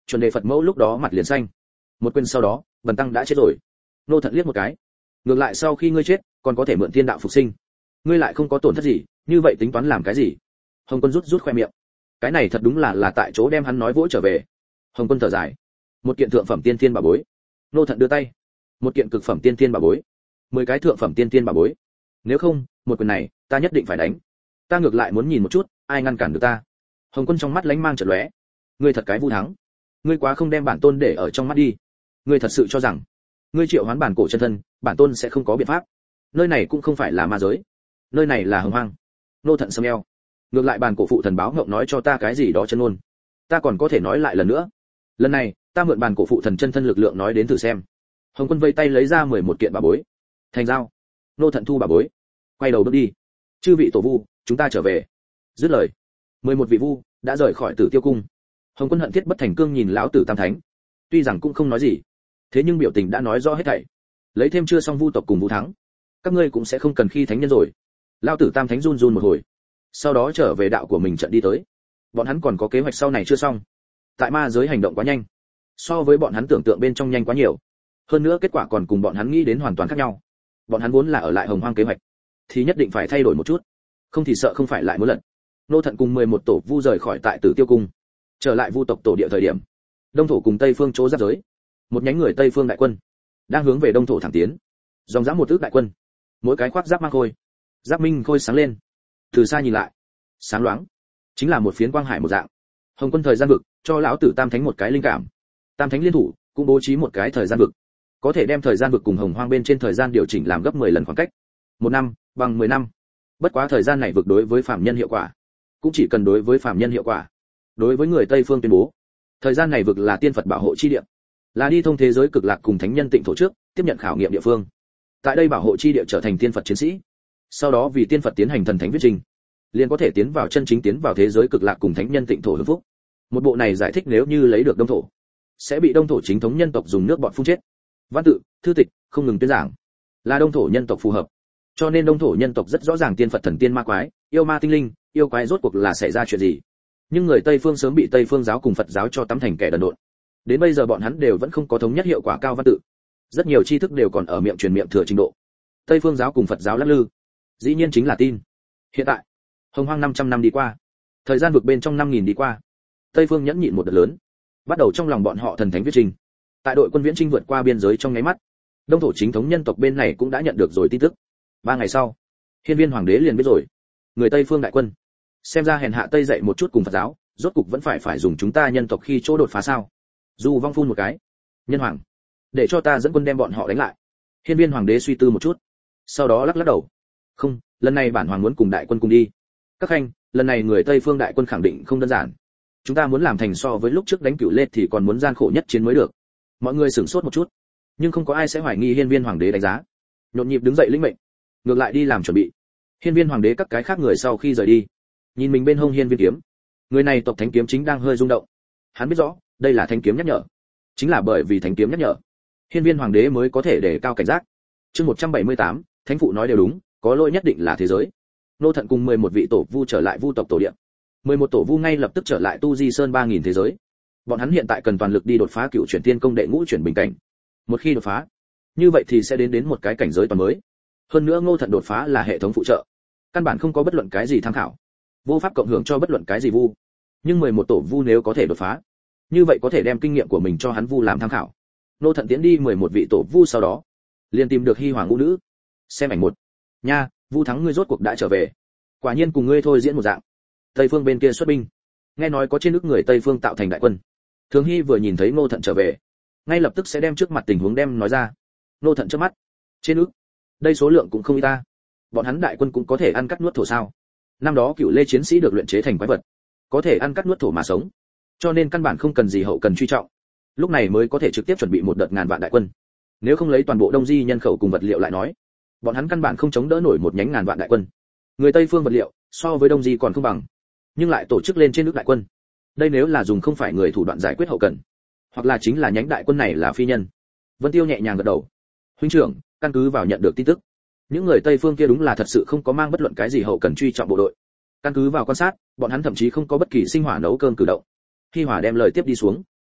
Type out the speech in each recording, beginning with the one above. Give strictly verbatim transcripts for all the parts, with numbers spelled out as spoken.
chuẩn đề Phật mẫu lúc đó mặt liền xanh. Một quyền sau đó, Bần tăng đã chết rồi. Nô Thận liếc một cái. Ngược lại sau khi ngươi chết, còn có thể mượn thiên đạo phục sinh. Ngươi lại không có tổn thất gì, như vậy tính toán làm cái gì? Hồng Quân rút rút khoe miệng. Cái này thật đúng là là tại chỗ đem hắn nói vỗ trở về. Hồng Quân thở dài. Một kiện thượng phẩm tiên thiên bảo bối. Nô Thận đưa tay. Một kiện cực phẩm tiên thiên bảo bối. Mười cái thượng phẩm tiên thiên bảo bối. Nếu không, một quyền này, ta nhất định phải đánh. Ta ngược lại muốn nhìn một chút, ai ngăn cản được ta. Hồng Quân trong mắt lánh mang chợt lóe. Ngươi thật cái Vu Thắng. Ngươi quá không đem bản tôn để ở trong mắt đi. Ngươi thật sự cho rằng, ngươi triệu hoán bản cổ chân thân, bản tôn sẽ không có biện pháp. Nơi này cũng không phải là ma giới, nơi này là hồng hoang. Nô Thận sầm eo. Ngược lại bản cổ phụ thần báo ngộng nói cho ta cái gì đó chân ngôn, ta còn có thể nói lại lần nữa. Lần này, ta mượn bản cổ phụ thần chân thân lực lượng nói đến thử xem. Hồng Quân vây tay lấy ra mười một kiện bảo bối. Thành giao. Nô Thận thu bảo bối, quay đầu bước đi. Chư vị tổ vu, chúng ta trở về. Dứt lời, mười một vị vu đã rời khỏi Tử Tiêu cung. Hồng Quân hận thiết bất thành cương nhìn lão tử Tam Thánh, tuy rằng cũng không nói gì, thế nhưng biểu tình đã nói rõ hết thảy. Lấy thêm chưa xong vu tộc cùng Vu Thắng, các ngươi cũng sẽ không cần khi thánh nhân rồi. Lão tử Tam Thánh run run một hồi, sau đó trở về đạo của mình trận đi tới. Bọn hắn còn có kế hoạch sau này chưa xong. Tại ma giới hành động quá nhanh, so với bọn hắn tưởng tượng bên trong nhanh quá nhiều. Hơn nữa kết quả còn cùng bọn hắn nghĩ đến hoàn toàn khác nhau. Bọn hắn vốn là ở lại Hồng Hoang kế hoạch, thì nhất định phải thay đổi một chút, không thì sợ không phải lại muốn lật. Nô Thận cùng mười một tổ vu rời khỏi tại Tử Tiêu cung, trở lại vu tộc tổ địa thời điểm, đông thổ cùng tây phương chỗ giáp giới, một nhánh người tây phương đại quân đang hướng về đông thổ thẳng tiến. Dòng dã một ước đại quân, mỗi cái khoác giáp mang khôi, giáp minh khôi sáng lên, từ xa nhìn lại, sáng loáng, chính là một phiến quang hải một dạng. Hồng Quân thời gian vực cho lão tử Tam Thánh một cái linh cảm, Tam Thánh liên thủ cũng bố trí một cái thời gian vực, có thể đem thời gian vực cùng Hồng Hoang bên trên thời gian điều chỉnh làm gấp mười lần khoảng cách. Một năm bằng mười năm. Bất quá thời gian này vực đối với phạm nhân hiệu quả, cũng chỉ cần đối với phạm nhân hiệu quả. Đối với người Tây phương tuyên bố, thời gian này vực là tiên Phật bảo hộ chi địa, là đi thông thế giới cực lạc cùng thánh nhân tịnh thổ trước, tiếp nhận khảo nghiệm địa phương. Tại đây bảo hộ chi địa trở thành tiên Phật chiến sĩ, sau đó vì tiên Phật tiến hành thần thánh viết trình, liền có thể tiến vào chân chính tiến vào thế giới cực lạc cùng thánh nhân tịnh thổ hưởng phúc. Một bộ này giải thích nếu như lấy được đông thổ, sẽ bị đông thổ chính thống nhân tộc dùng nước bọt phun chết. Văn tự, thư tịch không ngừng tuyên giảng, là đông thổ nhân tộc phù hợp. Cho nên đông thổ nhân tộc rất rõ ràng tiên Phật thần tiên ma quái, yêu ma tinh linh, yêu quái rốt cuộc là xảy ra chuyện gì. Nhưng người Tây phương sớm bị Tây phương giáo cùng Phật giáo cho tắm thành kẻ đần độn. Đến bây giờ bọn hắn đều vẫn không có thống nhất hiệu quả cao văn tự. Rất nhiều tri thức đều còn ở miệng truyền miệng thừa trình độ. Tây phương giáo cùng Phật giáo lắc lư, dĩ nhiên chính là tin. Hiện tại, Hồng Hoang năm trăm năm đi qua, thời gian vực bên trong năm nghìn đi qua. Tây phương nhẫn nhịn một đợt lớn, bắt đầu trong lòng bọn họ thần thánh viết trình. Tại đội quân viễn chinh vượt qua biên giới trong nháy mắt, đông thổ chính thống nhân tộc bên này cũng đã nhận được rồi tin tức. Ba ngày sau, Hiên Viên Hoàng đế liền biết rồi, người Tây phương đại quân xem ra hèn hạ Tây dạy một chút cùng Phật giáo, rốt cục vẫn phải phải dùng chúng ta nhân tộc khi chỗ đột phá sao? Du Vong phun một cái, nhân hoàng, để cho ta dẫn quân đem bọn họ đánh lại. Hiên Viên Hoàng đế suy tư một chút, sau đó lắc lắc đầu. Không, lần này bản hoàng muốn cùng đại quân cùng đi. Các khanh, lần này người Tây phương đại quân khẳng định không đơn giản. Chúng ta muốn làm thành so với lúc trước đánh Cửu Lê thì còn muốn gian khổ nhất chiến mới được. Mọi người sửng sốt một chút, nhưng không có ai sẽ hoài nghi Hiên Viên Hoàng đế đánh giá. Nhộn nhịp đứng dậy lĩnh mệnh, ngược lại đi làm chuẩn bị. Hiên Viên Hoàng đế các cái khác người sau khi rời đi, nhìn mình bên hông Hiên Viên kiếm, người này tộc thánh kiếm chính đang hơi rung động. Hắn biết rõ, đây là thánh kiếm nhắc nhở, chính là bởi vì thánh kiếm nhắc nhở, Hiên Viên Hoàng đế mới có thể để cao cảnh giác. Chương một trăm bảy mươi tám, thánh phụ nói đều đúng, có lỗi nhất định là thế giới. Nô Thận cùng mười một vị tổ vu trở lại vu tộc tổ địa. mười một tổ vu ngay lập tức trở lại Tu Di Sơn ba nghìn thế giới. Bọn hắn hiện tại cần toàn lực đi đột phá cựu chuyển tiên công đệ ngũ chuyển bình cảnh. Một khi đột phá, như vậy thì sẽ đến đến một cái cảnh giới toàn mới. Hơn nữa Ngô Thận đột phá là hệ thống phụ trợ, căn bản không có bất luận cái gì tham khảo, vô pháp cộng hưởng cho bất luận cái gì vu. Nhưng mười một tổ vu nếu có thể đột phá, như vậy có thể đem kinh nghiệm của mình cho hắn vu làm tham khảo. Ngô Thận tiến đi mười một vị tổ vu sau đó, liền tìm được Hi Hoàng ngũ nữ. Xem ảnh một. Nha, Vu Thắng ngươi rốt cuộc đã trở về. Quả nhiên cùng ngươi thôi diễn một dạng. Tây phương bên kia xuất binh, nghe nói có trên nước người Tây phương tạo thành đại quân. Thường Hy vừa nhìn thấy Ngô Thận trở về, ngay lập tức sẽ đem trước mặt tình huống đem nói ra. Ngô Thận chớp mắt. Trên nước, đây số lượng cũng không ít ta. Bọn hắn đại quân cũng có thể ăn cắt nuốt thổ sao? Năm đó Cửu Lê chiến sĩ được luyện chế thành quái vật, có thể ăn cắt nuốt thổ mà sống, cho nên căn bản không cần gì hậu cần truy trọng. Lúc này mới có thể trực tiếp chuẩn bị một đợt ngàn vạn đại quân. Nếu không lấy toàn bộ Đông Di nhân khẩu cùng vật liệu lại nói, bọn hắn căn bản không chống đỡ nổi một nhánh ngàn vạn đại quân. Người Tây phương vật liệu so với Đông Di còn không bằng, nhưng lại tổ chức lên trên nước đại quân. Đây nếu là dùng không phải người thủ đoạn giải quyết hậu cần, hoặc là chính là nhánh đại quân này là phi nhân. Vân Tiêu nhẹ nhàng gật đầu. Huynh trưởng, căn cứ vào nhận được tin tức, những người Tây phương kia đúng là thật sự không có mang bất luận cái gì hậu cần truy trọng bộ đội. Căn cứ vào quan sát, bọn hắn thậm chí không có bất kỳ sinh hỏa nấu cơm cử động. Hi Hỏa đem lời tiếp đi xuống.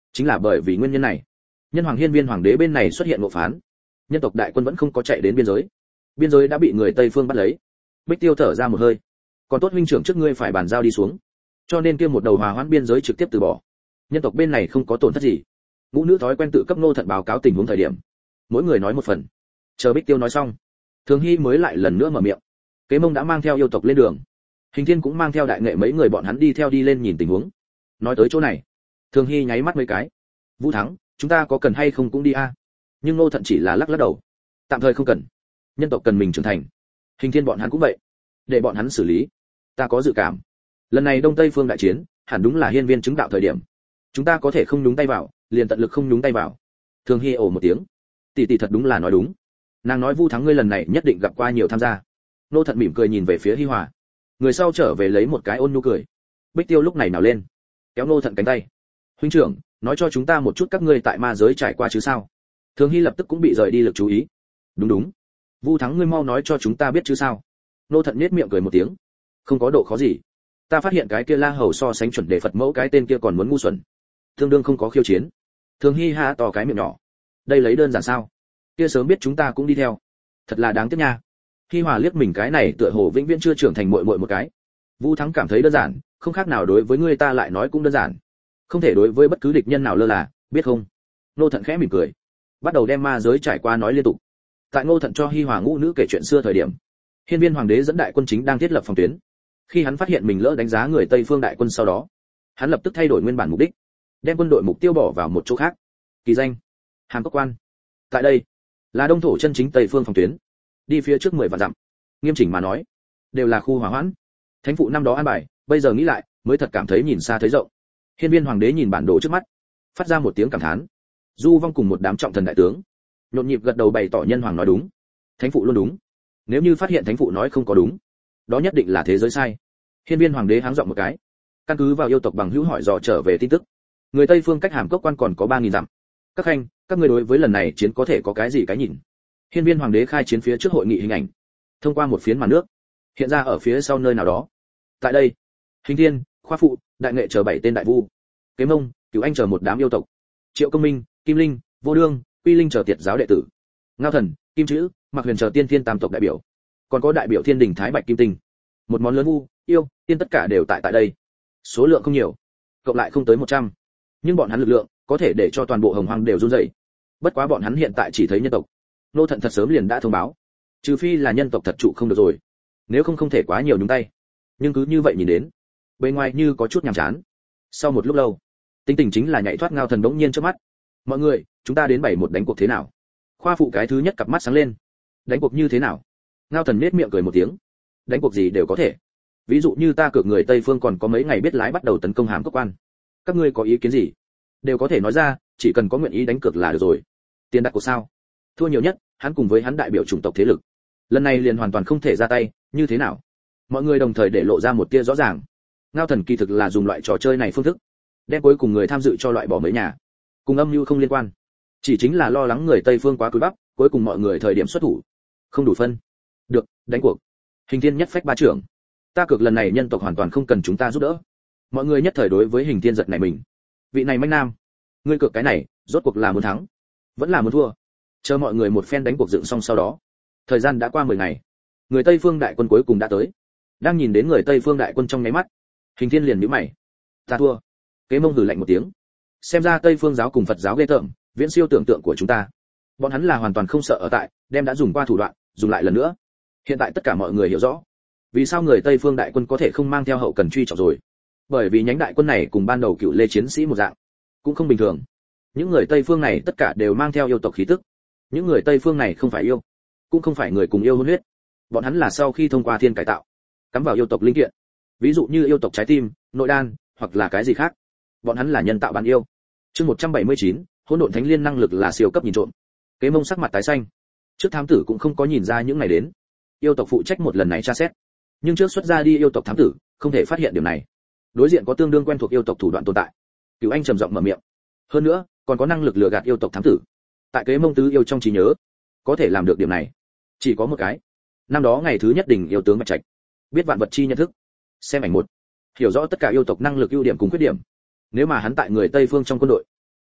Chính là bởi vì nguyên nhân này, nhân hoàng hiên viên hoàng đế bên này xuất hiện ngộ phán, nhân tộc đại quân vẫn không có chạy đến biên giới, biên giới đã bị người Tây phương bắt lấy. Bích Tiêu thở ra một hơi, còn tốt huynh trưởng trước ngươi phải bàn giao đi xuống, cho nên kia một đầu hòa hoãn biên giới trực tiếp từ bỏ. Nhân tộc bên này không có tổn thất gì. Ngũ nữ thói quen tự cấp Ngô Thận báo cáo tình huống thời điểm, mỗi người nói một phần. Chờ Bích Tiêu nói xong, Thường Hy mới lại lần nữa mở miệng. Kế Mông đã mang theo yêu tộc lên đường, Hình Thiên cũng mang theo đại nghệ mấy người bọn hắn đi theo đi lên nhìn tình huống. Nói tới chỗ này, Thường Hy nháy mắt mấy cái. Vũ Thắng, chúng ta có cần hay không cũng đi a? Nhưng Ngô Thận chỉ là lắc lắc đầu. Tạm thời không cần. Nhân tộc cần mình trưởng thành. Hình Thiên bọn hắn cũng vậy, để bọn hắn xử lý. Ta có dự cảm, lần này Đông Tây phương đại chiến, hẳn đúng là hiên viên chứng đạo thời điểm. Chúng ta có thể không nhúng tay vào, liền tận lực không nhúng tay vào. Thường Hy ồ một tiếng. Tỷ tỷ thật đúng là nói đúng. Nàng nói Vu Thắng ngươi lần này nhất định gặp qua nhiều tham gia. Nô Thận mỉm cười nhìn về phía Hi Hòa. Người sau trở về lấy một cái ôn nhu cười. Bích Tiêu lúc này nào lên, kéo Nô Thận cánh tay. Huynh trưởng, nói cho chúng ta một chút các ngươi tại ma giới trải qua chứ sao? Thường Hy lập tức cũng bị rời đi lực chú ý. Đúng đúng. Vu Thắng ngươi mau nói cho chúng ta biết chứ sao? Nô Thận nhếch miệng cười một tiếng. Không có độ khó gì. Ta phát hiện cái kia La Hầu so sánh chuẩn đề Phật mẫu cái tên kia còn muốn ngu xuẩn. Tương đương không có khiêu chiến. Thường Hy ha to cái miệng nhỏ. Đây lấy đơn giản sao? Kia sớm biết chúng ta cũng đi theo. Thật là đáng tiếc nha. Hi Hòa liếc mình cái này tựa hồ vĩnh viễn chưa trưởng thành muội muội một cái. Vu Thắng cảm thấy đơn giản, không khác nào đối với người ta lại nói cũng đơn giản. Không thể đối với bất cứ địch nhân nào lơ là, biết không? Nô Thận khẽ mỉm cười, bắt đầu đem ma giới trải qua nói liên tục. Tại Ngô Thận cho Hi Hòa ngũ nữ kể chuyện xưa thời điểm, hiên viên hoàng đế dẫn đại quân chính đang thiết lập phòng tuyến. Khi hắn phát hiện mình lỡ đánh giá người Tây phương đại quân sau đó, hắn lập tức thay đổi nguyên bản mục đích, đem quân đội mục tiêu bỏ vào một chỗ khác. Kỳ danh: Hàm Cốc Quan. Tại đây là đông thổ chân chính Tây phương phòng tuyến, đi phía trước mười vạn dặm. Nghiêm chỉnh mà nói, đều là khu hỏa hoãn. Thánh phụ năm đó an bài, bây giờ nghĩ lại, mới thật cảm thấy nhìn xa thấy rộng. Hiên viên hoàng đế nhìn bản đồ trước mắt, phát ra một tiếng cảm thán. Du Vong cùng một đám trọng thần đại tướng, nhộn nhịp gật đầu bày tỏ nhân hoàng nói đúng, thánh phụ luôn đúng. Nếu như phát hiện thánh phụ nói không có đúng, đó nhất định là thế giới sai. Hiên viên hoàng đế háng giọng một cái, căn cứ vào yêu tộc bằng hữu hỏi dò trở về tin tức, người Tây phương cách Hàm Cốc Quan còn có ba nghìn dặm. Các khanh, các ngươi đối với lần này chiến có thể có cái gì cái nhìn? Hiên viên hoàng đế khai chiến phía trước hội nghị hình ảnh, thông qua một phiến màn nước, hiện ra ở phía sau nơi nào đó. Tại đây, Hình Thiên, Khoa Phụ, Đại Nghệ chờ bảy tên đại vu, Kế Mông, Cửu Anh chờ một đám yêu tộc, Triệu Công Minh, Kim Linh, Vô Đương, Quy Linh chờ tiệt giáo đệ tử, Ngao Thần, Kim Chữ, Mạc Huyền chờ tiên thiên tam tộc đại biểu, còn có đại biểu Thiên Đình Thái Bạch Kim Tinh, một món lớn vu, yêu, tiên tất cả đều tại tại đây. Số lượng không nhiều, cộng lại không tới một trăm, nhưng bọn hắn lực lượng có thể để cho toàn bộ Hồng Hoang đều run rẩy. Bất quá bọn hắn hiện tại chỉ thấy nhân tộc. Nô Thận thật sớm liền đã thông báo, trừ phi là nhân tộc thật trụ không được rồi, nếu không không thể quá nhiều nhúng tay. Nhưng cứ như vậy nhìn đến, bên ngoài như có chút nhàm chán. Sau một lúc lâu, Tinh Tình chính là nhảy thoát Ngao Thần đống nhiên trước mắt. Mọi người, chúng ta đến bảy một đánh cuộc thế nào? Khoa Phụ cái thứ nhất cặp mắt sáng lên. Đánh cuộc như thế nào? Ngao Thần nết miệng cười một tiếng. Đánh cuộc gì đều có thể. Ví dụ như ta cược người Tây phương còn có mấy ngày biết lái bắt đầu tấn công Hàm Cốc Quan. Các ngươi có ý kiến gì? Đều có thể nói ra, chỉ cần có nguyện ý đánh cược là được rồi. Tiền đặt cuộc sao? Thua nhiều nhất, hắn cùng với hắn đại biểu chủng tộc thế lực. Lần này liền hoàn toàn không thể ra tay, như thế nào? Mọi người đồng thời để lộ ra một tia rõ ràng. Ngao Thần kỳ thực là dùng loại trò chơi này phương thức, đem cuối cùng người tham dự cho loại bỏ mấy nhà. Cùng âm mưu không liên quan, chỉ chính là lo lắng người Tây phương quá cúi bắp, cuối cùng mọi người thời điểm xuất thủ không đủ phân. Được, đánh cuộc. Hình Thiên nhất phách ba trưởng. Ta cược lần này nhân tộc hoàn toàn không cần chúng ta giúp đỡ. Mọi người nhất thời đối với Hình Thiên giật này mình. Vị này manh nam, ngươi cược cái này, rốt cuộc là muốn thắng, vẫn là muốn thua? Chờ mọi người một phen đánh cuộc dựng xong sau đó, thời gian đã qua mười ngày, người Tây phương đại quân cuối cùng đã tới. Đang nhìn đến người Tây phương đại quân trong nháy mắt, Hình Thiên liền nhíu mày. Ta thua. Kế Mông hừ lạnh một tiếng. Xem ra Tây phương giáo cùng Phật giáo ghê tởm, viễn siêu tưởng tượng của chúng ta. Bọn hắn là hoàn toàn không sợ ở tại, đem đã dùng qua thủ đoạn, dùng lại lần nữa. Hiện tại tất cả mọi người hiểu rõ, vì sao người Tây phương đại quân có thể không mang theo hậu cần truy trọng rồi. Bởi vì nhánh đại quân này cùng ban đầu cựu lê chiến sĩ một dạng, cũng không bình thường. Những người Tây phương này tất cả đều mang theo yêu tộc khí tức. Những người Tây phương này không phải yêu, cũng không phải người cùng yêu hôn huyết. Bọn hắn là sau khi thông qua thiên cải tạo, cắm vào yêu tộc linh kiện. Ví dụ như yêu tộc trái tim, nội đan, hoặc là cái gì khác. Bọn hắn là nhân tạo bản yêu. Chương một trăm bảy mươi chín, hỗn độn thánh liên năng lực là siêu cấp nhìn trộm. Kế Mông sắc mặt tái xanh. Trước thám tử cũng không có nhìn ra những này đến. Yêu tộc phụ trách một lần này tra xét, nhưng trước xuất ra đi yêu tộc thám tử, không thể phát hiện điểm này. Đối diện có tương đương quen thuộc yêu tộc thủ đoạn tồn tại. Cửu Anh trầm giọng mở miệng. Hơn nữa, còn có năng lực lừa gạt yêu tộc thám tử. Tại Kế Mông tứ yêu trong trí nhớ, có thể làm được điểm này, chỉ có một cái. Năm đó ngày thứ nhất đỉnh yêu tướng Bạch Trạch, biết vạn vật chi nhận thức. Xem ảnh một, hiểu rõ tất cả yêu tộc năng lực ưu điểm cùng khuyết điểm. Nếu mà hắn tại người Tây phương trong quân đội,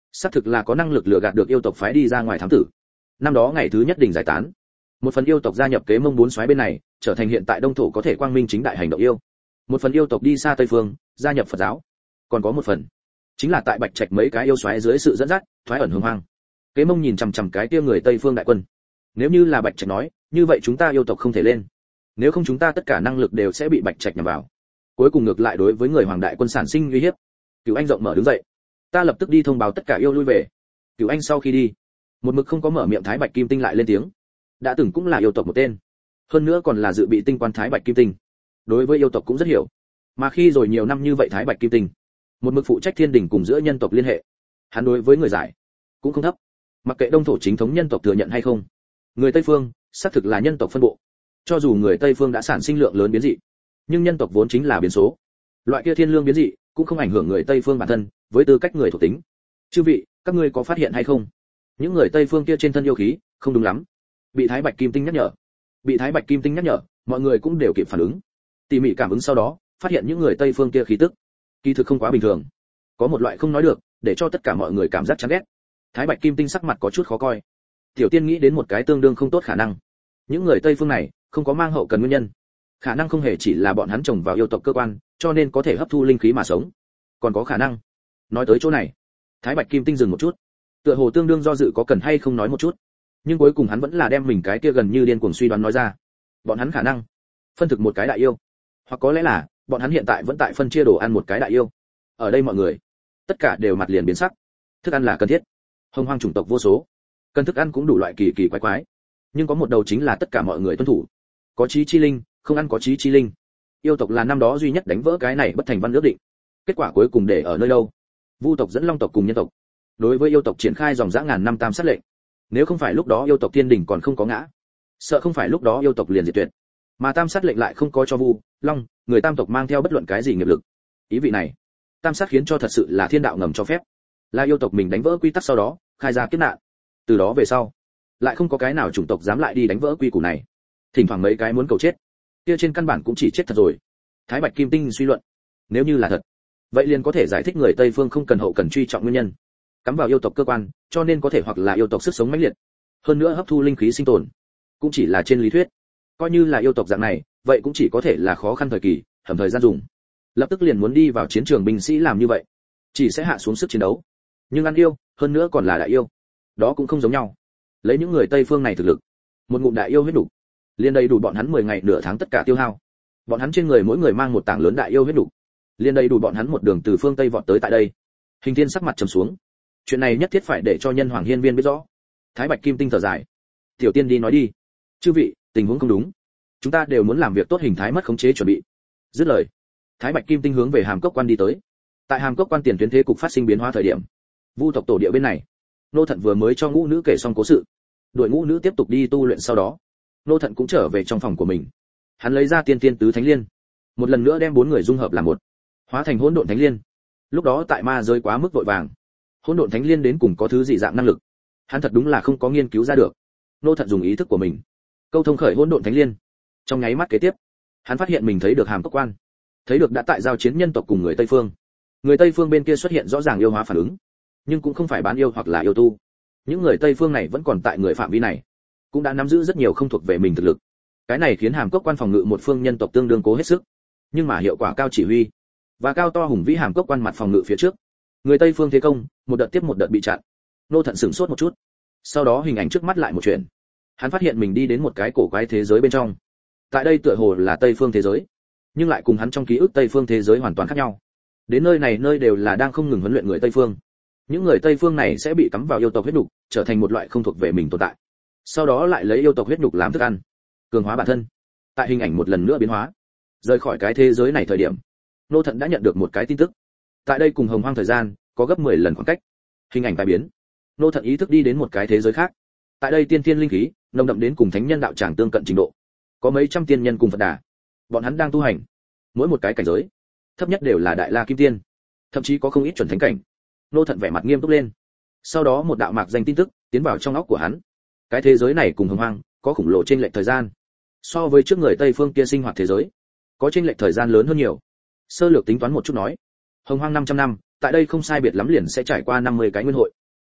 xác thực là có năng lực lừa gạt được yêu tộc phái đi ra ngoài thám tử. Năm đó ngày thứ nhất đỉnh giải tán, một phần yêu tộc gia nhập kế Mông bốn soái bên này, trở thành hiện tại đông thổ có thể quang minh chính đại hành động yêu. Một phần yêu tộc đi xa Tây phương, gia nhập Phật giáo. Còn có một phần, chính là tại Bạch Trạch mấy cái yêu soái dưới sự dẫn dắt, thoái ẩn hồng hoang. Kế Mông nhìn chằm chằm cái kia người Tây phương đại quân. Nếu như là Bạch Trạch nói, như vậy chúng ta yêu tộc không thể lên. Nếu không chúng ta tất cả năng lực đều sẽ bị Bạch Trạch nhằm vào. Cuối cùng ngược lại đối với người hoàng đại quân sản sinh uy hiếp. Cửu Anh rộng mở đứng dậy. Ta lập tức đi thông báo tất cả yêu lui về. Cửu Anh sau khi đi, một mực không có mở miệng Thái Bạch Kim Tinh lại lên tiếng. Đã từng cũng là yêu tộc một tên, hơn nữa còn là dự bị tinh quan Thái Bạch Kim Tinh. Đối với yêu tộc cũng rất hiểu. Mà khi rồi nhiều năm như vậy Thái Bạch Kim Tinh, một mực phụ trách thiên đình cùng giữa nhân tộc liên hệ. Hắn đối với người giải cũng không thấp. Mặc kệ đông thổ chính thống nhân tộc thừa nhận hay không, người Tây phương xác thực là nhân tộc phân bộ. Cho dù người Tây phương đã sản sinh lượng lớn biến dị, nhưng nhân tộc vốn chính là biến số. Loại kia thiên lương biến dị cũng không ảnh hưởng người Tây phương bản thân, với tư cách người thuộc tính. Chư vị, các ngươi có phát hiện hay không? Những người Tây phương kia trên thân yêu khí không đúng lắm. Bị Thái Bạch Kim Tinh nhắc nhở. Bị Thái Bạch Kim Tinh nhắc nhở, mọi người cũng đều kịp phản ứng. Tỉ mỉ cảm ứng sau đó, phát hiện những người Tây phương kia khí tức, kỳ thực không quá bình thường. Có một loại không nói được, để cho tất cả mọi người cảm giác chán ghét. Thái Bạch Kim Tinh sắc mặt có chút khó coi. Tiểu Tiên nghĩ đến một cái tương đương không tốt khả năng. Những người Tây phương này không có mang hậu cần nguyên nhân, khả năng không hề chỉ là bọn hắn trồng vào yêu tộc cơ quan, cho nên có thể hấp thu linh khí mà sống. Còn có khả năng. Nói tới chỗ này, Thái Bạch Kim Tinh dừng một chút, tựa hồ tương đương do dự có cần hay không nói một chút, nhưng cuối cùng hắn vẫn là đem mình cái kia gần như điên cuồng suy đoán nói ra. Bọn hắn khả năng phân thực một cái đại yêu, hoặc có lẽ là bọn hắn hiện tại vẫn tại phân chia đồ ăn một cái đại yêu. Ở đây mọi người tất cả đều mặt liền biến sắc. Thức ăn là cần thiết, hồng hoang chủng tộc vô số, cần thức ăn cũng đủ loại kỳ kỳ quái quái, nhưng có một đầu chính là tất cả mọi người tuân thủ. Có chí chi linh, không ăn có chí chi linh. Yêu tộc là năm đó duy nhất đánh vỡ cái này bất thành văn ước định. Kết quả cuối cùng để ở nơi đâu? Vu tộc dẫn Long tộc cùng nhân tộc đối với yêu tộc triển khai dòng dã ngàn năm tam sát lệnh. Nếu không phải lúc đó yêu tộc thiên đỉnh còn không có ngã, sợ không phải lúc đó yêu tộc liền diệt tuyệt. Mà tam sát lệnh lại không có cho Vu, Long, người tam tộc mang theo bất luận cái gì nghiệp lực. Ý vị này, tam sát khiến cho thật sự là thiên đạo ngầm cho phép. Là yêu tộc mình đánh vỡ quy tắc sau đó, khai ra kiếp nạn. Từ đó về sau, lại không có cái nào chủng tộc dám lại đi đánh vỡ quy củ này. Thỉnh thoảng mấy cái muốn cầu chết, kia trên căn bản cũng chỉ chết thật rồi. Thái Bạch Kim Tinh suy luận, nếu như là thật, vậy liền có thể giải thích người Tây phương không cần hậu cần truy trọng nguyên nhân. Cắm vào yêu tộc cơ quan, cho nên có thể hoặc là yêu tộc sức sống mãnh liệt, hơn nữa hấp thu linh khí sinh tồn, cũng chỉ là trên lý thuyết. Coi như là yêu tộc dạng này, vậy cũng chỉ có thể là khó khăn thời kỳ, hầm thời gian dùng. Lập tức liền muốn đi vào chiến trường binh sĩ làm như vậy, chỉ sẽ hạ xuống sức chiến đấu. Nhưng ăn yêu, hơn nữa còn là đại yêu, đó cũng không giống nhau. Lấy những người Tây phương này thực lực, một ngụm đại yêu huyết đủ, liền đầy đủ bọn hắn mười ngày nửa tháng tất cả tiêu hao. Bọn hắn trên người mỗi người mang một tảng lớn đại yêu huyết đủ, liền đầy đủ bọn hắn một đường từ phương Tây vọt tới tại đây. Hình Thiên sắc mặt trầm xuống. Chuyện này nhất thiết phải để cho nhân hoàng hiên viên biết rõ. Thái Bạch Kim Tinh thở dài. Tiểu Tiên đi nói đi. Chư vị, tình huống không đúng. Chúng ta đều muốn làm việc tốt, hình thái mất khống chế chuẩn bị. Dứt lời, Thái Bạch Kim Tinh hướng về Hàm Cốc Quan đi tới. Tại Hàm Cốc Quan tiền tuyến thế cục phát sinh biến hóa thời điểm, Vu tộc tổ địa bên này, Nô Thận vừa mới cho ngũ nữ kể xong cố sự. Đuổi ngũ nữ tiếp tục đi tu luyện sau đó, Nô Thận cũng trở về trong phòng của mình. Hắn lấy ra Tiên Tiên Tứ Thánh Liên, một lần nữa đem bốn người dung hợp làm một, hóa thành Hỗn Độn Thánh Liên. Lúc đó tại ma rơi quá mức vội vàng, Hỗn Độn Thánh Liên đến cùng có thứ gì dạng năng lực, hắn thật đúng là không có nghiên cứu ra được. Nô Thận dùng ý thức của mình câu thông khởi Hỗn Độn Thánh Liên. Trong nháy mắt kế tiếp, hắn phát hiện mình thấy được Hàm Cốc Quan, thấy được đã tại giao chiến nhân tộc cùng người Tây phương. Người Tây phương bên kia xuất hiện rõ ràng yêu hóa phản ứng, nhưng cũng không phải bán yêu hoặc là yêu tu. Những người Tây phương này vẫn còn tại người phạm vi này, cũng đã nắm giữ rất nhiều không thuộc về mình thực lực. Cái này khiến Hàm Cốc Quan phòng ngự một phương nhân tộc tương đương cố hết sức, nhưng mà hiệu quả cao chỉ huy và cao to hùng vĩ Hàm Cốc Quan mặt phòng ngự phía trước, người Tây phương thế công một đợt tiếp một đợt bị chặn. Nô Thận sửng sốt một chút, sau đó hình ảnh trước mắt lại một chuyện. Hắn phát hiện mình đi đến một cái cổ quái thế giới bên trong. Tại đây tựa hồ là Tây phương thế giới, nhưng lại cùng hắn trong ký ức Tây phương thế giới hoàn toàn khác nhau. Đến nơi này nơi đều là đang không ngừng huấn luyện người Tây phương. Những người Tây phương này sẽ bị cắm vào yêu tộc huyết nhục, trở thành một loại không thuộc về mình tồn tại. Sau đó lại lấy yêu tộc huyết nhục làm thức ăn, cường hóa bản thân. Tại hình ảnh một lần nữa biến hóa, rời khỏi cái thế giới này thời điểm, Nô Thận đã nhận được một cái tin tức. Tại đây cùng Hồng Hoang thời gian có gấp mười lần khoảng cách. Hình ảnh tai biến, Nô Thận ý thức đi đến một cái thế giới khác. Tại đây tiên thiên linh khí nồng đậm đến cùng thánh nhân đạo tràng tương cận trình độ. Có mấy trăm tiên nhân cùng Phật Đà, bọn hắn đang tu hành, mỗi một cái cảnh giới thấp nhất đều là đại la kim tiên, thậm chí có không ít chuẩn thánh cảnh. Nô Thận vẻ mặt nghiêm túc lên. Sau đó một đạo mạc danh tin tức tiến vào trong óc của hắn. Cái thế giới này cùng Hồng Hoang có khủng lồ chênh lệch thời gian, so với trước người Tây phương kia sinh hoạt thế giới, có chênh lệch thời gian lớn hơn nhiều. Sơ lược tính toán một chút nói, Hồng Hoang năm trăm năm, tại đây không sai biệt lắm liền sẽ trải qua năm mươi cái nguyên hội.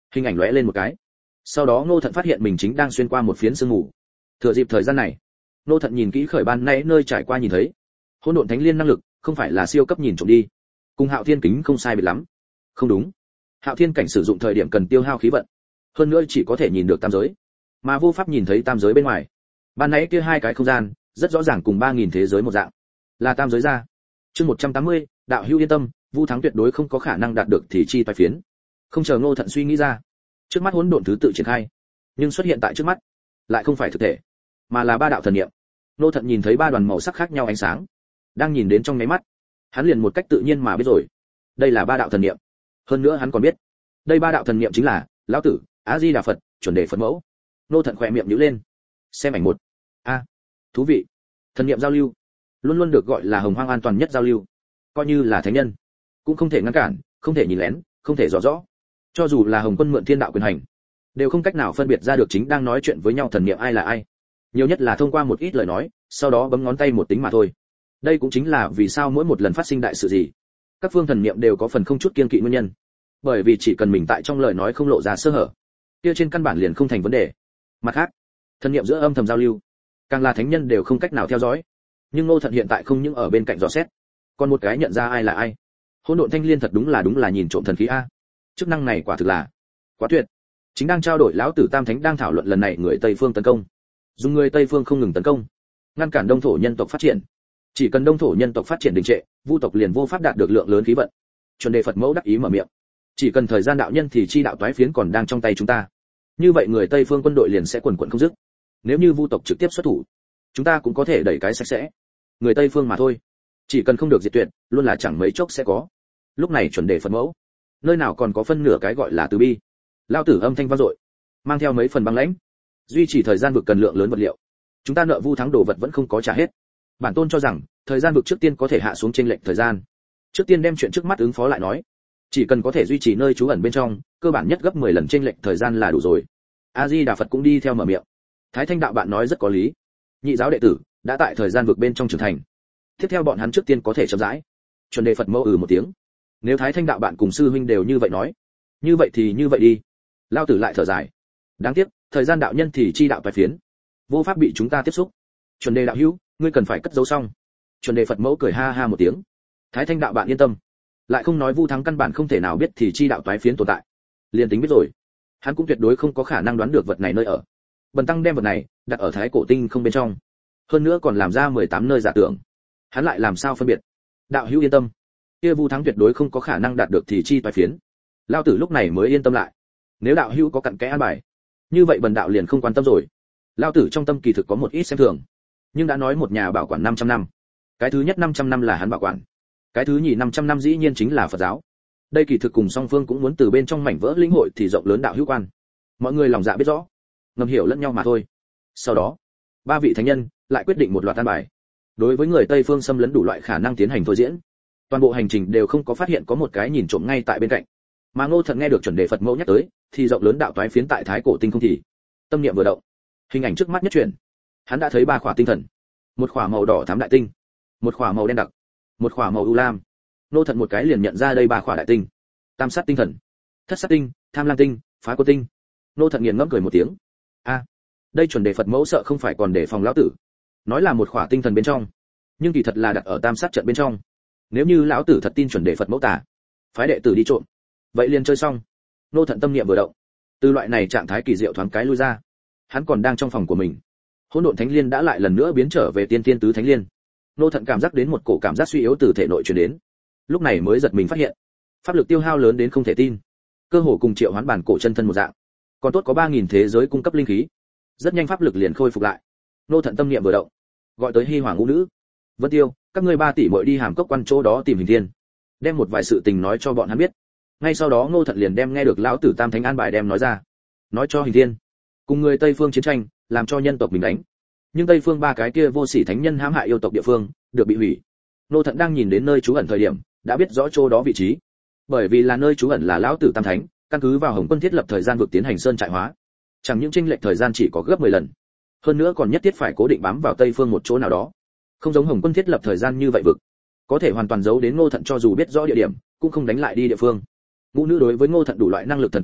Hình ảnh lóe lên một cái. Sau đó Ngô Thận phát hiện mình chính đang xuyên qua một phiến sương mù. Thừa dịp thời gian này, Ngô Thận nhìn kỹ khởi ban nãy nơi trải qua nhìn thấy. Hỗn độn thánh liên năng lực, không phải là siêu cấp nhìn trộm đi. Cùng Hạo Thiên kính không sai biệt lắm. Không đúng. Hạo Thiên cảnh sử dụng thời điểm cần tiêu hao khí vận. Hơn nữa chỉ có thể nhìn được tam giới, mà vô pháp nhìn thấy tam giới bên ngoài. Ban nãy kia hai cái không gian, rất rõ ràng cùng ba nghìn thế giới một dạng. Là tam giới ra. Chương một trăm tám mươi, đạo hữu yên tâm, Vu Thắng tuyệt đối không có khả năng đạt được thì chi toái phiến. Không chờ Ngô Thận suy nghĩ ra, trước mắt hỗn độn thứ tự triển khai, nhưng xuất hiện tại trước mắt lại không phải thực thể, mà là ba đạo thần niệm. Ngô Thận nhìn thấy ba đoàn màu sắc khác nhau ánh sáng, đang nhìn đến trong mấy mắt, hắn liền một cách tự nhiên mà biết rồi, đây là ba đạo thần niệm. Hơn nữa hắn còn biết, đây ba đạo thần niệm chính là lão tử, A Di Đà Phật, chuẩn đề Phật mẫu. Ngô Thận khỏe miệng nhíu lên, xem ảnh một. A, thú vị. Thần niệm giao lưu, luôn luôn được gọi là hồng hoang an toàn nhất giao lưu, coi như là thánh nhân cũng không thể ngăn cản, không thể nhìn lén, không thể rõ rõ. Cho dù là Hồng Quân mượn thiên đạo quyền hành, đều không cách nào phân biệt ra được chính đang nói chuyện với nhau thần niệm ai là ai. Nhiều nhất là thông qua một ít lời nói, sau đó bấm ngón tay một tính mà thôi. Đây cũng chính là vì sao mỗi một lần phát sinh đại sự gì, các phương thần niệm đều có phần không chút kiên kỵ nguyên nhân. Bởi vì chỉ cần mình tại trong lời nói không lộ ra sơ hở, kia trên căn bản liền không thành vấn đề. Mặt khác, thần niệm giữa âm thầm giao lưu, càng là thánh nhân đều không cách nào theo dõi. Nhưng Ngô Thận hiện tại không những ở bên cạnh dò xét, còn một cái nhận ra ai là ai. Hỗn độn thanh liên thật đúng là đúng là nhìn trộm thần khí a. Chức năng này quả thực là quá tuyệt. Chính đang trao đổi, lão tử tam thánh đang thảo luận lần này người Tây phương tấn công, dùng người Tây phương không ngừng tấn công, ngăn cản đông thổ nhân tộc phát triển. Chỉ cần đông thổ nhân tộc phát triển đình trệ, vu tộc liền vô pháp đạt được lượng lớn khí vận. Chuẩn đề Phật mẫu đắc ý mở miệng, chỉ cần thời gian đạo nhân thì chi đạo toái phiến còn đang trong tay chúng ta, như vậy người Tây phương quân đội liền sẽ quần quần không dứt. Nếu như vu tộc trực tiếp xuất thủ, chúng ta cũng có thể đẩy cái sạch sẽ. Người Tây phương mà thôi, chỉ cần không được diệt tuyệt, luôn là chẳng mấy chốc sẽ có. Lúc này chuẩn đề Phật mẫu, nơi nào còn có phân nửa cái gọi là từ bi. Lao tử âm thanh vang dội, mang theo mấy phần băng lãnh. Duy trì thời gian vực cần lượng lớn vật liệu, chúng ta nợ Vu Thắng đồ vật vẫn không có trả hết. Bản tôn cho rằng thời gian vực trước tiên có thể hạ xuống chênh lệch thời gian, trước tiên đem chuyện trước mắt ứng phó lại nói. Chỉ cần có thể duy trì nơi trú ẩn bên trong, cơ bản nhất gấp mười lần chênh lệch thời gian là đủ rồi. A Di Đà Phật cũng đi theo mở miệng. Thái Thanh đạo bạn nói rất có lý. Nhị giáo đệ tử đã tại thời gian vực bên trong trưởng thành, tiếp theo bọn hắn trước tiên có thể chậm rãi. Chuẩn đề Phật mẫu ừ một tiếng. Nếu Thái Thanh đạo bạn cùng sư huynh đều như vậy nói, như vậy thì như vậy đi. Lao tử lại thở dài. Đáng tiếc, thời gian đạo nhân thì chi đạo toái phiến, vô pháp bị chúng ta tiếp xúc. Chuẩn đề đạo hữu, ngươi cần phải cất giấu xong. Chuẩn đề Phật mẫu cười ha ha một tiếng. Thái Thanh đạo bạn yên tâm, lại không nói Vu Thắng căn bản không thể nào biết thì chi đạo toái phiến tồn tại. Liền tính biết rồi, hắn cũng tuyệt đối không có khả năng đoán được vật này nơi ở. Bần tăng đem vật này đặt ở Thái Cổ Tinh không bên trong, hơn nữa còn làm ra mười tám nơi giả tưởng, hắn lại làm sao phân biệt? Đạo hữu yên tâm, kia Vu Thắng tuyệt đối không có khả năng đạt được thì chi toái phiến. Lao tử lúc này mới yên tâm lại. Nếu đạo hữu có cặn kẽ an bài, như vậy bần đạo liền không quan tâm rồi. Lao tử trong tâm kỳ thực có một ít xem thường, nhưng đã nói một nhà bảo quản năm trăm năm, cái thứ nhất năm trăm năm là hắn bảo quản, cái thứ nhì năm trăm năm dĩ nhiên chính là Phật giáo. Đây kỳ thực cùng song phương cũng muốn từ bên trong mảnh vỡ lĩnh hội thì rộng lớn đạo hữu quan. Mọi người lòng dạ biết rõ, ngầm hiểu lẫn nhau mà thôi. Sau đó, ba vị thánh nhân lại quyết định một loạt an bài. Đối với người Tây phương xâm lấn đủ loại khả năng tiến hành thôi diễn, toàn bộ hành trình đều không có phát hiện có một cái nhìn trộm ngay tại bên cạnh. Mà Ngô Thận nghe được chuẩn đề Phật mẫu nhắc tới, thì rộng lớn đạo toái phiến tại Thái Cổ Tinh không thì tâm niệm vừa động, hình ảnh trước mắt nhất chuyển, hắn đã thấy ba khỏa tinh thần, một khỏa màu đỏ thắm đại tinh, một khỏa màu đen đặc, một khỏa màu u lam. Ngô Thận một cái liền nhận ra đây ba khỏa đại tinh: tam sát tinh thần, thất sát tinh, tham lam tinh, phá cô tinh. Ngô Thận nghiền ngẫm cười một tiếng. A, đây chuẩn đề Phật mẫu sợ không phải còn để phòng lão tử, nói là một khỏa tinh thần bên trong, nhưng kỳ thật là đặt ở tam sát trận bên trong. Nếu như lão tử thật tin chuẩn đề Phật mẫu tả, phái đệ tử đi trộm, vậy liền chơi xong. Ngô Thận tâm niệm vừa động, từ loại này trạng thái kỳ diệu thoáng cái lui ra. Hắn còn đang trong phòng của mình, hỗn độn thánh liên đã lại lần nữa biến trở về tiên tiên tứ thánh liên. Ngô Thận cảm giác đến một cổ cảm giác suy yếu từ thể nội truyền đến, lúc này mới giật mình phát hiện, pháp lực tiêu hao lớn đến không thể tin, cơ hồ cùng triệu hoán bản cổ chân thân một dạng. Còn tốt có ba nghìn thế giới cung cấp linh khí, rất nhanh pháp lực liền khôi phục lại. Ngô Thận tâm niệm vừa động, gọi tới Hi Hoàng ngũ nữ, Vân Tiêu, các ngươi ba tỷ muội đi Hàm Cốc quan chỗ đó tìm Hình Thiên, đem một vài sự tình nói cho bọn hắn biết. Ngay sau đó Ngô Thận liền đem nghe được lão tử tam thánh an bài đem nói ra, nói cho Hình Thiên, cùng người Tây phương chiến tranh, làm cho nhân tộc mình đánh, nhưng Tây phương ba cái kia vô sỉ thánh nhân hãm hại yêu tộc địa phương, được bị hủy. Ngô Thận đang nhìn đến nơi trú ẩn thời điểm, đã biết rõ chỗ đó vị trí, bởi vì là nơi trú ẩn là lão tử tam thánh, căn cứ vào Hồng Quân thiết lập thời gian vực tiến hành sơn trại hóa, chẳng những chênh lệch thời gian chỉ có gấp mười lần, hơn nữa còn nhất thiết phải cố định bám vào Tây phương một chỗ nào đó, không giống Hồng Quân thiết lập thời gian như vậy vực, có thể hoàn toàn giấu đến Ngô Thận cho dù biết rõ địa điểm, cũng không đánh lại đi địa phương. Ngũ nữ đối với Ngô Thận đủ loại năng lực thần kỳ,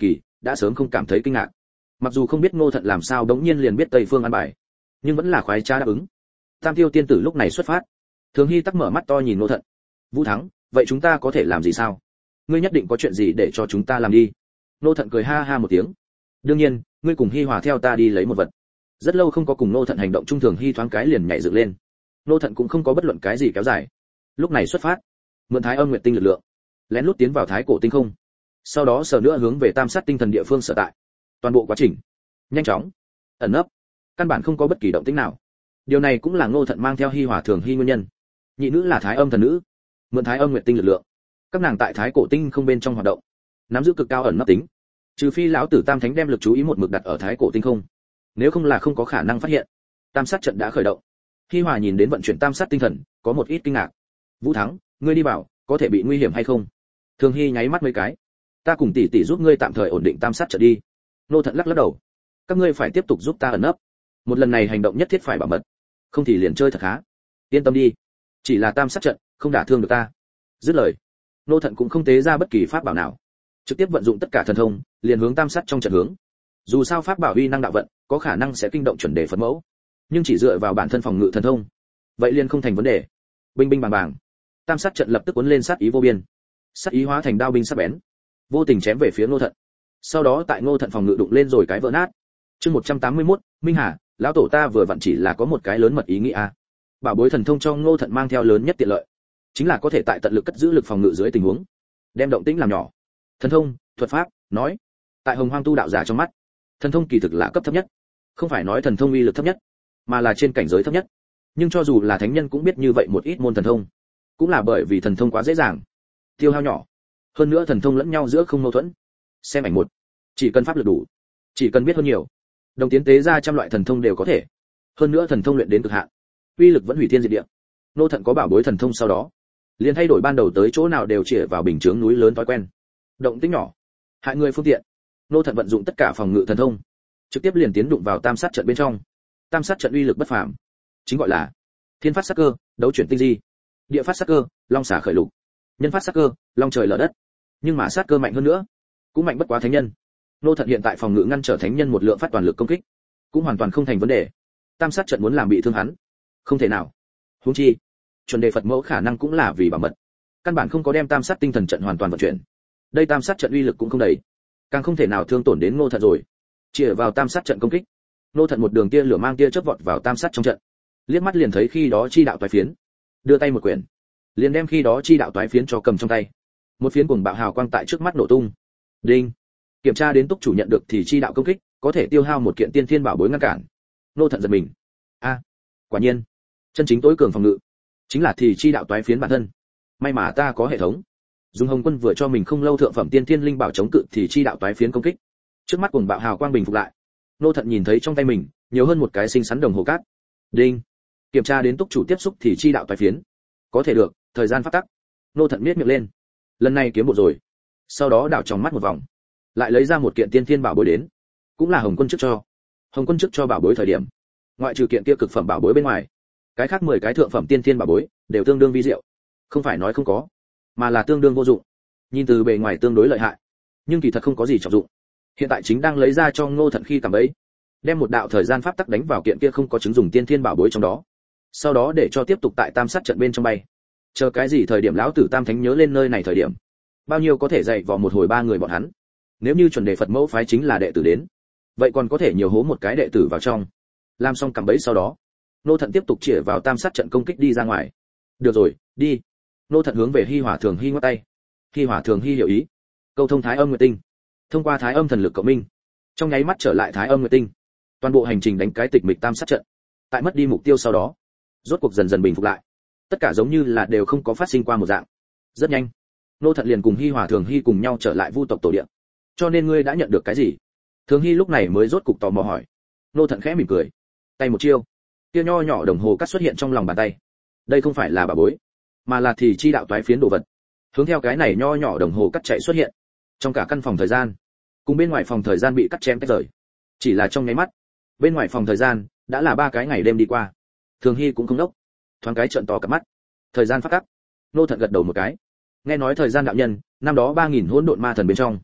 đã sớm không cảm thấy kinh ngạc. Mặc dù không biết Ngô Thận làm sao đống nhiên liền biết Tây Phương an bài, nhưng vẫn là khoái trá đáp ứng. Tam Tiêu tiên tử lúc này xuất phát. Thường Hy tắc mở mắt to nhìn Ngô Thận. Vũ Thắng, vậy chúng ta có thể làm gì sao? Ngươi nhất định có chuyện gì để cho chúng ta làm đi. Ngô Thận cười ha ha một tiếng. Đương nhiên, ngươi cùng Hy Hòa theo ta đi lấy một vật. Rất lâu không có cùng Ngô Thận hành động chung, Thường Hy thoáng cái liền nhảy dựng lên. Ngô Thận cũng không có bất luận cái gì kéo dài. Lúc này xuất phát, mượn Thái Âm Nguyệt Tinh lực lượng, lén lút tiến vào Thái Cổ Tinh không. Sau đó sờ nữa hướng về Tam Sát Tinh Thần địa phương sở tại. Toàn bộ quá trình nhanh chóng, ẩn nấp, căn bản không có bất kỳ động tĩnh nào. Điều này cũng là Ngô Thận mang theo Hi Hòa Thường Hy nguyên nhân. Nhị nữ là Thái Âm thần nữ, mượn Thái Âm Nguyệt Tinh lực lượng, các nàng tại Thái Cổ Tinh không bên trong hoạt động, nắm giữ cực cao ẩn nấp tính. Trừ phi lão tử Tam Thánh đem lực chú ý một mực đặt ở Thái Cổ Tinh không, nếu không là không có khả năng phát hiện. Tam sát trận đã khởi động. Hi Hòa nhìn đến vận chuyển Tam sát tinh thần, có một ít kinh ngạc. Vũ Thắng, ngươi đi bảo, có thể bị nguy hiểm hay không? Thường Hy nháy mắt mấy cái. Ta cùng tỷ tỷ giúp ngươi tạm thời ổn định Tam sát trận đi. Nô Thận lắc lắc đầu. Các ngươi phải tiếp tục giúp ta ẩn nấp. Một lần này hành động nhất thiết phải bảo mật, không thì liền chơi thật khá. Yên tâm đi, chỉ là Tam sát trận, không đả thương được ta. Dứt lời, Nô Thận cũng không tế ra bất kỳ pháp bảo nào, trực tiếp vận dụng tất cả thần thông, liền hướng Tam sát trong trận hướng. Dù sao pháp bảo uy năng đạo vận, có khả năng sẽ kinh động chuẩn đề Phật mẫu, nhưng chỉ dựa vào bản thân phòng ngự thần thông, vậy liền không thành vấn đề. Binh binh bàng bàng, Tam sát trận lập tức cuốn lên sát ý vô biên. Sát ý hóa thành đao binh sắc bén, vô tình chém về phía Ngô Thận. Sau đó tại Ngô Thận phòng ngự đụng lên rồi cái vỡ nát. Chương một trăm tám mươi mốt, Minh Hà, lão tổ ta vừa vặn chỉ là có một cái lớn mật ý nghĩ a. Bảo bối thần thông cho Ngô Thận mang theo lớn nhất tiện lợi, chính là có thể tại tận lực cất giữ lực phòng ngự dưới tình huống, đem động tĩnh làm nhỏ. Thần thông, thuật pháp, nói, tại Hồng Hoang tu đạo giả trong mắt, thần thông kỳ thực là cấp thấp nhất. Không phải nói thần thông uy lực thấp nhất, mà là trên cảnh giới thấp nhất. Nhưng cho dù là thánh nhân cũng biết như vậy một ít môn thần thông, cũng là bởi vì thần thông quá dễ dàng, tiêu hao nhỏ, hơn nữa thần thông lẫn nhau giữa không mâu thuẫn. Xem ảnh một, chỉ cần pháp lực đủ, chỉ cần biết hơn nhiều, đồng tiến tế ra trăm loại thần thông đều có thể. Hơn nữa thần thông luyện đến cực hạn, uy lực vẫn hủy thiên diệt địa. Nô Thận có bảo bối thần thông sau đó, liền thay đổi ban đầu tới chỗ nào đều chỉ vào bình chướng núi lớn thói quen, động tĩnh nhỏ, hại người phương tiện. Nô Thận vận dụng tất cả phòng ngự thần thông, trực tiếp liền tiến đụng vào Tam sát trận bên trong. Tam sát trận uy lực bất phàm, chính gọi là thiên phát sát cơ, đấu chuyển tinh di; địa phát sát cơ, long xả khởi lục; nhân phát sát cơ, long trời lở đất. Nhưng mà sát cơ mạnh hơn nữa, cũng mạnh bất quá thánh nhân. Nô Thận hiện tại phòng ngự ngăn trở thánh nhân một lượng phát toàn lực công kích, cũng hoàn toàn không thành vấn đề. Tam sát trận muốn làm bị thương hắn, không thể nào. Huống chi, chuẩn đề Phật mẫu khả năng cũng là vì bảo mật, căn bản không có đem Tam sát tinh thần trận hoàn toàn vận chuyển. Đây Tam sát trận uy lực cũng không đầy, càng không thể nào thương tổn đến Ngô Thận rồi. Chỉ vào Tam sát trận công kích, Ngô Thận một đường tia lửa mang tia chớp vọt vào Tam sát trong trận, liếc mắt liền thấy khi đó chi đạo toái phiến, đưa tay một quyển, liền đem khi đó chi đạo toái phiến cho cầm trong tay. Một phiến cuồng bạo hào quang tại trước mắt nổ tung. Đinh. Kiểm tra đến túc chủ nhận được thì chi đạo công kích, có thể tiêu hao một kiện tiên thiên bảo bối ngăn cản. Ngô Thận giật mình. A, quả nhiên, chân chính tối cường phòng ngự chính là thì chi đạo toái phiến bản thân. May mà ta có hệ thống. Dung Hồng Quân vừa cho mình không lâu thượng phẩm tiên thiên linh bảo chống cự thì chi đạo toái phiến công kích. Trước mắt cuồng bạo hào quang bình phục lại. Ngô Thận nhìn thấy trong tay mình nhiều hơn một cái xinh xắn đồng hồ cát. Đinh. Kiểm tra đến túc chủ tiếp xúc thì chi đạo toái phiến, có thể được, thời gian phát tắc. Ngô Thận miết miệng lên, lần này kiếm bộ rồi. Sau đó đảo tròng mắt một vòng, lại lấy ra một kiện tiên thiên bảo bối đến, cũng là Hồng Quân trước cho. Hồng Quân trước cho bảo bối thời điểm, ngoại trừ kiện kia cực phẩm bảo bối bên ngoài, cái khác mười cái thượng phẩm tiên thiên bảo bối đều tương đương vi diệu. Không phải nói không có, mà là tương đương vô dụng. Nhìn từ bề ngoài tương đối lợi hại, nhưng kỳ thật không có gì trọng dụng. Hiện tại chính đang lấy ra cho Ngô Thận khi cầm ấy, đem một đạo thời gian pháp tắc đánh vào kiện kia không có chứng dùng tiên thiên bảo bối trong đó. Sau đó để cho tiếp tục tại Tam sát trận bên trong bay. Chờ cái gì thời điểm lão tử Tam Thánh nhớ lên nơi này thời điểm, bao nhiêu có thể dạy vào một hồi ba người bọn hắn. Nếu như chuẩn đề Phật mẫu phái chính là đệ tử đến, vậy còn có thể nhiều hố một cái đệ tử vào trong. Làm xong cầm bẫy sau đó, Nô Thận tiếp tục chĩa vào Tam sát trận công kích đi ra ngoài. Được rồi, đi. Nô Thận hướng về Hi Hỏa Thường Hy ngoắc tay. Hi Hỏa Thường Hy hiểu ý, câu thông Thái Âm Nguyệt Tinh, thông qua Thái Âm thần lực cộng minh, trong nháy mắt trở lại Thái Âm Nguyệt Tinh. Toàn bộ hành trình đánh cái tịch mịch Tam sát trận, tại mất đi mục tiêu sau đó, rốt cuộc dần dần bình phục lại. Tất cả giống như là đều không có phát sinh qua một dạng. Rất nhanh, Nô Thận liền cùng Hi Hỏa Thường Hy cùng nhau trở lại Vu tộc tổ địa. Cho nên ngươi đã nhận được cái gì? Thường Hy lúc này mới rốt cục tò mò hỏi. Nô Thận khẽ mỉm cười, tay một chiêu, kia nho nhỏ đồng hồ cắt xuất hiện trong lòng bàn tay. Đây không phải là bà bối, mà là thì chi đạo toái phiến đồ vật. Hướng theo cái này nho nhỏ đồng hồ cắt chạy xuất hiện, trong cả căn phòng thời gian, cùng bên ngoài phòng thời gian bị cắt chém tách rời. Chỉ là trong nháy mắt, bên ngoài phòng thời gian đã là ba cái ngày đêm đi qua. Thường Hy cũng không đốc, thoáng cái trợn to cả mắt. Thời gian phát tắc. Nô Thận gật đầu một cái. Nghe nói thời gian đạo nhân, năm đó ba nghìn hỗn độn ma thần bên trong,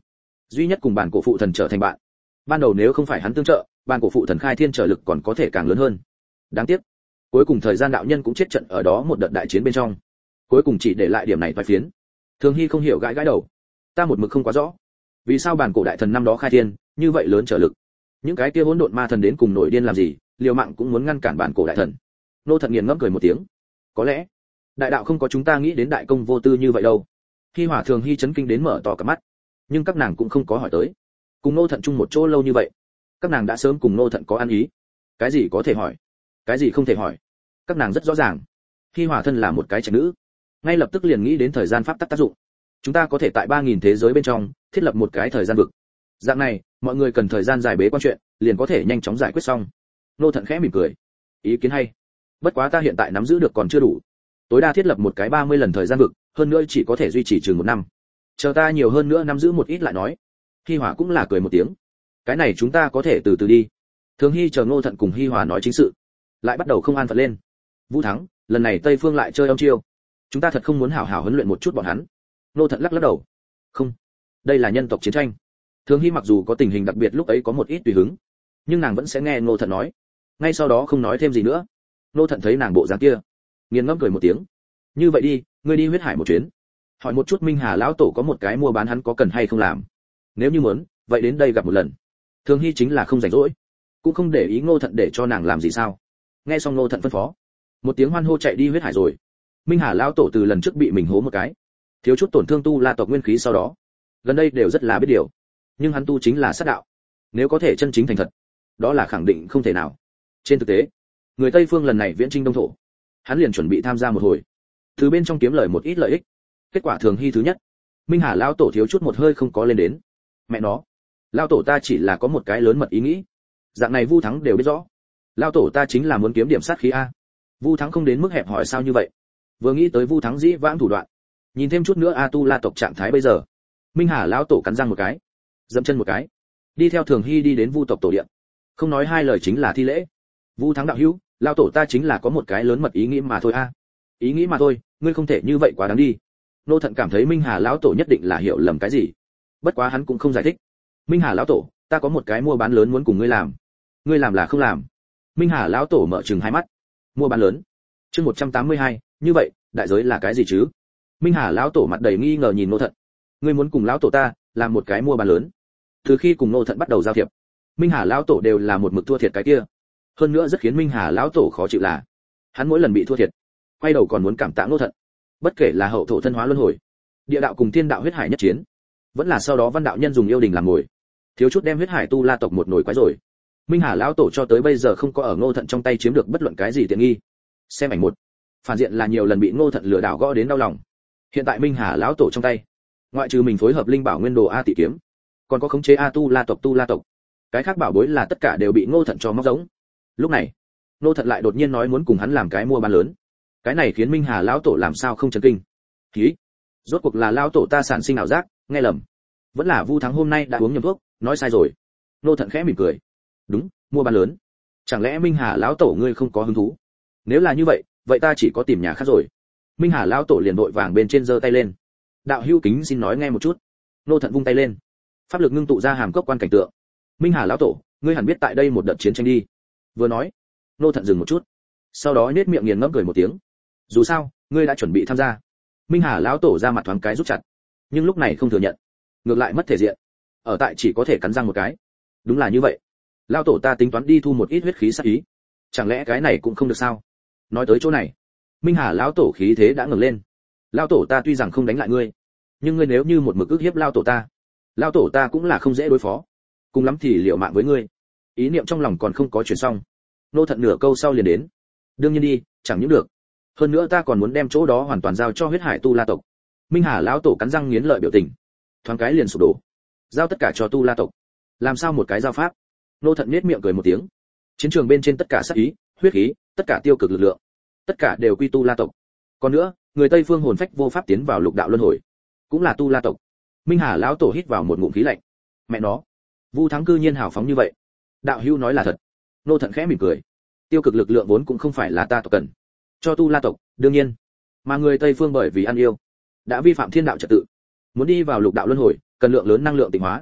duy nhất cùng bản cổ phụ thần trở thành bạn. Ban đầu nếu không phải hắn tương trợ, bản cổ phụ thần khai thiên trở lực còn có thể càng lớn hơn. Đáng tiếc, cuối cùng thời gian đạo nhân cũng chết trận ở đó một đợt đại chiến bên trong. Cuối cùng chỉ để lại điểm này toái phiến. Thường Hy không hiểu gãi gãi đầu. Ta một mực không quá rõ, vì sao bản cổ đại thần năm đó khai thiên, như vậy lớn trở lực. Những cái kia hỗn độn ma thần đến cùng nổi điên làm gì, liều mạng cũng muốn ngăn cản bản cổ đại thần. Nô Thận nghiền ngẫm cười một tiếng. Có lẽ, đại đạo không có chúng ta nghĩ đến đại công vô tư như vậy đâu. Hi Hỏa Thường Hy chấn kinh đến mở to cả mắt, nhưng các nàng cũng không có hỏi tới. Cùng Nô Thận chung một chỗ lâu như vậy, các nàng đã sớm cùng Nô Thận có ăn ý. Cái gì có thể hỏi, cái gì không thể hỏi, các nàng rất rõ ràng. Hi Hỏa thân là một cái trạch nữ, ngay lập tức liền nghĩ đến thời gian pháp tắc tác dụng. Chúng ta có thể tại ba nghìn thế giới bên trong thiết lập một cái thời gian vực. Dạng này, mọi người cần thời gian giải bế quan chuyện, liền có thể nhanh chóng giải quyết xong. Nô Thận khẽ mỉm cười. Ý kiến hay. Bất quá ta hiện tại nắm giữ được còn chưa đủ. Tối đa thiết lập một cái ba mươi lần thời gian vực, hơn nữa chỉ có thể duy trì chừng một năm. Chờ ta nhiều hơn nữa nắm giữ một ít lại nói. Hi Hỏa cũng là cười một tiếng. Cái này chúng ta có thể từ từ đi. Thường Hy chờ Ngô Thận cùng Hi Hỏa nói chính sự, lại bắt đầu không an phận lên. Vũ Thắng, lần này Tây Phương lại chơi âm chiêu. Chúng ta thật không muốn hảo hảo huấn luyện một chút bọn hắn. Ngô Thận lắc lắc đầu. Không, đây là nhân tộc chiến tranh. Thường Hy mặc dù có tình hình đặc biệt lúc ấy có một ít tùy hứng, nhưng nàng vẫn sẽ nghe Ngô Thận nói. Ngay sau đó không nói thêm gì nữa. Ngô Thận thấy nàng bộ dáng kia, nghiền ngẫm cười một tiếng. Như vậy đi, ngươi đi huyết hải một chuyến, hỏi một chút Minh Hà lão tổ có một cái mua bán hắn có cần hay không làm. Nếu như muốn, vậy đến đây gặp một lần. Thường Hy chính là không rảnh rỗi, cũng không để ý Ngô Thận để cho nàng làm gì sao. Nghe xong Ngô Thận phân phó, một tiếng hoan hô chạy đi huyết hải rồi. Minh Hà lão tổ từ lần trước bị mình hố một cái, thiếu chút tổn thương tu la tộc nguyên khí sau đó, gần đây đều rất là biết điều. Nhưng hắn tu chính là sát đạo, nếu có thể chân chính thành thật, đó là khẳng định không thể nào. Trên thực tế, người Tây phương lần này viễn chinh đông thổ, hắn liền chuẩn bị tham gia một hồi, từ bên trong kiếm lời một ít lợi ích. Kết quả Thường Hy thứ nhất, Minh Hà lão tổ thiếu chút một hơi không có lên đến. Mẹ nó, lão tổ ta chỉ là có một cái lớn mật ý nghĩ, dạng này Vu Thắng đều biết rõ. Lão tổ ta chính là muốn kiếm điểm sát khí a. Vu Thắng không đến mức hẹp hòi sao như vậy. Vừa nghĩ tới Vu Thắng dĩ vãng thủ đoạn, nhìn thêm chút nữa a tu la tộc trạng thái bây giờ, Minh Hà lão tổ cắn răng một cái, dậm chân một cái, đi theo Thường Hy đi đến Vu tộc tổ điện. Không nói hai lời chính là thi lễ. Vu Thắng đạo hữu, lão tổ ta chính là có một cái lớn mật ý nghĩ mà thôi a. Ý nghĩ mà thôi, ngươi không thể như vậy quá đáng đi. Nô Thận cảm thấy Minh Hà lão tổ nhất định là hiểu lầm cái gì, bất quá hắn cũng không giải thích. Minh Hà lão tổ, ta có một cái mua bán lớn muốn cùng ngươi làm. Ngươi làm là không làm? Minh Hà lão tổ mở trừng hai mắt. Mua bán lớn? Chương một trăm tám mươi hai, như vậy, đại giới là cái gì chứ? Minh Hà lão tổ mặt đầy nghi ngờ nhìn Nô Thận. Ngươi muốn cùng lão tổ ta làm một cái mua bán lớn? Từ khi cùng Nô Thận bắt đầu giao thiệp, Minh Hà lão tổ đều là một mực thua thiệt cái kia. Hơn nữa rất khiến Minh Hà lão tổ khó chịu là, hắn mỗi lần bị thua thiệt, quay đầu còn muốn cảm tạ Nô Thận. Bất kể là hậu thổ thân hóa luân hồi, địa đạo cùng thiên đạo huyết hải nhất chiến, vẫn là sau đó văn đạo nhân dùng yêu đình làm mồi, thiếu chút đem huyết hải tu la tộc một nồi quái rồi. Minh Hà lão tổ cho tới bây giờ không có ở Ngô Thận trong tay chiếm được bất luận cái gì tiện nghi. Xem ảnh một, phản diện là nhiều lần bị Ngô Thận lừa đảo gõ đến đau lòng. Hiện tại Minh Hà lão tổ trong tay, ngoại trừ mình phối hợp linh bảo nguyên đồ a tỷ kiếm, còn có khống chế a tu la tộc tu la tộc, cái khác bảo bối là tất cả đều bị Ngô Thận cho móc giống. Lúc này, Ngô Thận lại đột nhiên nói muốn cùng hắn làm cái mua bán lớn. Cái này khiến Minh Hà lão tổ làm sao không chấn kinh. Hí, rốt cuộc là lão tổ ta sản sinh ảo giác, nghe lầm, vẫn là Vu Thắng hôm nay đã uống nhầm thuốc, nói sai rồi. Ngô Thận khẽ mỉm cười. Đúng, mua bán lớn. Chẳng lẽ Minh Hà lão tổ ngươi không có hứng thú? Nếu là như vậy, vậy ta chỉ có tìm nhà khác rồi. Minh Hà lão tổ liền vội vàng bên trên giơ tay lên. Đạo hữu kính xin nói nghe một chút. Ngô Thận vung tay lên, pháp lực ngưng tụ ra hàm cốc quan cảnh tượng. Minh Hà lão tổ, ngươi hẳn biết tại đây một đợt chiến tranh đi. Vừa nói, Ngô Thận dừng một chút, sau đó nhếch miệng nghiền ngẫm cười một tiếng. Dù sao, ngươi đã chuẩn bị tham gia. Minh Hà lão tổ ra mặt thoáng cái rút chặt, nhưng lúc này không thừa nhận, ngược lại mất thể diện, ở tại chỉ có thể cắn răng một cái. Đúng là như vậy, lão tổ ta tính toán đi thu một ít huyết khí sát ý, chẳng lẽ cái này cũng không được sao? Nói tới chỗ này, Minh Hà lão tổ khí thế đã ngẩng lên. Lão tổ ta tuy rằng không đánh lại ngươi, nhưng ngươi nếu như một mực ức hiếp lão tổ ta, lão tổ ta cũng là không dễ đối phó, cùng lắm thì liều mạng với ngươi. Ý niệm trong lòng còn không có chuyển xong, Nô Thận nửa câu sau liền đến. Đương nhiên đi, chẳng những được, hơn nữa ta còn muốn đem chỗ đó hoàn toàn giao cho huyết hải tu la tộc. Minh Hà lão tổ cắn răng nghiến lợi biểu tình, thoáng cái liền sụp đổ. Giao tất cả cho tu la tộc? Làm sao một cái giao pháp? Nô Thận nhếch miệng cười một tiếng. Chiến trường bên trên tất cả sát ý, huyết khí, tất cả tiêu cực lực lượng, tất cả đều quy tu la tộc. Còn nữa, người Tây phương hồn phách vô pháp tiến vào lục đạo luân hồi, cũng là tu la tộc. Minh Hà lão tổ hít vào một ngụm khí lạnh. Mẹ nó, Vu Thắng cư nhiên hào phóng như vậy. Đạo hữu nói là thật. Nô Thận khẽ mỉm cười. Tiêu cực lực lượng vốn cũng không phải là ta tộc cần, cho tu la tộc, đương nhiên, mà người Tây phương bởi vì ăn yêu, đã vi phạm thiên đạo trật tự, muốn đi vào lục đạo luân hồi, cần lượng lớn năng lượng tịnh hóa.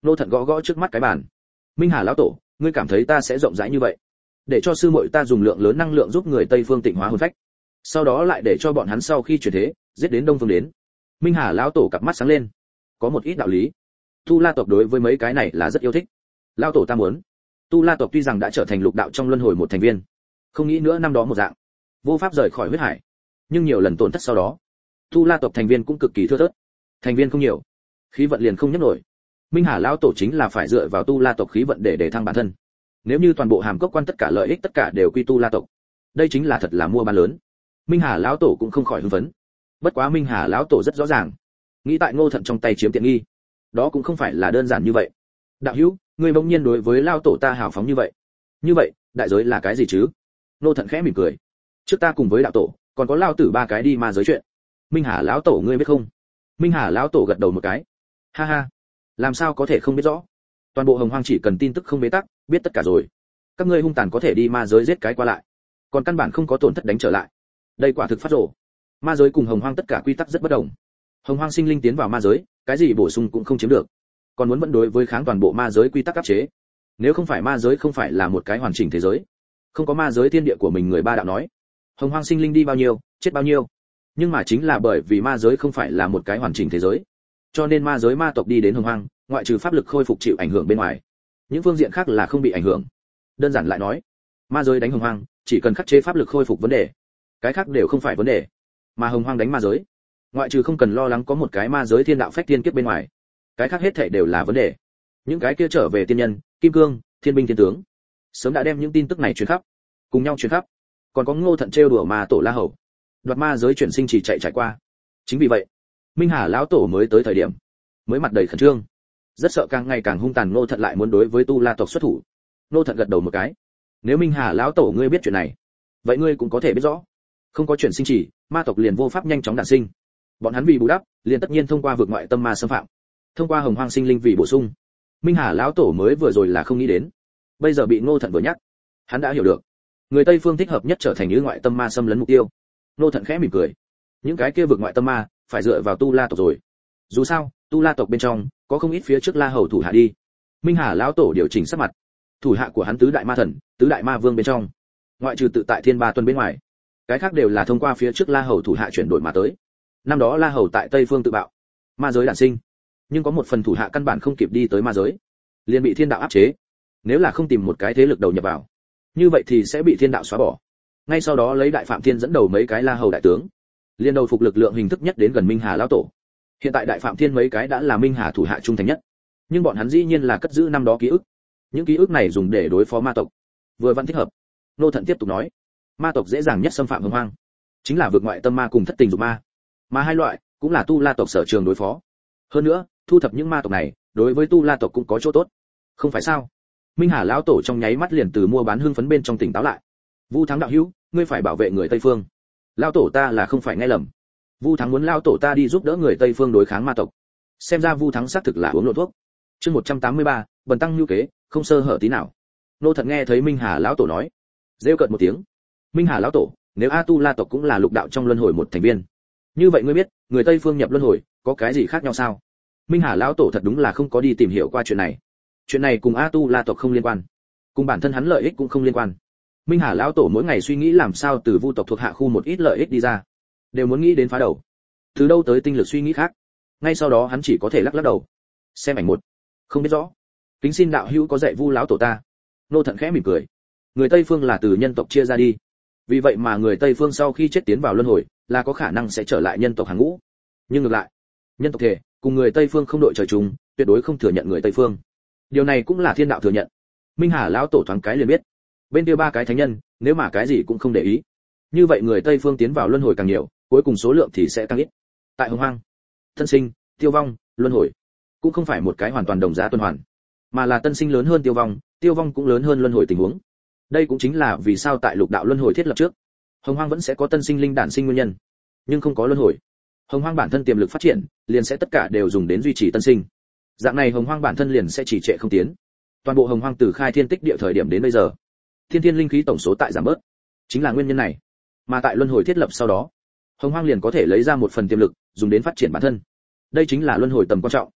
Nô Thận gõ gõ trước mắt cái bàn. Minh Hà lão tổ, ngươi cảm thấy ta sẽ rộng rãi như vậy, để cho sư muội ta dùng lượng lớn năng lượng giúp người Tây phương tịnh hóa hồn phách, sau đó lại để cho bọn hắn sau khi chuyển thế giết đến Đông Phương đến. Minh Hà lão tổ cặp mắt sáng lên, có một ít đạo lý. Tu La tộc đối với mấy cái này là rất yêu thích. Lão tổ ta muốn, Tu La tộc tuy rằng đã trở thành lục đạo trong luân hồi một thành viên, không nghĩ nữa năm đó một dạng, vô pháp rời khỏi huyết hải, nhưng nhiều lần tổn thất sau đó, Tu La tộc thành viên cũng cực kỳ thưa thớt. Thành viên không nhiều, khí vận liền không nhấc nổi. Minh Hà lão tổ chính là phải dựa vào Tu La tộc khí vận để để thăng bản thân. Nếu như toàn bộ Hàm Cốc quan tất cả lợi ích tất cả đều quy Tu La tộc, đây chính là thật là mua bán lớn. Minh Hà lão tổ cũng không khỏi hưng phấn. Bất quá Minh Hà lão tổ rất rõ ràng, nghĩ tại Ngô Thận trong tay chiếm tiện nghi, đó cũng không phải là đơn giản như vậy. Đạo hữu, ngươi bỗng nhiên đối với lão tổ ta hào phóng như vậy, như vậy đại giới là cái gì chứ? Ngô Thận khẽ mỉm cười. Trước ta cùng với đạo tổ, còn có lão tử ba cái đi ma giới chuyện. Minh Hà lão tổ ngươi biết không? Minh Hà lão tổ gật đầu một cái. Ha ha, làm sao có thể không biết rõ? Toàn bộ Hồng Hoang chỉ cần tin tức không bế tắc, biết tất cả rồi. Các ngươi hung tàn có thể đi ma giới giết cái qua lại, còn căn bản không có tổn thất đánh trở lại. Đây quả thực phát rồ. Ma giới cùng Hồng Hoang tất cả quy tắc rất bất đồng. Hồng Hoang sinh linh tiến vào ma giới, cái gì bổ sung cũng không chiếm được, còn muốn vẫn đối với kháng toàn bộ ma giới quy tắc áp chế. Nếu không phải ma giới không phải là một cái hoàn chỉnh thế giới, không có ma giới thiên địa của mình, người ba đạo nói, Hồng Hoang sinh linh đi bao nhiêu, chết bao nhiêu. Nhưng mà chính là bởi vì ma giới không phải là một cái hoàn chỉnh thế giới, cho nên ma giới ma tộc đi đến Hồng Hoang, ngoại trừ pháp lực khôi phục chịu ảnh hưởng bên ngoài, những phương diện khác là không bị ảnh hưởng. Đơn giản lại nói, ma giới đánh Hồng Hoang, chỉ cần khắc chế pháp lực khôi phục vấn đề, cái khác đều không phải vấn đề. Mà Hồng Hoang đánh ma giới, ngoại trừ không cần lo lắng có một cái ma giới thiên đạo phách thiên kiếp bên ngoài, cái khác hết thảy đều là vấn đề. Những cái kia trở về tiên nhân, kim cương, thiên binh thiên tướng, sớm đã đem những tin tức này truyền khắp, cùng nhau truyền khắp. Còn có Ngô Thận trêu đùa ma tổ La Hầu, đoạt ma giới chuyển sinh chỉ chạy trải qua. Chính vì vậy, Minh Hà lão tổ mới tới thời điểm, mới mặt đầy khẩn trương, rất sợ càng ngày càng hung tàn Ngô Thận lại muốn đối với Tu La tộc xuất thủ. Ngô Thận gật đầu một cái. Nếu Minh Hà lão tổ ngươi biết chuyện này, vậy ngươi cũng có thể biết rõ, không có chuyển sinh chỉ, ma tộc liền vô pháp nhanh chóng đản sinh. Bọn hắn vì bù đắp, liền tất nhiên thông qua vượt ngoại tâm ma xâm phạm, thông qua Hồng Hoang sinh linh vì bổ sung. Minh Hà lão tổ mới vừa rồi là không nghĩ đến, bây giờ bị Ngô Thận vừa nhắc, hắn đã hiểu được, người Tây phương thích hợp nhất trở thành như ngoại tâm ma xâm lấn mục tiêu. Ngô Thận khẽ mỉm cười. Những cái kia vượt ngoại tâm ma, phải dựa vào Tu La tộc rồi. Dù sao, Tu La tộc bên trong có không ít phía trước La Hầu thủ hạ đi. Minh Hà lão tổ điều chỉnh sắc mặt. Thủ hạ của hắn tứ đại ma thần, tứ đại ma vương bên trong, ngoại trừ tự tại Thiên Ba Tuần bên ngoài, cái khác đều là thông qua phía trước La Hầu thủ hạ chuyển đổi mà tới. Năm đó La Hầu tại Tây phương tự bạo, ma giới đản sinh, nhưng có một phần thủ hạ căn bản không kịp đi tới ma giới, liền bị thiên đạo áp chế. Nếu là không tìm một cái thế lực đầu nhập vào, như vậy thì sẽ bị thiên đạo xóa bỏ. Ngay sau đó lấy Đại Phạm Thiên dẫn đầu mấy cái La Hầu đại tướng, liên đầu phục lực lượng hình thức nhất đến gần Minh Hà lão tổ. Hiện tại Đại Phạm Thiên mấy cái đã là Minh Hà thủ hạ trung thành nhất, nhưng bọn hắn dĩ nhiên là cất giữ năm đó ký ức. Những ký ức này dùng để đối phó ma tộc, vừa vẫn thích hợp. Nô Thận tiếp tục nói, ma tộc dễ dàng nhất xâm phạm Hồng Hoang, chính là vượt ngoại tâm ma cùng thất tình dục ma, mà hai loại cũng là Tu La tộc sở trường đối phó. Hơn nữa, thu thập những ma tộc này, đối với Tu La tộc cũng có chỗ tốt, không phải sao? Minh Hà lão tổ trong nháy mắt liền từ mua bán hưng phấn bên trong tỉnh táo lại. Vu Thắng đạo hữu, ngươi phải bảo vệ người Tây phương. Lão tổ ta là không phải nghe lầm. Vu Thắng muốn lão tổ ta đi giúp đỡ người Tây phương đối kháng ma tộc. Xem ra Vu Thắng xác thực là uống lộn thuốc. Chương một trăm tám mươi ba, bần tăng nhu kế, không sơ hở tí nào. Nô Thận nghe thấy Minh Hà lão tổ nói, rêu cợt một tiếng. Minh Hà lão tổ, nếu A Tu La tộc cũng là lục đạo trong luân hồi một thành viên, như vậy ngươi biết, người Tây phương nhập luân hồi, có cái gì khác nhau sao? Minh Hà lão tổ thật đúng là không có đi tìm hiểu qua chuyện này. Chuyện này cùng A Tu La tộc không liên quan, cùng bản thân hắn lợi ích cũng không liên quan. Minh Hà lão tổ mỗi ngày suy nghĩ làm sao từ Vu tộc thuộc hạ khu một ít lợi ích đi ra, đều muốn nghĩ đến phá đầu. Từ đâu tới tinh lực suy nghĩ khác? Ngay sau đó hắn chỉ có thể lắc lắc đầu. Xem ảnh một, không biết rõ. Kính xin đạo hữu có dạy Vu lão tổ ta. Nô Thận khẽ mỉm cười. Người Tây phương là từ nhân tộc chia ra đi, vì vậy mà người Tây phương sau khi chết tiến vào luân hồi, là có khả năng sẽ trở lại nhân tộc hàng ngũ. Nhưng ngược lại, nhân tộc thể cùng người Tây phương không đội trời chung, tuyệt đối không thừa nhận người Tây phương. Điều này cũng là thiên đạo thừa nhận. Minh Hà lão tổ thoáng cái liền biết, bên kia ba cái thánh nhân, nếu mà cái gì cũng không để ý, như vậy người Tây phương tiến vào luân hồi càng nhiều, cuối cùng số lượng thì sẽ tăng ít. Tại Hồng Hoang, thân sinh, tiêu vong, luân hồi, cũng không phải một cái hoàn toàn đồng giá tuần hoàn, mà là tân sinh lớn hơn tiêu vong, tiêu vong cũng lớn hơn luân hồi tình huống. Đây cũng chính là vì sao tại lục đạo luân hồi thiết lập trước, Hồng Hoang vẫn sẽ có tân sinh linh đản sinh nguyên nhân, nhưng không có luân hồi. Hồng Hoang bản thân tiềm lực phát triển, liền sẽ tất cả đều dùng đến duy trì tân sinh. Dạng này Hồng Hoang bản thân liền sẽ chỉ trệ không tiến. Toàn bộ Hồng Hoang từ khai thiên tích địa thời điểm đến bây giờ, thiên thiên linh khí tổng số tại giảm bớt, chính là nguyên nhân này. Mà tại luân hồi thiết lập sau đó, Hồng Hoang liền có thể lấy ra một phần tiềm lực, dùng đến phát triển bản thân. Đây chính là luân hồi tầm quan trọng.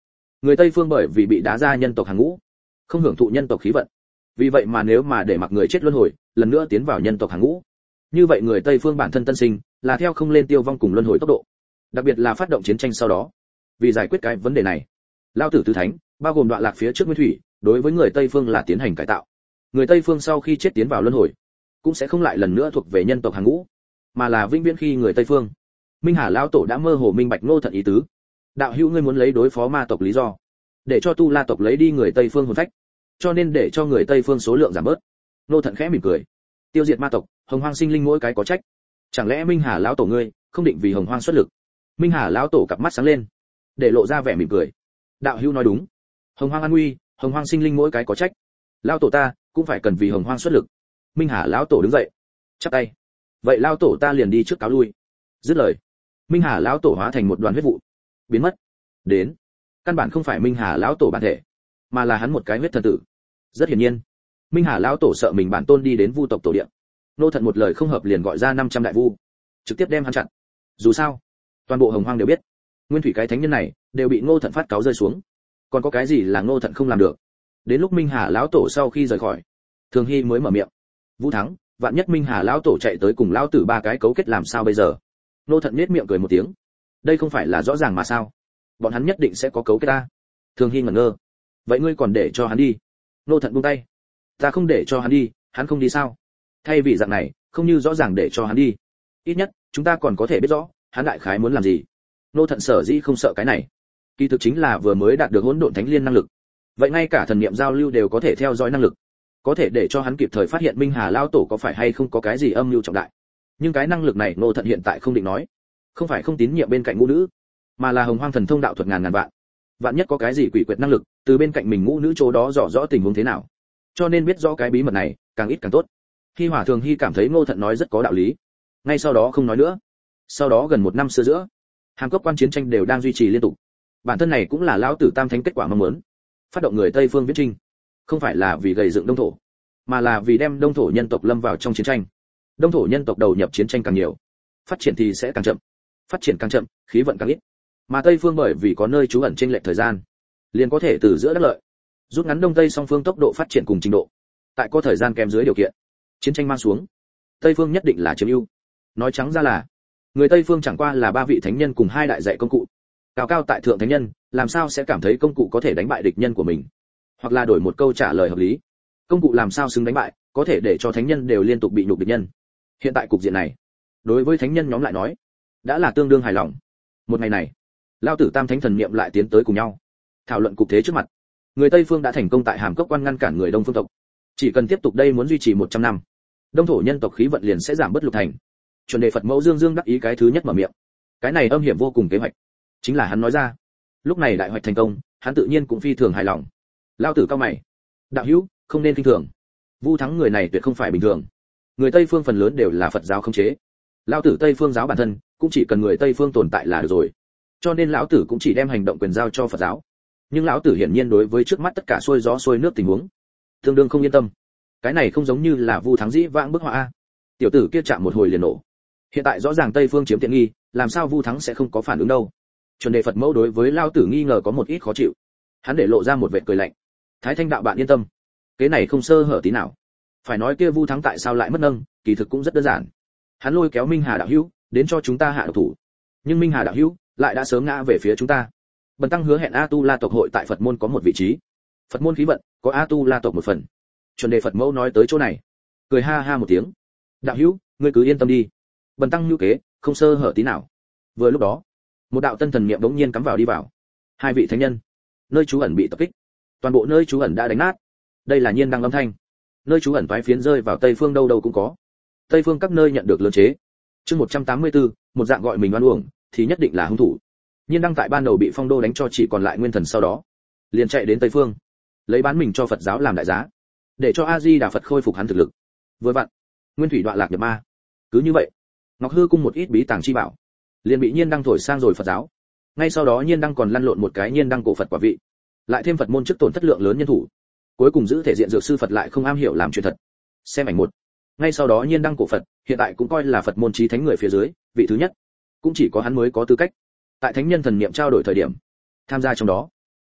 Người Tây phương bởi vì bị đá ra nhân tộc hàng ngũ, không hưởng thụ nhân tộc khí vận. Vì vậy mà nếu mà để mặc người chết luân hồi, lần nữa tiến vào nhân tộc hàng ngũ, như vậy người Tây phương bản thân tân sinh, là theo không lên tiêu vong cùng luân hồi tốc độ. Đặc biệt là phát động chiến tranh sau đó. Vì giải quyết cái vấn đề này, Lão tử tứ thánh, bao gồm đoạn lạc phía trước nguyên thủy, đối với người Tây phương là tiến hành cải tạo. Người Tây phương sau khi chết tiến vào luân hồi, cũng sẽ không lại lần nữa thuộc về nhân tộc hàng ngũ, mà là vĩnh viễn khi người Tây phương. Minh Hà lão tổ đã mơ hồ minh bạch Ngô Thận ý tứ. Đạo hữu ngươi muốn lấy đối phó ma tộc lý do, để cho tu la tộc lấy đi người Tây phương hồn phách, cho nên để cho người Tây phương số lượng giảm bớt. Ngô Thận khẽ mỉm cười. Tiêu diệt ma tộc, hồng hoang sinh linh mỗi cái có trách. Chẳng lẽ Minh Hà lão tổ ngươi không định vì hồng hoang xuất lực? Minh Hà lão tổ cặp mắt sáng lên, để lộ ra vẻ mỉm cười. Đạo hữu nói đúng, hồng hoang an nguy, hồng hoang sinh linh mỗi cái có trách. Lão tổ ta cũng phải cần vì hồng hoang xuất lực. Minh Hà lão tổ đứng dậy, chắp tay. Vậy lão tổ ta liền đi trước cáo lui. Dứt lời, Minh Hà lão tổ hóa thành một đoàn huyết vụ, biến mất. Đến, căn bản không phải Minh Hà lão tổ bản thể, mà là hắn một cái huyết thần tử. Rất hiển nhiên, Minh Hà lão tổ sợ mình bản tôn đi đến vu tộc tổ địa. Nô Thận một lời không hợp liền gọi ra năm trăm đại vu, trực tiếp đem hắn chặn. Dù sao, toàn bộ hồng hoang đều biết, nguyên thủy cái thánh nhân này đều bị Ngô Thận phát cáo rơi xuống. Còn có cái gì là Ngô Thận không làm được? Đến lúc Minh Hà lão tổ sau khi rời khỏi, Thường Hy mới mở miệng. Vũ Thắng, vạn nhất Minh Hà lão tổ chạy tới cùng lão tử ba cái cấu kết làm sao bây giờ? Ngô Thận nhếch miệng cười một tiếng. Đây không phải là rõ ràng mà sao? Bọn hắn nhất định sẽ có cấu kết ta. Thường Hy ngẩn ngơ. Vậy ngươi còn để cho hắn đi? Ngô Thận buông tay. Ta không để cho hắn đi, hắn không đi sao? Thay vì dạng này, không như rõ ràng để cho hắn đi. Ít nhất, chúng ta còn có thể biết rõ, hắn đại khái muốn làm gì. Ngô Thận sở dĩ không sợ cái này, kỳ thực chính là vừa mới đạt được hỗn độn thánh liên năng lực. Vậy ngay cả thần niệm giao lưu đều có thể theo dõi năng lực, có thể để cho hắn kịp thời phát hiện Minh Hà lão tổ có phải hay không có cái gì âm mưu trọng đại. Nhưng cái năng lực này Ngô Thận hiện tại không định nói, không phải không tín nhiệm bên cạnh ngũ nữ, mà là hồng hoang thần thông đạo thuật ngàn ngàn vạn. Vạn nhất có cái gì quỷ quyệt năng lực, từ bên cạnh mình ngũ nữ chỗ đó rõ rõ tình huống thế nào. Cho nên biết rõ cái bí mật này, càng ít càng tốt. Hi Hỏa Thường Hy cảm thấy Ngô Thận nói rất có đạo lý. Ngay sau đó không nói nữa. Sau đó gần một năm xưa giữa, Hàm Cốc quan chiến tranh đều đang duy trì liên tục. Bản thân này cũng là lão tử tam thánh kết quả mong muốn. Phát động người Tây phương viễn trinh, không phải là vì gây dựng đông thổ, mà là vì đem đông thổ nhân tộc lâm vào trong chiến tranh. Đông thổ nhân tộc đầu nhập chiến tranh càng nhiều, phát triển thì sẽ càng chậm. Phát triển càng chậm, khí vận càng ít. Mà Tây phương bởi vì có nơi trú ẩn chênh lệch thời gian, liền có thể từ giữa đắc lợi, rút ngắn đông tây song phương tốc độ phát triển cùng trình độ. Tại có thời gian kèm dưới điều kiện, chiến tranh mang xuống, Tây phương nhất định là chiếm ưu. Nói trắng ra là, người Tây phương chẳng qua là ba vị thánh nhân cùng hai đại dạy công cụ. Cao cao tại thượng thánh nhân, làm sao sẽ cảm thấy công cụ có thể đánh bại địch nhân của mình? Hoặc là đổi một câu trả lời hợp lý, công cụ làm sao xứng đánh bại, có thể để cho thánh nhân đều liên tục bị nhục địch nhân. Hiện tại cục diện này, đối với thánh nhân nhóm lại nói, đã là tương đương hài lòng. Một ngày này, Lão tử tam thánh thần niệm lại tiến tới cùng nhau, thảo luận cục thế trước mặt. Người Tây phương đã thành công tại Hàm Cốc quan ngăn cản người Đông phương tộc. Chỉ cần tiếp tục đây muốn duy trì một trăm năm, đông thổ nhân tộc khí vận liền sẽ giảm bớt lục thành. Chuẩn đề Phật mẫu Dương Dương đắc ý cái thứ nhất mở miệng. Cái này âm hiểm vô cùng kế hoạch, chính là hắn nói ra. Lúc này đại hoạch thành công, hắn tự nhiên cũng phi thường hài lòng. Lão tử cao mày, đạo hữu không nên kinh thường. Vu Thắng người này tuyệt không phải bình thường. Người Tây phương phần lớn đều là Phật giáo khống chế. Lão tử Tây phương giáo bản thân cũng chỉ cần người Tây phương tồn tại là được rồi. Cho nên lão tử cũng chỉ đem hành động quyền giao cho Phật giáo. Nhưng lão tử hiển nhiên đối với trước mắt tất cả xuôi gió xuôi nước tình huống, tương đương không yên tâm. Cái này không giống như là Vu Thắng dĩ vãng bức họa a. Tiểu tử kia chạm một hồi liền nổ. Hiện tại rõ ràng Tây phương chiếm tiện nghi, làm sao Vu Thắng sẽ không có phản ứng đâu? Chuẩn đề Phật mẫu đối với lão tử nghi ngờ có một ít khó chịu. Hắn để lộ ra một vệt cười lạnh. Thái Thanh đạo bạn yên tâm, cái này không sơ hở tí nào. Phải nói kia Vu Thắng tại sao lại mất nâng, kỳ thực cũng rất đơn giản. Hắn lôi kéo Minh Hà đạo hữu đến cho chúng ta hạ độc thủ, nhưng Minh Hà đạo hữu lại đã sớm ngã về phía chúng ta. Bần tăng hứa hẹn A Tu La tộc hội tại Phật môn có một vị trí. Phật môn khí vận có A Tu La tộc một phần. Chuẩn đề Phật mẫu nói tới chỗ này, cười ha ha một tiếng. Đạo hữu, ngươi cứ yên tâm đi, bần tăng nhu kế không sơ hở tí nào. Vừa lúc đó, một đạo tân thần niệm đống nhiên cắm vào đi vào. Hai vị thánh nhân, nơi trú ẩn bị tập kích, toàn bộ nơi trú ẩn đã đánh nát. Đây là nhiên đăng âm thanh. Nơi trú ẩn toái phiến rơi vào tây phương đâu đâu cũng có. Tây phương các nơi nhận được lớn chế. Chương một trăm tám mươi tư, một dạng gọi mình oan uổng, thì nhất định là hung thủ. Nhiên đăng tại ban đầu bị phong đô đánh cho chỉ còn lại nguyên thần sau đó, liền chạy đến tây phương, lấy bán mình cho Phật giáo làm đại giá, để cho A Di Đà Phật khôi phục hắn thực lực. Vừa vặn, nguyên thủy đoạn lạc nhập ma. Cứ như vậy, Ngọc Hư cung một ít bí tàng chi bảo, liền bị nhiên đăng thổi sang rồi Phật giáo. Ngay sau đó nhiên đăng còn lăn lộn một cái nhiên đăng cổ Phật quả vị, lại thêm Phật môn trước tổn thất lượng lớn nhân thủ. Cuối cùng giữ thể diện dược sư Phật lại không am hiểu làm chuyện thật. Xem ảnh một. Ngay sau đó nhiên đăng cổ Phật, hiện tại cũng coi là Phật môn chí thánh người phía dưới, vị thứ nhất, cũng chỉ có hắn mới có tư cách. Tại thánh nhân thần niệm trao đổi thời điểm, tham gia trong đó.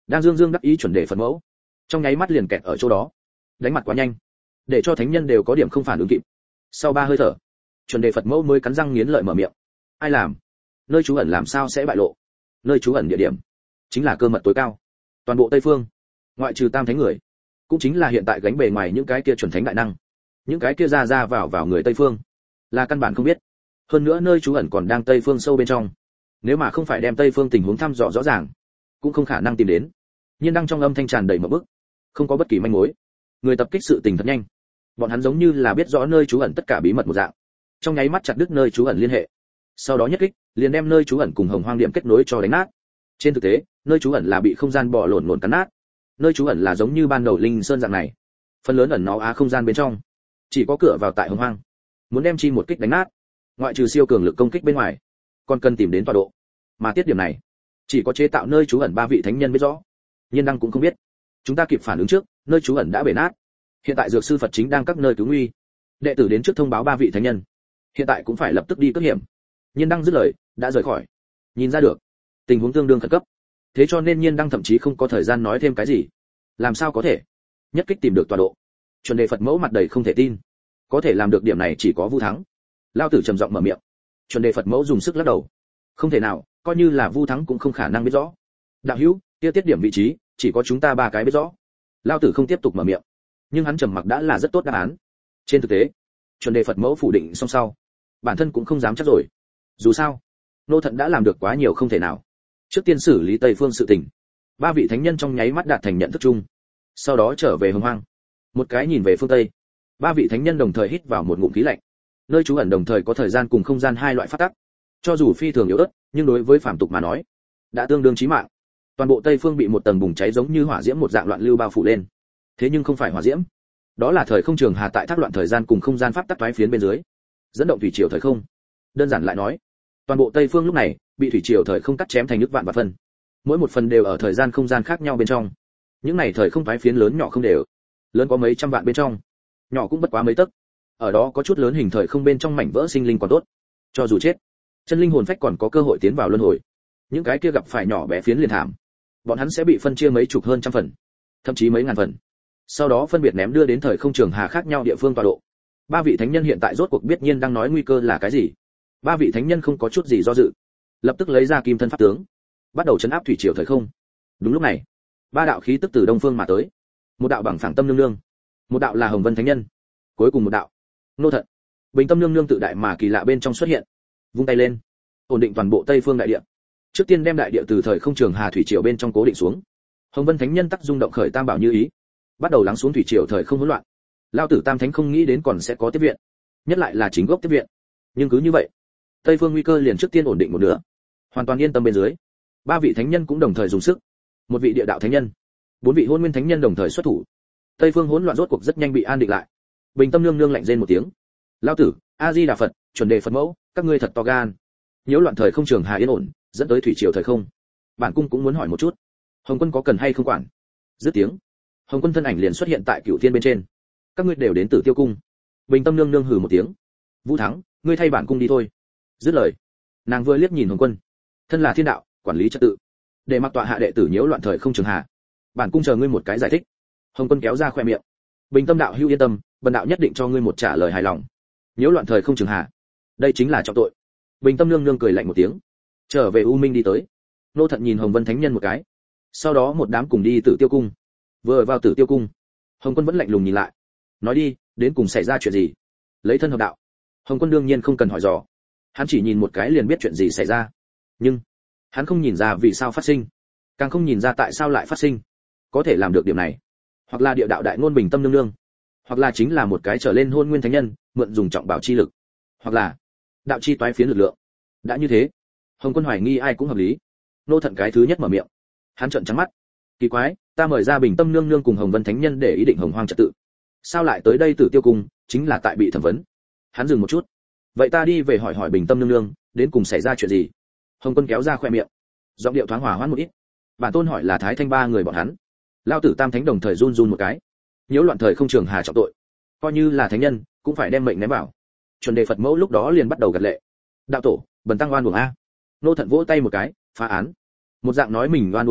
đang dương dương đắc ý chuẩn đề Phật mẫu, trong nháy mắt liền kẹt ở chỗ đó, đánh mặt quá nhanh, để cho thánh nhân đều có điểm không phản ứng kịp. Sau ba hơi thở, chuẩn đề Phật mẫu mới cắn răng nghiến lợi mở miệng. Ai làm? Nơi trú ẩn làm sao sẽ bại lộ? Nơi trú ẩn địa điểm chính là cơ mật tối cao, toàn bộ Tây Phương, ngoại trừ Tam Thánh người, cũng chính là hiện tại gánh bề ngoài những cái kia chuẩn thánh đại năng, những cái kia ra ra vào vào người Tây Phương, là căn bản không biết. Hơn nữa nơi trú ẩn còn đang Tây Phương sâu bên trong, nếu mà không phải đem Tây Phương tình huống thăm dò rõ ràng, cũng không khả năng tìm đến. Nhiên đang trong âm thanh tràn đầy một bức, không có bất kỳ manh mối. Người tập kích sự tình thật nhanh, bọn hắn giống như là biết rõ nơi trú ẩn tất cả bí mật một dạng, trong nháy mắt chặt đứt nơi trú ẩn liên hệ, sau đó nhất kích liền đem nơi trú ẩn cùng Hồng Hoang điểm kết nối cho đánh nát. Trên thực tế, nơi trú ẩn là bị không gian bò lổn lổn cắn nát. Nơi trú ẩn là giống như ban đầu linh sơn dạng này, phần lớn ẩn nó á không gian bên trong, chỉ có cửa vào tại Hồng Hoang. Muốn đem chi một kích đánh nát, ngoại trừ siêu cường lực công kích bên ngoài, còn cần tìm đến tọa độ. Mà tiết điểm này, chỉ có chế tạo nơi trú ẩn ba vị thánh nhân biết rõ. Nhiên đăng cũng không biết. Chúng ta kịp phản ứng trước, nơi trú ẩn đã bể nát. Hiện tại dược sư Phật chính đang các nơi cứu nguy. Đệ tử đến trước thông báo ba vị thánh nhân, hiện tại cũng phải lập tức đi cất hiểm. Nhiên đăng dứt lời, đã rời khỏi. Nhìn ra được, tình huống tương đương khẩn cấp. Thế cho nên Nhiên đăng thậm chí không có thời gian nói thêm cái gì. Làm sao có thể? Nhất kích tìm được tọa độ. Chuẩn đề Phật mẫu mặt đầy không thể tin. Có thể làm được điểm này chỉ có Vu Thắng. Lao tử trầm giọng mở miệng. Chuẩn đề Phật mẫu dùng sức lắc đầu. Không thể nào, coi như là Vu Thắng cũng không khả năng biết rõ. Đạo hữu, kia tiết điểm vị trí, chỉ có chúng ta ba cái biết rõ. Lao tử không tiếp tục mở miệng, nhưng hắn trầm mặc đã là rất tốt đáp án. Trên thực tế, chuẩn đề Phật mẫu phủ định xong sau, bản thân cũng không dám chắc rồi. Dù sao, nô thận đã làm được quá nhiều không thể nào. Trước tiên xử lý Tây Phương sự tình, ba vị thánh nhân trong nháy mắt đạt thành nhận thức chung, sau đó trở về Hồng Hoang. Một cái nhìn về phương Tây, ba vị thánh nhân đồng thời hít vào một ngụm khí lạnh. Nơi trú ẩn đồng thời có thời gian cùng không gian hai loại phát tắc, cho dù phi thường yếu ớt, nhưng đối với phàm tục mà nói, đã tương đương chí mạng. Toàn bộ Tây Phương bị một tầng bùng cháy giống như hỏa diễm một dạng loạn lưu bao phủ lên. Thế nhưng không phải hỏa diễm, đó là thời không trường hà tại thác loạn thời gian cùng không gian pháp tắc toái phiến bên dưới, dẫn động thủy triều thời không. Đơn giản lại nói, toàn bộ Tây Phương lúc này bị thủy triều thời không cắt chém thành nước vạn và phần. Mỗi một phần đều ở thời gian không gian khác nhau bên trong. Những này thời không toái phiến lớn nhỏ không đều, lớn có mấy trăm vạn bên trong, nhỏ cũng bất quá mấy tấc. Ở đó có chút lớn hình thời không bên trong mảnh vỡ sinh linh còn tốt, cho dù chết, chân linh hồn phách còn có cơ hội tiến vào luân hồi. Những cái kia gặp phải nhỏ bé phiến liền thảm, bọn hắn sẽ bị phân chia mấy chục hơn trăm phần, thậm chí mấy ngàn phần, sau đó phân biệt ném đưa đến thời không trường hà khác nhau địa phương tọa độ. Ba vị thánh nhân hiện tại rốt cuộc biết Nhiên đang nói nguy cơ là cái gì. Ba vị thánh nhân không có chút gì do dự, lập tức lấy ra kim thân pháp tướng, bắt đầu chấn áp thủy triều thời không. Đúng lúc này, ba đạo khí tức từ đông phương mà tới. Một đạo bằng phẳng tâm nương nương, một đạo là Hồng Vân thánh nhân, cuối cùng một đạo, nô thận. Bình tâm nương nương tự đại mà kỳ lạ bên trong xuất hiện, vung tay lên, ổn định toàn bộ Tây Phương đại địa. Trước tiên đem đại địa từ thời không trường hà thủy triều bên trong cố định xuống. Hồng Vân thánh nhân tắc rung động khởi tam bảo như ý, bắt đầu lắng xuống thủy triều thời không hỗn loạn. Lao tử Tam Thánh không nghĩ đến còn sẽ có tiếp viện, nhất lại là chính gốc tiếp viện. Nhưng cứ như vậy, Tây Phương nguy cơ liền trước tiên ổn định một nửa, hoàn toàn yên tâm bên dưới. Ba vị thánh nhân cũng đồng thời dùng sức, một vị địa đạo thánh nhân, bốn vị hôn nguyên thánh nhân đồng thời xuất thủ. Tây Phương hỗn loạn rốt cuộc rất nhanh bị an định lại. Bình tâm nương nương lạnh rên một tiếng. Lao tử, A Di Đà Phật, chuẩn đề Phật mẫu, các ngươi thật to gan. Nhiễu loạn thời không trường hà yên ổn, dẫn tới thủy triều thời không. Bản cung cũng muốn hỏi một chút, Hồng Quân có cần hay không quản? Dứt tiếng, Hồng Quân thân ảnh liền xuất hiện tại Cửu Thiên bên trên. Các ngươi đều đến Tử Tiêu cung. Bình tâm nương nương hừ một tiếng. Vũ Thắng, ngươi thay bản cung đi thôi. Dứt lời, nàng vừa liếc nhìn Hồng Quân, thân là thiên đạo, quản lý trật tự, để mặc tọa hạ đệ tử nhiễu loạn thời không trường hà. Bản cung chờ ngươi một cái giải thích. Hồng Quân kéo ra khoe miệng. Bình tâm đạo hữu yên tâm, bần đạo nhất định cho ngươi một trả lời hài lòng. Nhiễu loạn thời không trường hà, đây chính là trọng tội. Bình tâm nương nương cười lạnh một tiếng, trở về U Minh đi tới. Nô Thận nhìn Hồng Vân thánh nhân một cái, sau đó một đám cùng đi Tử Tiêu cung. Vừa vào Tử Tiêu cung, Hồng Quân vẫn lạnh lùng nhìn lại, nói đi, đến cùng xảy ra chuyện gì? Lấy thân hợp đạo, Hồng Quân đương nhiên không cần hỏi dò, hắn chỉ nhìn một cái liền biết chuyện gì xảy ra. Nhưng hắn không nhìn ra vì sao phát sinh, càng không nhìn ra tại sao lại phát sinh. Có thể làm được điểm này, hoặc là địa đạo đại ngôn Bình tâm nương nương, hoặc là chính là một cái trở lên hôn nguyên thánh nhân mượn dùng trọng bảo chi lực, hoặc là đạo chi toái phiến lực lượng. Đã như thế, Hồng Quân hoài nghi ai cũng hợp lý. Nô Thận cái thứ nhất mở miệng, hắn trợn trắng mắt. Kỳ quái, ta mời ra Bình tâm nương nương cùng Hồng Vân thánh nhân để ý định hồng hoang trật tự, sao lại tới đây Tử Tiêu cung? Chính là tại bị thẩm vấn. Hắn dừng một chút, vậy ta đi về hỏi hỏi Bình tâm nương nương, đến cùng xảy ra chuyện gì? Hồng Quân kéo ra khoe miệng, giọng điệu thoáng hòa hoãn một ít. Bản tôn hỏi là Thái Thanh ba người bọn hắn. Lao tử Tam Thánh đồng thời run run một cái. Nhiễu loạn thời không trường hà trọng tội, coi như là thánh nhân cũng phải đem mệnh ném vào. Chuẩn đề Phật mẫu lúc đó liền bắt đầu gật lệ. Đạo tổ, bần tăng oan uổng a. Nô Thận vỗ tay một cái, phá án. Một dạng nói mình oan uổng ấy,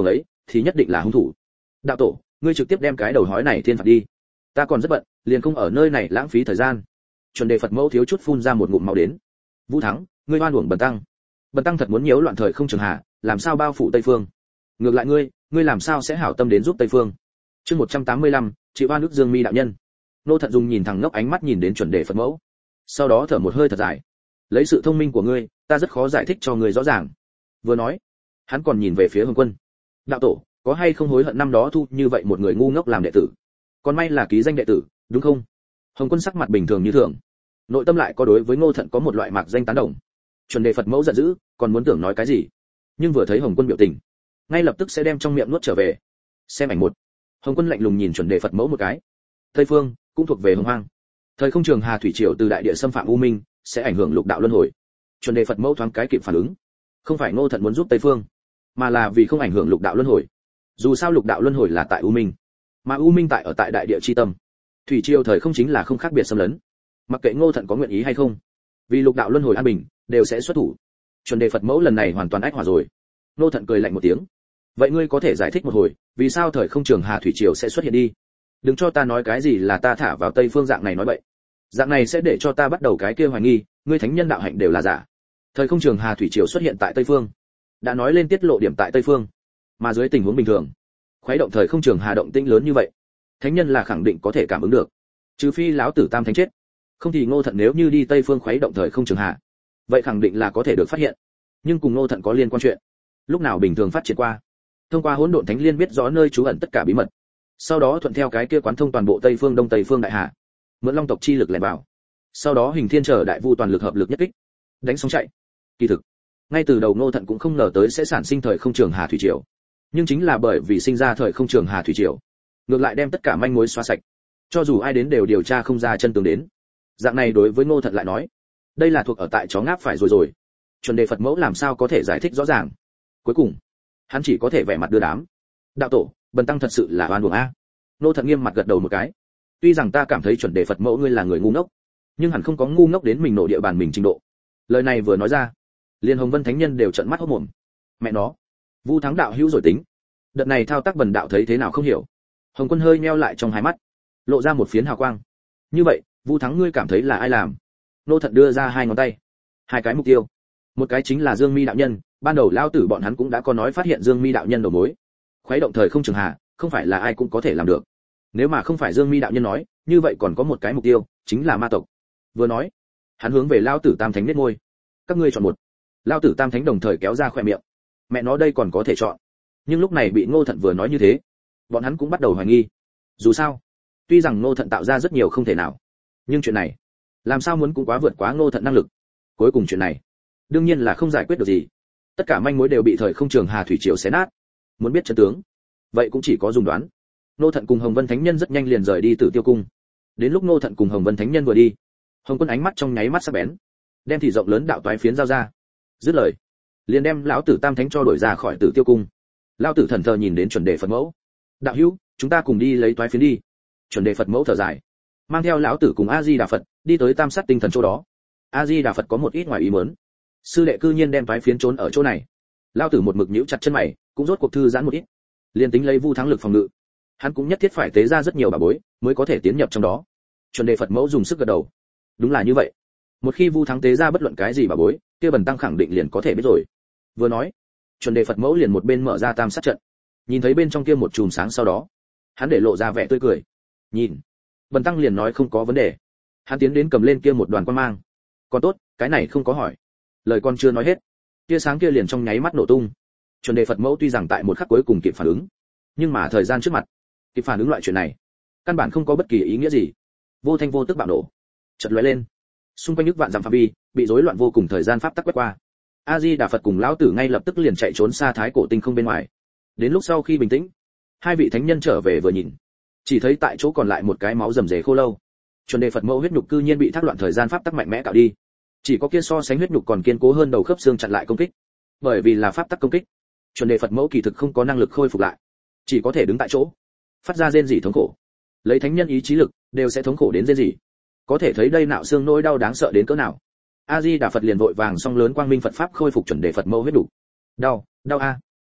thì nhất định là hung thủ. Đạo tổ, ngươi trực tiếp đem cái đầu hói này thiên phạt đi, ta còn rất bận, liền không ở nơi này lãng phí thời gian. Chuẩn đề Phật mẫu thiếu chút phun ra một ngụm máu đến. Vũ Thắng, ngươi oan uổng Bần tăng. Bần tăng thật muốn nhiễu loạn thời không trường hạ, làm sao bao phủ Tây Phương? Ngược lại ngươi, ngươi làm sao sẽ hảo tâm đến giúp Tây Phương? Chương một trăm tám mươi lăm, chịu oan ức Dương Mi đạo nhân. Nô Thận Dung nhìn thẳng ngốc ánh mắt nhìn đến chuẩn đề Phật mẫu, sau đó thở một hơi thật dài. Lấy sự thông minh của ngươi, ta rất khó giải thích cho ngươi rõ ràng. Vừa nói, hắn còn nhìn về phía Hồng Quân. Đạo tổ, có hay không hối hận năm đó thu như vậy một người ngu ngốc làm đệ tử? Còn may là ký danh đệ tử, đúng không? Hồng Quân sắc mặt bình thường như thường, nội tâm lại có đối với Ngô Thận có một loại mạc danh tán đồng. Chuẩn đề Phật mẫu giận dữ, còn muốn tưởng nói cái gì, nhưng vừa thấy Hồng Quân biểu tình, ngay lập tức sẽ đem trong miệng nuốt trở về. Xem ảnh một. Hồng Quân lạnh lùng nhìn chuẩn đề Phật mẫu một cái. Tây Phương cũng thuộc về Hồng Hoang. Thời không trường hà thủy triều từ đại địa xâm phạm u minh, sẽ ảnh hưởng lục đạo luân hồi. Chuẩn đề Phật mẫu thoáng cái kịp phản ứng, không phải Ngô Thận muốn giúp Tây Phương, mà là vì không ảnh hưởng lục đạo luân hồi. Dù sao lục đạo luân hồi là tại u minh, mà u minh tại ở tại đại địa chi tâm. Thủy triều thời không chính là không khác biệt xâm lấn. Mặc kệ Ngô Thận có nguyện ý hay không, vì lục đạo luân hồi an bình, đều sẽ xuất thủ. Chuẩn đề Phật mẫu lần này hoàn toàn ách hỏa rồi. Ngô Thận cười lạnh một tiếng. Vậy ngươi có thể giải thích một hồi, vì sao thời không trường hà thủy triều sẽ xuất hiện đi? Đừng cho ta nói cái gì là ta thả vào Tây Phương dạng này nói bậy. Dạng này sẽ để cho ta bắt đầu cái kia hoài nghi, ngươi thánh nhân đạo hạnh đều là giả. Thời không trường hà thủy triều xuất hiện tại Tây Phương, đã nói lên tiết lộ điểm tại Tây Phương, mà dưới tình huống bình thường, khuấy động thời không trường hà động tĩnh lớn như vậy, thánh nhân là khẳng định có thể cảm ứng được. Trừ phi lão tử tam thánh chết, không thì Ngô Thận nếu như đi Tây Phương khuấy động thời không trường hà, vậy khẳng định là có thể được phát hiện. Nhưng cùng Ngô Thận có liên quan chuyện, lúc nào bình thường phát triển qua, thông qua hỗn độn thánh liên biết rõ nơi trú ẩn tất cả bí mật, sau đó thuận theo cái kia quán thông toàn bộ Tây Phương Đông Tây Phương đại hà, mượn long tộc chi lực lẻn vào, sau đó hình thiên trở đại vu toàn lực hợp lực nhất kích, đánh xong chạy. Kỳ thực, ngay từ đầu Ngô Thận cũng không ngờ tới sẽ sản sinh thời không trường hà thủy triều, nhưng chính là bởi vì sinh ra thời không trường hà thủy triều, ngược lại đem tất cả manh mối xóa sạch, cho dù ai đến đều điều tra không ra chân tướng đến. Dạng này đối với Ngô Thận lại nói, đây là thuộc ở tại chó ngáp phải rồi rồi. Chuẩn đề Phật mẫu làm sao có thể giải thích rõ ràng? Cuối cùng, hắn chỉ có thể vẻ mặt đưa đám. Đạo tổ, Bần tăng thật sự là oan uổng a. Ngô Thận nghiêm mặt gật đầu một cái. Tuy rằng ta cảm thấy chuẩn đề Phật mẫu ngươi là người ngu ngốc, nhưng hẳn không có ngu ngốc đến mình nổ địa bàn mình trình độ. Lời này vừa nói ra, liên Hồng Vân thánh nhân đều trợn mắt hốt mồm. Mẹ nó, Vu Thắng đạo hữu rồi tính. Đợt này thao tác bần đạo thấy thế nào không hiểu. Hồng Quân hơi nheo lại trong hai mắt, lộ ra một phiến hào quang. Như vậy, Vu Thắng ngươi cảm thấy là ai làm? Ngô Thận đưa ra hai ngón tay, hai cái mục tiêu. Một cái chính là Dương Mi đạo nhân, ban đầu lao tử bọn hắn cũng đã có nói phát hiện Dương Mi đạo nhân đầu mối. Khuấy động thời không trường hà, không phải là ai cũng có thể làm được. Nếu mà không phải Dương Mi đạo nhân nói, như vậy còn có một cái mục tiêu, chính là ma tộc. Vừa nói, hắn hướng về lao tử tam thánh nết môi. Các ngươi chọn một. Lao tử tam thánh đồng thời kéo ra khóe miệng. Mẹ nó đây còn có thể chọn. Nhưng lúc này bị Ngô Thận vừa nói như thế, bọn hắn cũng bắt đầu hoài nghi. Dù sao, tuy rằng Ngô Thận tạo ra rất nhiều không thể nào, nhưng chuyện này, làm sao muốn cũng quá vượt quá Ngô Thận năng lực. Cuối cùng chuyện này, đương nhiên là không giải quyết được gì. Tất cả manh mối đều bị thời không trường hà thủy triều xé nát. Muốn biết chân tướng, vậy cũng chỉ có dùng đoán. Ngô Thận cùng Hồng Vân thánh nhân rất nhanh liền rời đi Tử Tiêu cung. Đến lúc Ngô Thận cùng Hồng Vân thánh nhân vừa đi, Hồng Quân ánh mắt trong nháy mắt sắc bén, đem thì rộng lớn đạo toái phiến giao ra. Dứt lời, liền đem lão tử tam thánh cho đổi ra khỏi Tử Tiêu cung. Lão tử thần thờ nhìn đến chuẩn đề Phật mẫu. Đạo hữu, chúng ta cùng đi lấy toái phiến đi. Chuẩn đề Phật mẫu thở dài, mang theo lão tử cùng A Di Đà Phật đi tới Tam Sát tinh thần chỗ đó. A Di Đà Phật có một ít ngoài ý muốn, sư đệ cư nhiên đem toái phiến trốn ở chỗ này. Lão tử một mực nhíu chặt chân mày, cũng rốt cuộc thư giãn một ít. Liên tính lấy Vu Thắng lực phòng ngự, hắn cũng nhất thiết phải tế ra rất nhiều bảo bối mới có thể tiến nhập trong đó. Chuẩn đề Phật mẫu dùng sức gật đầu. Đúng là như vậy. Một khi Vu Thắng tế ra bất luận cái gì bảo bối, kia Bần tăng khẳng định liền có thể biết rồi. Vừa nói, chuẩn đề Phật mẫu liền một bên mở ra Tam Sát trận. Nhìn thấy bên trong kia một chùm sáng sau đó, hắn để lộ ra vẻ tươi cười. Nhìn, Bần tăng liền nói không có vấn đề. Hắn tiến đến cầm lên kia một đoàn quang mang. Còn tốt, cái này không có hỏi. Lời con chưa nói hết, tia sáng kia liền trong nháy mắt nổ tung. Chuẩn đề Phật mẫu tuy rằng tại một khắc cuối cùng kịp phản ứng, nhưng mà thời gian trước mặt, kịp phản ứng loại chuyện này, căn bản không có bất kỳ ý nghĩa gì. Vô thanh vô tức bạo nổ, chợt lóe lên, xung quanh nước vạn dặm phạm vi bị rối loạn vô cùng thời gian pháp tắc quét qua. A Di Đà Phật cùng lão tử ngay lập tức liền chạy trốn xa Thái Cổ tinh không bên ngoài. Đến lúc sau khi bình tĩnh, hai vị thánh nhân trở về vừa nhìn, chỉ thấy tại chỗ còn lại một cái máu rầm rề khô lâu. Chuẩn đề Phật mẫu huyết nhục cư nhiên bị thác loạn thời gian pháp tắc mạnh mẽ cạo đi, chỉ có kia so sánh huyết nhục còn kiên cố hơn đầu khớp xương chặn lại công kích. Bởi vì là pháp tắc công kích, chuẩn đề Phật mẫu kỳ thực không có năng lực khôi phục lại, chỉ có thể đứng tại chỗ, phát ra rên rỉ thống khổ. Lấy thánh nhân ý chí lực, đều sẽ thống khổ đến rên rỉ. Có thể thấy đây nạo xương nỗi đau đáng sợ đến cỡ nào. A Di Đà Phật liền vội vàng song lớn quang minh Phật pháp khôi phục chuẩn đề Phật mẫu huyết đủ. Đau, đau a.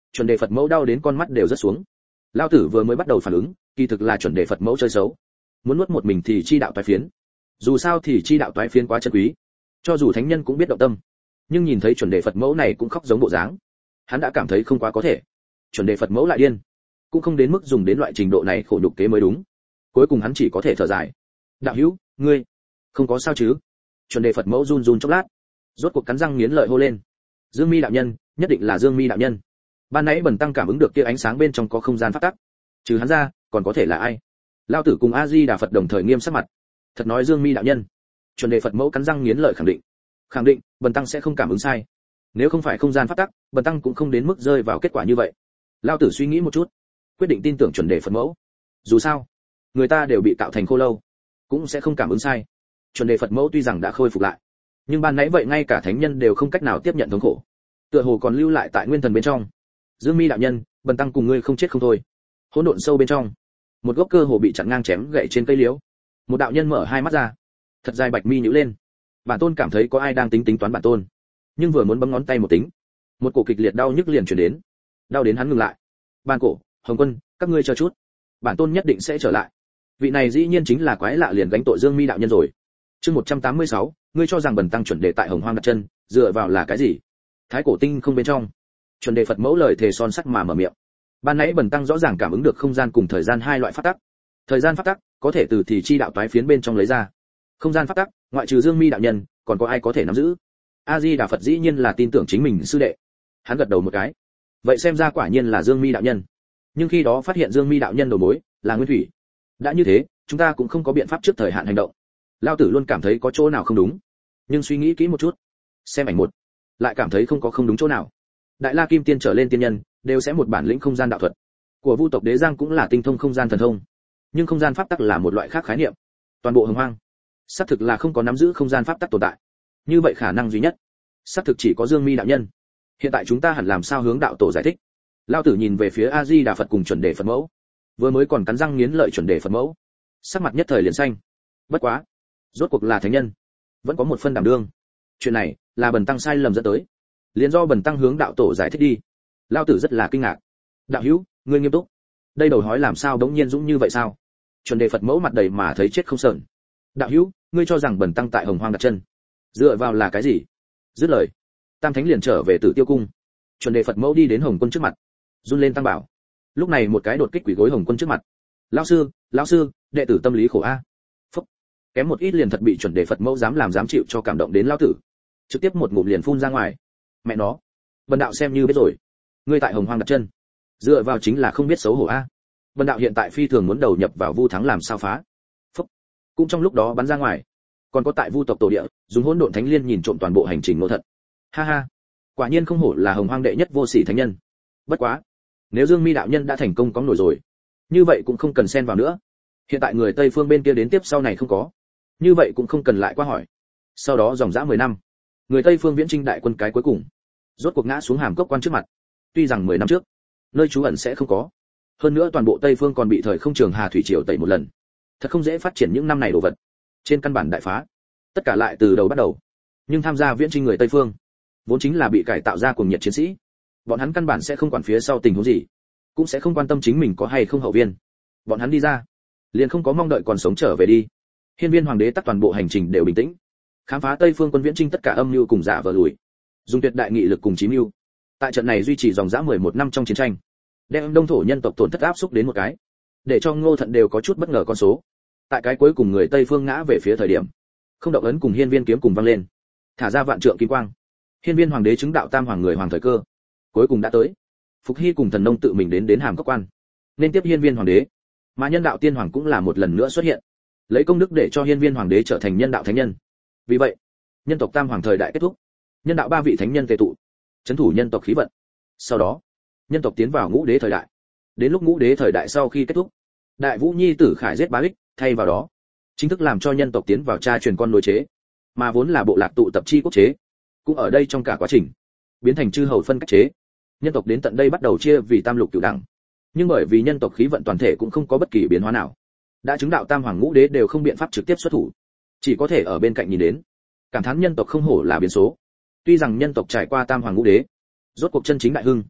Chuẩn đề Phật mẫu đau đến con mắt đều rớt xuống. Lão tử vừa mới bắt đầu phản ứng, kỳ thực là chuẩn đề Phật mẫu chơi xấu, muốn nuốt một mình thì chi đạo toái phiến. Dù sao thì chi đạo toái phiến quá chân quý, cho dù thánh nhân cũng biết động tâm, nhưng nhìn thấy chuẩn đề Phật mẫu này cũng khóc giống bộ dáng, hắn đã cảm thấy không quá có thể. Chuẩn đề Phật mẫu lại điên, cũng không đến mức dùng đến loại trình độ này khổ nhục kế mới đúng. Cuối cùng hắn chỉ có thể thở dài. Đạo hữu, ngươi không có sao chứ? Chuẩn đề Phật mẫu run run chốc lát, rốt cuộc cắn răng nghiến lợi hô lên. Dương Mi đạo nhân, nhất định là Dương Mi đạo nhân. Ban nãy Bần tăng cảm ứng được kia ánh sáng bên trong có không gian pháp tắc, trừ hắn ra, còn có thể là ai? Lão tử cùng A Di Đà Phật đồng thời nghiêm sắc mặt. Thật nói Dương Mi đạo nhân. Chuẩn đề Phật mẫu cắn răng nghiến lợi khẳng định. Khẳng định, Bần tăng sẽ không cảm ứng sai. Nếu không phải không gian pháp tắc, Bần tăng cũng không đến mức rơi vào kết quả như vậy. Lão tử suy nghĩ một chút, quyết định tin tưởng chuẩn đề Phật mẫu. Dù sao, người ta đều bị tạo thành khô lâu, cũng sẽ không cảm ứng sai. Chuẩn đề Phật mẫu tuy rằng đã khôi phục lại, nhưng ban nãy vậy ngay cả thánh nhân đều không cách nào tiếp nhận thống khổ, tựa hồ còn lưu lại tại nguyên thần bên trong. Dương Mi đạo nhân, Bần tăng cùng ngươi không chết không thôi. Hỗn độn sâu bên trong, một gốc cơ hồ bị chặn ngang chém gãy trên cây liễu. Một đạo nhân mở hai mắt ra, thật dài bạch mi nhíu lên. Bản tôn cảm thấy có ai đang tính tính toán bản tôn, nhưng vừa muốn bấm ngón tay một tính, một cổ kịch liệt đau nhức liền truyền đến, đau đến hắn ngừng lại. Ban cổ, Hồng Quân, các ngươi chờ chút, bản tôn nhất định sẽ trở lại. Vị này dĩ nhiên chính là quái lạ liền gánh tội Dương Mi đạo nhân rồi. Chương một trăm tám mươi sáu, ngươi cho rằng Bần tăng chuẩn đề tại Hồng Hoang đặt chân, dựa vào là cái gì? Thái cổ tinh không bên trong, chuẩn đề Phật mẫu lời thề son sắt mà mở miệng. Ban nãy Bần tăng rõ ràng cảm ứng được không gian cùng thời gian hai loại pháp tắc. Thời gian pháp tắc có thể từ thì chi đạo toái phiến bên trong lấy ra. Không gian pháp tắc, ngoại trừ Dương Mi đạo nhân, còn có ai có thể nắm giữ? A Di Đà Phật dĩ nhiên là tin tưởng chính mình sư đệ. Hắn gật đầu một cái. Vậy xem ra quả nhiên là Dương Mi đạo nhân. Nhưng khi đó phát hiện Dương Mi đạo nhân đầu mối là Nguyên Thủy. Đã như thế, chúng ta cũng không có biện pháp trước thời hạn hành động. Lão tử luôn cảm thấy có chỗ nào không đúng, nhưng suy nghĩ kỹ một chút, xem ảnh một, lại cảm thấy không có không đúng chỗ nào. Đại La Kim Tiên trở lên tiên nhân đều sẽ một bản lĩnh không gian đạo thuật, của Vu tộc Đế Giang cũng là tinh thông không gian thần thông, nhưng không gian pháp tắc là một loại khác khái niệm. Toàn bộ Hồng Hoang, xác thực là không có nắm giữ không gian pháp tắc tồn tại. Như vậy khả năng duy nhất, xác thực chỉ có Dương Mi đạo nhân. Hiện tại chúng ta hẳn làm sao hướng đạo tổ giải thích? Lão tử nhìn về phía A Di Đà Phật cùng chuẩn đề Phật mẫu, vừa mới còn cắn răng nghiến lợi chuẩn đề Phật mẫu, sắc mặt nhất thời liền xanh. Bất quá, rốt cuộc là thánh nhân, vẫn có một phân đảm đương. Chuyện này là Bần tăng sai lầm dẫn tới, liền do Bần tăng hướng đạo tổ giải thích đi. Lão tử rất là kinh ngạc. Đạo hữu, ngươi nghiêm túc, đây đầu hói làm sao đống nhiên dũng như vậy sao? Chuẩn đề Phật mẫu mặt đầy mà thấy chết không sờn. Đạo hữu, ngươi cho rằng Bần tăng tại Hồng Hoang đặt chân, dựa vào là cái gì? Dứt lời, Tam Thánh liền trở về Tử Tiêu cung. Chuẩn đề Phật mẫu đi đến Hồng Quân trước mặt, run lên tăng bảo. Lúc này một cái đột kích quỷ gối Hồng Quân trước mặt. Lão sư, lão sư, đệ tử tâm lý khổ a. Phúc. Kém một ít liền thật bị chuẩn đề Phật mẫu dám làm dám chịu cho cảm động đến lão tử, trực tiếp một ngụm liền phun ra ngoài. Mẹ nó, Bần đạo xem như biết rồi, ngươi tại Hồng Hoang đặt chân, dựa vào chính là không biết xấu hổ a. Bần đạo hiện tại phi thường muốn đầu nhập vào Vu Thắng làm sao phá. Phúc. Cũng trong lúc đó bắn ra ngoài, còn có tại Vu tộc tổ địa, dùng hỗn độn thánh liên nhìn trộm toàn bộ hành trình ngộ thật. Ha ha, quả nhiên không hổ là Hồng Hoang đệ nhất vô sỉ thánh nhân. Bất quá, nếu Dương Mi đạo nhân đã thành công có nổi rồi, như vậy cũng không cần xen vào nữa. Hiện tại người Tây phương bên kia đến tiếp sau này không có, như vậy cũng không cần lại qua hỏi. Sau đó dòng dã mười năm, người Tây phương viễn trinh đại quân cái cuối cùng, rốt cuộc ngã xuống Hàm Cốc quan trước mặt. Tuy rằng mười năm trước, nơi trú ẩn sẽ không có, hơn nữa toàn bộ Tây phương còn bị thời không trường Hà thủy triều tẩy một lần, thật không dễ phát triển những năm này đồ vật. Trên căn bản đại phá, tất cả lại từ đầu bắt đầu. Nhưng tham gia viễn trinh người Tây phương, vốn chính là bị cải tạo ra cuồng nhiệt chiến sĩ, bọn hắn căn bản sẽ không quản phía sau tình huống gì, cũng sẽ không quan tâm chính mình có hay không hậu viên. Bọn hắn đi ra, liền không có mong đợi còn sống trở về đi. Hiên Viên Hoàng đế tắc toàn bộ hành trình đều bình tĩnh, khám phá Tây phương quân viễn trinh tất cả âm mưu cùng giả vờ lùi, dùng tuyệt đại nghị lực cùng chí mưu. Tại trận này duy trì dòng dã mười một năm trong chiến tranh, đem đông thổ nhân tộc tổn thất áp xúc đến một cái, để cho Ngô Thận đều có chút bất ngờ con số. Tại cái cuối cùng người Tây phương ngã về phía thời điểm, không động ấn cùng Hiên Viên kiếm cùng vang lên, thả ra vạn trượng kim quang. Hiên Viên Hoàng đế chứng đạo tam hoàng người hoàng thời cơ, cuối cùng đã tới. Phục Hy cùng Thần Nông tự mình đến đến Hàm Cốc quan, nên tiếp Hiên Viên Hoàng đế, mà Nhân đạo Tiên Hoàng cũng là một lần nữa xuất hiện, lấy công đức để cho Hiên Viên Hoàng đế trở thành nhân đạo thánh nhân. Vì vậy, nhân tộc tam hoàng thời đại kết thúc, nhân đạo ba vị thánh nhân tề tụ, trấn thủ nhân tộc khí vận. Sau đó, nhân tộc tiến vào ngũ đế thời đại. Đến lúc ngũ đế thời đại sau khi kết thúc, Đại Vũ Nhi tử Khải giết Bá Ích, thay vào đó, chính thức làm cho nhân tộc tiến vào cha truyền con nối chế, mà vốn là bộ lạc tụ tập chi quốc chế, cũng ở đây trong cả quá trình biến thành chư hầu phân cách chế. Nhân tộc đến tận đây bắt đầu chia vì tam lục cửu đẳng, nhưng bởi vì nhân tộc khí vận toàn thể cũng không có bất kỳ biến hóa nào, đã chứng đạo tam hoàng ngũ đế đều không biện pháp trực tiếp xuất thủ, chỉ có thể ở bên cạnh nhìn đến, cảm thán nhân tộc không hổ là biến số. Tuy rằng nhân tộc trải qua tam hoàng ngũ đế, rốt cuộc chân chính đại hưng,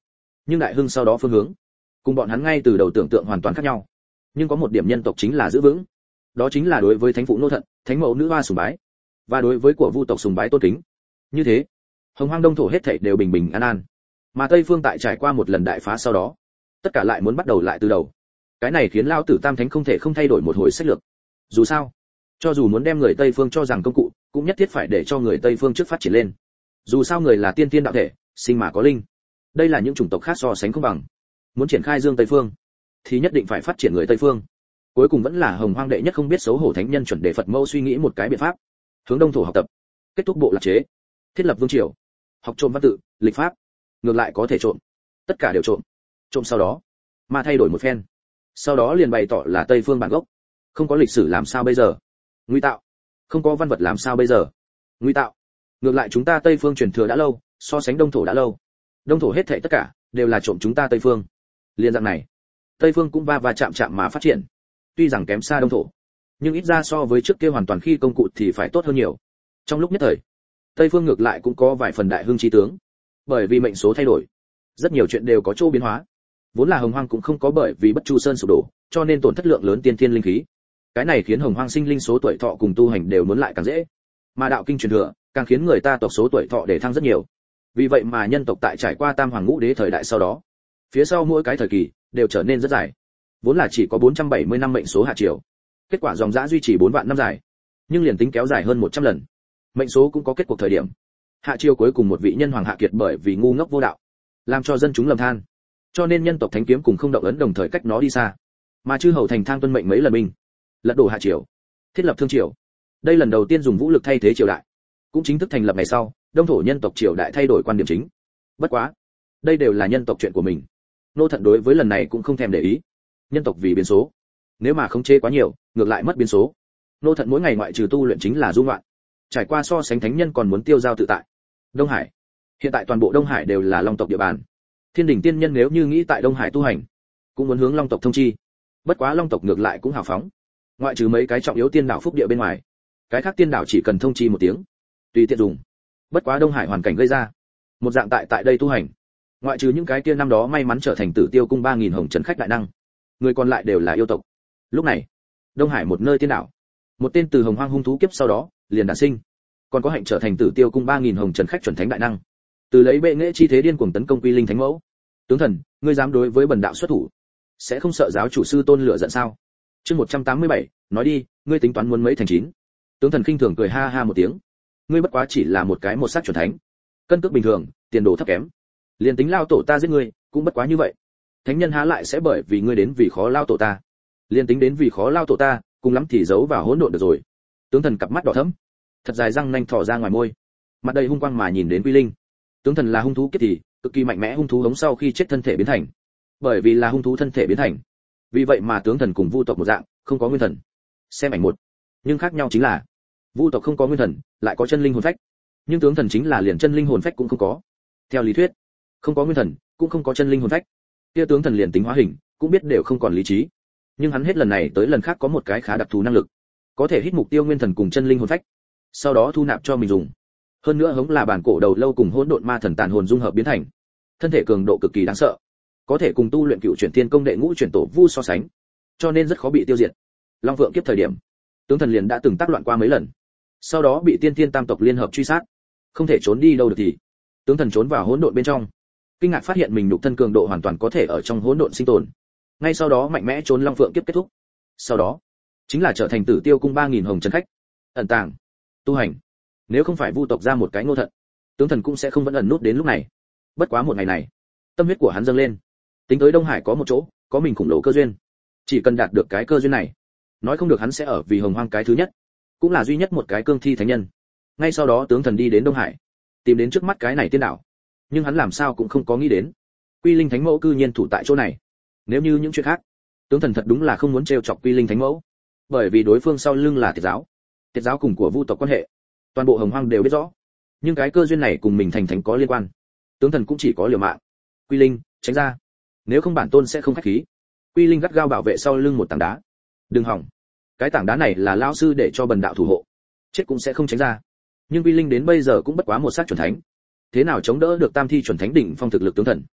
nhưng đại hưng sau đó phương hướng cùng bọn hắn ngay từ đầu tưởng tượng hoàn toàn khác nhau. Nhưng có một điểm nhân tộc chính là giữ vững, đó chính là đối với thánh phụ nô thận, thánh mẫu nữ hoa sùng bái, và đối với của vu tộc sùng bái tôn kính. Như thế, hồng hoang đông thổ hết thảy đều bình bình an an. Mà tây phương tại trải qua một lần đại phá sau đó, tất cả lại muốn bắt đầu lại từ đầu. Cái này khiến lão tử tam thánh không thể không thay đổi một hồi sách lược. Dù sao, cho dù muốn đem người tây phương cho rằng công cụ, cũng nhất thiết phải để cho người tây phương trước phát triển lên. Dù sao người là tiên tiên đạo thể, sinh mà có linh, đây là những chủng tộc khác so sánh không bằng. Muốn triển khai dương tây phương thì nhất định phải phát triển người tây phương. Cuối cùng vẫn là hồng hoang đệ nhất không biết xấu hổ thánh nhân chuẩn đề Phật mẫu suy nghĩ một cái biện pháp, hướng đông thổ học tập, kết thúc bộ lạc chế, thiết lập vương triều, học trộm văn tự, lịch pháp, ngược lại có thể trộm, tất cả đều trộm. Trộm sau đó mà thay đổi một phen, sau đó liền bày tỏ là tây phương bản gốc. Không có lịch sử làm sao bây giờ? Nguy tạo. Không có văn vật làm sao bây giờ? Nguy tạo. Ngược lại chúng ta tây phương truyền thừa đã lâu, so sánh đông thổ đã lâu. Đông thổ hết thảy tất cả đều là trộm chúng ta tây phương. Liên dạng này, tây phương cũng va va chạm chạm mà phát triển. Tuy rằng kém xa đông thổ, nhưng ít ra so với trước kia hoàn toàn khi công cụ thì phải tốt hơn nhiều. Trong lúc nhất thời, tây phương ngược lại cũng có vài phần đại hưng chí tướng. Bởi vì mệnh số thay đổi, rất nhiều chuyện đều có chỗ biến hóa. Vốn là hồng hoang cũng không có bởi vì bất chu sơn sụp đổ, cho nên tổn thất lượng lớn tiên thiên linh khí. Cái này khiến hồng hoang sinh linh số tuổi thọ cùng tu hành đều muốn lại càng dễ. Mà đạo kinh truyền thừa, càng khiến người ta tộc số tuổi thọ để thăng rất nhiều. Vì vậy mà nhân tộc tại trải qua tam hoàng ngũ đế thời đại sau đó, phía sau mỗi cái thời kỳ đều trở nên rất dài. Vốn là chỉ có bốn trăm bảy mươi năm mệnh số hạ triều, kết quả dòng dã duy trì bốn vạn năm dài, nhưng liền tính kéo dài hơn một trăm lần, mệnh số cũng có kết cuộc thời điểm. Hạ triều cuối cùng một vị nhân hoàng hạ kiệt bởi vì ngu ngốc vô đạo, làm cho dân chúng lầm than. Cho nên nhân tộc thánh kiếm cùng không động ấn đồng thời cách nó đi xa. Mà chư hầu thành thang tuân mệnh mấy lần binh, lật đổ hạ triều, thiết lập thương triều. Đây lần đầu tiên dùng vũ lực thay thế triều đại, cũng chính thức thành lập ngày sau, đông thổ nhân tộc triều đại thay đổi quan điểm chính. Bất quá, đây đều là nhân tộc chuyện của mình. Nô Thận đối với lần này cũng không thèm để ý. Nhân tộc vì biến số, nếu mà không chế quá nhiều, ngược lại mất biến số. Nô Thận mỗi ngày ngoại trừ tu luyện chính là du ngoạn, trải qua so sánh thánh nhân còn muốn tiêu giao tự tại. Đông Hải, hiện tại toàn bộ Đông Hải đều là Long tộc địa bàn. Thiên đỉnh tiên nhân nếu như nghĩ tại Đông Hải tu hành, cũng muốn hướng Long tộc thông chi. Bất quá Long tộc ngược lại cũng hào phóng, ngoại trừ mấy cái trọng yếu tiên đảo phúc địa bên ngoài, cái khác tiên đảo chỉ cần thông chi một tiếng, tùy tiện dùng. Bất quá Đông Hải hoàn cảnh gây ra, một dạng tại tại đây tu hành, ngoại trừ những cái kia năm đó may mắn trở thành Tử Tiêu cung ba nghìn hồng trần khách đại năng, người còn lại đều là yêu tộc. Lúc này, Đông Hải một nơi tiên đảo, một tên từ hồng hoang hung thú kiếp sau đó liền đản sinh, còn có hạnh trở thành Tử Tiêu cung ba nghìn hồng trần khách chuẩn thánh đại năng, từ lấy bệ nghệ chi thế điên cuồng tấn công Quy Linh thánh mẫu. Tướng thần, ngươi dám đối với bần đạo xuất thủ, sẽ không sợ giáo chủ sư tôn lửa giận sao? Chương một trăm tám mươi bảy, nói đi, ngươi tính toán muốn mấy thành chín? Tướng thần khinh thường cười ha ha một tiếng, ngươi bất quá chỉ là một cái một sát chuẩn thánh, cân cước bình thường, tiền đồ thấp kém, liền tính lao tổ ta giết ngươi, cũng bất quá như vậy. Thánh nhân há lại sẽ bởi vì ngươi đến vì khó lao tổ ta, liền tính đến vì khó lao tổ ta, cùng lắm thì giấu vào hỗn độn được rồi. Tướng thần cặp mắt đỏ thẫm, thật dài răng nanh thò ra ngoài môi, mặt đầy hung quang mà nhìn đến Quy Linh. Tướng thần là hung thú kiếp thì cực kỳ mạnh mẽ hung thú hống sau khi chết thân thể biến thành, bởi vì là hung thú thân thể biến thành, vì vậy mà tướng thần cùng vu tộc một dạng, không có nguyên thần. Xem ảnh một, nhưng khác nhau chính là vu tộc không có nguyên thần, lại có chân linh hồn phách, nhưng tướng thần chính là liền chân linh hồn phách cũng không có. Theo lý thuyết, không có nguyên thần, cũng không có chân linh hồn phách, kia tướng thần liền tính hóa hình, cũng biết đều không còn lý trí. Nhưng hắn hết lần này tới lần khác có một cái khá đặc thù năng lực, có thể hít mục tiêu nguyên thần cùng chân linh hồn phách, sau đó thu nạp cho mình dùng. Hơn nữa hống là bản cổ đầu lâu cùng hỗn độn ma thần tàn hồn dung hợp biến thành, thân thể cường độ cực kỳ đáng sợ, có thể cùng tu luyện cựu chuyển thiên công đệ ngũ chuyển tổ vu so sánh, cho nên rất khó bị tiêu diệt. Long Vượng kiếp thời điểm, tướng thần liền đã từng tác loạn qua mấy lần, sau đó bị tiên thiên tam tộc liên hợp truy sát, không thể trốn đi đâu được thì tướng thần trốn vào hỗn độn bên trong, kinh ngạc phát hiện mình nhục thân cường độ hoàn toàn có thể ở trong hỗn độn sinh tồn. Ngay sau đó mạnh mẽ trốn Long Vượng kiếp kết thúc, sau đó chính là trở thành Tử Tiêu cung ba nghìn hồng trần khách, ẩn tàng, tu hành. Nếu không phải vu tộc ra một cái Ngô Thận, tướng thần cũng sẽ không vẫn ẩn nút đến lúc này. Bất quá một ngày này, tâm huyết của hắn dâng lên, tính tới Đông Hải có một chỗ, có mình khủng bố cơ duyên, chỉ cần đạt được cái cơ duyên này, nói không được hắn sẽ ở vì hồng hoang cái thứ nhất, cũng là duy nhất một cái cương thi thánh nhân. Ngay sau đó tướng thần đi đến Đông Hải, tìm đến trước mắt cái này tiên đảo, nhưng hắn làm sao cũng không có nghĩ đến, Quy Linh thánh mẫu cư nhiên thủ tại chỗ này. Nếu như những chuyện khác, tướng thần thật đúng là không muốn trêu chọc Quy Linh thánh mẫu, bởi vì đối phương sau lưng là Tiệt giáo, Tiệt giáo cùng của vu tộc quan hệ, toàn bộ hồng hoang đều biết rõ. Nhưng cái cơ duyên này cùng mình thành thánh có liên quan, tướng thần cũng chỉ có liều mạng. Quy Linh, tránh ra, nếu không bản tôn sẽ không khách khí. Quy Linh gắt gao bảo vệ sau lưng một tảng đá. Đừng hỏng, cái tảng đá này là lão sư để cho bần đạo thủ hộ, chết cũng sẽ không tránh ra. Nhưng Quy Linh đến bây giờ cũng bất quá một sát chuẩn thánh, thế nào chống đỡ được tam thi chuẩn thánh đỉnh phong thực lực tướng thần.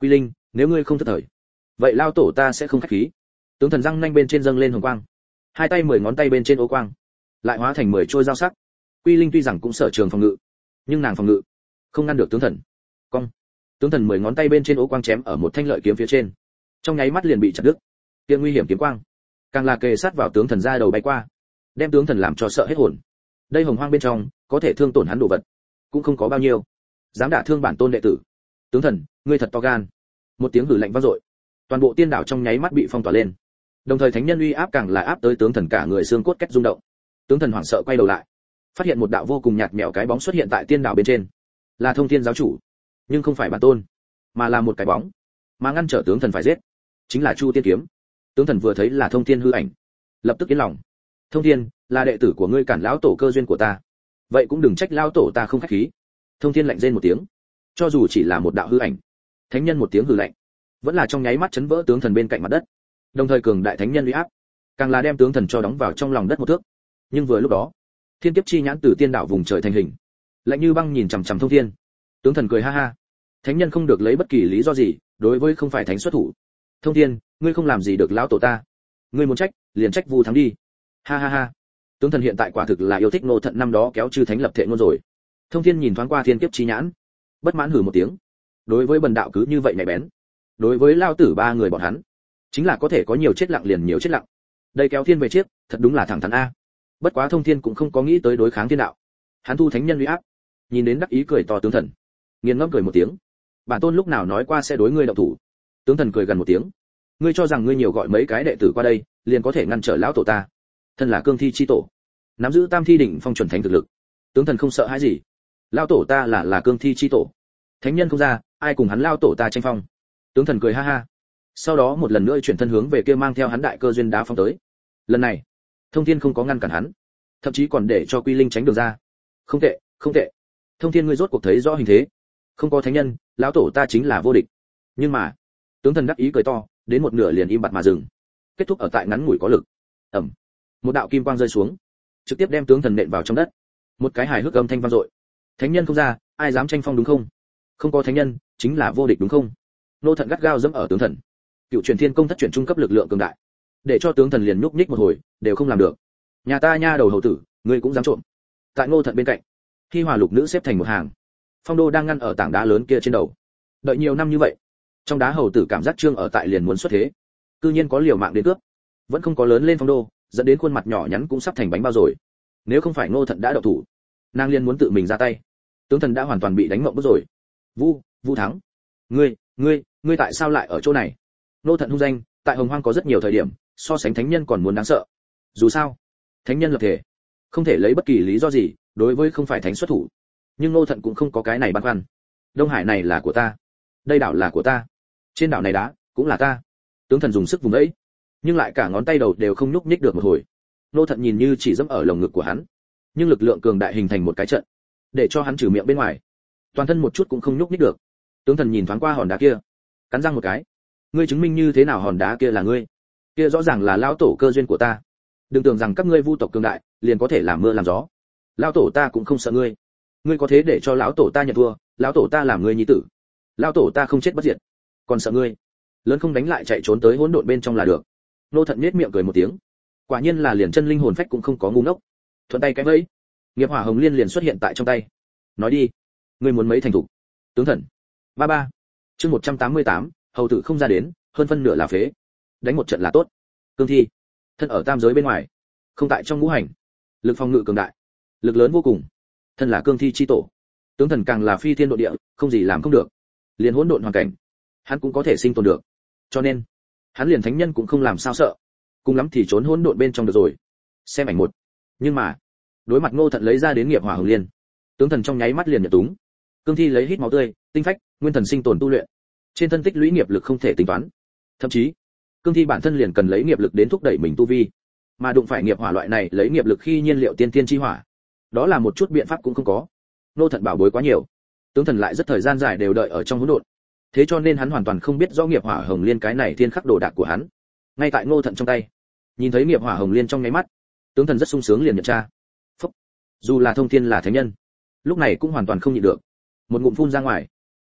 Quy Linh, nếu ngươi không thất thời, vậy lao tổ ta sẽ không khách khí. Tướng thần răng nanh bên trên dâng lên hồng quang, hai tay mười ngón tay bên trên ô quang, lại hóa thành mười trôi dao sắc. Quy Linh tuy rằng cũng sở trường phòng ngự, nhưng nàng phòng ngự không ngăn được tướng thần. Cong. Tướng thần mười ngón tay bên trên ô quang chém ở một thanh lợi kiếm phía trên, trong nháy mắt liền bị chặt đứt. Kia nguy hiểm kiếm quang, càng là kề sát vào tướng thần ra đầu bay qua, đem tướng thần làm cho sợ hết hồn. Đây hồng hoang bên trong, có thể thương tổn hắn đồ vật, cũng không có bao nhiêu. Dám đả thương bản tôn đệ tử. Tướng thần, ngươi thật to gan. Một tiếng hử lạnh vang dội, toàn bộ tiên đảo trong nháy mắt bị phong tỏa lên. Đồng thời thánh nhân uy áp càng là áp tới tướng thần cả người xương cốt kết rung động. Tướng thần hoảng sợ quay đầu lại, phát hiện một đạo vô cùng nhạt nhẽo cái bóng xuất hiện tại tiên đảo bên trên, là Thông Thiên giáo chủ, nhưng không phải bản tôn, mà là một cái bóng, mà ngăn trở tướng thần phải giết, chính là Chu Tiên kiếm. Tướng thần vừa thấy là Thông Thiên hư ảnh, lập tức yên lòng. Thông Thiên, là đệ tử của ngươi cản lão tổ cơ duyên của ta, vậy cũng đừng trách lão tổ ta không khách khí. Thông Thiên lạnh rên một tiếng, cho dù chỉ là một đạo hư ảnh, thánh nhân một tiếng hư lạnh, vẫn là trong nháy mắt chấn vỡ tướng thần bên cạnh mặt đất. Đồng thời cường đại thánh nhân uy áp, càng là đem tướng thần cho đóng vào trong lòng đất một thước. Nhưng vừa lúc đó, thiên kiếp chi nhãn từ tiên đạo vùng trời thành hình, lạnh như băng nhìn chằm chằm Thông Thiên. Tướng thần cười ha ha, thánh nhân không được lấy bất kỳ lý do gì đối với không phải thánh xuất thủ. Thông Thiên, ngươi không làm gì được lão tổ ta, ngươi muốn trách liền trách Vu Thắng đi. Ha ha ha. Tướng thần hiện tại quả thực là yêu thích Ngô Thận năm đó kéo chư thánh lập thệ ngôn rồi. Thông Thiên nhìn thoáng qua thiên kiếp chi nhãn, bất mãn hừ một tiếng. Đối với bần đạo cứ như vậy nhạy bén, đối với lao tử ba người bọn hắn, chính là có thể có nhiều chết lặng liền nhiều chết lặng. Đây kéo thiên về chiếc, thật đúng là thẳng thắn a. Bất quá Thông Thiên cũng không có nghĩ tới đối kháng thiên đạo, hắn thu thánh nhân uy áp, nhìn đến đắc ý cười to tướng thần, nghiền ngẫm cười một tiếng. Bản tôn lúc nào nói qua sẽ đối ngươi động thủ? Tướng thần cười gần một tiếng. Ngươi cho rằng ngươi nhiều gọi mấy cái đệ tử qua đây, liền có thể ngăn trở lão tổ ta? Thân là cương thi chi tổ, nắm giữ tam thi đỉnh phong chuẩn thánh thực lực, tướng thần không sợ hãi gì. Lão tổ ta là là cương thi chi tổ, thánh nhân không ra, ai cùng hắn lão tổ ta tranh phong? Tướng thần cười ha ha. Sau đó một lần nữa chuyển thân hướng về kia mang theo hắn đại cơ duyên đá phong tới. Lần này, Thông Thiên không có ngăn cản hắn, thậm chí còn để cho Quy Linh tránh đường ra. Không tệ, không tệ. Thông Thiên ngươi rốt cuộc thấy rõ hình thế. Không có thánh nhân, lão tổ ta chính là vô địch. Nhưng mà, tướng thần đắc ý cười to, đến một nửa liền im bặt mà dừng. Kết thúc ở tại ngắn ngủi có lực. Ầm. Một đạo kim quang rơi xuống, trực tiếp đem tướng thần nện vào trong đất. Một cái hài hước âm thanh vang dội. Thánh nhân không ra, ai dám tranh phong đúng không? Không có thánh nhân, chính là vô địch đúng không? Nô Thận gắt gao dẫm ở tướng thần. Cựu truyền thiên công thất truyền trung cấp lực lượng cường đại, để cho tướng thần liền nhúc nhích một hồi đều không làm được. Nhà ta nha đầu hầu tử, ngươi cũng dám trộm? Tại Ngô Thận bên cạnh, Hi Hòa lục nữ xếp thành một hàng. Phong đô đang ngăn ở tảng đá lớn kia trên đầu. Đợi nhiều năm như vậy, trong đá hầu tử cảm giác trương ở tại liền muốn xuất thế, cư nhiên có liều mạng đến cướp, vẫn không có lớn lên Phong đô, dẫn đến khuôn mặt nhỏ nhắn cũng sắp thành bánh bao rồi. Nếu không phải Ngô Thận đã động thủ, nàng liền muốn tự mình ra tay. Tướng thần đã hoàn toàn bị đánh mộng bức rồi. Vu, Vu Thắng, ngươi, ngươi, ngươi tại sao lại ở chỗ này? Ngô Thận hung danh, tại Hồng Hoang có rất nhiều thời điểm, so sánh thánh nhân còn muốn đáng sợ. Dù sao, thánh nhân lập thể, không thể lấy bất kỳ lý do gì đối với không phải thánh xuất thủ. Nhưng Ngô Thận cũng không có cái này băn khoăn. Đông Hải này là của ta, đây đảo là của ta, trên đảo này đá cũng là ta. Tướng thần dùng sức vùng ấy, nhưng lại cả ngón tay đầu đều không nhúc nhích được một hồi. Ngô Thận nhìn như chỉ dẫm ở lồng ngực của hắn, nhưng lực lượng cường đại hình thành một cái trận, để cho hắn trừ miệng bên ngoài, toàn thân một chút cũng không nhúc nhích được. Tướng thần nhìn thoáng qua hòn đá kia, cắn răng một cái. Ngươi chứng minh như thế nào hòn đá kia là ngươi? Kia rõ ràng là lão tổ cơ duyên của ta. Đừng tưởng rằng các ngươi vu tộc cường đại liền có thể làm mưa làm gió. Lão tổ ta cũng không sợ ngươi. Ngươi có thế để cho lão tổ ta nhận thua, lão tổ ta làm ngươi nhi tử. Lão tổ ta không chết bất diệt, còn sợ ngươi? Lớn không đánh lại chạy trốn tới hỗn độn bên trong là được. Nô Thận nhếch miệng cười một tiếng. Quả nhiên là liền chân linh hồn phách cũng không có ngu ngốc. Thuận tay cái vẫy, nghiệp hỏa hồng liên liền xuất hiện tại trong tay. Nói đi, ngươi muốn mấy thành thủ? Tướng thần. Ba ba. Chương một trăm tám mươi tám, hầu tử không ra đến, hơn phân nửa là phế. Đánh một trận là tốt. Cương thi, thân ở tam giới bên ngoài, không tại trong ngũ hành, lực phòng ngự cường đại, lực lớn vô cùng. Thân là cương thi chi tổ, tướng thần càng là phi thiên độ địa, không gì làm không được. Liền hỗn độn hoàn cảnh, hắn cũng có thể sinh tồn được. Cho nên, hắn liền thánh nhân cũng không làm sao sợ, cùng lắm thì trốn hỗn độn bên trong được rồi. Xem ảnh một. Nhưng mà, đối mặt Ngô Thận lấy ra đến nghiệp hỏa hồng liên, tướng thần trong nháy mắt liền nhận túng. Cương thi lấy hít máu tươi, tinh phách, nguyên thần sinh tồn tu luyện, trên thân tích lũy nghiệp lực không thể tính toán. Thậm chí, cương thi bản thân liền cần lấy nghiệp lực đến thúc đẩy mình tu vi, mà đụng phải nghiệp hỏa loại này lấy nghiệp lực khi nhiên liệu tiên tiên chi hỏa, đó là một chút biện pháp cũng không có. Ngô Thận bảo bối quá nhiều, tướng thần lại rất thời gian dài đều đợi ở trong hỗn độn, thế cho nên hắn hoàn toàn không biết rõ nghiệp hỏa hồng liên cái này thiên khắc đồ đạc của hắn. Ngay tại Ngô Thận trong tay, nhìn thấy nghiệp hỏa hồng liên trong nháy mắt, tướng thần rất sung sướng liền nhận ra. Phúc. Dù là Thông Thiên là thánh nhân, lúc này cũng hoàn toàn không nhịn được, một ngụm phun ra ngoài.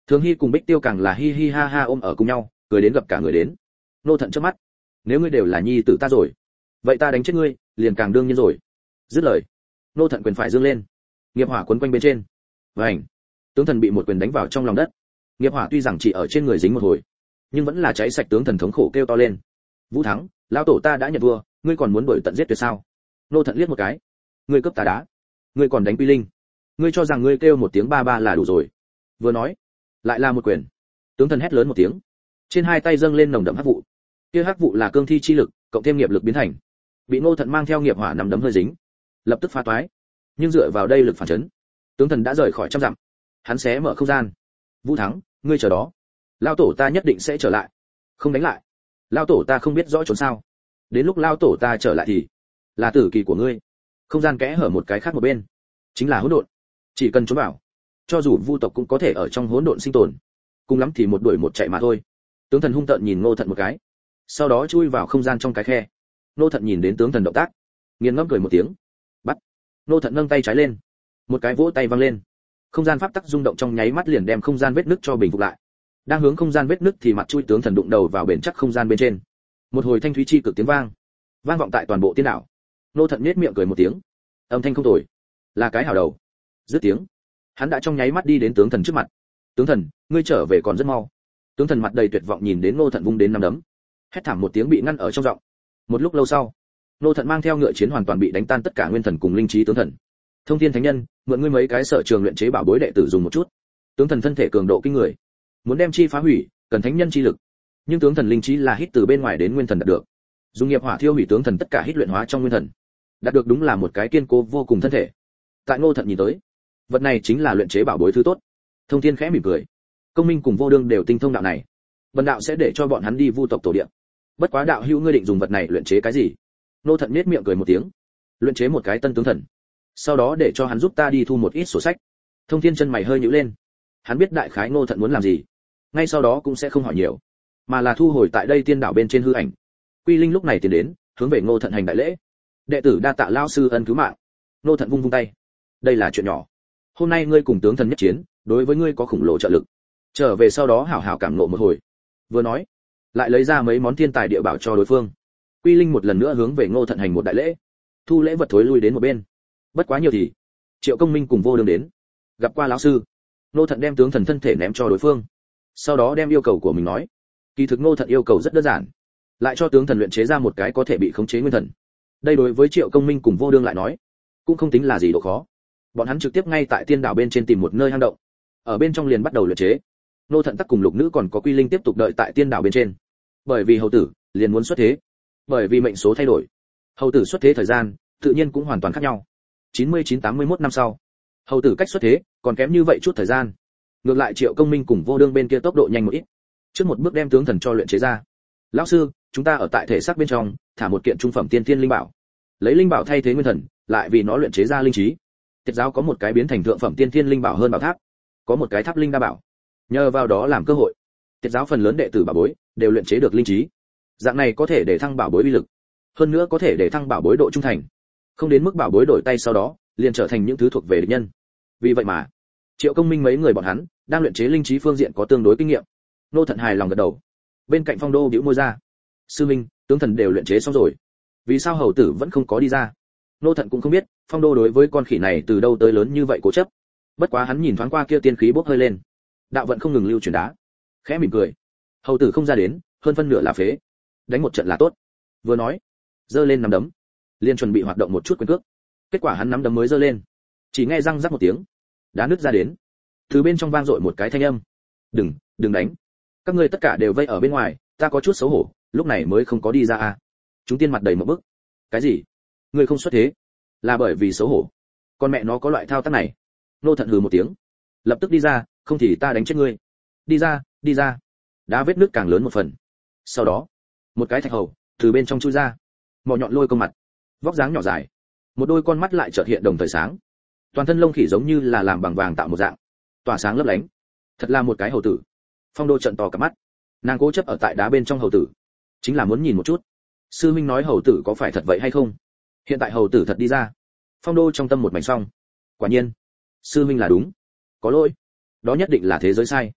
Thường Hy cùng Bích Tiêu càng là hi hi ha ha ôm ở cùng nhau, cười đến gặp cả người đến. Nô Thận chớp mắt, nếu ngươi đều là nhi tử ta rồi, vậy ta đánh chết ngươi, liền càng đương nhiên rồi. Dứt lời, Nô Thận quyền phải dương lên, nghiệp hỏa quấn quanh bên trên. Vành, tướng thần bị một quyền đánh vào trong lòng đất. Nghiệp hỏa tuy rằng chỉ ở trên người dính một hồi, nhưng vẫn là cháy sạch, tướng thần thống khổ kêu to lên. Vũ thắng, lão tổ ta đã nhận vua, ngươi còn muốn đuổi tận giết tuyệt sao? Nô Thận liếc một cái, ngươi cướp ta đá, ngươi còn đánh Quy Linh, ngươi cho rằng ngươi kêu một tiếng ba ba là đủ rồi? Vừa nói, lại là một quyền. Tướng thần hét lớn một tiếng, trên hai tay dâng lên nồng đậm hắc vụ. Kia hắc vụ là cương thi chi lực, cộng thêm nghiệp lực biến thành. Bị Ngô Thận mang theo nghiệp hỏa nắm đấm hơi dính, lập tức phá toái. Nhưng dựa vào đây lực phản chấn, tướng thần đã rời khỏi trăm dặm. Hắn xé mở không gian. Vũ thắng, ngươi chờ đó, lão tổ ta nhất định sẽ trở lại. Không đánh lại, lão tổ ta không biết rõ trốn sao. Đến lúc lão tổ ta trở lại thì là tử kỳ của ngươi. Không gian kẽ hở một cái khác một bên, chính là hỗn độn. Chỉ cần trốn vào, cho dù vu tộc cũng có thể ở trong hỗn độn sinh tồn, cùng lắm thì một đuổi một chạy mà thôi. Tướng thần hung tợn nhìn Ngô Thận một cái, sau đó chui vào không gian trong cái khe. Ngô Thận nhìn đến tướng thần động tác, nghiền ngẫm cười một tiếng. Bắt. Ngô Thận nâng tay trái lên, một cái vỗ tay văng lên, không gian pháp tắc rung động trong nháy mắt liền đem không gian vết nứt cho bình phục lại. Đang hướng không gian vết nứt thì mặt chui tướng thần đụng đầu vào bền chắc không gian bên trên. Một hồi thanh thúy chi cực tiếng vang, vang vọng tại toàn bộ tiên đảo. Ngô Thận nhếch miệng cười một tiếng, âm thanh không tồi, là cái hảo đầu. Dứt tiếng, hắn đã trong nháy mắt đi đến tướng thần trước mặt. Tướng thần, ngươi trở về còn rất mau. Tướng thần mặt đầy tuyệt vọng nhìn đến Ngô Thận vung đến năm đấm, hét thảm một tiếng bị ngăn ở trong giọng. Một lúc lâu sau, Ngô Thận mang theo ngựa chiến hoàn toàn bị đánh tan tất cả nguyên thần cùng linh trí tướng thần. Thông Thiên Thánh Nhân, mượn ngươi mấy cái sở trường luyện chế bảo bối đệ tử dùng một chút. Tướng thần thân thể cường độ kinh người, muốn đem chi phá hủy, cần thánh nhân chi lực. Nhưng tướng thần linh trí là hít từ bên ngoài đến nguyên thần đạt được. Dùng nghiệp hỏa thiêu hủy tướng thần tất cả hít luyện hóa trong nguyên thần. Đạt được đúng là một cái kiên cố vô cùng thân thể. Tại Ngô Thận nhìn tới, vật này chính là luyện chế bảo bối thứ tốt. Thông Thiên khẽ mỉm cười, Công Minh cùng Vô Đương đều tinh thông đạo này, bần đạo sẽ để cho bọn hắn đi vu tộc tổ địa. Bất quá đạo hữu ngươi định dùng vật này luyện chế cái gì? Ngô Thận nhếch miệng cười một tiếng, luyện chế một cái tân tướng thần, sau đó để cho hắn giúp ta đi thu một ít sổ sách. Thông Thiên chân mày hơi nhíu lên, hắn biết đại khái Ngô Thận muốn làm gì, ngay sau đó cũng sẽ không hỏi nhiều, mà là thu hồi tại đây tiên đảo bên trên hư ảnh. Quy Linh lúc này tiến đến, hướng về Ngô Thận hành đại lễ. Đệ tử đa tạ lão sư ân cứu mạng. Ngô Thận vung vung tay, đây là chuyện nhỏ. Hôm nay ngươi cùng tướng thần nhất chiến, đối với ngươi có khủng lồ trợ lực. Trở về sau đó hảo hảo cảm ngộ một hồi. Vừa nói, lại lấy ra mấy món thiên tài địa bảo cho đối phương. Quy Linh một lần nữa hướng về Ngô Thận hành một đại lễ, thu lễ vật thối lui đến một bên. Bất quá nhiều thì, Triệu Công Minh cùng Vô Đương đến, gặp qua lão sư. Ngô Thận đem tướng thần thân thể ném cho đối phương, sau đó đem yêu cầu của mình nói. Kỳ thực Ngô Thận yêu cầu rất đơn giản, lại cho tướng thần luyện chế ra một cái có thể bị khống chế nguyên thần. Đây đối với Triệu Công Minh cùng Vô Đương lại nói, cũng không tính là gì độ khó. Bọn hắn trực tiếp ngay tại tiên đảo bên trên tìm một nơi hang động, ở bên trong liền bắt đầu luyện chế. Ngô Thận tắc cùng Lục Nữ còn có Quy Linh tiếp tục đợi tại tiên đảo bên trên. Bởi vì hầu tử liền muốn xuất thế, bởi vì mệnh số thay đổi, hầu tử xuất thế thời gian tự nhiên cũng hoàn toàn khác nhau. chín mươi chín tám mươi mốt năm sau, hầu tử cách xuất thế còn kém như vậy chút thời gian. Ngược lại Triệu Công Minh cùng Vô Đương bên kia tốc độ nhanh một ít, trước một bước đem tướng thần cho luyện chế ra. Lão sư, chúng ta ở tại thể xác bên trong thả một kiện trung phẩm tiên tiên linh bảo, lấy linh bảo thay thế nguyên thần, lại vì nó luyện chế ra linh trí. Tiệt giáo có một cái biến thành thượng phẩm tiên tiên linh bảo hơn bảo tháp, có một cái tháp linh đa bảo. Nhờ vào đó làm cơ hội, tiệt giáo phần lớn đệ tử bảo bối đều luyện chế được linh trí. Dạng này có thể để thăng bảo bối uy lực, hơn nữa có thể để thăng bảo bối độ trung thành, không đến mức bảo bối đổi tay sau đó liền trở thành những thứ thuộc về địch nhân. Vì vậy mà Triệu Công Minh mấy người bọn hắn đang luyện chế linh trí phương diện có tương đối kinh nghiệm. Ngô Thận hài lòng gật đầu. Bên cạnh Phong Đô bĩu môi ra, sư minh, tướng thần đều luyện chế xong rồi, vì sao hầu tử vẫn không có đi ra? Ngô Thận cũng không biết Phong Đô đối với con khỉ này từ đâu tới lớn như vậy cố chấp. Bất quá hắn nhìn thoáng qua kia tiên khí bốc hơi lên, đạo vận không ngừng lưu chuyển đá, khẽ mỉm cười. Hầu tử không ra đến, hơn phân nửa là phế, đánh một trận là tốt. Vừa nói, giơ lên nắm đấm, liền chuẩn bị hoạt động một chút quyền cước. Kết quả hắn nắm đấm mới giơ lên, chỉ nghe răng rắc một tiếng, đá nứt ra đến. Từ bên trong vang dội một cái thanh âm, đừng, đừng đánh, các ngươi tất cả đều vây ở bên ngoài, ta có chút xấu hổ, lúc này mới không có đi ra à? Chúng tiên mặt đầy một bức. Cái gì? Ngươi không xuất thế, là bởi vì xấu hổ? Con mẹ nó có loại thao tác này? Ngô Thận hừ một tiếng, lập tức đi ra, không thì ta đánh chết ngươi. Đi ra, đi ra. Đá vết nước càng lớn một phần. Sau đó, một cái thạch hầu từ bên trong chui ra, mỏ nhọn lôi công mặt, vóc dáng nhỏ dài, một đôi con mắt lại chợt hiện đồng thời sáng, toàn thân lông khỉ giống như là làm bằng vàng tạo một dạng, tỏa sáng lấp lánh. Thật là một cái hầu tử. Phong Đô trợn to cả mắt, nàng cố chấp ở tại đá bên trong hầu tử, chính là muốn nhìn một chút sư minh nói hầu tử có phải thật vậy hay không. Hiện tại hầu tử thật đi ra, Phong Đô trong tâm một mảnh xong. Quả nhiên sư minh là đúng, có lỗi, đó nhất định là thế giới sai.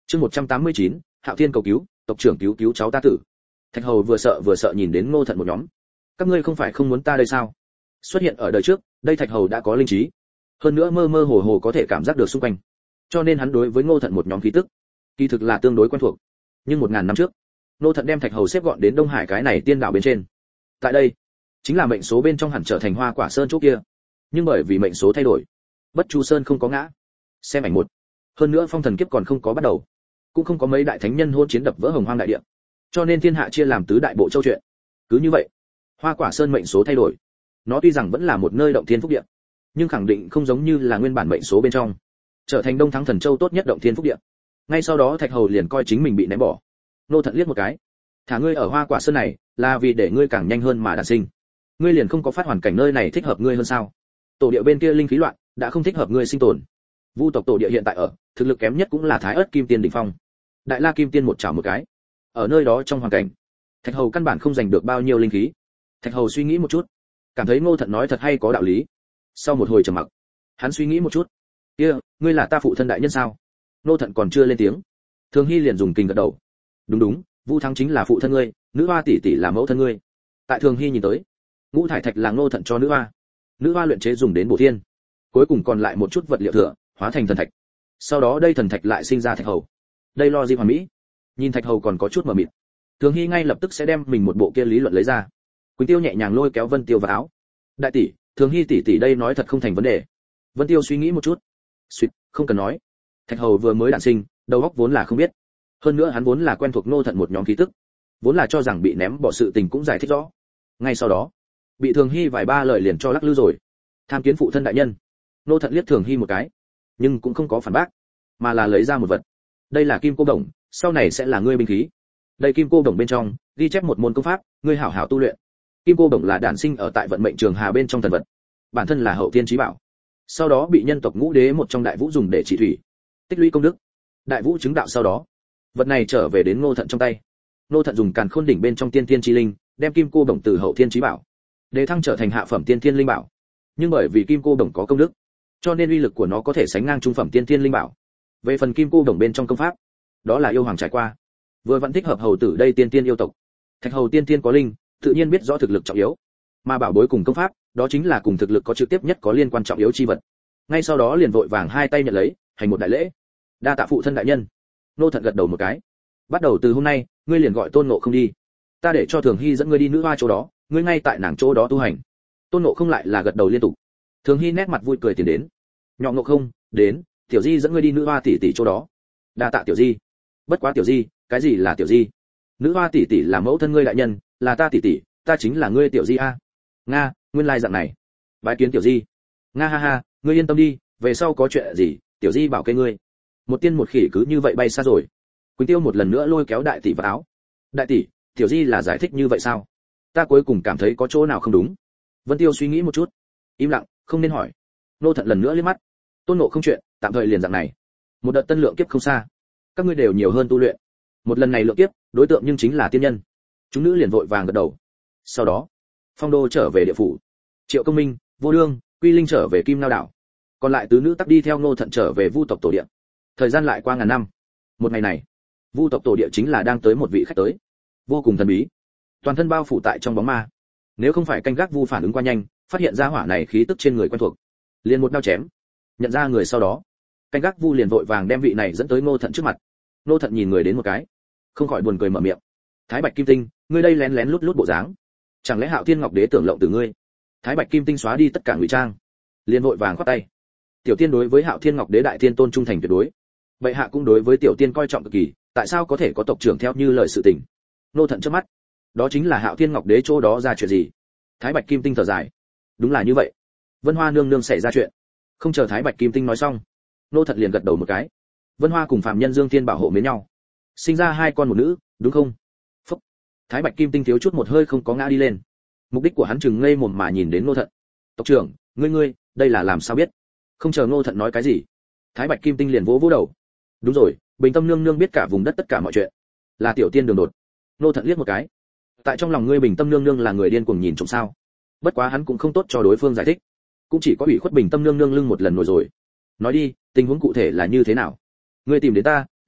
Chương một trăm tám mươi chín, Hạo Thiên cầu cứu, tộc trưởng cứu cứu cháu ta tử. Thạch Hầu vừa sợ vừa sợ nhìn đến Ngô Thận một nhóm. Các ngươi không phải không muốn ta đây sao? Xuất hiện ở đời trước, đây Thạch Hầu đã có linh trí, hơn nữa mơ mơ hồ hồ có thể cảm giác được xung quanh, cho nên hắn đối với Ngô Thận một nhóm khí tức, kỳ thực là tương đối quen thuộc. Nhưng một ngàn năm trước, Ngô Thận đem Thạch Hầu xếp gọn đến Đông Hải cái này tiên đảo bên trên. Tại đây, chính là mệnh số bên trong hẳn trở thành Hoa Quả Sơn chỗ kia. Nhưng bởi vì mệnh số thay đổi, Bất Chu Sơn không có ngã. Xem ảnh một. Hơn nữa phong thần kiếp còn không có bắt đầu, cũng không có mấy đại thánh nhân hôn chiến đập vỡ Hồng Hoang đại địa, cho nên thiên hạ chia làm tứ đại bộ châu chuyện. Cứ như vậy, Hoa Quả Sơn mệnh số thay đổi. Nó tuy rằng vẫn là một nơi động thiên phúc địa, nhưng khẳng định không giống như là nguyên bản mệnh số bên trong, trở thành Đông Thắng Thần Châu tốt nhất động thiên phúc địa. Ngay sau đó Thạch Hầu liền coi chính mình bị ném bỏ. Nô Thận liếc một cái, thả ngươi ở Hoa Quả Sơn này, là vì để ngươi càng nhanh hơn mà đản sinh. Ngươi liền không có phát hoàn cảnh nơi này thích hợp ngươi hơn sao? Tổ địa bên kia linh khí loạn, đã không thích hợp ngươi sinh tồn. Vu tộc tổ địa hiện tại ở, thực lực kém nhất cũng là Thái Ức Kim Tiên đỉnh phong. Đại La Kim Tiên một chảo một cái. Ở nơi đó trong hoàn cảnh, Thạch Hầu căn bản không giành được bao nhiêu linh khí. Thạch Hầu suy nghĩ một chút, cảm thấy Ngô Thận nói thật hay có đạo lý. Sau một hồi trầm mặc, hắn suy nghĩ một chút, kia, ngươi là ta phụ thân đại nhân sao? Ngô Thận còn chưa lên tiếng, Thường Hy liền dùng kình gật đầu. Đúng đúng, Vu Thắng chính là phụ thân ngươi, nữ hoa tỷ tỷ là mẫu thân ngươi. Tại Thường Hy nhìn tới, ngũ thải thạch là Ngô Thận cho nữ hoa, nữ hoa luyện chế dùng đến bổ thiên, cuối cùng còn lại một chút vật liệu thừa, hóa thành thần thạch. Sau đó đây thần thạch lại sinh ra Thạch Hầu. Đây lo gì hoàn mỹ. Nhìn Thạch Hầu còn có chút mờ mịt, Thường Hy ngay lập tức sẽ đem mình một bộ kia lý luận lấy ra. Quỳnh Tiêu nhẹ nhàng lôi kéo Vân Tiêu vào áo. Đại tỷ, Thường Hy tỷ tỷ đây nói thật không thành vấn đề. Vân Tiêu suy nghĩ một chút. Suýt, không cần nói. Thạch Hầu vừa mới đản sinh, đầu óc vốn là không biết. Hơn nữa hắn vốn là quen thuộc Ngô Thận một nhóm khí tức, vốn là cho rằng bị ném bỏ sự tình cũng giải thích rõ. Ngay sau đó, bị Thường Hy vài ba lời liền cho lắc lư rồi. Tham kiến phụ thân đại nhân. Ngô Thận liếc Thường Hy một cái, nhưng cũng không có phản bác, mà là lấy ra một vật. Đây là kim cô đồng, sau này sẽ là ngươi binh khí. Đây kim cô đồng bên trong ghi chép một môn công pháp, ngươi hảo hảo tu luyện. Kim cô đồng là đản sinh ở tại vận mệnh trường hà bên trong thần vật, bản thân là hậu thiên chí bảo, sau đó bị nhân tộc ngũ đế một trong đại vũ dùng để trị thủy, tích lũy công đức. Đại vũ chứng đạo sau đó, vật này trở về đến Ngô Thận trong tay. Ngô Thận dùng càn khôn đỉnh bên trong tiên thiên chi linh, đem kim cô đồng từ hậu thiên chí bảo đề thăng trở thành hạ phẩm tiên thiên linh bảo. Nhưng bởi vì kim cô đồng có công đức, cho nên uy lực của nó có thể sánh ngang trung phẩm tiên thiên linh bảo. Về phần kim cô đồng bên trong công pháp, đó là yêu hoàng trải qua, vừa vẫn thích hợp hầu tử đây tiên tiên yêu tộc. Thạch Hầu tiên tiên có linh, tự nhiên biết rõ thực lực trọng yếu, mà bảo bối cùng công pháp, đó chính là cùng thực lực có trực tiếp nhất có liên quan trọng yếu chi vật. Ngay sau đó liền vội vàng hai tay nhận lấy, hành một đại lễ. Đa tạ phụ thân đại nhân. Nô Thận gật đầu một cái. Bắt đầu từ hôm nay, ngươi liền gọi Tôn Ngộ không đi. Ta để cho Thường Hy dẫn ngươi đi nữ hoa chỗ đó, ngươi ngay tại nàng chỗ đó tu hành. Tôn Ngộ không lại là gật đầu liên tục. Thường Hy nét mặt vui cười tiến đến. Nhọ Ngộ không, đến, Tiểu Di dẫn ngươi đi nữ hoa tỷ tỷ chỗ đó. Đa tạ Tiểu Di. Bất quá Tiểu Di, cái gì là Tiểu Di? Nữ hoa tỷ tỷ là mẫu thân ngươi đại nhân, là ta tỷ tỷ, ta chính là ngươi Tiểu Di a. Nga, nguyên lai dạng này. Bái kiến Tiểu Di. Nga ha ha, ngươi yên tâm đi, về sau có chuyện gì, Tiểu Di bảo kê ngươi. Một tiên một khỉ cứ như vậy bay xa rồi. Quỳnh Tiêu một lần nữa lôi kéo đại tỷ vào áo. Đại tỷ, Tiểu Di là giải thích như vậy sao? Ta cuối cùng cảm thấy có chỗ nào không đúng. Vân Tiêu suy nghĩ một chút, im lặng, không nên hỏi. Nô Thận lần nữa liếc mắt. Tôn Ngộ không chuyện, tạm thời liền dạng này. Một đợt tân lượng kiếp không xa, các ngươi đều nhiều hơn tu luyện. Một lần này lượng kiếp, đối tượng nhưng chính là tiên nhân. Chúng nữ liền vội vàng gật đầu. Sau đó, Phong Đô trở về địa phủ, Triệu Công Minh, Vô Đương, Quy Linh trở về Kim Lao đảo, còn lại tứ nữ tắc đi theo Ngô Thận trở về Vu tộc tổ địa. Thời gian lại qua ngàn năm. Một ngày này, Vu tộc tổ địa chính là đang tới một vị khách tới, vô cùng thần bí, toàn thân bao phủ tại trong bóng ma. Nếu không phải canh gác Vu phản ứng qua nhanh, phát hiện ra hỏa này khí tức trên người quen thuộc, liền một đao chém. Nhận ra người sau đó, canh gác Vu liền vội vàng đem vị này dẫn tới Ngô Thận trước mặt. Ngô Thận nhìn người đến một cái, không khỏi buồn cười mở miệng. Thái Bạch Kim Tinh, ngươi đây lén lén lút lút bộ dáng, chẳng lẽ Hạo Thiên Ngọc Đế tưởng lộng từ ngươi? Thái Bạch Kim Tinh xóa đi tất cả ngụy trang, liền vội vàng khoát tay. Tiểu Tiên đối với Hạo Thiên Ngọc Đế đại thiên tôn trung thành tuyệt đối, vậy hạ cũng đối với Tiểu Tiên coi trọng cực kỳ, tại sao có thể có tộc trưởng theo như lời sự tình? Ngô Thận chớp mắt, đó chính là Hạo Thiên Ngọc Đế chỗ đó ra chuyện gì? Thái Bạch Kim Tinh thở dài, đúng là như vậy. Vân Hoa nương nương xảy ra chuyện. Không chờ Thái Bạch Kim Tinh nói xong, Ngô Thận liền gật đầu một cái. Vân Hoa cùng phạm nhân Dương Thiên bảo hộ mến nhau, sinh ra hai con một nữ, đúng không? Phúc. Thái Bạch Kim Tinh thiếu chút một hơi không có ngã đi lên. Mục đích của hắn chừng ngây mồm mà nhìn đến Ngô Thận. Tộc trưởng, ngươi ngươi, đây là làm sao biết? Không chờ Ngô Thận nói cái gì, Thái Bạch Kim Tinh liền vỗ vỗ đầu. Đúng rồi, Bình Tâm nương nương biết cả vùng đất tất cả mọi chuyện, là Tiểu Tiên đường đột. Ngô Thận liếc một cái. Tại trong lòng ngươi Bình Tâm nương nương là người điên cuồng nhìn trộm sao? Bất quá hắn cũng không tốt cho đối phương giải thích, cũng chỉ có ủy khuất Bình Tâm nương nương lưng một lần nổi rồi. Nói đi, tình huống cụ thể là như thế nào? Ngươi tìm đến ta,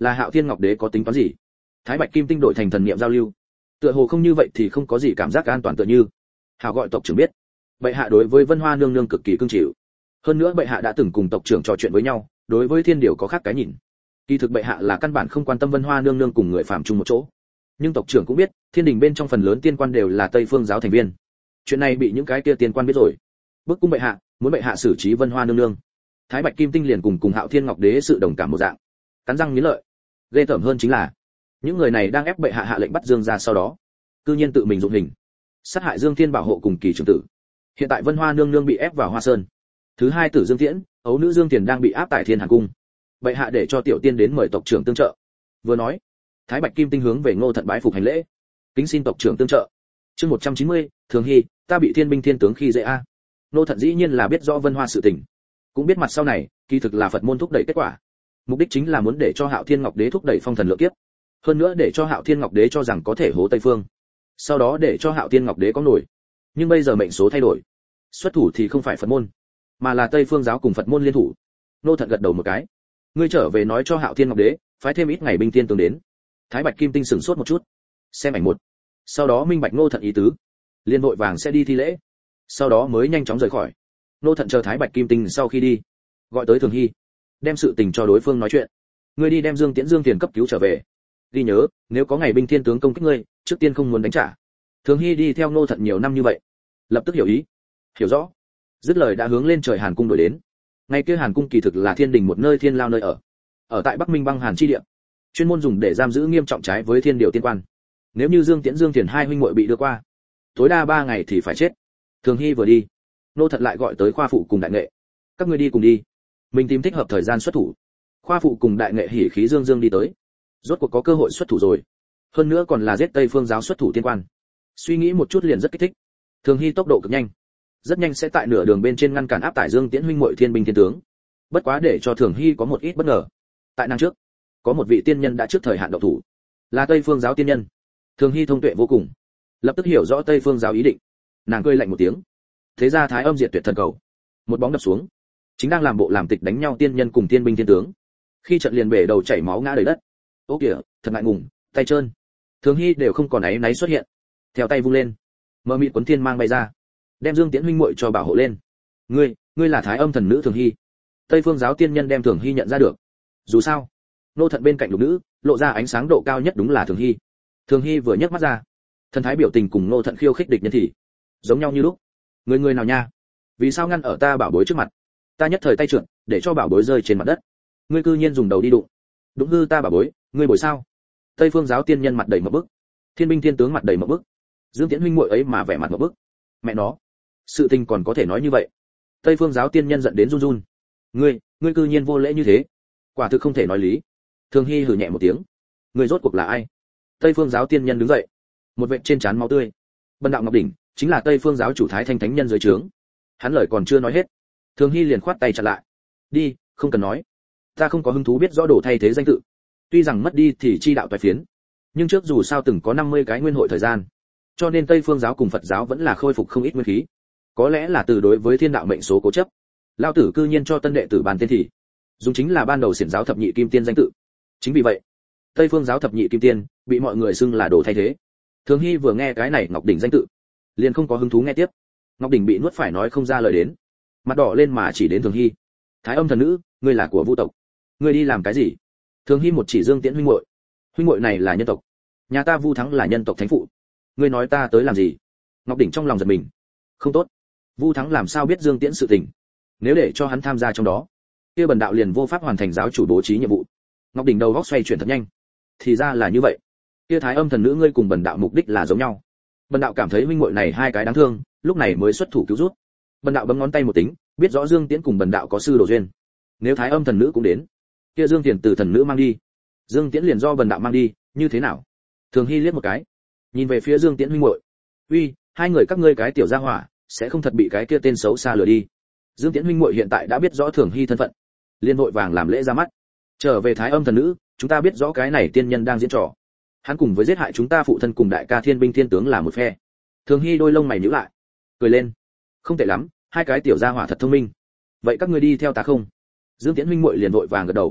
là Hạo Thiên Ngọc Đế có tính toán gì? Thái Bạch Kim Tinh đổi thành thần niệm giao lưu, tựa hồ không như vậy thì không có gì cảm giác an toàn tựa như. Hảo gọi tộc trưởng biết, bệ hạ đối với Vân Hoa nương nương cực kỳ cưng chịu. Hơn nữa bệ hạ đã từng cùng tộc trưởng trò chuyện với nhau, đối với thiên điều có khác cái nhìn. Kỳ thực bệ hạ là căn bản không quan tâm Vân Hoa nương nương cùng người phàm chung một chỗ. Nhưng tộc trưởng cũng biết, thiên đình bên trong phần lớn tiên quan đều là Tây Phương giáo thành viên. Chuyện này bị những cái kia tiên quan biết rồi. Bức cung bệ hạ, muốn bệ hạ xử trí Vân Hoa nương nương. Thái Bạch Kim Tinh liền cùng cùng Hạo Thiên Ngọc Đế sự đồng cảm một dạng. Cắn răng nghiến lợi. Ghê tởm hơn chính là, những người này đang ép bệ hạ hạ lệnh bắt Dương gia sau đó, cư nhiên tự mình dụng hình, sát hại Dương Thiên bảo hộ cùng kỳ trưởng tử. Hiện tại Vân Hoa nương nương bị ép vào Hoa Sơn. Thứ hai tử Dương Tiễn, ấu nữ Dương Tiền đang bị áp tại Thiên Hàn cung. Bệ hạ để cho tiểu tiên đến mời tộc trưởng tương trợ. Vừa nói, Thái Bạch Kim Tinh hướng về Ngô Thận bái phục hành lễ, kính xin tộc trưởng tương trợ. Chương một trăm chín mươi, Thường Hy, ta bị Thiên binh thiên tướng khi dễ a. Ngô Thận dĩ nhiên là biết rõ Vân Hoa sự tình, cũng biết mặt sau này, kỳ thực là Phật môn thúc đẩy kết quả. Mục đích chính là muốn để cho Hạo Thiên Ngọc Đế thúc đẩy phong thần lượng kiếp. Hơn nữa để cho Hạo Thiên Ngọc Đế cho rằng có thể hố Tây Phương. Sau đó để cho Hạo Thiên Ngọc Đế có nổi. Nhưng bây giờ mệnh số thay đổi. Xuất thủ thì không phải Phật môn, mà là Tây Phương giáo cùng Phật môn liên thủ. Ngô Thận gật đầu một cái. Ngươi trở về nói cho Hạo Thiên Ngọc Đế, phái thêm ít ngày binh tiên tướng đến. Thái Bạch Kim Tinh sửng sốt một chút, xem ảnh một, sau đó minh bạch Ngô Thận ý tứ, liên vội vàng sẽ đi thi lễ, sau đó mới nhanh chóng rời khỏi. Ngô Thận chờ Thái Bạch Kim Tinh sau khi đi, gọi tới Thường Hy, đem sự tình cho đối phương nói chuyện. Ngươi đi đem Dương Tiễn Dương Tiền cấp cứu trở về. Ghi nhớ, nếu có ngày binh thiên tướng công kích ngươi, trước tiên không muốn đánh trả. Thường Hy đi theo Ngô Thận nhiều năm như vậy, lập tức hiểu ý, hiểu rõ. Dứt lời đã hướng lên trời Hàn cung đổi đến. Ngày kia Hàn cung kỳ thực là thiên đình một nơi thiên lao nơi ở, ở tại Bắc Minh băng Hàn chi địa, chuyên môn dùng để giam giữ nghiêm trọng trái với thiên điều tiên quan. Nếu như Dương Tiễn Dương Tiền hai huynh muội bị đưa qua, tối đa ba ngày thì phải chết. Thường Hy vừa đi, Ngô Thận lại gọi tới khoa phụ cùng đại nghệ. Các ngươi đi cùng đi, mình tìm thích hợp thời gian xuất thủ. Khoa phụ cùng đại nghệ hỉ khí dương dương đi tới, rốt cuộc có cơ hội xuất thủ rồi, hơn nữa còn là giết Tây Phương giáo xuất thủ tiên quan. Suy nghĩ một chút liền rất kích thích. Thường Hy tốc độ cực nhanh, rất nhanh sẽ tại nửa đường bên trên ngăn cản áp tải Dương Tiễn huynh muội thiên binh thiên tướng. Bất quá để cho Thường Hy có một ít bất ngờ, tại năng trước có một vị tiên nhân đã trước thời hạn động thủ, là Tây Phương giáo tiên nhân. Thường Hy thông tuệ vô cùng, lập tức hiểu rõ Tây Phương giáo ý định, nàng cười lạnh một tiếng, thế ra Thái Âm Diệt Tuyệt Thần Cầu, một bóng đập xuống, chính đang làm bộ làm tịch đánh nhau tiên nhân cùng tiên binh thiên tướng, khi trận liền bể đầu chảy máu ngã đầy đất. Ô kìa, thật ngại ngùng, tay trơn. Thường Hy đều không còn áy náy xuất hiện, theo tay vung lên, mờ mịt cuốn thiên mang bay ra, đem Dương Tiễn huynh muội cho bảo hộ lên. Ngươi, ngươi là Thái Âm thần nữ Thường Hy. Tây Phương giáo tiên nhân đem Thường Hy nhận ra được. Dù sao, Nô Thận bên cạnh lục nữ, lộ ra ánh sáng độ cao nhất đúng là Thường Hy. Thường Hy vừa nhấc mắt ra, thần thái biểu tình cùng Nô Thận khiêu khích địch nhân thì giống nhau như lúc. Người người nào nha? Vì sao ngăn ở ta bảo bối trước mặt? Ta nhất thời tay trượt, để cho bảo bối rơi trên mặt đất. Ngươi cư nhiên dùng đầu đi đụng. Đụng hư ta bảo bối, ngươi bối sao? Tây Phương giáo tiên nhân mặt đầy mập bức, thiên binh thiên tướng mặt đầy mập bức, Dương Tiễn huynh muội ấy mà vẻ mặt mập bức. Mẹ nó, sự tình còn có thể nói như vậy? Tây Phương giáo tiên nhân giận đến run run. Ngươi, ngươi cư nhiên vô lễ như thế, quả thực không thể nói lý. Thường Hy hừ nhẹ một tiếng. Ngươi rốt cuộc là ai? Tây Phương giáo tiên nhân đứng dậy, một vệt trên trán máu tươi. Bần đạo Ngọc Đỉnh, chính là Tây Phương giáo chủ Thái Thanh thánh nhân dưới trướng. Hắn lời còn chưa nói hết, Thường Hy liền khoát tay chặn lại. Đi, không cần nói. Ta không có hứng thú biết rõ đồ thay thế danh tự. Tuy rằng mất đi thì chi đạo toái phiến, nhưng trước dù sao từng có năm mươi cái nguyên hội thời gian, cho nên Tây Phương giáo cùng Phật giáo vẫn là khôi phục không ít nguyên khí. Có lẽ là từ đối với thiên đạo mệnh số cố chấp, lao tử cư nhiên cho tân đệ tử bàn tên thì dùng chính là ban đầu xiển giáo thập nhị kim tiên danh tự. Chính vì vậy, Tây Phương giáo thập nhị kim tiên bị mọi người xưng là đồ thay thế. Thường Hy vừa nghe cái này Ngọc Đỉnh danh tự, liền không có hứng thú nghe tiếp. Ngọc Đỉnh bị nuốt phải nói không ra lời đến, mặt đỏ lên mà chỉ đến Thường Hy. Thái Âm thần nữ, ngươi là của Vu tộc, ngươi đi làm cái gì? Thường Hy một chỉ Dương Tiễn huynh muội, huynh muội này là nhân tộc, nhà ta Vu Thắng là nhân tộc thánh phụ, ngươi nói ta tới làm gì? Ngọc Đỉnh trong lòng giật mình, không tốt, Vu Thắng làm sao biết Dương Tiễn sự tình? Nếu để cho hắn tham gia trong đó, kia bần đạo liền vô pháp hoàn thành giáo chủ bố trí nhiệm vụ. Ngọc Đỉnh đầu góc xoay chuyển thật nhanh, thì ra là như vậy. Kia Thái Âm thần nữ ngươi cùng bần đạo mục đích là giống nhau. Bần đạo cảm thấy huynh muội này hai cái đáng thương, lúc này mới xuất thủ cứu giúp. Bần đạo bấm ngón tay một tính, biết rõ Dương Tiễn cùng bần đạo có sư đồ duyên. Nếu Thái Âm thần nữ cũng đến, kia Dương Tiễn từ thần nữ mang đi, Dương Tiễn liền do bần đạo mang đi, như thế nào? Thường Hy liếc một cái, nhìn về phía Dương Tiễn huynh muội. Uy, hai người các ngươi cái tiểu gia hỏa, sẽ không thật bị cái kia tên xấu xa lừa đi. Dương Tiễn huynh muội hiện tại đã biết rõ Thường Hy thân phận, liên vội vàng làm lễ ra mắt. Trở về Thái Âm thần nữ, chúng ta biết rõ cái này tiên nhân đang diễn trò. Hắn cùng với giết hại chúng ta phụ thân cùng đại ca thiên binh thiên tướng là một phe. Thường Hy đôi lông mày nhíu lại, cười lên. Không tệ lắm, hai cái tiểu gia hỏa thật thông minh. Vậy các ngươi đi theo ta không? Dương Tiễn huynh muội liền vội vàng gật đầu.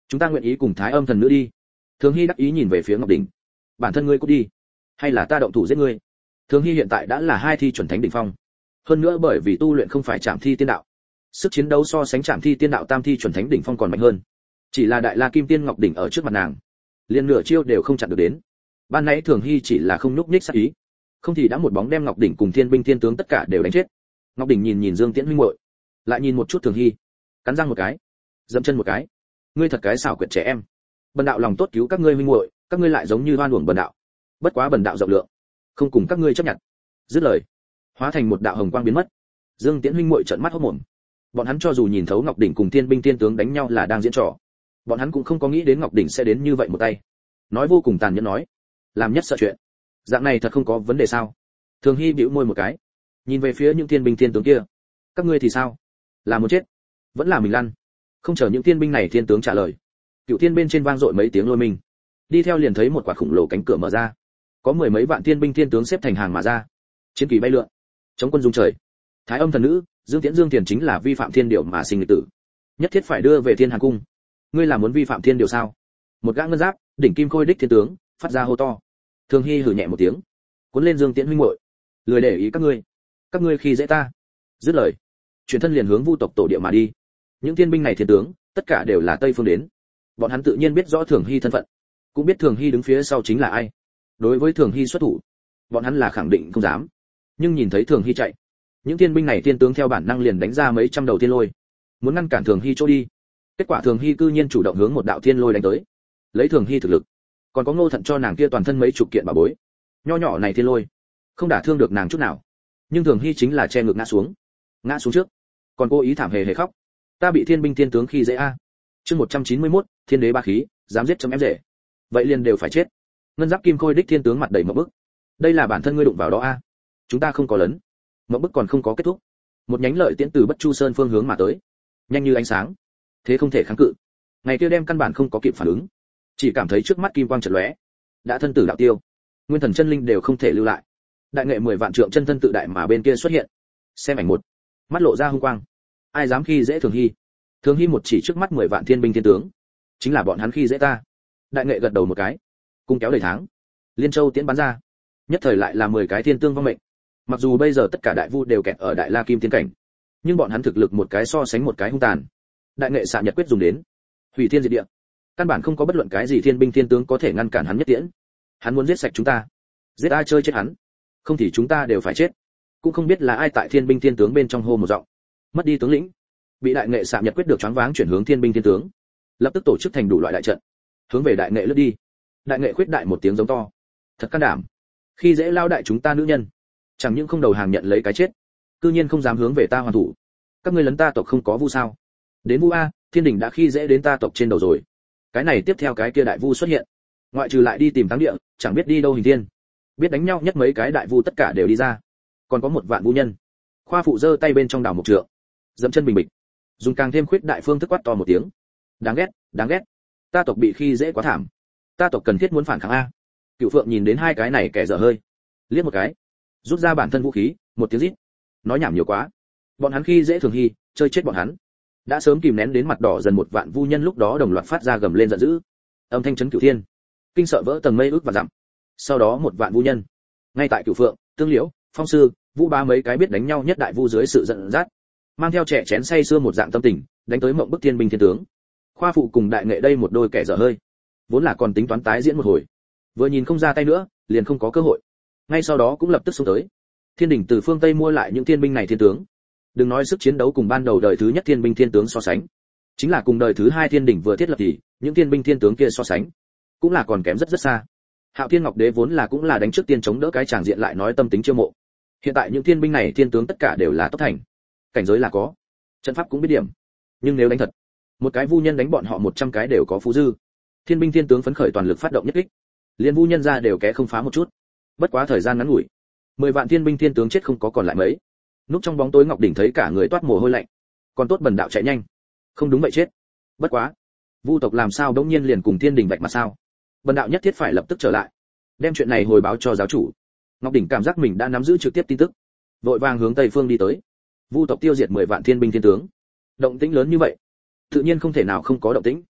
chúng ta nguyện ý cùng Thái Âm thần nữ đi. Thường Hy đắc ý nhìn về phía Ngọc Đỉnh. Bản thân ngươi cút đi, hay là ta động thủ giết ngươi? Thường Hy hiện tại đã là hai thi chuẩn thánh đỉnh phong, hơn nữa bởi vì tu luyện không phải Trảm Thi Tiên Đạo, sức chiến đấu so sánh Trảm Thi Tiên Đạo tam thi chuẩn thánh đỉnh phong còn mạnh hơn. Chỉ là Đại La Kim Tiên Ngọc Đỉnh ở trước mặt nàng, liền nửa chiêu đều không chặn được đến. Ban nãy Thường Hy chỉ là không nhúc nhích sát ý, không thì đã một bóng đem Ngọc Đỉnh cùng Thiên binh thiên tướng tất cả đều đánh chết. Ngọc Đỉnh nhìn nhìn Dương Tiễn huynh muội, lại nhìn một chút Thường Hy, cắn răng một cái, dậm chân một cái. Ngươi thật cái xảo quyệt trẻ em. Bần đạo lòng tốt cứu các ngươi huynh muội, các ngươi lại giống như hoan uổng bần đạo. Bất quá bần đạo rộng lượng, không cùng các ngươi chấp nhận. Dứt lời, hóa thành một đạo hồng quang biến mất. Dương Tiễn huynh muội trợn mắt hốt mồm. Bọn hắn cho dù nhìn thấu Ngọc Đỉnh cùng Thiên binh thiên tướng đánh nhau là đang diễn trò, bọn hắn cũng không có nghĩ đến Ngọc Đỉnh sẽ đến như vậy một tay. Nói vô cùng tàn nhẫn nói, làm nhất sợ chuyện. Dạng này thật không có vấn đề sao? Thường Hy bĩu môi một cái, nhìn về phía những thiên binh thiên tướng kia. Các ngươi thì sao? Là muốn chết, vẫn là mình lăn? Không chờ những thiên binh này thiên tướng trả lời, cựu thiên bên trên vang dội mấy tiếng lôi mình, đi theo liền thấy một quả khủng lồ cánh cửa mở ra, có mười mấy vạn thiên binh thiên tướng xếp thành hàng mà ra, chiến kỳ bay lượn, chống quân dung trời. Thái Âm thần nữ Dương Tiễn Dương Tiền chính là vi phạm thiên điều mà sinh nghịch tử, nhất thiết phải đưa về Thiên Hàn cung. Ngươi là muốn vi phạm thiên điều sao? Một gã ngân giáp đỉnh kim khôi đích thiên tướng phát ra hô to. Thường Hy hừ nhẹ một tiếng, cuốn lên Dương Tiễn huynh muội, lười để ý các ngươi, các ngươi khi dễ ta. Dứt lời, chuyển thân liền hướng Vu tộc tổ địa mà đi. Những thiên binh này thiên tướng tất cả đều là Tây phương đến, bọn hắn tự nhiên biết rõ Thường Hy thân phận, cũng biết Thường Hy đứng phía sau chính là ai. Đối với Thường Hy xuất thủ, bọn hắn là khẳng định không dám, nhưng nhìn thấy Thường Hy chạy, những thiên binh này thiên tướng theo bản năng liền đánh ra mấy trăm đầu thiên lôi, muốn ngăn cản Thường Hy chỗ đi. Kết quả Thường Hy cư nhiên chủ động hướng một đạo thiên lôi đánh tới. Lấy Thường Hy thực lực, còn có Ngô Thận cho nàng kia toàn thân mấy chục kiện bảo bối, nho nhỏ này thiên lôi không đả thương được nàng chút nào, nhưng Thường Hy chính là che ngực ngã xuống, ngã xuống trước, còn cố ý thảm hề hề khóc. Ta bị thiên binh thiên tướng khi dễ a. Chương một trăm chín mươi mốt, thiên đế ba khí, dám giết chấm em rể. Vậy liền đều phải chết. Ngân giáp kim khôi đích thiên tướng mặt đầy mộng bức. Đây là bản thân ngươi đụng vào đó a. Chúng ta không có lớn. Mộng bức còn không có kết thúc. Một nhánh lợi tiễn từ Bất Chu Sơn phương hướng mà tới, nhanh như ánh sáng, thế không thể kháng cự. Ngày kia đem căn bản không có kịp phản ứng, chỉ cảm thấy trước mắt kim quang chợt lóe, đã thân tử đạo tiêu, nguyên thần chân linh đều không thể lưu lại. Đại nghệ mười vạn trượng chân thân tự đại mà bên kia xuất hiện. Xem ảnh một, mắt lộ ra hung quang. Ai dám khi dễ Thường Hy? Thường Hy một chỉ trước mắt mười vạn thiên binh thiên tướng, chính là bọn hắn khi dễ ta. Đại nghệ gật đầu một cái, cung kéo đầy tháng, liên châu tiễn bắn ra, nhất thời lại là mười cái thiên tương vong mệnh. Mặc dù bây giờ tất cả đại vu đều kẹt ở Đại La Kim Tiên cảnh, nhưng bọn hắn thực lực một cái so sánh một cái hung tàn. Đại nghệ xạ nhật quyết dùng đến, hủy thiên diệt địa, căn bản không có bất luận cái gì thiên binh thiên tướng có thể ngăn cản hắn nhất tiễn. Hắn muốn giết sạch chúng ta, giết ai chơi chết hắn, không thì chúng ta đều phải chết. Cũng không biết là ai tại thiên binh thiên tướng bên trong hô một giọng, mất đi tướng lĩnh, bị đại nghệ xạ nhật quyết được choáng váng chuyển hướng thiên binh thiên tướng, lập tức tổ chức thành đủ loại đại trận, hướng về đại nghệ lướt đi. Đại nghệ khuyết đại một tiếng giống to, thật can đảm, khi dễ lao đại chúng ta nữ nhân, chẳng những không đầu hàng nhận lấy cái chết, cư nhiên không dám hướng về ta hoàn thủ. Các ngươi lấn ta tộc không có vu sao? Đến vu a, thiên đình đã khi dễ đến ta tộc trên đầu rồi. Cái này tiếp theo cái kia đại vu xuất hiện, ngoại trừ lại đi tìm thắng địa, chẳng biết đi đâu hình thiên. Biết đánh nhau nhất mấy cái đại vu tất cả đều đi ra, còn có một vạn vu nhân. Khoa phụ giơ tay bên trong đảo một trượng, dẫm chân bình bịch, dùng càng thêm khuyết đại phương thức quát to một tiếng. Đáng ghét, đáng ghét, ta tộc bị khi dễ quá thảm, ta tộc cần thiết muốn phản kháng a. Cửu Phượng nhìn đến hai cái này kẻ dở hơi, liếc một cái, rút ra bản thân vũ khí, một tiếng rít. Nói nhảm nhiều quá, bọn hắn khi dễ Thường Hy, chơi chết bọn hắn. Đã sớm kìm nén đến mặt đỏ dần một vạn vu nhân lúc đó đồng loạt phát ra gầm lên giận dữ, âm thanh chấn cửu thiên, kinh sợ vỡ tầng mây ước và dặm. Sau đó một vạn vu nhân, ngay tại Cửu Phượng, Tương Liễu, Phong Sư, Vũ Ba mấy cái biết đánh nhau nhất đại vu dưới sự giận dắt, mang theo trẻ chén say sưa một dạng tâm tình, đánh tới mộng bức thiên binh thiên tướng. Khoa phụ cùng đại nghệ đây một đôi kẻ dở hơi, vốn là còn tính toán tái diễn một hồi, vừa nhìn không ra tay nữa, liền không có cơ hội. Ngay sau đó cũng lập tức xông tới. Thiên đình từ phương Tây mua lại những thiên binh này thiên tướng. Đừng nói sức chiến đấu cùng ban đầu đời thứ nhất thiên binh thiên tướng so sánh, chính là cùng đời thứ hai thiên đình vừa thiết lập thì những thiên binh thiên tướng kia so sánh, cũng là còn kém rất rất xa. Hạo Thiên Ngọc Đế vốn là cũng là đánh trước tiên chống đỡ cái tràng diện lại nói tâm tính chiêu mộ. Hiện tại những thiên binh này thiên tướng tất cả đều là tốc thành, cảnh giới là có, trận pháp cũng biết điểm, nhưng nếu đánh thật, một cái vu nhân đánh bọn họ một trăm cái đều có phú dư. Thiên binh thiên tướng phấn khởi toàn lực phát động nhất kích, liên vu nhân ra đều ké không phá một chút. Bất quá thời gian ngắn ngủi, mười vạn thiên binh thiên tướng chết không có còn lại mấy. Núp trong bóng tối Ngọc Đỉnh thấy cả người toát mồ hôi lạnh, còn tốt bần đạo chạy nhanh, không đúng vậy chết. Bất quá, vu tộc làm sao đống nhiên liền cùng thiên đình vạch mặt sao? Bần đạo nhất thiết phải lập tức trở lại, đem chuyện này hồi báo cho giáo chủ. Ngọc Đỉnh cảm giác mình đã nắm giữ trực tiếp tin tức, vội vàng hướng tây phương đi tới. Vu tộc tiêu diệt mười vạn thiên binh thiên tướng, động tĩnh lớn như vậy, tự nhiên không thể nào không có động tĩnh.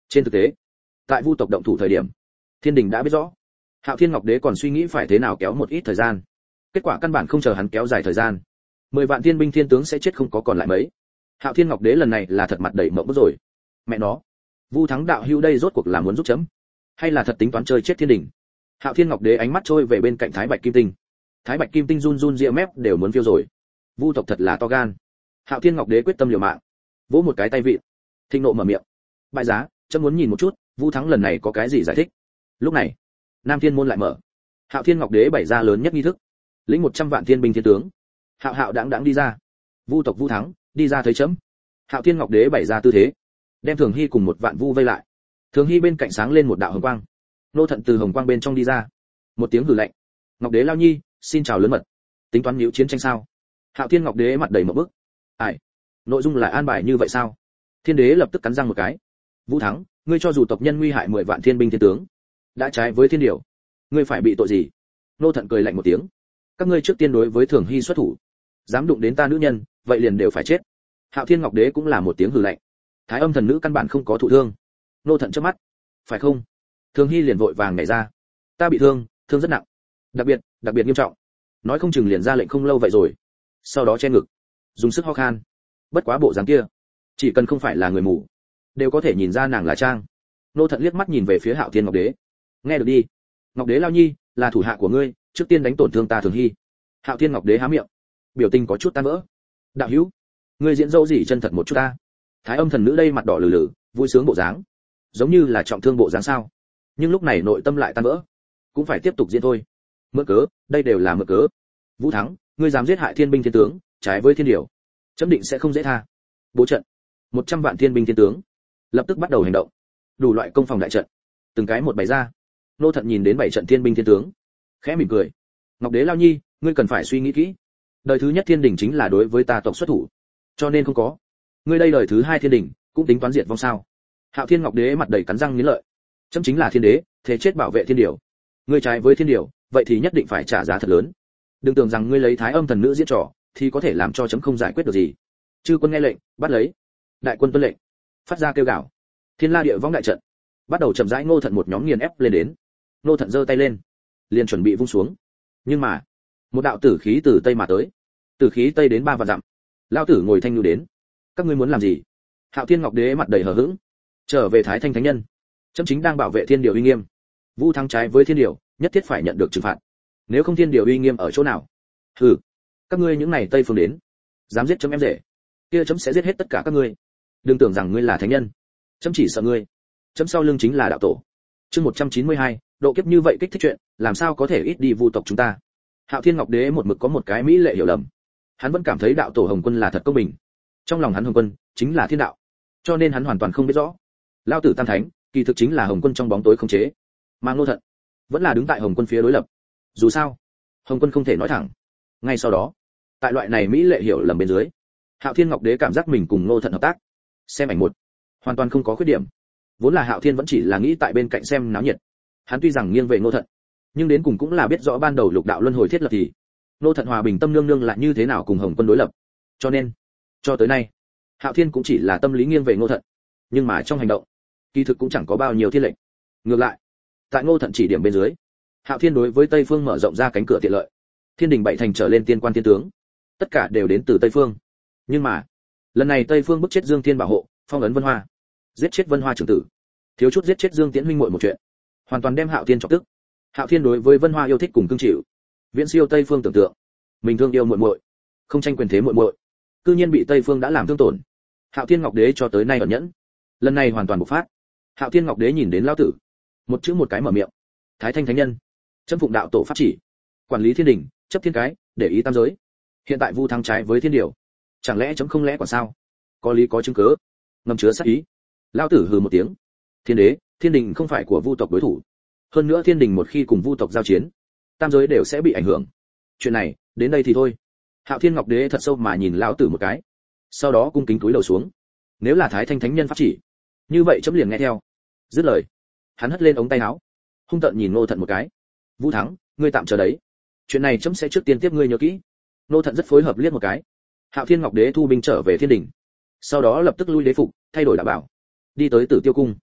Trên thực tế, tại Vu tộc động thủ thời điểm, Thiên Đình đã biết rõ, Hạo Thiên Ngọc Đế còn suy nghĩ phải thế nào kéo một ít thời gian. Kết quả căn bản không chờ hắn kéo dài thời gian, mười vạn thiên binh thiên tướng sẽ chết không có còn lại mấy. Hạo Thiên Ngọc Đế lần này là thật mặt đầy mộng bức rồi. Mẹ nó, Vu Thắng đạo hữu đây rốt cuộc là muốn giúp chấm, hay là thật tính toán chơi chết Thiên Đình? Hạo Thiên Ngọc Đế ánh mắt trôi về bên cạnh Thái Bạch Kim Tinh. Thái Bạch Kim Tinh run run ria mép đều muốn phiêu rồi. Vu tộc thật là to gan. Hạo Thiên Ngọc Đế quyết tâm liều mạng, vỗ một cái tay vịn, thịnh nộ mở miệng. Bại giá, chấm muốn nhìn một chút, Vu Thắng lần này có cái gì giải thích. Lúc này, Nam Thiên môn lại mở. Hạo Thiên Ngọc Đế bày ra lớn nhất nghi thức, lĩnh một trăm vạn thiên binh thiên tướng. Hạo Hạo đãng đãng đi ra. Vu tộc Vu Thắng đi ra thấy chấm. Hạo Thiên Ngọc Đế bày ra tư thế, đem Thường Hy cùng một vạn vu vây lại. Thường Hy bên cạnh sáng lên một đạo hồng quang. Nô Thận từ hồng quang bên trong đi ra. Một tiếng hừ lạnh. Ngọc Đế lao nhi, xin chào lớn mật. Tính toán nhiễu chiến tranh sao? Hạo Thiên Ngọc Đế mặt đầy một bức. Ai? Nội dung là an bài như vậy sao? Thiên Đế lập tức cắn răng một cái. Vũ Thắng, ngươi cho dù tộc nhân nguy hại mười vạn thiên binh thiên tướng, đã trái với thiên điều, ngươi phải bị tội gì? Nô Thận cười lạnh một tiếng. Các ngươi trước tiên đối với Thường Hy xuất thủ, dám đụng đến ta nữ nhân, vậy liền đều phải chết. Hạo Thiên Ngọc Đế cũng là một tiếng hừ lạnh. Thái Âm thần nữ căn bản không có thụ thương. Nô Thận chớp mắt. Phải không? Thường Hy liền vội vàng nhảy ra. Ta bị thương, thương rất nặng, đặc biệt, đặc biệt nghiêm trọng. Nói không chừng liền ra lệnh không lâu vậy rồi. Sau đó che ngực, dùng sức ho khan. Bất quá bộ dáng kia, chỉ cần không phải là người mù, đều có thể nhìn ra nàng là trang. Nô Thận liếc mắt nhìn về phía Hạo Thiên Ngọc Đế. Nghe được đi, Ngọc Đế lao nhi, là thủ hạ của ngươi, trước tiên đánh tổn thương ta Thường Hy. Hạo Thiên Ngọc Đế há miệng, biểu tình có chút tan vỡ. Đạo hữu, ngươi diễn dâu gì chân thật một chút ta. Thái Âm thần nữ đây mặt đỏ lử lử, vui sướng bộ dáng, giống như là trọng thương bộ dáng sao. Nhưng lúc này nội tâm lại tan vỡ, cũng phải tiếp tục diễn thôi. Mượn cớ, đây đều là mượn cớ. Vũ Thắng, ngươi dám giết hại thiên binh thiên tướng, trái với thiên điều, chấm định sẽ không dễ tha. Bố trận, một trăm vạn thiên binh thiên tướng lập tức bắt đầu hành động. Đủ loại công phòng đại trận, từng cái một bày ra. Nô Thận nhìn đến bảy trận thiên binh thiên tướng, khẽ mỉm cười. Ngọc Đế lao nhi, ngươi cần phải suy nghĩ kỹ. Đời thứ nhất thiên đình chính là đối với ta tộc xuất thủ, cho nên không có. Ngươi đây đời thứ hai thiên đình, cũng tính toán diệt vong sao? Hạo Thiên Ngọc Đế mặt đầy cắn răng nghiến lợi. Chấm chính là thiên đế, thế chết bảo vệ thiên điều. Ngươi trái với thiên điều, vậy thì nhất định phải trả giá thật lớn. Đừng tưởng rằng ngươi lấy Thái Âm thần nữ diễn trò, thì có thể làm cho chấm không giải quyết được gì. Chư quân nghe lệnh, bắt lấy. Đại quân tuân lệnh, phát ra kêu gào. Thiên La Địa Võng đại trận bắt đầu chậm rãi. Ngô Thận một nhóm nghiền ép lên đến. Ngô Thận giơ tay lên, liền chuẩn bị vung xuống. Nhưng mà, một đạo tử khí từ tây mà tới. Tử khí tây đến ba vạn dặm. Lão tử ngồi thanh lưu đến. Các ngươi muốn làm gì? Hạo Thiên Ngọc Đế mặt đầy hờ hững. Trở về Thái Thanh Thánh Nhân, chấm chính đang bảo vệ thiên điều uy nghiêm. Vu Thắng trái với thiên điều, nhất thiết phải nhận được trừng phạt. Nếu không thiên điều uy nghiêm ở chỗ nào? Hừ, các ngươi những này Tây phương đến, dám giết chấm em rể, kia chấm sẽ giết hết tất cả các ngươi. Đừng tưởng rằng ngươi là thánh nhân, chấm chỉ sợ ngươi. Chấm sau lưng chính là đạo tổ. Chương một trăm chín mươi hai, độ kiếp như vậy kích thích chuyện, làm sao có thể ít đi Vu tộc chúng ta. Hạo Thiên Ngọc Đế một mực có một cái mỹ lệ hiểu lầm. Hắn vẫn cảm thấy đạo tổ Hồng Quân là thật công bình. Trong lòng hắn Hồng Quân chính là thiên đạo, cho nên hắn hoàn toàn không biết rõ, Lão tử Tam Thánh kỳ thực chính là Hồng Quân trong bóng tối khống chế, mà Ngô Thận vẫn là đứng tại Hồng Quân phía đối lập. Dù sao, Hồng Quân không thể nói thẳng. Ngay sau đó, tại loại này mỹ lệ hiểu lầm bên dưới, Hạo Thiên Ngọc Đế cảm giác mình cùng Ngô Thận hợp tác. Xem ảnh một, hoàn toàn không có khuyết điểm. Vốn là Hạo Thiên vẫn chỉ là nghĩ tại bên cạnh xem náo nhiệt. Hắn tuy rằng nghiêng về Ngô Thận, nhưng đến cùng cũng là biết rõ ban đầu lục đạo luân hồi thiết lập thì Ngô Thận hòa bình tâm nương nương lại như thế nào cùng Hồng Quân đối lập. Cho nên, cho tới nay, Hạo Thiên cũng chỉ là tâm lý nghiêng về Ngô Thận, nhưng mà trong hành động, kỳ thực cũng chẳng có bao nhiêu thiên lệnh. Ngược lại, tại Ngô Thận chỉ điểm bên dưới, Hạo Thiên đối với Tây phương mở rộng ra cánh cửa tiện lợi. Thiên đình bảy thành trở lên tiên quan tiên tướng, tất cả đều đến từ Tây phương. Nhưng mà, lần này Tây phương bức chết Dương Thiên bảo hộ, phong ấn Vân Hoa, giết chết Vân Hoa trưởng tử, thiếu chút giết chết Dương Tiễn huynh muội một chuyện, hoàn toàn đem Hạo Thiên chọc tức. Hạo Thiên đối với Vân Hoa yêu thích cùng cương chịu, viễn siêu Tây phương tưởng tượng. Mình thương yêu muội muội, không tranh quyền thế muội muội, cư nhiên bị Tây phương đã làm thương tổn. Hạo Thiên Ngọc Đế cho tới nay ẩn nhẫn, lần này hoàn toàn bộc phát. Hạo Thiên Ngọc Đế nhìn đến lão tử, một chữ một cái mở miệng. Thái Thanh Thánh Nhân, chấm phụng đạo tổ pháp chỉ, quản lý thiên đình, chấp thiên cái, để ý tam giới. Hiện tại Vu Thắng trái với thiên điều, chẳng lẽ chấm không lẽ quả sao? Có lý có chứng cứ, ngầm chứa sát ý. Lão tử hừ một tiếng. Thiên đế, thiên đình không phải của Vu tộc đối thủ. Hơn nữa thiên đình một khi cùng Vu tộc giao chiến, tam giới đều sẽ bị ảnh hưởng. Chuyện này, đến đây thì thôi. Hạo Thiên Ngọc Đế thật sâu mà nhìn lão tử một cái, sau đó cung kính cúi đầu xuống. Nếu là Thái Thanh Thánh Nhân pháp chỉ, như vậy chấm liền nghe theo. Dứt lời, hắn hất lên ống tay áo, hung tợn nhìn Ngô Thận một cái. Vũ Thắng, ngươi tạm chờ đấy, chuyện này chấm sẽ trước tiên tiếp ngươi nhớ kỹ. Ngô Thận rất phối hợp liếc một cái. Hạo Thiên Ngọc Đế thu binh trở về thiên đình, sau đó lập tức lui đế phục, thay đổi đạo bảo, đi tới Tử Tiêu cung.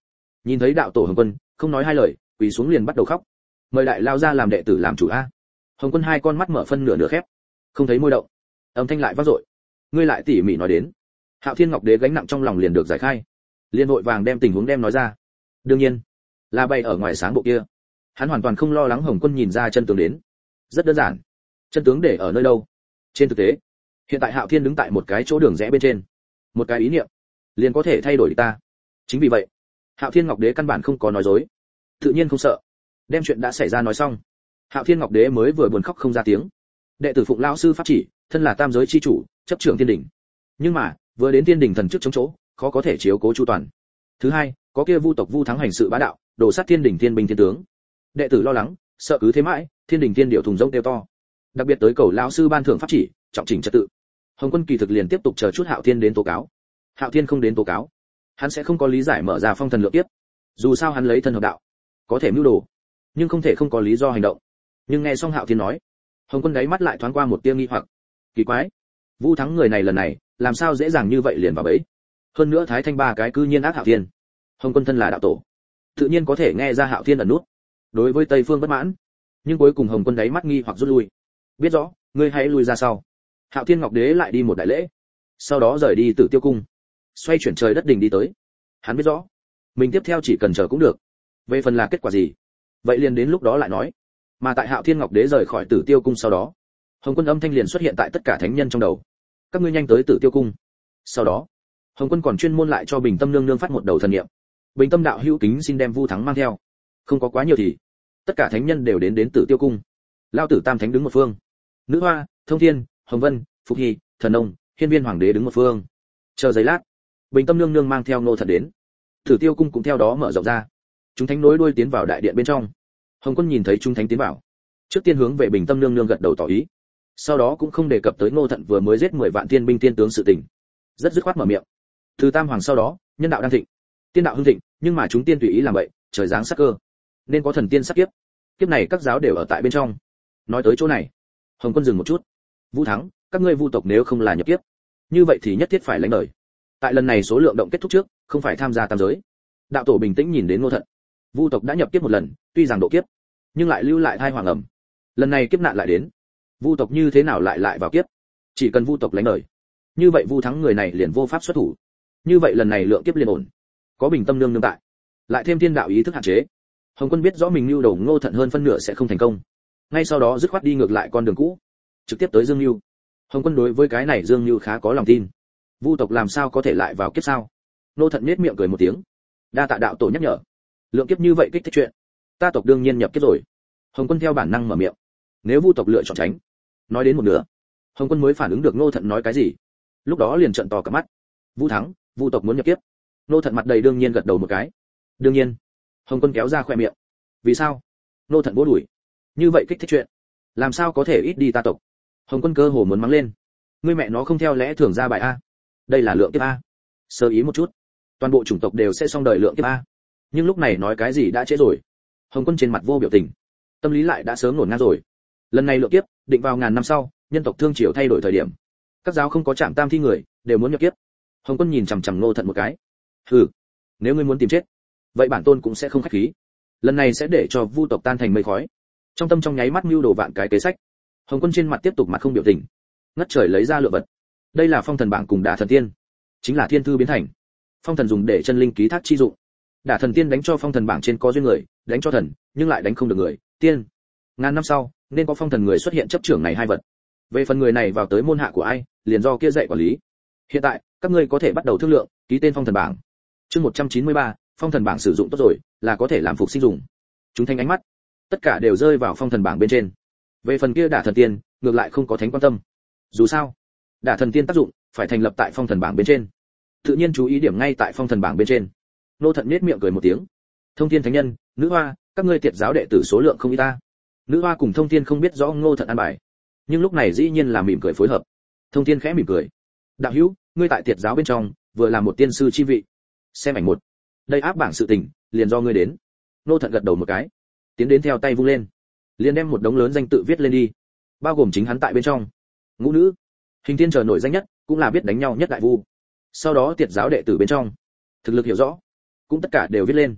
Nhìn thấy đạo tổ Hồng Quân, không nói hai lời, quỳ xuống liền bắt đầu khóc. Mời đại lao ra làm đệ tử làm chủ a. Hồng Quân hai con mắt mở phân nửa nửa khép, không thấy môi động. Âm thanh lại vang dội. Ngươi lại tỉ mỉ nói đến. Hạo Thiên Ngọc Đế gánh nặng trong lòng liền được giải khai. Liên vội vàng đem tình huống đem nói ra. Đương nhiên, là bày ở ngoài sáng bộ kia. Hắn hoàn toàn không lo lắng Hồng Quân nhìn ra chân tướng đến. Rất đơn giản. Chân tướng để ở nơi đâu? Trên thực tế, hiện tại Hạo Thiên đứng tại một cái chỗ đường rẽ bên trên. Một cái ý niệm liền có thể thay đổi ta. Chính vì vậy, Hạo Thiên Ngọc Đế căn bản không có nói dối, tự nhiên không sợ. Đem chuyện đã xảy ra nói xong, Hạo Thiên Ngọc Đế mới vừa buồn khóc không ra tiếng. Đệ tử phụng lão sư pháp chỉ, thân là tam giới chi chủ, chấp trưởng thiên đỉnh. Nhưng mà, vừa đến thiên đỉnh thần chức chống chỗ, khó có thể chiếu cố chu toàn. Thứ hai, có kia Vu tộc Vu Thắng hành sự bá đạo, đổ sát thiên đỉnh thiên binh thiên tướng. Đệ tử lo lắng, sợ cứ thế mãi, thiên đỉnh thiên điệu thùng rông kêu to. Đặc biệt tới cầu lão sư ban thưởng pháp chỉ, trọng chỉnh trật tự. Hồng Quân kỳ thực liền tiếp tục chờ chút Hạo Thiên đến tố cáo. Hạo Thiên không đến tố cáo, hắn sẽ không có lý giải mở ra phong thần lượng tiếp. Dù sao hắn lấy thân hợp đạo, có thể mưu đồ, nhưng không thể không có lý do hành động. Nhưng nghe xong Hạo Thiên nói, Hồng Quân đáy mắt lại thoáng qua một tia nghi hoặc. Kỳ quái, Vu Thắng người này lần này, làm sao dễ dàng như vậy liền vào bẫy? Hơn nữa Thái Thanh ba cái cư nhiên ác Hạo Thiên. Hồng Quân thân là đạo tổ, tự nhiên có thể nghe ra Hạo Thiên ẩn nút. Đối với Tây Phương bất mãn, nhưng cuối cùng Hồng Quân đáy mắt nghi hoặc rút lui. Biết rõ, ngươi hãy lui ra sau. Hạo Thiên Ngọc Đế lại đi một đại lễ, sau đó rời đi Tử Tiêu cung, xoay chuyển trời đất đỉnh đi tới. Hắn biết rõ, mình tiếp theo chỉ cần chờ cũng được. Về phần là kết quả gì, vậy liền đến lúc đó lại nói. Mà tại Hạo Thiên Ngọc Đế rời khỏi Tử Tiêu cung sau đó, Hồng Quân âm thanh liền xuất hiện tại tất cả thánh nhân trong đầu. Các ngươi nhanh tới Tử Tiêu cung. Sau đó, Hồng Quân còn chuyên môn lại cho Bình Tâm nương nương phát một đầu thần niệm. Bình Tâm đạo hữu kính xin đem Vu Thắng mang theo. Không có quá nhiều thì, tất cả thánh nhân đều đến đến Tử Tiêu cung. Lao tử tam thánh đứng một phương, Nữ Hoa, Thông Thiên, Hồng Vân, Phục Hy, Thần Nông, Hiên Viên Hoàng đế đứng một phương. Chờ giây lát, Bình Tâm nương nương mang theo Ngô Thật đến. Tử Tiêu cung cũng theo đó mở rộng ra. Chúng thánh nối đuôi tiến vào đại điện bên trong. Hồng Quân nhìn thấy chúng thánh tiến vào, trước tiên hướng về Bình Tâm nương nương gật đầu tỏ ý. Sau đó cũng không đề cập tới Ngô Thận vừa mới giết mười vạn tiên binh tiên tướng sự tình, rất dứt khoát mở miệng. Từ Tam Hoàng sau đó, nhân đạo đang thịnh, tiên đạo hưng thịnh, nhưng mà chúng tiên tùy ý làm vậy, trời giáng sát cơ, nên có thần tiên sát kiếp. Kiếp này các giáo đều ở tại bên trong. Nói tới chỗ này, Hồng Quân dừng một chút. Vu Thắng, các ngươi Vu tộc nếu không là nhập kiếp, như vậy thì nhất thiết phải lãnh đời. Tại lần này số lượng động kết thúc trước, không phải tham gia tam giới. Đạo tổ bình tĩnh nhìn đến Ngô Thận. Vu tộc đã nhập kiếp một lần, tuy rằng độ kiếp, nhưng lại lưu lại thai hoàng ẩm. Lần này kiếp nạn lại đến, Vu tộc như thế nào lại lại vào kiếp? Chỉ cần Vu tộc lãnh đời, như vậy Vu Thắng người này liền vô pháp xuất thủ. Như vậy lần này lượng kiếp liền ổn. Có Bình Tâm nương nương tại, lại thêm thiên đạo ý thức hạn chế, Hồng Quân biết rõ mình lưu đầu Ngô Thận hơn phân nửa sẽ không thành công. Ngay sau đó dứt khoát đi ngược lại con đường cũ, trực tiếp tới Dương Nưu. Hồng Quân đối với cái này Dương Nưu khá có lòng tin. Vu tộc làm sao có thể lại vào kiếp sao? Ngô Thận nhếch miệng cười một tiếng. Đa tạ đạo tổ nhắc nhở. Lượng kiếp như vậy kích thích chuyện, ta tộc đương nhiên nhập kiếp rồi. Hồng Quân theo bản năng mở miệng. Nếu Vu tộc lựa chọn tránh, nói đến một nửa, Hồng Quân mới phản ứng được Ngô Thận nói cái gì. Lúc đó liền trợn to cả mắt. Vu Thắng, Vu tộc muốn nhập kiếp. Ngô Thận mặt đầy đương nhiên gật đầu một cái. Đương nhiên. Hồng Quân kéo ra khoe miệng. Vì sao? Ngô Thận bố đuổi. Như vậy kích thích chuyện, làm sao có thể ít đi ta tộc? Hồng Quân cơ hồ muốn mắng lên. Ngươi mẹ nó không theo lẽ thường ra bài a. Đây là lượng kiếp a. Sơ ý một chút, toàn bộ chủng tộc đều sẽ xong đời lượng kiếp a. Nhưng lúc này nói cái gì đã trễ rồi. Hồng Quân trên mặt vô biểu tình, tâm lý lại đã sớm ngổn ngang rồi. Lần này lượng kiếp định vào ngàn năm sau, nhân tộc thương triều thay đổi thời điểm, các giáo không có chạm tam thi người đều muốn nhập kiếp. Hồng Quân nhìn chằm chằm Ngô Thận một cái. Hừ, nếu ngươi muốn tìm chết, vậy bản tôn cũng sẽ không khách khí. Lần này sẽ để cho Vu tộc tan thành mây khói. Trong tâm trong nháy mắt mưu đồ vạn cái kế sách. Hồng Quân trên mặt tiếp tục mặt không biểu tình, ngất trời lấy ra lựa vật. Đây là phong thần bảng cùng đả thần tiên, chính là thiên thư biến thành. Phong thần dùng để chân linh ký thác chi dụng. Đả thần tiên đánh cho phong thần bảng trên có duyên người, đánh cho thần, nhưng lại đánh không được người, tiên. Ngàn năm sau, nên có phong thần người xuất hiện chấp trưởng này hai vật. Về phần người này vào tới môn hạ của ai, liền do kia dạy quản lý. Hiện tại, các ngươi có thể bắt đầu thương lượng, ký tên phong thần bảng. Chương một trăm chín mươi ba, phong thần bảng sử dụng tốt rồi, là có thể làm phục sinh dùng. Chúng thanh ánh mắt, tất cả đều rơi vào phong thần bảng bên trên. Về phần kia đả thần tiên, ngược lại không có thánh quan tâm. Dù sao, đả thần tiên tác dụng phải thành lập tại phong thần bảng bên trên. Tự nhiên chú ý điểm ngay tại phong thần bảng bên trên. Nô Thận nhếch miệng cười một tiếng. Thông Thiên thánh nhân, Nữ Hoa, các ngươi tiệt giáo đệ tử số lượng không ít ta. Nữ Hoa cùng Thông Thiên không biết rõ Ngô Thận an bài, nhưng lúc này dĩ nhiên là mỉm cười phối hợp. Thông Thiên khẽ mỉm cười. Đạo hữu, ngươi tại tiệt giáo bên trong, vừa là một tiên sư chi vị. Xem ảnh một. Đây áp bảng sự tình, liền do ngươi đến. Nô Thận gật đầu một cái, tiến đến theo tay vung lên, liền đem một đống lớn danh tự viết lên đi, bao gồm chính hắn tại bên trong. Ngũ nữ, Hình Thiên chờ nổi danh nhất, cũng là biết đánh nhau nhất đại vu. Sau đó tiệt giáo đệ tử bên trong, thực lực hiểu rõ, cũng tất cả đều viết lên.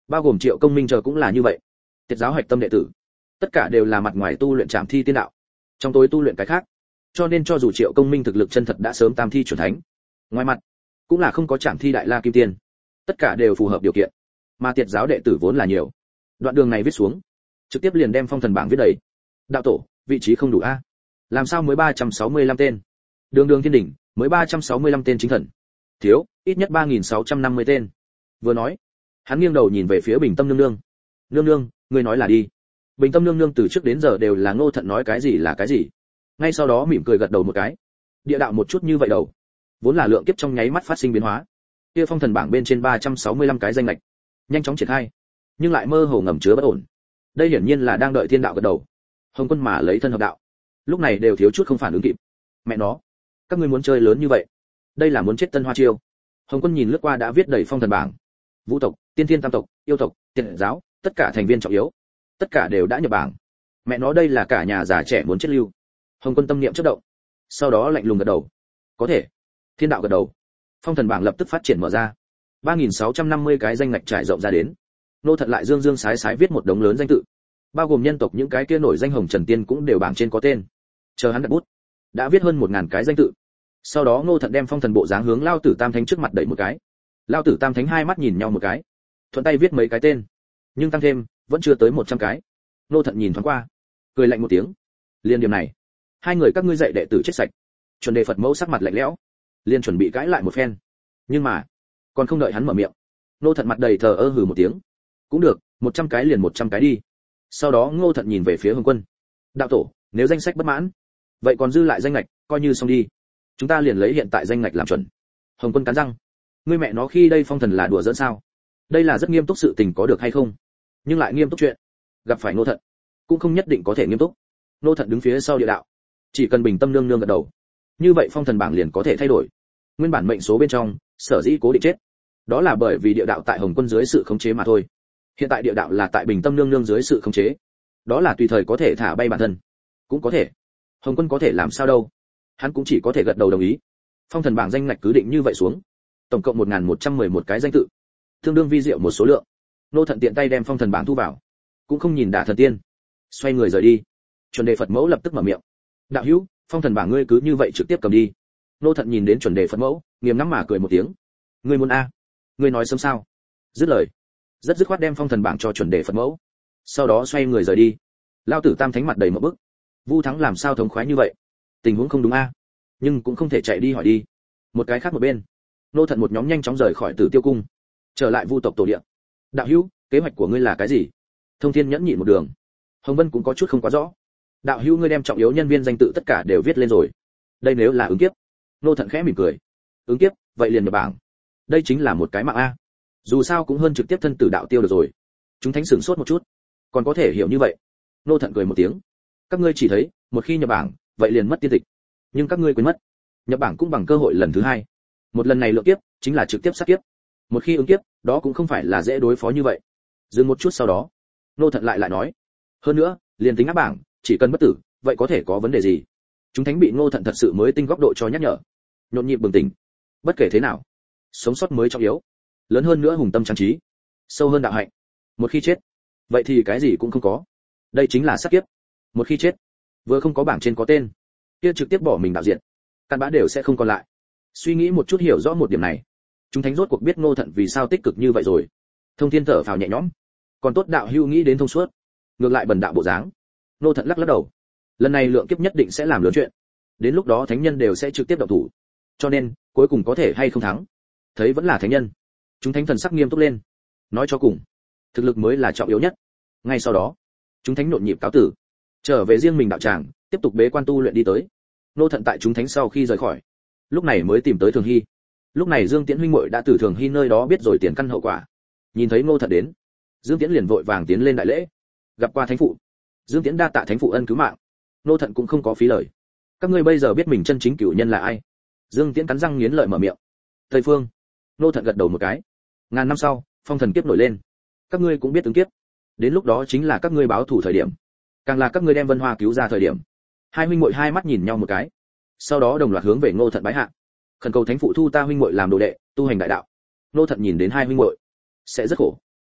bao gồm Triệu Công Minh chờ cũng là như vậy. Tiệt giáo hạch tâm đệ tử, tất cả đều là mặt ngoài tu luyện trảm thi tiên đạo, trong tối tu luyện cái khác. Cho nên cho dù Triệu Công Minh thực lực chân thật đã sớm tam thi chuẩn thánh, ngoài mặt cũng là không có trảm thi đại la kim tiên, tất cả đều phù hợp điều kiện. Mà tiệt giáo đệ tử vốn là nhiều, đoạn đường này viết xuống, trực tiếp liền đem phong thần bảng viết đầy. Đạo tổ, vị trí không đủ a? Làm sao mới ba trăm sáu mươi lăm tên? Đường đường thiên đỉnh, mới ba trăm sáu mươi lăm tên chính thần. Thiếu, ít nhất ba nghìn sáu trăm năm mươi tên. Vừa nói, hắn nghiêng đầu nhìn về phía Bình Tâm nương nương. Nương nương, ngươi nói là đi. Bình Tâm nương nương từ trước đến giờ đều là Ngô Thận nói cái gì là cái gì. Ngay sau đó mỉm cười gật đầu một cái. Địa đạo một chút như vậy đầu, vốn là lượng kiếp trong nháy mắt phát sinh biến hóa. Kia phong thần bảng bên trên ba trăm sáu mươi lăm cái danh lệch, nhanh chóng triển khai, nhưng lại mơ hồ ngầm chứa bất ổn. Đây hiển nhiên là đang đợi thiên đạo gật đầu. Hồng Quân mà lấy thân hợp đạo, lúc này đều thiếu chút không phản ứng kịp. Mẹ nó, các ngươi muốn chơi lớn như vậy, đây là muốn chết Tân Hoa chiêu. Hồng Quân nhìn lướt qua đã viết đầy phong thần bảng, vũ tộc, tiên thiên tam tộc, yêu tộc, tiệt giáo, tất cả thành viên trọng yếu, tất cả đều đã nhập bảng. Mẹ nó đây là cả nhà già trẻ muốn chết lưu. Hồng Quân tâm niệm chớp động, sau đó lạnh lùng gật đầu. Có thể. Thiên đạo gật đầu. Phong thần bảng lập tức phát triển mở ra. ba nghìn sáu trăm năm mươi cái danh ngạch trải rộng ra đến. Nô Thận lại dương dương sái sái viết một đống lớn danh tự, bao gồm nhân tộc những cái kia nổi danh hồng trần tiên cũng đều bảng trên có tên. Chờ hắn đặt bút, đã viết hơn một ngàn cái danh tự. Sau đó Ngô Thận đem phong thần bộ dáng hướng Lao Tử Tam Thánh trước mặt đẩy một cái. Lao Tử Tam Thánh hai mắt nhìn nhau một cái, thuận tay viết mấy cái tên, nhưng tăng thêm vẫn chưa tới một trăm cái. Ngô Thận nhìn thoáng qua, cười lạnh một tiếng. Liên điểm này, hai người các ngươi dạy đệ tử chết sạch. Chuẩn Đề Phật mẫu sắc mặt lạnh lẽo, liền chuẩn bị cãi lại một phen, nhưng mà còn không đợi hắn mở miệng, Ngô Thận mặt đầy thờ ơ hừ một tiếng. Cũng được, một trăm cái liền một trăm cái đi. Sau đó Ngô Thận nhìn về phía Hồng Quân. Đạo tổ, nếu danh sách bất mãn, vậy còn dư lại danh ngạch, coi như xong đi. Chúng ta liền lấy hiện tại danh ngạch làm chuẩn. Hồng Quân cắn răng. Ngươi mẹ nó khi đây phong thần là đùa giỡn sao? Đây là rất nghiêm túc sự tình có được hay không? Nhưng lại nghiêm túc chuyện. Gặp phải Ngô Thận, cũng không nhất định có thể nghiêm túc. Ngô Thận đứng phía sau địa đạo, chỉ cần Bình Tâm nương nương gật đầu, như vậy phong thần bảng liền có thể thay đổi. Nguyên bản mệnh số bên trong, sở dĩ cố định chết, đó là bởi vì địa đạo tại Hồng Quân dưới sự khống chế mà thôi. Hiện tại địa đạo là tại Bình Tâm nương nương dưới sự khống chế, đó là tùy thời có thể thả bay bản thân, cũng có thể. Hồng Quân có thể làm sao đâu? Hắn cũng chỉ có thể gật đầu đồng ý. Phong thần bảng danh ngạch cứ định như vậy xuống, tổng cộng một nghìn một trăm mười một cái danh tự, tương đương vi diệu một số lượng. Nô Thận tiện tay đem phong thần bảng thu vào, cũng không nhìn Đả Thần Tiên, xoay người rời đi. Chuẩn Đề Phật mẫu lập tức mở miệng. Đạo hữu, phong thần bảng ngươi cứ như vậy trực tiếp cầm đi. Nô Thận nhìn đến Chuẩn Đề Phật mẫu, nghiêm ngắm mà cười một tiếng. Ngươi muốn a? Ngươi nói sớm sao? Dứt lời, rất dứt khoát đem phong thần bảng cho Chuẩn Đề Phật mẫu, sau đó xoay người rời đi. Lao Tử Tam Thánh mặt đầy một bức. Vu Thắng làm sao thống khoái như vậy? Tình huống không đúng a? Nhưng cũng không thể chạy đi hỏi đi. Một cái khác một bên, Nô Thận một nhóm nhanh chóng rời khỏi Tử Tiêu cung, trở lại Vu tộc tổ địa. Đạo hữu, kế hoạch của ngươi là cái gì? Thông Thiên nhẫn nhịn một đường. Hồng Vân cũng có chút không quá rõ. Đạo hữu ngươi đem trọng yếu nhân viên danh tự tất cả đều viết lên rồi. Đây nếu là ứng kiếp. Nô Thận khẽ mỉm cười. Ứng kiếp, vậy liền nhập bảng. Đây chính là một cái mạng a. Dù sao cũng hơn trực tiếp thân tử đạo tiêu được rồi. Chúng thánh sửng sốt một chút, còn có thể hiểu như vậy. Nô Thận cười một tiếng. Các ngươi chỉ thấy, một khi nhập bảng, vậy liền mất tiên tịch. Nhưng các ngươi quên mất, nhập bảng cũng bằng cơ hội lần thứ hai. Một lần này lượng kiếp, chính là trực tiếp sát kiếp. Một khi ứng kiếp, đó cũng không phải là dễ đối phó như vậy. Dừng một chút sau đó, Nô Thận lại lại nói. Hơn nữa, liền tính áp bảng, chỉ cần bất tử, vậy có thể có vấn đề gì? Chúng thánh bị Ngô Thận thật sự mới tinh góc độ cho nhắc nhở, nhộn nhịp bừng tỉnh. Bất kể thế nào, sống sót mới trọng yếu, lớn hơn nữa hùng tâm trang trí, sâu hơn đạo hạnh. Một khi chết, vậy thì cái gì cũng không có. Đây chính là sát kiếp. Một khi chết, vừa không có bảng trên có tên, kia trực tiếp bỏ mình đạo diện, căn bản đều sẽ không còn lại. Suy nghĩ một chút hiểu rõ một điểm này, chúng thánh rốt cuộc biết Ngô Thận vì sao tích cực như vậy rồi. Thông Thiên thở phào nhẹ nhõm, còn tốt đạo hưu nghĩ đến thông suốt, ngược lại bần đạo bộ dáng. Ngô Thận lắc lắc đầu, lần này lượng kiếp nhất định sẽ làm lớn chuyện, đến lúc đó thánh nhân đều sẽ trực tiếp động thủ, cho nên cuối cùng có thể hay không thắng, thấy vẫn là thánh nhân. Chúng thánh thần sắc nghiêm túc lên, nói cho cùng, thực lực mới là trọng yếu nhất. Ngay sau đó, chúng thánh nhộn nhịp cáo tử, trở về riêng mình đạo tràng, tiếp tục bế quan tu luyện đi tới. Ngô Thận tại chúng thánh sau khi rời khỏi, lúc này mới tìm tới Thường Hy. Lúc này Dương Tiễn huynh muội đã từ Thường Hy nơi đó biết rồi tiền căn hậu quả. Nhìn thấy Ngô Thận đến, Dương Tiễn liền vội vàng tiến lên đại lễ. Gặp qua thánh phụ. Dương Tiễn đa tạ thánh phụ ân cứu mạng. Ngô Thận cũng không có phí lời. Các ngươi bây giờ biết mình chân chính cửu nhân là ai? Dương Tiễn cắn răng nghiến lợi mở miệng. Tây Phương. Ngô Thận gật đầu một cái. Ngàn năm sau, phong thần kiếp nổi lên. Các ngươi cũng biết ứng kiếp. Đến lúc đó chính là các ngươi báo thù thời điểm, càng là các ngươi đem Vân Hoa cứu ra thời điểm. Hai huynh muội hai mắt nhìn nhau một cái, sau đó đồng loạt hướng về Ngô Thận bái hạ, khẩn cầu thánh phụ thu ta huynh muội làm đồ đệ, tu hành đại đạo. Ngô Thận nhìn đến hai huynh muội, sẽ rất khổ.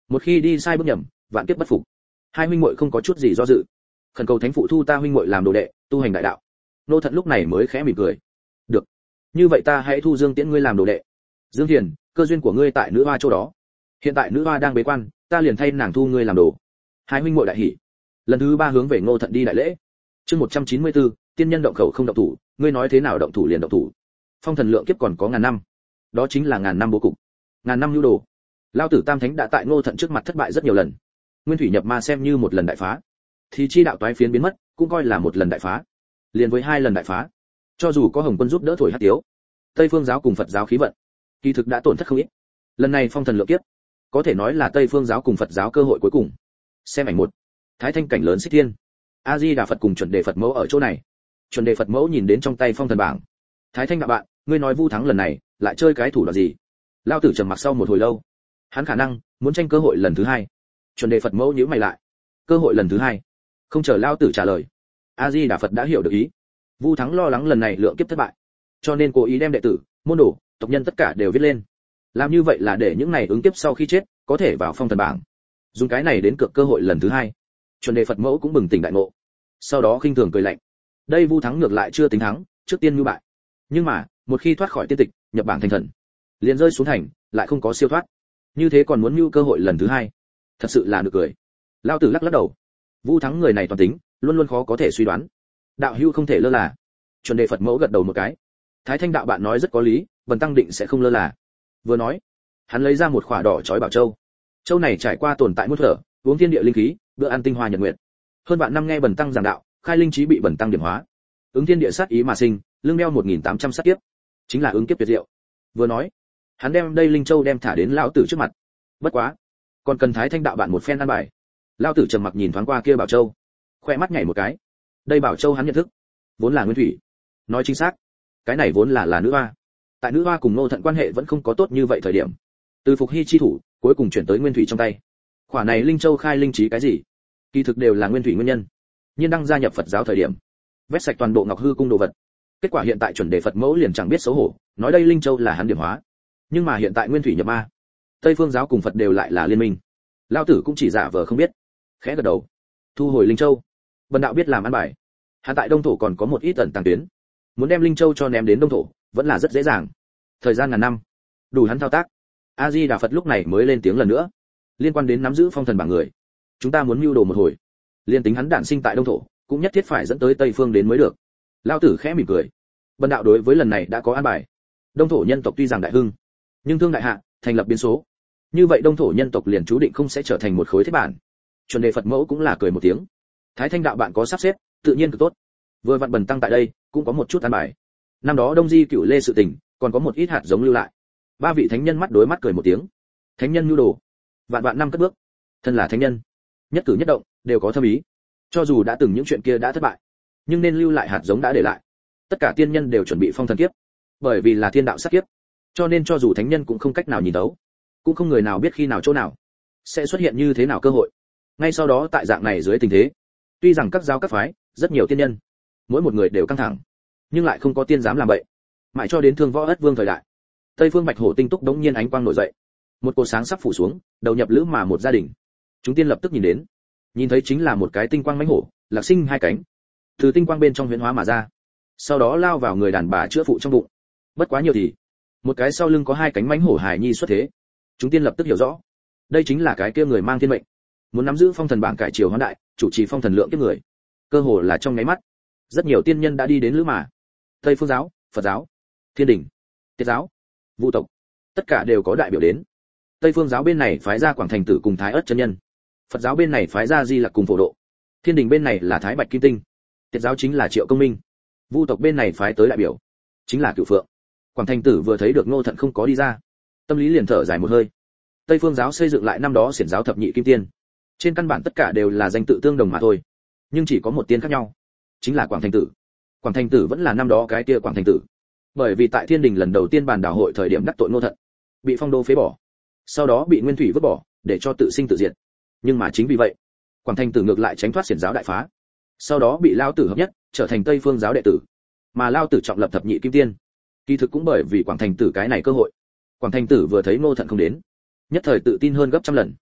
một khi đi sai bước nhầm, vạn kiếp bất phục. Hai huynh muội không có chút gì do dự, khẩn cầu thánh phụ thu ta huynh muội làm đồ đệ, tu hành đại đạo. Ngô Thận lúc này mới khẽ mỉm cười. Được, như vậy ta hãy thu Dương Tiễn ngươi làm đồ đệ. Dương Thiền, cơ duyên của ngươi tại nữ hoa chỗ đó. Hiện tại nữ hoa đang bế quan, ta liền thay nàng thu ngươi làm đồ. Hai huynh muội đại hỉ. Lần thứ ba hướng về Ngô Thận đi đại lễ. Chương một trăm chín mươi tư, tiên nhân động khẩu không động thủ, ngươi nói thế nào động thủ liền động thủ. Phong thần lượng kiếp còn có ngàn năm, đó chính là ngàn năm bố cục, ngàn năm lưu đồ. Lao tử Tam Thánh đã tại Ngô Thận trước mặt thất bại rất nhiều lần. Nguyên thủy nhập ma xem như một lần đại phá, thì chi đạo toái phiến biến mất, cũng coi là một lần đại phá. Liền với hai lần đại phá, cho dù có Hồng Quân giúp đỡ thổi hắc tiếu, Tây Phương giáo cùng Phật giáo khí vận, kỳ thực đã tổn thất không ít. Lần này phong thần lượng kiếp, có thể nói là Tây Phương giáo cùng Phật giáo cơ hội cuối cùng. Xem ảnh một. Thái thanh cảnh lớn xích thiên. A Di Đà Phật cùng chuẩn đề Phật mẫu ở chỗ này. Chuẩn đề Phật mẫu nhìn đến trong tay phong thần bảng. Thái thanh đạo bạn, ngươi nói Vu Thắng lần này lại chơi cái thủ đoạn gì? Lao tử trầm mặc sau một hồi lâu. Hắn khả năng muốn tranh cơ hội lần thứ hai. Chuẩn đề Phật mẫu nhíu mày lại. Cơ hội lần thứ hai? Không chờ Lao tử trả lời, A Di Đà Phật đã hiểu được ý. Vu Thắng lo lắng lần này lượng kiếp thất bại, cho nên cố ý đem đệ tử, môn đồ, tộc nhân tất cả đều viết lên. Làm như vậy là để những này ứng kiếp sau khi chết có thể vào phong thần bảng, dùng cái này đến cược cơ hội lần thứ hai. Chuẩn đề Phật mẫu cũng bừng tỉnh đại ngộ, sau đó khinh thường cười lạnh. Đây Vu Thắng ngược lại chưa tính thắng, trước tiên như bại. Nhưng mà một khi thoát khỏi tiên tịch, nhập bảng thành thần, liền rơi xuống thành, lại không có siêu thoát. Như thế còn muốn mưu cơ hội lần thứ hai, thật sự là nực cười. Lao tử lắc lắc đầu. Vu Thắng người này toàn tính, luôn luôn khó có thể suy đoán. Đạo hữu không thể lơ là. Chuẩn đề Phật mẫu gật đầu một cái. Thái thanh đạo bạn nói rất có lý, Bần tăng định sẽ không lơ là. Vừa nói, hắn lấy ra một khỏa đỏ chói bảo châu. Châu này trải qua tồn tại muôn thở, uống thiên địa linh khí, bữa ăn tinh hoa nhật nguyệt. Hơn vạn năm nghe Bần tăng giảng đạo, khai linh trí bị Bần tăng điểm hóa. Ứng thiên địa sát ý mà sinh, lưng đeo một nghìn tám trăm sát kiếp, chính là ứng kiếp tuyệt diệu. Vừa nói, hắn đem đây linh châu đem thả đến lão tử trước mặt. Bất quá, còn cần Thái thanh đạo bạn một phen ăn bài. Lão tử trầm mặc nhìn thoáng qua kia bảo châu, khoe mắt nhảy một cái. Đây bảo châu hắn nhận thức, vốn là nguyên thủy. Nói chính xác, cái này vốn là là nữ hoa. Tại nữ hoa cùng Ngô Thận quan hệ vẫn không có tốt như vậy thời điểm, từ Phục Hy chi thủ, cuối cùng chuyển tới nguyên thủy trong tay. Khỏa này linh châu khai linh trí cái gì, kỳ thực đều là nguyên thủy nguyên nhân. Nhiên đăng gia nhập Phật giáo thời điểm, vét sạch toàn bộ Ngọc Hư cung đồ vật. Kết quả hiện tại chuẩn đề Phật mẫu liền chẳng biết xấu hổ, nói đây linh châu là hắn điểm hóa. Nhưng mà hiện tại nguyên thủy nhập ma, Tây Phương giáo cùng Phật đều lại là liên minh. Lão tử cũng chỉ giả vờ không biết, khẽ gật đầu, thu hồi linh châu. Bần đạo biết làm ăn bài. Hắn tại Đông thổ còn có một ít ẩn tàng tuyến, muốn đem linh châu cho ném đến Đông thổ, vẫn là rất dễ dàng. Thời gian ngàn năm, đủ hắn thao tác. A Di Đà Phật lúc này mới lên tiếng lần nữa, liên quan đến nắm giữ phong thần bảng người, chúng ta muốn mưu đồ một hồi. Liên tính hắn đản sinh tại Đông thổ, cũng nhất thiết phải dẫn tới Tây phương đến mới được. Lão tử khẽ mỉm cười. Bần đạo đối với lần này đã có an bài. Đông thổ nhân tộc tuy rằng đại hưng, nhưng thương đại hạ, thành lập biến số. Như vậy Đông thổ nhân tộc liền chú định không sẽ trở thành một khối thiết bản. Chuẩn đề Phật mẫu cũng là cười một tiếng. Thái thanh đạo bạn có sắp xếp, tự nhiên cực tốt. Vừa vặn Bần tăng tại đây, cũng có một chút an bài. Năm đó Đông Di Cửu Lê sự tình, còn có một ít hạt giống lưu lại. Ba vị thánh nhân mắt đối mắt cười một tiếng. Thánh nhân nhu đồ, vạn vạn năm cất bước. Thân là thánh nhân, nhất cử nhất động đều có thâm ý. Cho dù đã từng những chuyện kia đã thất bại, nhưng nên lưu lại hạt giống đã để lại. Tất cả tiên nhân đều chuẩn bị phong thần kiếp, bởi vì là thiên đạo sát kiếp, cho nên cho dù thánh nhân cũng không cách nào nhìn thấu, cũng không người nào biết khi nào chỗ nào sẽ xuất hiện như thế nào cơ hội. Ngay sau đó tại dạng này dưới tình thế, tuy rằng các giáo các phái rất nhiều tiên nhân, mỗi một người đều căng thẳng, nhưng lại không có tiên dám làm vậy. Mãi cho đến Thương Võ Ất Vương thời đại, Tây Phương Bạch Hổ tinh túc đống nhiên ánh quang nổi dậy, một cột sáng sắp phủ xuống, đầu nhập lữ mà một gia đình. Chúng tiên lập tức nhìn đến, nhìn thấy chính là một cái tinh quang mãnh hổ, lạc sinh hai cánh, từ tinh quang bên trong huyễn hóa mà ra, sau đó lao vào người đàn bà chữa phụ trong bụng. Bất quá nhiều thì, một cái sau lưng có hai cánh mãnh hổ hài nhi xuất thế. Chúng tiên lập tức hiểu rõ, đây chính là cái kia người mang thiên mệnh, muốn nắm giữ phong thần bảng cải triều hoán đại, chủ trì phong thần lượng kiếp người. Cơ hồ là trong nháy mắt, rất nhiều tiên nhân đã đi đến lữ mà. Tây Phương giáo, Phật giáo, Thiên Đình, Tiết giáo, Vu tộc, tất cả đều có đại biểu đến. Tây Phương giáo bên này phái ra Quảng Thành Tử cùng Thái Ất chân nhân, Phật giáo bên này phái ra Di Lặc cùng Phổ Độ, Thiên Đình bên này là Thái Bạch Kim Tinh, Tiết giáo chính là Triệu Công Minh, Vu tộc bên này phái tới đại biểu chính là Cửu Phượng. Quảng Thành Tử vừa thấy được Ngô Thận không có đi ra, tâm lý liền thở dài một hơi. Tây Phương giáo xây dựng lại năm đó xiển giáo thập nhị kim tiên, trên căn bản tất cả đều là danh tự tương đồng mà thôi, nhưng chỉ có một tiên khác nhau, chính là Quảng Thành Tử. Quảng Thành Tử vẫn là năm đó cái kia Quảng Thành Tử, bởi vì tại Thiên Đình lần đầu tiên bàn đảo hội thời điểm đắc tội Ngô Thận, bị phong đô phế bỏ, sau đó bị Nguyên Thủy vứt bỏ, để cho tự sinh tự diệt. Nhưng mà chính vì vậy, Quảng Thành Tử ngược lại tránh thoát xiển giáo đại phá, sau đó bị Lao Tử hợp nhất, trở thành Tây Phương giáo đệ tử, mà Lao Tử trọng lập thập nhị kim tiên. Kỳ thực cũng bởi vì Quảng Thành Tử cái này cơ hội, Quảng Thành Tử vừa thấy Ngô Thận không đến, nhất thời tự tin hơn gấp trăm lần.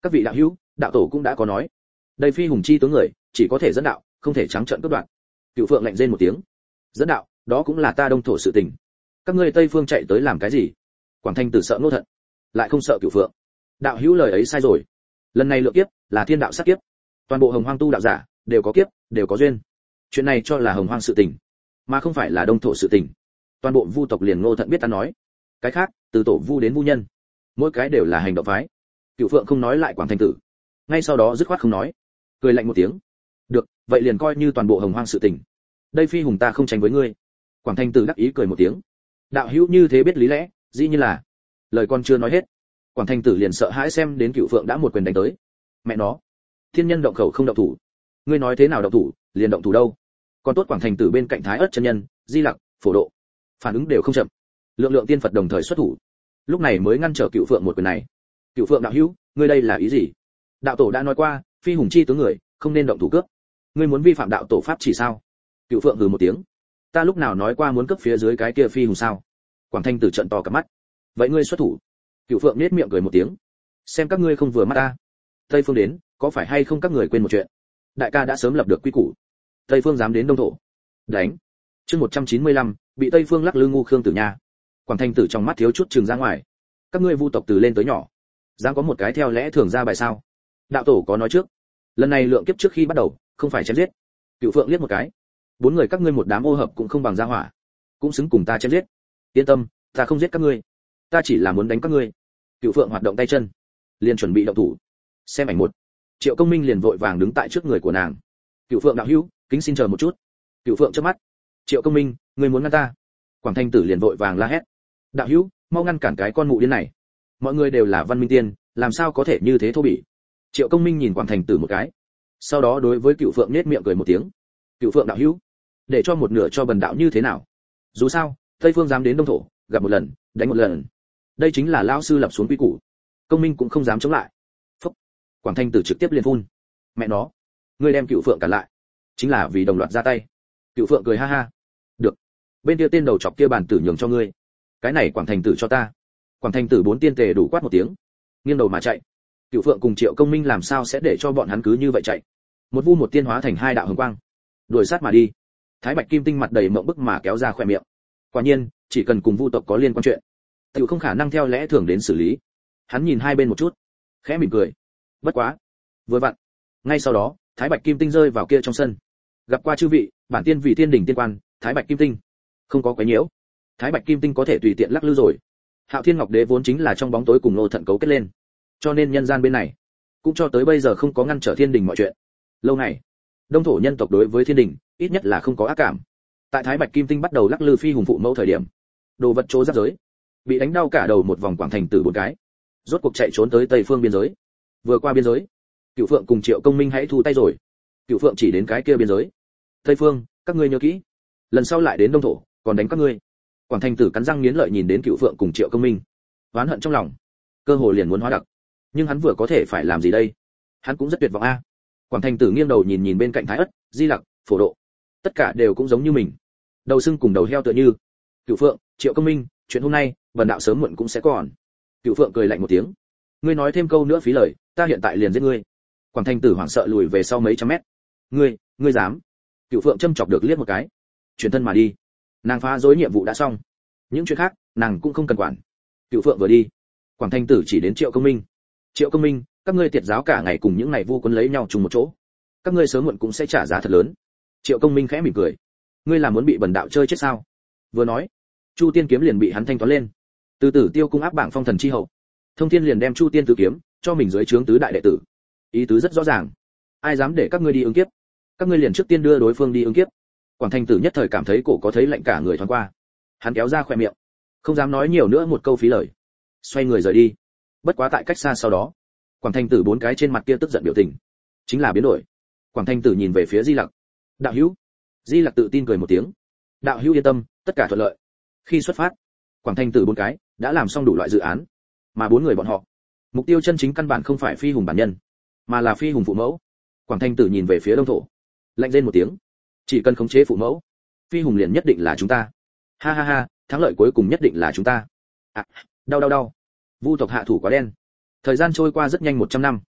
Các vị đạo hữu, đạo tổ cũng đã có nói, đây phi hùng chi tướng người, chỉ có thể dẫn đạo, không thể trắng trợn cướp đoạt. Cựu Phượng lạnh rên một tiếng. Dẫn đạo, đó cũng là ta Đông thổ sự tình. Các ngươi Tây phương chạy tới làm cái gì? Quảng Thanh Tử sợ Ngô Thận, lại không sợ Cựu Phượng. Đạo hữu lời ấy sai rồi. Lần này lượng kiếp là thiên đạo sát kiếp. Toàn bộ Hồng Hoang tu đạo giả đều có kiếp, đều có duyên. Chuyện này cho là Hồng Hoang sự tình, mà không phải là Đông thổ sự tình. Toàn bộ Vu tộc liền Ngô Thận biết ta nói. Cái khác, từ tổ Vu đến Vu nhân, mỗi cái đều là hành động phái. Cựu Phượng không nói lại Quảng Thanh Tử, ngay sau đó dứt khoát không nói, cười lạnh một tiếng. Được, vậy liền coi như toàn bộ Hồng Hoang sự tình. Đây phi hùng ta không tranh với ngươi. Quảng Thanh Tử đắc ý cười một tiếng. Đạo hữu như thế biết lý lẽ, dĩ nhiên là. Lời con chưa nói hết, Quảng Thanh Tử liền sợ hãi xem đến Cựu Phượng đã một quyền đánh tới. Mẹ nó, thiên nhân động khẩu không động thủ, ngươi nói thế nào động thủ, liền động thủ đâu. Còn tốt Quảng Thanh Tử bên cạnh Thái Ức chân nhân, Di Lặc, Phổ Độ, phản ứng đều không chậm. Lượng lượng tiên Phật đồng thời xuất thủ, lúc này mới ngăn trở Cựu Phượng một quyền này. Cựu Phượng đạo hữu, ngươi đây là ý gì? Đạo tổ đã nói qua, phi hùng chi tướng người, không nên động thủ cướp. Ngươi muốn vi phạm đạo tổ pháp chỉ sao? Cựu Phượng hừ một tiếng. Ta lúc nào nói qua muốn cướp phía dưới cái kia phi hùng sao? Quảng Thanh Tử trợn to cả mắt. Vậy ngươi xuất thủ? Cựu Phượng nhếch miệng cười một tiếng. Xem các ngươi không vừa mắt ta. Tây phương đến, có phải hay không các người quên một chuyện? Đại ca đã sớm lập được quy củ. Tây phương dám đến Đông thổ, đánh. Chương một trăm chín mươi lăm, bị Tây phương lắc lư ngu Khương Tử Nha. Quảng Thanh Tử trong mắt thiếu chút trừng ra ngoài. Các ngươi Vu tộc từ lên tới nhỏ, dám có một cái theo lẽ thường ra bài sao? Đạo tổ có nói trước, lần này lượng kiếp trước khi bắt đầu, không phải chém giết. Cựu Phượng liếc một cái. Bốn người các ngươi một đám ô hợp cũng không bằng gia hỏa, cũng xứng cùng ta chém giết. Yên tâm, ta không giết các ngươi, ta chỉ là muốn đánh các ngươi. Cựu Phượng hoạt động tay chân, liền chuẩn bị động thủ. Xem ảnh một. Triệu Công Minh liền vội vàng đứng tại trước người của nàng. Cựu Phượng đạo hữu, kính xin chờ một chút. Cựu Phượng chớp mắt. Triệu Công Minh, ngươi muốn ngăn ta? Quảng Thanh Tử liền vội vàng la hét. Đạo hữu, mau ngăn cản cái con mụ điên này. Mọi người đều là văn minh tiên, làm sao có thể như thế thô bỉ? Triệu Công Minh nhìn Quảng Thanh Tử một cái, sau đó đối với Cựu Phượng nhếch miệng cười một tiếng. Cựu Phượng đạo hữu, để cho một nửa cho bần đạo như thế nào? Dù sao, Tây phương dám đến Đông thổ, gặp một lần, đánh một lần. Đây chính là lão sư lập xuống quy củ. Công Minh cũng không dám chống lại. Phúc. Quảng Thanh Tử trực tiếp liền phun. Mẹ nó, ngươi đem Cựu Phượng cản lại, chính là vì đồng loạt ra tay. Cựu Phượng cười ha ha. Được, bên kia tên đầu chọc kia bàn tử nhường cho ngươi, cái này Quảng Thanh Tử cho ta. Quảng Thanh Tử bốn tiên tề đủ quát một tiếng, nghiêng đầu mà chạy. Cựu Phượng cùng Triệu Công Minh làm sao sẽ để cho bọn hắn cứ như vậy chạy? Một vu một tiên hóa thành hai đạo hồng quang, đuổi sát mà đi. Thái Bạch Kim Tinh mặt đầy mộng bức mà kéo ra khóe miệng. Quả nhiên, chỉ cần cùng vu tộc có liên quan chuyện, tiểu không khả năng theo lẽ thường đến xử lý. Hắn nhìn hai bên một chút, khẽ mỉm cười. Bất quá, vừa vặn, ngay sau đó, Thái Bạch Kim Tinh rơi vào kia trong sân. Gặp qua chư vị, bản tiên vì tiên đỉnh tiên quan, Thái Bạch Kim Tinh. Không có quấy nhiễu. Thái Bạch Kim Tinh có thể tùy tiện lắc lư rồi. Hạo Thiên Ngọc Đế vốn chính là trong bóng tối cùng Ngô Thận cấu kết lên, cho nên nhân gian bên này cũng cho tới bây giờ không có ngăn trở thiên đình mọi chuyện. Lâu này, Đông thổ nhân tộc đối với thiên đình ít nhất là không có ác cảm. Tại Thái Bạch Kim Tinh bắt đầu lắc lư phi hùng phụ mẫu thời điểm, đồ vật chỗ giáp giới, bị đánh đau cả đầu một vòng Quảng Thành Tử bốn cái, rốt cuộc chạy trốn tới Tây phương biên giới. Vừa qua biên giới, Cựu Phượng cùng Triệu Công Minh hãy thu tay rồi. Cựu Phượng chỉ đến cái kia biên giới. Tây phương, các ngươi nhớ kỹ, lần sau lại đến Đông thổ, còn đánh các ngươi. Quảng Thành Tử cắn răng nghiến lợi nhìn đến Cựu Phượng cùng Triệu Công Minh, oán hận trong lòng, cơ hồ liền muốn hóa đặc. Nhưng hắn vừa có thể phải làm gì đây? Hắn cũng rất tuyệt vọng a. Quảng Thành Tử nghiêng đầu nhìn nhìn bên cạnh Thái Ất, Di Lặc, Phổ Độ, tất cả đều cũng giống như mình, đầu sưng cùng đầu heo tựa như. Cựu Phượng, Triệu Công Minh, chuyện hôm nay, bần đạo sớm muộn cũng sẽ còn. Cựu Phượng cười lạnh một tiếng, ngươi nói thêm câu nữa phí lời, ta hiện tại liền giết ngươi. Quảng Thành Tử hoảng sợ lùi về sau mấy trăm mét. Ngươi, ngươi dám? Cựu Phượng châm chọc được liếc một cái, chuyển thân mà đi. Nàng phá rối nhiệm vụ đã xong, những chuyện khác nàng cũng không cần quản. Cựu Phượng vừa đi, Quảng Thành Tử chỉ đến Triệu Công Minh. Triệu Công Minh, các ngươi tiệt giáo cả ngày cùng những này vu quân lấy nhau chung một chỗ, các ngươi sớm muộn cũng sẽ trả giá thật lớn. Triệu Công Minh khẽ mỉm cười, ngươi là muốn bị bần đạo chơi chết sao? Vừa nói, Chu Tiên kiếm liền bị hắn thanh toán lên. Từ Tử Tiêu cung áp bảng phong thần chi hậu, Thông Thiên liền đem Chu Tiên tứ kiếm cho mình dưới trướng tứ đại đệ tử. Ý tứ rất rõ ràng, ai dám để các ngươi đi ứng kiếp, các ngươi liền trước tiên đưa đối phương đi ứng kiếp. Quảng Thành Tử nhất thời cảm thấy cổ có thấy lạnh cả người thoáng qua, hắn kéo ra khóe miệng, không dám nói nhiều nữa một câu phí lời, xoay người rời đi. Bất quá tại cách xa sau đó, Quảng Thành Tử bốn cái trên mặt kia tức giận biểu tình chính là biến đổi. Quảng Thành Tử nhìn về phía Di Lặc, đạo hữu. Di Lặc tự tin cười một tiếng, đạo hữu yên tâm, tất cả thuận lợi. Khi xuất phát, Quảng Thành Tử bốn cái đã làm xong đủ loại dự án, mà bốn người bọn họ mục tiêu chân chính căn bản không phải phi hùng bản nhân, mà là phi hùng phụ mẫu. Quảng Thành Tử nhìn về phía Đông thổ, lạnh rên một tiếng, chỉ cần khống chế phụ mẫu, phi hùng liền nhất định là chúng ta. Ha ha ha, thắng lợi cuối cùng nhất định là chúng ta. À, đau đau đau. Vu tộc hạ thủ quá đen. Thời gian trôi qua rất nhanh một trăm năm,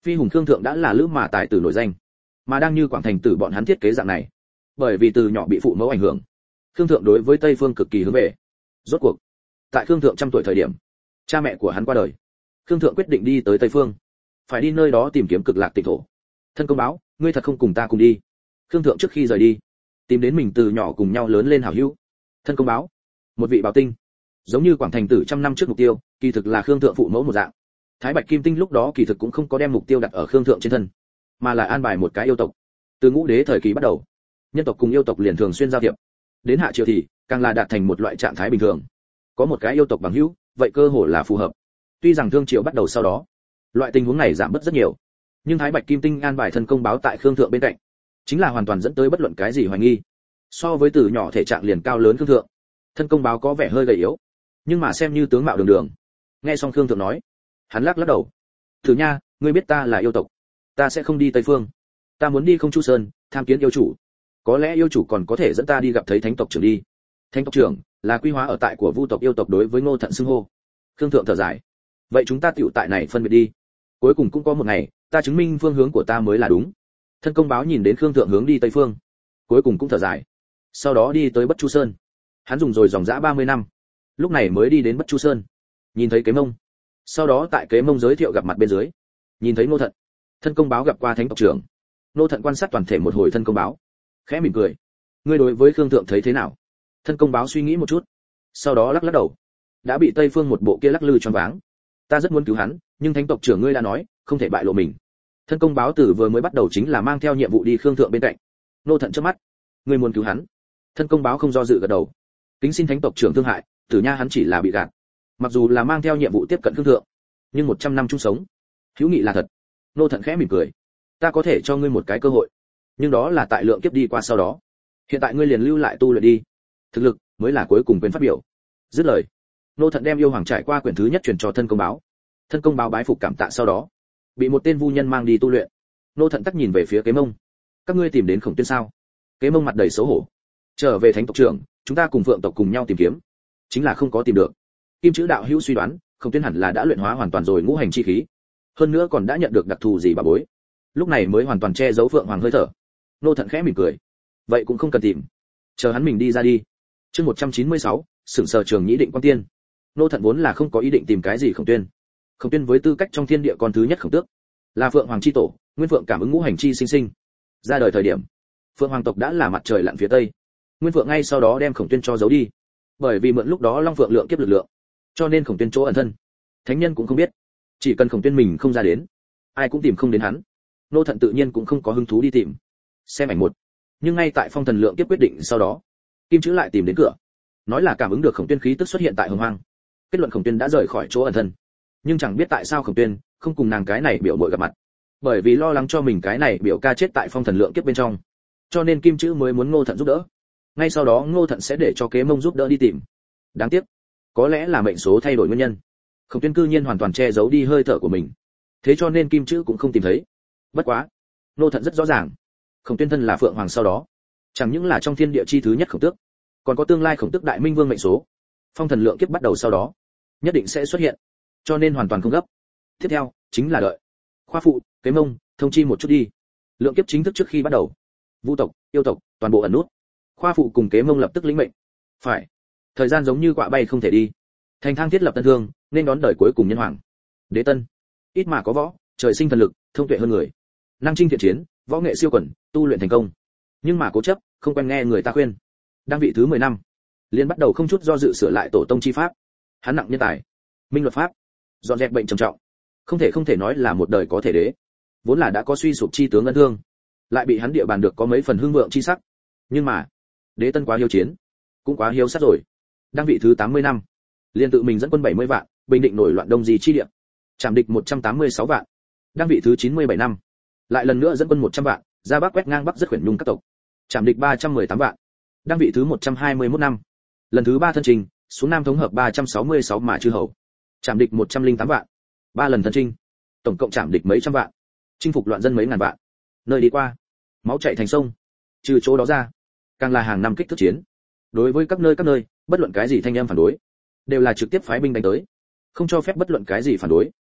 Phi Hùng Khương Thượng đã là lữ mà tài tử nổi danh, mà đang như Quảng Thành Tử bọn hắn thiết kế dạng này. Bởi vì từ nhỏ bị phụ mẫu ảnh hưởng, Khương Thượng đối với Tây Phương cực kỳ hướng về. Rốt cuộc, tại Khương Thượng trăm tuổi thời điểm, cha mẹ của hắn qua đời. Khương Thượng quyết định đi tới Tây Phương, phải đi nơi đó tìm kiếm cực lạc tịnh thổ. Thân công báo, ngươi thật không cùng ta cùng đi? Khương Thượng trước khi rời đi, tìm đến mình từ nhỏ cùng nhau lớn lên hảo hữu. Thân công báo, một vị bảo tinh, giống như Quảng Thành Tử trăm năm trước mục tiêu, kỳ thực là Khương Thượng phụ mẫu một dạng. Thái Bạch Kim Tinh lúc đó kỳ thực cũng không có đem mục tiêu đặt ở Khương Thượng trên thân, mà là an bài một cái yêu tộc. Từ Ngũ Đế thời kỳ bắt đầu, nhân tộc cùng yêu tộc liền thường xuyên giao thiệp. Đến hạ triều thì càng là đạt thành một loại trạng thái bình thường. Có một cái yêu tộc bằng hữu, vậy cơ hồ là phù hợp. Tuy rằng thương triều bắt đầu sau đó, loại tình huống này giảm bớt rất nhiều, nhưng Thái Bạch Kim Tinh an bài thân công báo tại Khương Thượng bên cạnh, chính là hoàn toàn dẫn tới bất luận cái gì hoài nghi. So với từ nhỏ thể trạng liền cao lớn Khương Thượng, thân công báo có vẻ hơi gầy yếu, nhưng mà xem như tướng mạo đường đường. Nghe xong Khương Thượng nói, hắn lắc lắc đầu. Thử nha, ngươi biết ta là yêu tộc, ta sẽ không đi Tây Phương, ta muốn đi Không Chu Sơn tham kiến yêu chủ. Có lẽ yêu chủ còn có thể dẫn ta đi gặp thấy thánh tộc trưởng đi. Thánh tộc trưởng là quy hóa ở tại của Vu tộc yêu tộc đối với Ngô Thận xưng hô. Khương Thượng thở dài. Vậy chúng ta tựu tại này phân biệt đi. Cuối cùng cũng có một ngày, ta chứng minh phương hướng của ta mới là đúng. Thân công báo nhìn đến Khương Thượng hướng đi Tây Phương, cuối cùng cũng thở dài. Sau đó đi tới Bất Chu Sơn. Hắn dùng rồi dòng dã ba mươi năm, lúc này mới đi đến Bất Chu Sơn. Nhìn thấy Kế Mông, sau đó tại Kế Mông giới thiệu gặp mặt bên dưới, nhìn thấy Ngô Thận. Thân công báo gặp qua thánh tộc trưởng. Ngô Thận quan sát toàn thể một hồi thân công báo, khẽ mỉm cười. Ngươi đối với Khương Thượng thấy thế nào? Thân công báo suy nghĩ một chút, sau đó lắc lắc đầu. Đã bị Tây Phương một bộ kia lắc lư choáng váng. Ta rất muốn cứu hắn, nhưng thánh tộc trưởng ngươi đã nói, không thể bại lộ mình. Thân công báo tử vừa mới bắt đầu chính là mang theo nhiệm vụ đi Khương Thượng bên cạnh. Ngô Thận chớp mắt. Ngươi muốn cứu hắn? Thân công báo không do dự gật đầu. Kính xin thánh tộc trưởng thương hại, tử nha hắn chỉ là bị gạt. Mặc dù là mang theo nhiệm vụ tiếp cận Khương Thượng, nhưng một trăm năm chung sống, hữu nghị là thật. Ngô Thận khẽ mỉm cười. Ta có thể cho ngươi một cái cơ hội, nhưng đó là tại lượng kiếp đi qua sau đó. Hiện tại ngươi liền lưu lại tu luyện đi, thực lực mới là cuối cùng quyền phát biểu. Dứt lời, Ngô Thận đem yêu hoàng trải qua quyển thứ nhất truyền cho thân công báo. Thân công báo bái phục cảm tạ sau đó, bị một tên vu nhân mang đi tu luyện. Ngô Thận tắc nhìn về phía Kế Mông. Các ngươi tìm đến Khổng Tuyên sao? Kế Mông mặt đầy xấu hổ. Trở về thánh tộc trưởng, chúng ta cùng Phượng tộc cùng nhau tìm kiếm, chính là không có tìm được. Kim chữ đạo hữu suy đoán, Khổng Tuyên hẳn là đã luyện hóa hoàn toàn rồi ngũ hành chi khí, hơn nữa còn đã nhận được đặc thù gì bà bối, lúc này mới hoàn toàn che giấu Phượng hoàng hơi thở. Ngô Thận khẽ mỉm cười. Vậy cũng không cần tìm, chờ hắn mình đi ra đi. Chương một trăm chín mươi sáu, Sửng Sở Trường Nhĩ Định Quan Tiên. Ngô Thận vốn là không có ý định tìm cái gì Khổng Tuyên. Khổng Tuyên với tư cách trong thiên địa con thứ nhất Khổng Tước, là Phượng hoàng chi tổ, Nguyên Phượng cảm ứng ngũ hành chi sinh sinh. Ra đời thời điểm, Phượng hoàng tộc đã là mặt trời lặn phía tây. Nguyên Phượng ngay sau đó đem Khổng Tuyên cho giấu đi. Bởi vì mượn lúc đó Long Phượng lượng kiếp lực lượng, cho nên Khổng Tuyên chỗ ẩn thân, thánh nhân cũng không biết. Chỉ cần Khổng Tuyên mình không ra đến, ai cũng tìm không đến hắn. Ngô Thận tự nhiên cũng không có hứng thú đi tìm. Xem ảnh một. Nhưng ngay tại Phong Thần lượng kiếp quyết định sau đó, Kim Chữ lại tìm đến cửa, nói là cảm ứng được Khổng Tuyên khí tức xuất hiện tại Hồng Hoang, kết luận Khổng Tuyên đã rời khỏi chỗ ẩn thân. Nhưng chẳng biết tại sao Khổng Tuyên không cùng nàng cái này biểu muội gặp mặt, bởi vì lo lắng cho mình cái này biểu ca chết tại Phong Thần lượng kiếp bên trong, cho nên Kim Chữ mới muốn Ngô Thận giúp đỡ. Ngay sau đó Ngô Thận sẽ để cho Kế Mông giúp đỡ đi tìm. Đáng tiếc, có lẽ là mệnh số thay đổi nguyên nhân, Khổng Tuyên cư nhiên hoàn toàn che giấu đi hơi thở của mình, thế cho nên Kim Chữ cũng không tìm thấy. Bất quá, Ngô Thận rất rõ ràng, Khổng Tuyên thân là Phượng hoàng sau đó, chẳng những là trong thiên địa chi thứ nhất Khổng Tước, còn có tương lai Khổng Tước đại minh vương mệnh số. Phong Thần lượng kiếp bắt đầu sau đó, nhất định sẽ xuất hiện, cho nên hoàn toàn không gấp. Tiếp theo chính là đợi. Khoa phụ, Kế Mông, thông chi một chút đi. Lượng kiếp chính thức trước khi bắt đầu, Vu tộc, yêu tộc, toàn bộ ẩn nút. Khoa phụ cùng Kế Mông lập tức lĩnh mệnh. Phải. Thời gian giống như quạ bay không thể đi. Thành thang thiết lập tân thương, nên đón đời cuối cùng nhân hoàng. Đế Tân, ít mà có võ, trời sinh thần lực, thông tuệ hơn người. Năng chinh thiện chiến, võ nghệ siêu quần, tu luyện thành công. Nhưng mà cố chấp, không quen nghe người ta khuyên. Đang vị thứ mười năm, liền bắt đầu không chút do dự sửa lại tổ tông chi pháp. Hắn nặng nhân tài, minh luật pháp, dọn dẹp bệnh trầm trọng, không thể không thể nói là một đời có thể đế. Vốn là đã có suy sụp chi tướng ân thương, lại bị hắn địa bàn được có mấy phần hưng vượng chi sắc. Nhưng mà, Đế Tân quá hiếu chiến, cũng quá hiếu sát rồi. Đang vị thứ tám mươi năm, liền tự mình dẫn quân bảy mươi vạn, bình định nổi loạn Đông Di chi địa, chạm địch một trăm tám mươi sáu vạn. Đang vị thứ chín mươi bảy năm, lại lần nữa dẫn quân một trăm vạn, ra Bắc quét ngang Bắc rất khuyển nhung các tộc, chạm địch ba trăm mười tám vạn. Đang vị thứ một trăm hai mươi mốt năm, lần thứ ba thân trình, xuống Nam thống hợp ba trăm sáu mươi sáu mà chư hầu, chạm địch một trăm lẻ tám vạn. Ba lần thân chinh, tổng cộng chạm địch mấy trăm vạn, chinh phục loạn dân mấy ngàn vạn. Nơi đi qua, máu chảy thành sông. Trừ chỗ đó ra, càng là hàng năm kích thước chiến. Đối với các nơi các nơi, bất luận cái gì thanh em phản đối, đều là trực tiếp phái binh đánh tới, không cho phép bất luận cái gì phản đối.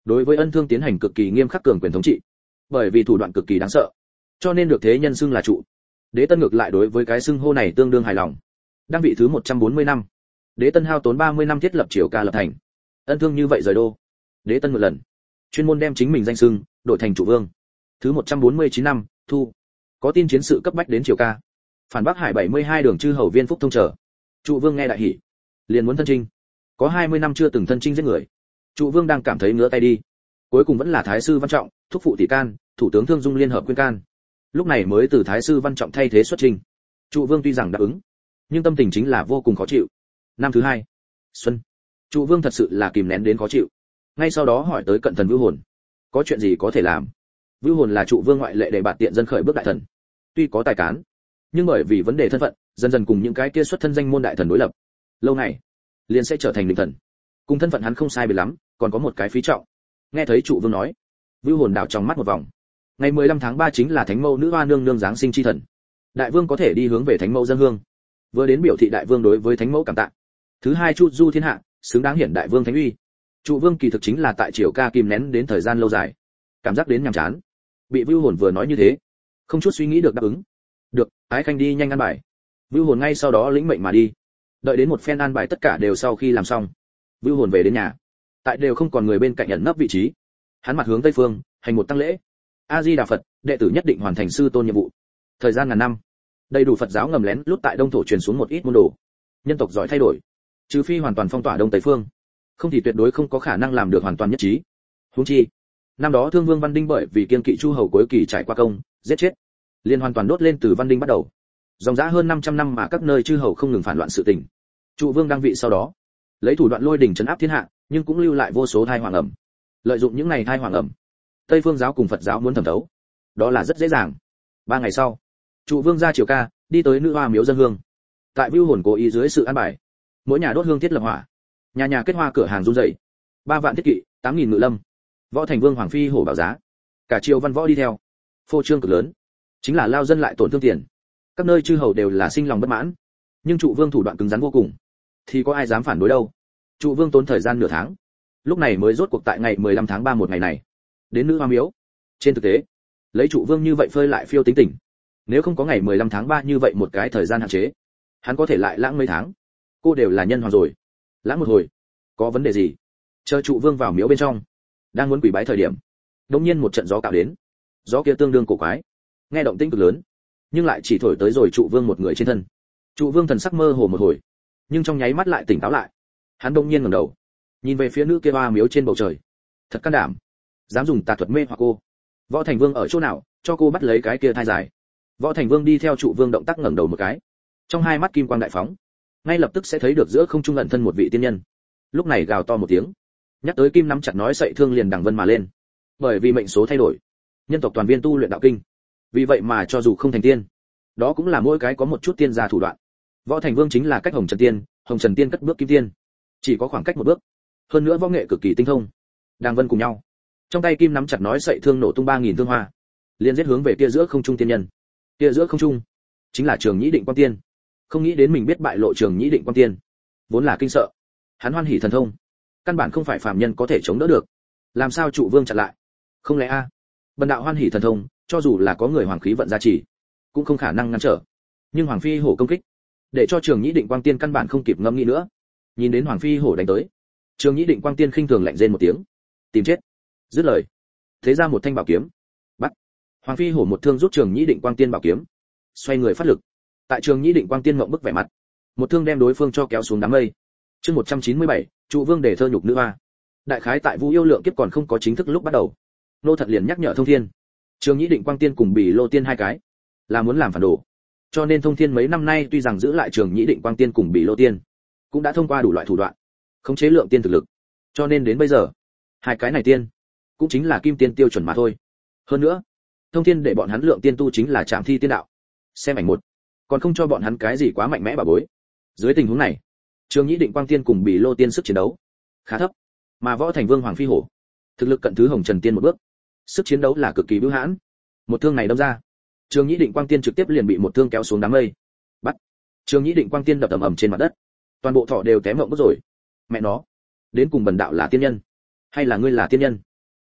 đối với Ân Thương tiến hành cực kỳ nghiêm khắc cường quyền thống trị. Bởi vì thủ đoạn cực kỳ đáng sợ, cho nên được thế nhân xưng là trụ. Đế Tân ngược lại đối với cái xưng hô này tương đương hài lòng. Đang vị thứ một trăm bốn mươi năm, Đế Tân hao tốn ba mươi năm thiết lập Triều Ca lập thành. Ân Thương như vậy rời đô. Đế Tân một lần chuyên môn đem chính mình danh xưng đổi thành trụ vương. Thứ một trăm bốn mươi chín năm, thu, có tin chiến sự cấp bách đến Triều Ca. Phản Bắc Hải bảy mươi hai đường chư hầu Viên Phúc thông trở. Trụ vương nghe đại hỉ, liền muốn thân chinh. Có hai mươi năm chưa từng thân chinh giết người, Trụ vương đang cảm thấy ngứa tay đi. Cuối cùng vẫn là Thái sư Văn Trọng, thúc phụ tỷ can, thủ tướng Thương Dung liên hợp khuyên can. Lúc này mới từ Thái sư Văn Trọng thay thế xuất trình. Trụ vương tuy rằng đáp ứng, nhưng tâm tình chính là vô cùng khó chịu. Năm thứ hai, xuân, Trụ vương thật sự là kìm nén đến khó chịu. Ngay sau đó hỏi tới cận thần Vưu Hồn, có chuyện gì có thể làm. Vưu Hồn là Trụ vương ngoại lệ để bạt tiện dân khởi bước đại thần, tuy có tài cán, nhưng bởi vì vấn đề thân phận, dần dần cùng những cái kia xuất thân danh môn đại thần đối lập, lâu ngày liền sẽ trở thành linh thần. Cùng thân phận hắn không sai biệt lắm, còn có một cái phí trọng. Nghe thấy Trụ vương nói, Vưu Hồn đảo trong mắt một vòng. Ngày mười lăm tháng ba chính là Thánh Mẫu nữ hoa nương nương giáng sinh chi thần, đại vương có thể đi hướng về Thánh Mẫu dân hương, vừa đến biểu thị đại vương đối với Thánh Mẫu cảm tạ. Thứ hai, chu du thiên hạ, xứng đáng hiển đại vương thánh uy. Trụ vương kỳ thực chính là tại Triều Ca kìm nén đến thời gian lâu dài, cảm giác đến nhàm chán. Bị Vưu Hồn vừa nói như thế, không chút suy nghĩ được đáp ứng. Được, ái khanh đi nhanh ăn bài. Vưu Hồn ngay sau đó lĩnh mệnh mà đi. Đợi đến một phen an bài tất cả đều sau khi làm xong, Vưu Hồn về đến nhà, tại đều không còn người bên cạnh ẩn nấp vị trí, hắn mặt hướng tây phương, hành một tăng lễ. A Di Đà Phật, đệ tử nhất định hoàn thành sư tôn nhiệm vụ. Thời gian ngàn năm, đầy đủ Phật giáo ngầm lén lút tại Đông thổ truyền xuống một ít môn đồ. Nhân tộc giỏi thay đổi, trừ phi hoàn toàn phong tỏa Đông Tây phương, không thì tuyệt đối không có khả năng làm được hoàn toàn nhất trí. Huống chi, năm đó Thương Vương Văn Đinh bởi vì kiên kỵ Chu hầu cuối kỳ trải qua công, giết chết, liên hoàn toàn đốt lên từ Văn Đinh bắt đầu. Dòng dã hơn năm trăm năm mà các nơi chư hầu không ngừng phản loạn sự tình. Trụ vương đăng vị sau đó, lấy thủ đoạn lôi đỉnh trấn áp thiên hạ, nhưng cũng lưu lại vô số thai hoàng ẩm. Lợi dụng những này thai hoàng ẩm, Tây phương giáo cùng Phật giáo muốn thẩm thấu, đó là rất dễ dàng. Ba ngày sau, Trụ vương ra Triều Ca, đi tới nữ hoa miếu dân hương. Tại Vưu Hồn cố ý dưới sự an bài, mỗi nhà đốt hương thiết lập hỏa, nhà nhà kết hoa cửa hàng run rẩy. Ba vạn thiết kỵ, tám nghìn ngự lâm, võ thành vương hoàng phi hổ bảo giá, cả triều văn võ đi theo, phô trương cực lớn, chính là lao dân lại tổn thương tiền. Các nơi chư hầu đều là sinh lòng bất mãn, nhưng Trụ vương thủ đoạn cứng rắn vô cùng, thì có ai dám phản đối đâu. Trụ vương tốn thời gian nửa tháng, lúc này mới rốt cuộc tại ngày mười lăm tháng ba một ngày này đến nữ hoa miếu. Trên thực tế, lấy Trụ vương như vậy phơi lại phiêu tính tình, nếu không có ngày mười lăm tháng ba như vậy một cái thời gian hạn chế, hắn có thể lại lãng mấy tháng. Cô đều là nhân hoàng rồi, lãng một hồi có vấn đề gì. Chờ Trụ vương vào miếu bên trong, đang muốn quỳ bái thời điểm, đột nhiên một trận gió cạo đến. Gió kia tương đương cổ quái, nghe động tĩnh cực lớn, nhưng lại chỉ thổi tới rồi Trụ vương một người trên thân. Trụ vương thần sắc mơ hồ một hồi, nhưng trong nháy mắt lại tỉnh táo lại. Hắn đột nhiên ngẩng đầu, nhìn về phía nữ kia hoa miếu trên bầu trời. Thật can đảm, dám dùng tà thuật mê hoặc cô. Võ Thành Vương ở chỗ nào, cho cô bắt lấy cái kia thai dài. Võ Thành Vương đi theo Trụ vương động tác ngẩng đầu một cái, trong hai mắt kim quang đại phóng, ngay lập tức sẽ thấy được giữa không trung ẩn thân một vị tiên nhân. Lúc này gào to một tiếng, nhắc tới kim nắm chặt nói sậy thương liền đằng vân mà lên. Bởi vì mệnh số thay đổi, nhân tộc toàn viên tu luyện đạo kinh, vì vậy mà cho dù không thành tiên, đó cũng là mỗi cái có một chút tiên gia thủ đoạn. Võ Thành Vương chính là cách Hồng Trần Tiên, Hồng Trần Tiên cất bước kim tiên, chỉ có khoảng cách một bước. Hơn nữa võ nghệ cực kỳ tinh thông. Đàng vân cùng nhau, trong tay kim nắm chặt nói sậy thương nổ tung ba nghìn thương hoa, liên giết hướng về kia giữa không trung tiên nhân. Kia giữa không trung chính là Trường Nhĩ Định Quang Tiên. Không nghĩ đến mình biết bại lộ Trường Nhĩ Định Quang Tiên, vốn là kinh sợ. Hắn hoan hỉ thần thông, căn bản không phải phàm nhân có thể chống đỡ được. Làm sao Trụ vương chặn lại? Không lẽ a? À? Bần đạo hoan hỉ thần thông, cho dù là có người hoàng khí vận gia trì, cũng không khả năng ngăn trở. Nhưng hoàng phi hổ công kích, để cho Trường Nhĩ Định Quang Tiên căn bản không kịp ngẫm nghĩ nữa. Nhìn đến hoàng phi hổ đánh tới, Trường Nhĩ Định Quang Tiên khinh thường lạnh rên một tiếng, tìm chết. Dứt lời, thế ra một thanh bảo kiếm, bắt. Hoàng phi hổ một thương rút Trường Nhĩ Định Quang Tiên bảo kiếm, xoay người phát lực. Tại Trường Nhĩ Định Quang Tiên ngậm bức vẻ mặt, một thương đem đối phương cho kéo xuống đám mây. Chương một trăm chín mươi bảy, Trụ vương để thơ nhục nữ hoa. Đại khái tại Vu Yêu Lượng kiếp còn không có chính thức lúc bắt đầu, nô thật liền nhắc nhở Thông Thiên, Trường Nhĩ Định Quang Tiên cùng Bỉ Lô Tiên hai cái là muốn làm phản đồ. Cho nên Thông Thiên mấy năm nay tuy rằng giữ lại Trường Nhĩ Định Quang Tiên cùng Bỉ Lô Tiên, cũng đã thông qua đủ loại thủ đoạn khống chế Lượng Tiên thực lực. Cho nên đến bây giờ, hai cái này tiên cũng chính là kim tiên tiêu chuẩn mà thôi. Hơn nữa, Thông Thiên để bọn hắn Lượng Tiên tu chính là Trảm Thi Tiên đạo. Xem ảnh một, còn không cho bọn hắn cái gì quá mạnh mẽ bà bối. Dưới tình huống này, Trường Nhĩ Định Quang Tiên cùng Bỉ Lô Tiên sức chiến đấu khá thấp, mà Võ Thành Vương Hoàng Phi Hổ thực lực cận thứ Hồng Trần Tiên một bước, sức chiến đấu là cực kỳ bưu hãn. Một thương này đâm ra, Trường Nhĩ Định Quang Tiên trực tiếp liền bị một thương kéo xuống đám mây. Bắt. Trường Nhĩ Định Quang Tiên đập ầm ầm trên mặt đất, toàn bộ thọ đều té ngộng mất rồi. Mẹ nó, đến cùng bần đạo là tiên nhân, hay là ngươi là tiên nhân?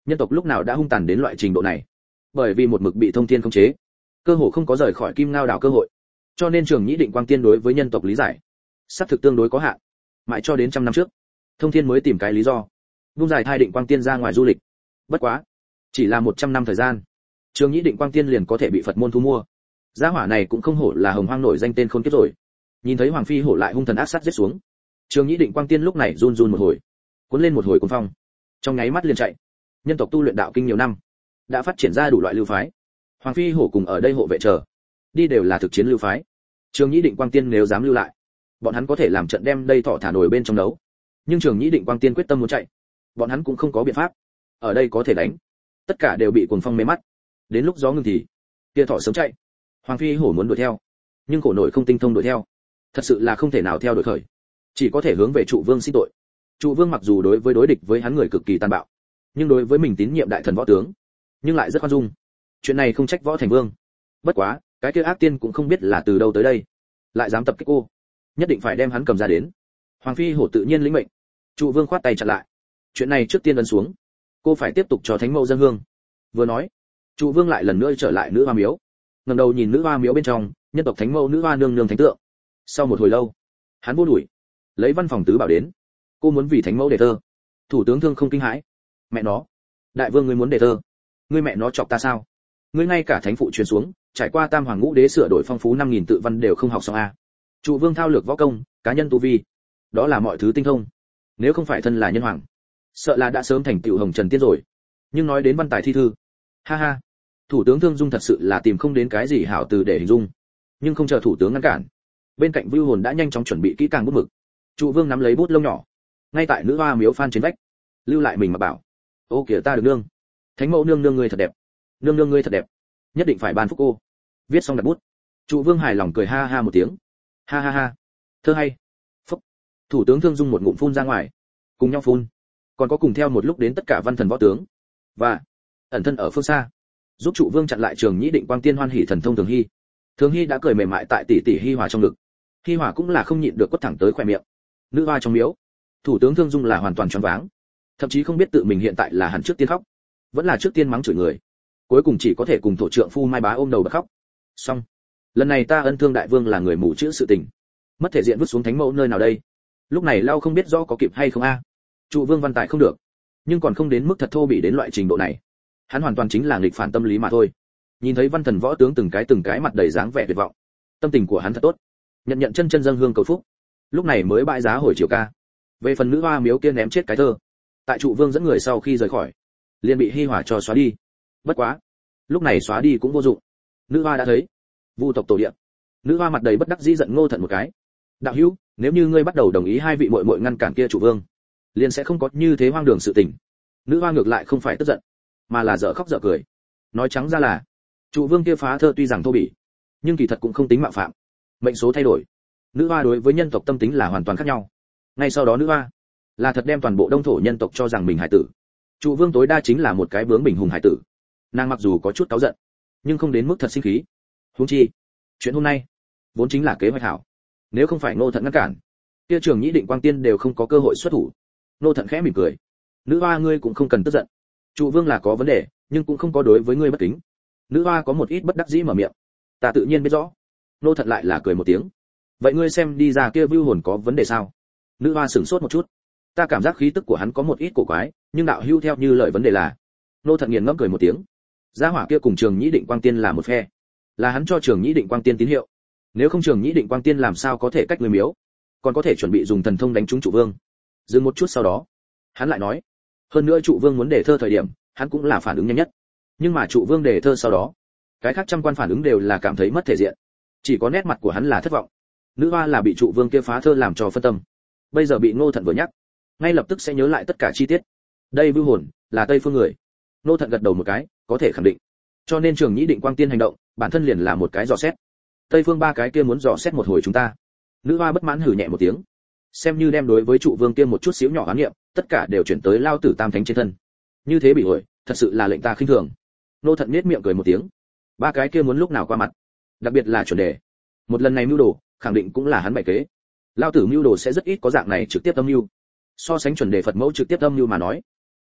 Nhân tộc lúc nào đã hung tàn đến loại trình độ này? Bởi vì một mực bị thông thiên khống chế, cơ hồ không có rời khỏi Kim Ngao đảo cơ hội. Cho nên Trường Nhĩ Định Quang Tiên đối với nhân tộc lý giải, xác thực tương đối có hạn. Mãi cho đến trăm năm trước, thông thiên mới tìm cái lý do, vung giải thai Định Quang Tiên ra ngoài du lịch. Bất quá, chỉ là một trăm năm thời gian, Trường Nhĩ Định Quang Tiên liền có thể bị Phật môn thu mua. Gia hỏa này cũng không hổ là hồng hoang nổi danh tên khôn kiếp rồi. Nhìn thấy Hoàng Phi Hổ lại hung thần ác sát giết xuống, Trường Nhĩ Định Quang Tiên lúc này run run một hồi, cuốn lên một hồi cuồng phong, trong nháy mắt liền chạy. Nhân tộc tu luyện đạo kinh nhiều năm, đã phát triển ra đủ loại lưu phái. Hoàng Phi Hổ cùng ở đây hộ vệ chờ, đi đều là thực chiến lưu phái. Trường Nhĩ Định Quang Tiên nếu dám lưu lại, bọn hắn có thể làm trận đem đây thọ thả nổi bên trong đấu. Nhưng Trường Nhĩ Định Quang Tiên quyết tâm muốn chạy, bọn hắn cũng không có biện pháp. Ở đây có thể đánh, tất cả đều bị cuồng phong mê mắt. Đến lúc gió ngừng thì, kia thọ sớm chạy. Hoàng Phi Hổ muốn đuổi theo, nhưng khổ nổi không tinh thông đuổi theo, thật sự là không thể nào theo đuổi khởi, chỉ có thể hướng về Trụ Vương xin tội. Trụ Vương mặc dù đối với đối địch với hắn người cực kỳ tàn bạo, nhưng đối với mình tín nhiệm đại thần võ tướng, nhưng lại rất khoan dung. Chuyện này không trách Võ Thành Vương. Bất quá, cái kia ác tiên cũng không biết là từ đâu tới đây, lại dám tập kích cô, nhất định phải đem hắn cầm ra đến. Hoàng Phi Hổ tự nhiên lĩnh mệnh. Trụ Vương khoát tay chặn lại. Chuyện này trước tiên ấn xuống, cô phải tiếp tục cho Thánh Mẫu dân hương. Vừa nói, Trụ Vương lại lần nữa trở lại nữ hoa miếu. Ngẩng đầu nhìn nữ hoa miếu bên trong, nhân tộc Thánh Mẫu nữ hoa nương nương thánh tượng. Sau một hồi lâu, hắn vô đuổi, lấy văn phòng tứ bảo đến. Cô muốn vì Thánh Mẫu đề thơ. Thủ tướng Thương không kinh hãi. Mẹ nó, đại vương ngươi muốn đề thơ, ngươi mẹ nó chọc ta sao? Ngươi ngay cả thánh phụ truyền xuống, trải qua tam hoàng ngũ đế sửa đổi phong phú năm nghìn tự văn đều không học xong a. Trụ Vương thao lược võ công, cá nhân tu vi, đó là mọi thứ tinh thông. Nếu không phải thân là nhân hoàng, sợ là đã sớm thành tựu hồng trần tiên rồi. Nhưng nói đến văn tài thi thư, ha ha, thủ tướng Thương Dung thật sự là tìm không đến cái gì hảo từ để hình dung. Nhưng không chờ thủ tướng ngăn cản, bên cạnh Vưu Hồn đã nhanh chóng chuẩn bị kỹ càng bút mực. Trụ Vương nắm lấy bút lông nhỏ, ngay tại nữ hoa miếu phan trên vách, lưu lại mình mà bảo: ô kìa ta được nương, Thánh Mẫu nương nương ngươi thật đẹp, nương nương ngươi thật đẹp, nhất định phải ban phúc cô. Viết xong đặt bút, Trụ Vương hài lòng cười ha ha một tiếng, ha ha ha, thơ hay. Phúc. Thủ tướng Thương Dung một ngụm phun ra ngoài, cùng nhau phun, còn có cùng theo một lúc đến tất cả văn thần võ tướng, và ẩn thân ở phương xa, giúp Trụ Vương chặn lại Trường Nhĩ Định Quang Tiên hoan hỉ thần thông Thường Hy. Thường Hy đã cười mềm mại tại tỷ tỷ Hi Hòa trong ngực, Hi Hòa cũng là không nhịn được quất thẳng tới khóe miệng. Nữ hoa trong miếu, thủ tướng Thương Dung là hoàn toàn choáng váng, thậm chí không biết tự mình hiện tại là hẳn trước tiên khóc, vẫn là trước tiên mắng chửi người, cuối cùng chỉ có thể cùng thổ trượng phu Mai Bá ôm đầu bật khóc. Xong, lần này ta ân thương đại vương là người mù chữ sự tình, mất thể diện vứt xuống Thánh Mẫu nơi nào đây? Lúc này lao không biết rõ có kịp hay không a. Trụ Vương văn tài không được, nhưng còn không đến mức thật thô bỉ đến loại trình độ này. Hắn hoàn toàn chính là nghịch phản tâm lý mà thôi. Nhìn thấy văn thần võ tướng từng cái từng cái mặt đầy dáng vẻ tuyệt vọng, tâm tình của hắn thật tốt, nhận nhận chân chân dâng hương cầu phúc, lúc này mới bãi giá hồi chiều ca. Về phần nữ hoa miếu kia ném chết cái thơ, tại Trụ Vương dẫn người sau khi rời khỏi, liền bị Hi Hòa cho xóa đi. Bất quá, lúc này xóa đi cũng vô dụng, nữ hoa đã thấy vu tộc tổ địa. Nữ hoa mặt đầy bất đắc dĩ giận Ngô Thận một cái: đạo hữu, nếu như ngươi bắt đầu đồng ý hai vị muội muội ngăn cản kia Trụ Vương, liền sẽ không có như thế hoang đường sự tình. Nữ hoa ngược lại không phải tức giận, mà là dở khóc dở cười. Nói trắng ra là, Trụ Vương kia phá thơ tuy rằng thô bỉ, nhưng kỳ thật cũng không tính mạo phạm. Mệnh số thay đổi, nữ hoa đối với nhân tộc tâm tính là hoàn toàn khác nhau. Ngay sau đó nữ hoa là thật đem toàn bộ đông thổ nhân tộc cho rằng mình hải tử. Trụ Vương tối đa chính là một cái bướng bình hùng hải tử. Nàng mặc dù có chút cáu giận, nhưng không đến mức thật sinh khí. Huống chi, chuyện hôm nay vốn chính là kế hoạch hảo. Nếu không phải Ngô Thận ngăn cản, kia Trường Nhĩ Định Quang Tiên đều không có cơ hội xuất thủ. Ngô Thận khẽ mỉm cười: nữ hoa ngươi cũng không cần tức giận. Trụ Vương là có vấn đề, nhưng cũng không có đối với ngươi bất kính. Nữ hoa có một ít bất đắc dĩ mở miệng: ta tự nhiên biết rõ. Ngô Thận lại là cười một tiếng: vậy ngươi xem đi ra kia Vưu Hồn có vấn đề sao? Nữ hoa sửng sốt một chút: ta cảm giác khí tức của hắn có một ít cổ quái, nhưng đạo hưu theo như lời vấn đề là. Ngô Thận nghiền ngẫm cười một tiếng: gia hỏa kia cùng Trường Nhĩ Định Quang Tiên là một phe, là hắn cho Trường Nhĩ Định Quang Tiên tín hiệu. Nếu không Trường Nhĩ Định Quang Tiên làm sao có thể cách người miếu, còn có thể chuẩn bị dùng thần thông đánh trúng Trụ Vương. Dừng một chút sau đó, hắn lại nói: hơn nữa Trụ Vương muốn đề thơ thời điểm, hắn cũng là phản ứng nhanh nhất. Nhưng mà Trụ Vương đề thơ sau đó, cái khác trăm quan phản ứng đều là cảm thấy mất thể diện, chỉ có nét mặt của hắn là thất vọng. Nữ hoa là bị Trụ Vương kia phá thơ làm cho phân tâm, bây giờ bị Ngô Thận vừa nhắc, ngay lập tức sẽ nhớ lại tất cả chi tiết. Đây Vưu Hồn là Tây phương người. Ngô Thận gật đầu một cái, có thể khẳng định. Cho nên Trường Nhĩ Định Quang Tiên hành động, bản thân liền là một cái dò xét. Tây phương ba cái kia muốn dò xét một hồi chúng ta. Nữ hoa bất mãn hừ nhẹ một tiếng, xem như đem đối với Trụ Vương kia một chút xíu nhỏ oán niệm, tất cả đều chuyển tới lao tử Tam Thánh trên thân. Như thế bị ổi, thật sự là lệnh ta khinh thường. Ngô Thận nhếch miệng cười một tiếng. Ba cái kia muốn lúc nào qua mặt, đặc biệt là chuẩn đề. Một lần này mưu đồ, khẳng định cũng là hắn bày kế. Lao tử mưu đồ sẽ rất ít có dạng này trực tiếp âm mưu. So sánh chuẩn đề Phật mẫu trực tiếp âm mưu mà nói,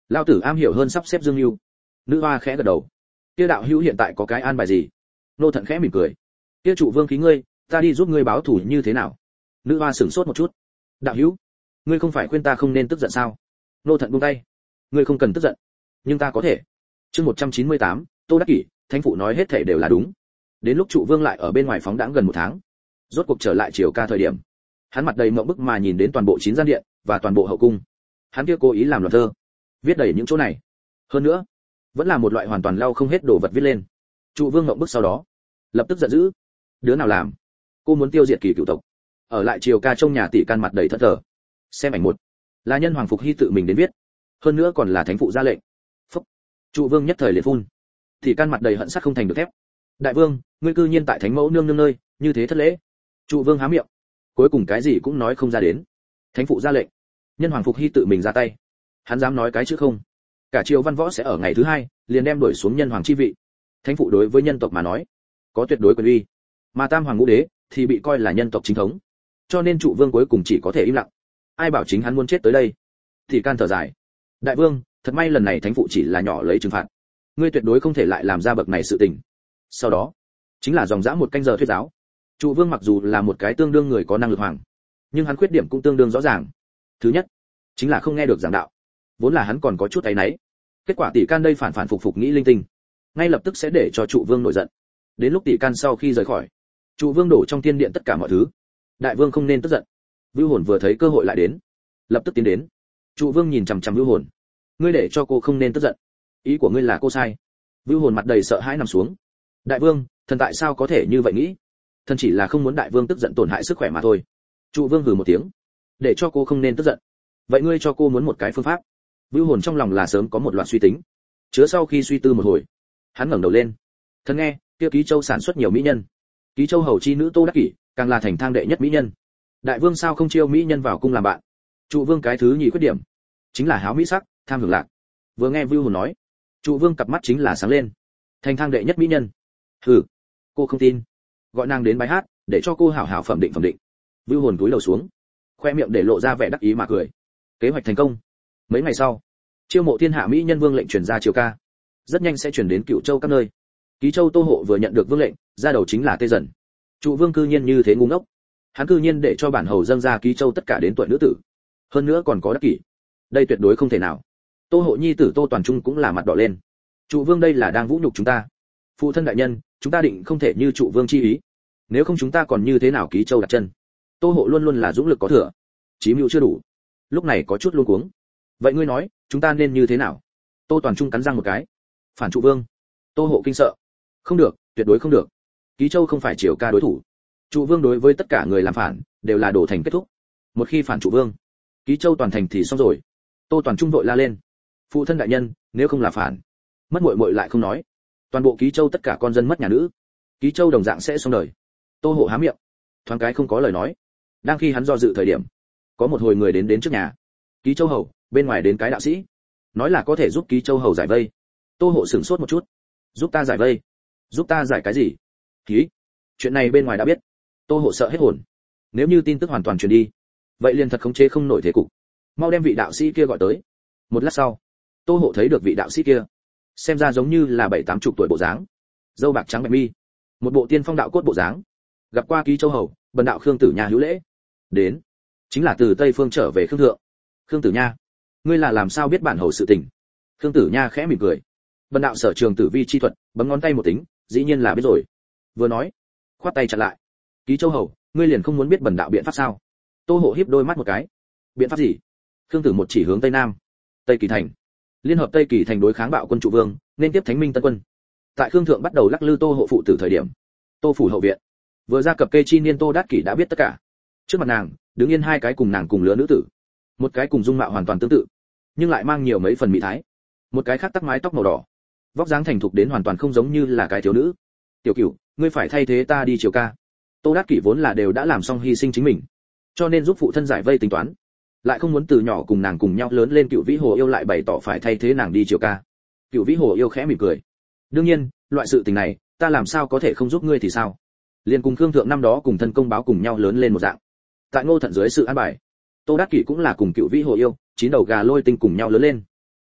Lão tử am hiểu hơn sắp xếp dương lưu. Nữ hoa khẽ gật đầu. Kia đạo hữu hiện tại có cái an bài gì? Nô Thận khẽ mỉm cười. Kia trụ vương khí ngươi, ta đi giúp ngươi báo thù như thế nào? Nữ hoa sửng sốt một chút. Đạo hữu, ngươi không phải khuyên ta không nên tức giận sao? Nô Thận buông tay. Ngươi không cần tức giận, nhưng ta có thể. Chương một trăm chín mươi tám, Tô Đắc Kỷ, thánh phụ nói hết thảy đều là đúng. Đến lúc trụ vương lại ở bên ngoài phóng đãng gần một tháng, rốt cuộc trở lại triều ca thời điểm, hắn mặt đầy mộng bức mà nhìn đến toàn bộ chín gian điện và toàn bộ hậu cung. Hắn kia cố ý làm luật thơ, viết đầy những chỗ này. Hơn nữa, vẫn là một loại hoàn toàn lau không hết đồ vật viết lên. Trụ vương mộng bức sau đó, lập tức giận dữ. Đứa nào làm? Cô muốn tiêu diệt Kỳ cửu tộc. Ở lại triều ca trong nhà tỷ can mặt đầy thẫn thờ. Xem ảnh một, là nhân hoàng Phục Hy tự mình đến viết, hơn nữa còn là thánh phụ ra lệnh. Phúc. Trụ vương nhất thời liền phun. Tỷ can mặt đầy hận sắt không thành được thép. Đại vương, ngươi cư nhiên tại thánh mẫu nương nương nơi, như thế thất lễ. Trụ vương há miệng, cuối cùng cái gì cũng nói không ra đến. Thánh phụ ra lệnh, nhân hoàng Phục Hy tự mình ra tay. Hắn dám nói cái chữ không? Cả triều văn võ sẽ ở ngày thứ hai liền đem đuổi xuống nhân hoàng chi vị. Thánh phụ đối với nhân tộc mà nói, có tuyệt đối quyền uy, mà tam hoàng ngũ đế thì bị coi là nhân tộc chính thống. Cho nên trụ vương cuối cùng chỉ có thể im lặng. Ai bảo chính hắn muốn chết tới đây? Thì can thở dài. Đại vương, thật may lần này thánh phụ chỉ là nhỏ lấy trừng phạt, ngươi tuyệt đối không thể lại làm ra bậc này sự tình. Sau đó, chính là dòng dã một canh giờ thuyết giáo. Trụ vương mặc dù là một cái tương đương người có năng lực hoàng, nhưng hắn khuyết điểm cũng tương đương rõ ràng. Thứ nhất, chính là không nghe được giảng đạo. Vốn là hắn còn có chút áy náy. Kết quả tỷ can đây phản phản phục phục nghĩ linh tinh, ngay lập tức sẽ để cho trụ vương nổi giận. Đến lúc tỷ can sau khi rời khỏi, trụ vương đổ trong tiên điện tất cả mọi thứ. Đại vương không nên tức giận. Vưu Hồn vừa thấy cơ hội lại đến, lập tức tiến đến. Trụ vương nhìn chằm chằm Vưu Hồn. Ngươi để cho cô không nên tức giận, ý của ngươi là cô sai. Vưu Hồn mặt đầy sợ hãi nằm xuống. Đại vương, thần tại sao có thể như vậy nghĩ? Thần chỉ là không muốn đại vương tức giận tổn hại sức khỏe mà thôi. Trụ vương hừ một tiếng. Để cho cô không nên tức giận. Vậy ngươi cho cô muốn một cái phương pháp. Vưu Hồn trong lòng là sớm có một loạt suy tính. Chứa sau khi suy tư một hồi, hắn ngẩng đầu lên. Thần nghe, kia Ký Châu sản xuất nhiều mỹ nhân. Ký Châu hầu chi nữ Tô Đắc Kỷ, càng là thành thang đệ nhất mỹ nhân. Đại vương sao không chiêu mỹ nhân vào cung làm bạn? Trụ vương cái thứ nhì khuyết điểm, chính là háo mỹ sắc, tham hưởng lạc. Vừa nghe Vưu Hồn nói, trụ vương cặp mắt chính là sáng lên. Thành thang đệ nhất mỹ nhân? Hừ, cô không tin. Gọi nàng đến bài hát, để cho cô hảo hảo phẩm định phẩm định. Vưu Hồn cúi đầu xuống, khoe miệng để lộ ra vẻ đắc ý mà cười. Kế hoạch thành công. Mấy ngày sau, chiêu mộ thiên hạ mỹ nhân vương lệnh truyền ra triều ca, rất nhanh sẽ truyền đến Cửu Châu các nơi. Ký Châu Tô Hộ vừa nhận được vương lệnh, ra đầu chính là tê dần. Trụ vương cư nhiên như thế ngu ngốc, hắn cư nhiên để cho bản hầu dâng ra Ký Châu tất cả đến tuổi nữ tử, hơn nữa còn có Đắc Kỷ. Đây tuyệt đối không thể nào. Tô Hộ nhi tử Tô Toàn Trung cũng là mặt đỏ lên. Trụ vương đây là đang vũ nhục chúng ta. Phụ thân đại nhân, chúng ta định không thể như trụ vương chi ý. Nếu không chúng ta còn như thế nào Ký Châu đặt chân? Tô Hộ luôn luôn là dũng lực có thừa, chí mưu chưa đủ, lúc này có chút luống cuống. Vậy ngươi nói, chúng ta nên như thế nào? Tô Toàn Trung cắn răng một cái. Phản trụ vương. Tô Hộ kinh sợ. Không được, tuyệt đối không được. Ký Châu không phải triều ca đối thủ. Trụ vương đối với tất cả người làm phản đều là đổ thành kết thúc. Một khi phản trụ vương, Ký Châu toàn thành thì xong rồi. Tô Toàn Trung vội la lên. Phụ thân đại nhân, nếu không là phản, mất muội muội lại không nói, toàn bộ Ký Châu tất cả con dân mất nhà nữ, Ký Châu đồng dạng sẽ xong đời. Tô Hộ há miệng, thoáng cái không có lời nói. Đang khi hắn do dự thời điểm, có một hồi người đến đến trước nhà. Ký Châu hầu, bên ngoài đến cái đạo sĩ, nói là có thể giúp Ký Châu hầu giải vây. Tô Hộ sửng sốt một chút. Giúp ta giải vây? Giúp ta giải cái gì? Ký, chuyện này bên ngoài đã biết. Tô Hộ sợ hết hồn. Nếu như tin tức hoàn toàn truyền đi, vậy liền thật khống chế không nổi thế cục. Mau đem vị đạo sĩ kia gọi tới. Một lát sau, Tô Hộ thấy được vị đạo sĩ kia, xem ra giống như là bảy tám chục tuổi bộ dáng, râu bạc trắng bạch mi, một bộ tiên phong đạo cốt bộ dáng. Gặp qua Ký Châu hầu, bần đạo Khương Tử Nha hữu lễ. Đến, chính là từ Tây phương trở về Khương thượng. Khương Tử Nha, ngươi là làm sao biết bản hầu sự tình? Khương Tử Nha khẽ mỉm cười. Bần đạo sở trường tử vi chi thuật, bấm ngón tay một tính, dĩ nhiên là biết rồi. Vừa nói, khoát tay chặn lại. Ký Châu hầu, ngươi liền không muốn biết bần đạo biện pháp sao? Tô Hộ híp đôi mắt một cái. Biện pháp gì? Khương Tử một chỉ hướng tây nam. Tây Kỳ thành. Liên hợp Tây Kỳ thành đối kháng bạo quân trụ vương, nên tiếp Thánh Minh Tân quân. Tại Khương thượng bắt đầu lắc lư Tô Hộ phụ tử thời điểm, Tô phủ hậu viện, vừa ra cập kê chi niên Tô Đát Kỷ đã biết tất cả. Trước mặt nàng, đứng yên hai cái cùng nàng cùng lứa nữ tử. Một cái cùng dung mạo hoàn toàn tương tự, nhưng lại mang nhiều mấy phần mỹ thái. Một cái khác tắc mái tóc màu đỏ, vóc dáng thành thục đến hoàn toàn không giống như là cái thiếu nữ. Tiểu Cửu, ngươi phải thay thế ta đi triều ca. Tô Đát Kỷ vốn là đều đã làm xong hy sinh chính mình, cho nên giúp phụ thân giải vây tính toán, lại không muốn từ nhỏ cùng nàng cùng nhau lớn lên. Cửu Vĩ Hồ Yêu lại bày tỏ phải thay thế nàng đi triều ca. Cửu Vĩ Hồ Yêu khẽ mỉm cười. Đương nhiên, loại sự tình này, ta làm sao có thể không giúp ngươi thì sao? Liên cùng Khương thượng năm đó cùng thân công báo cùng nhau lớn lên một dạng. Tại Ngô Thận dưới sự an bài, Tô Đát Kỷ cũng là cùng Cửu Vĩ Hồ Yêu, chín đầu gà lôi tinh cùng nhau lớn lên.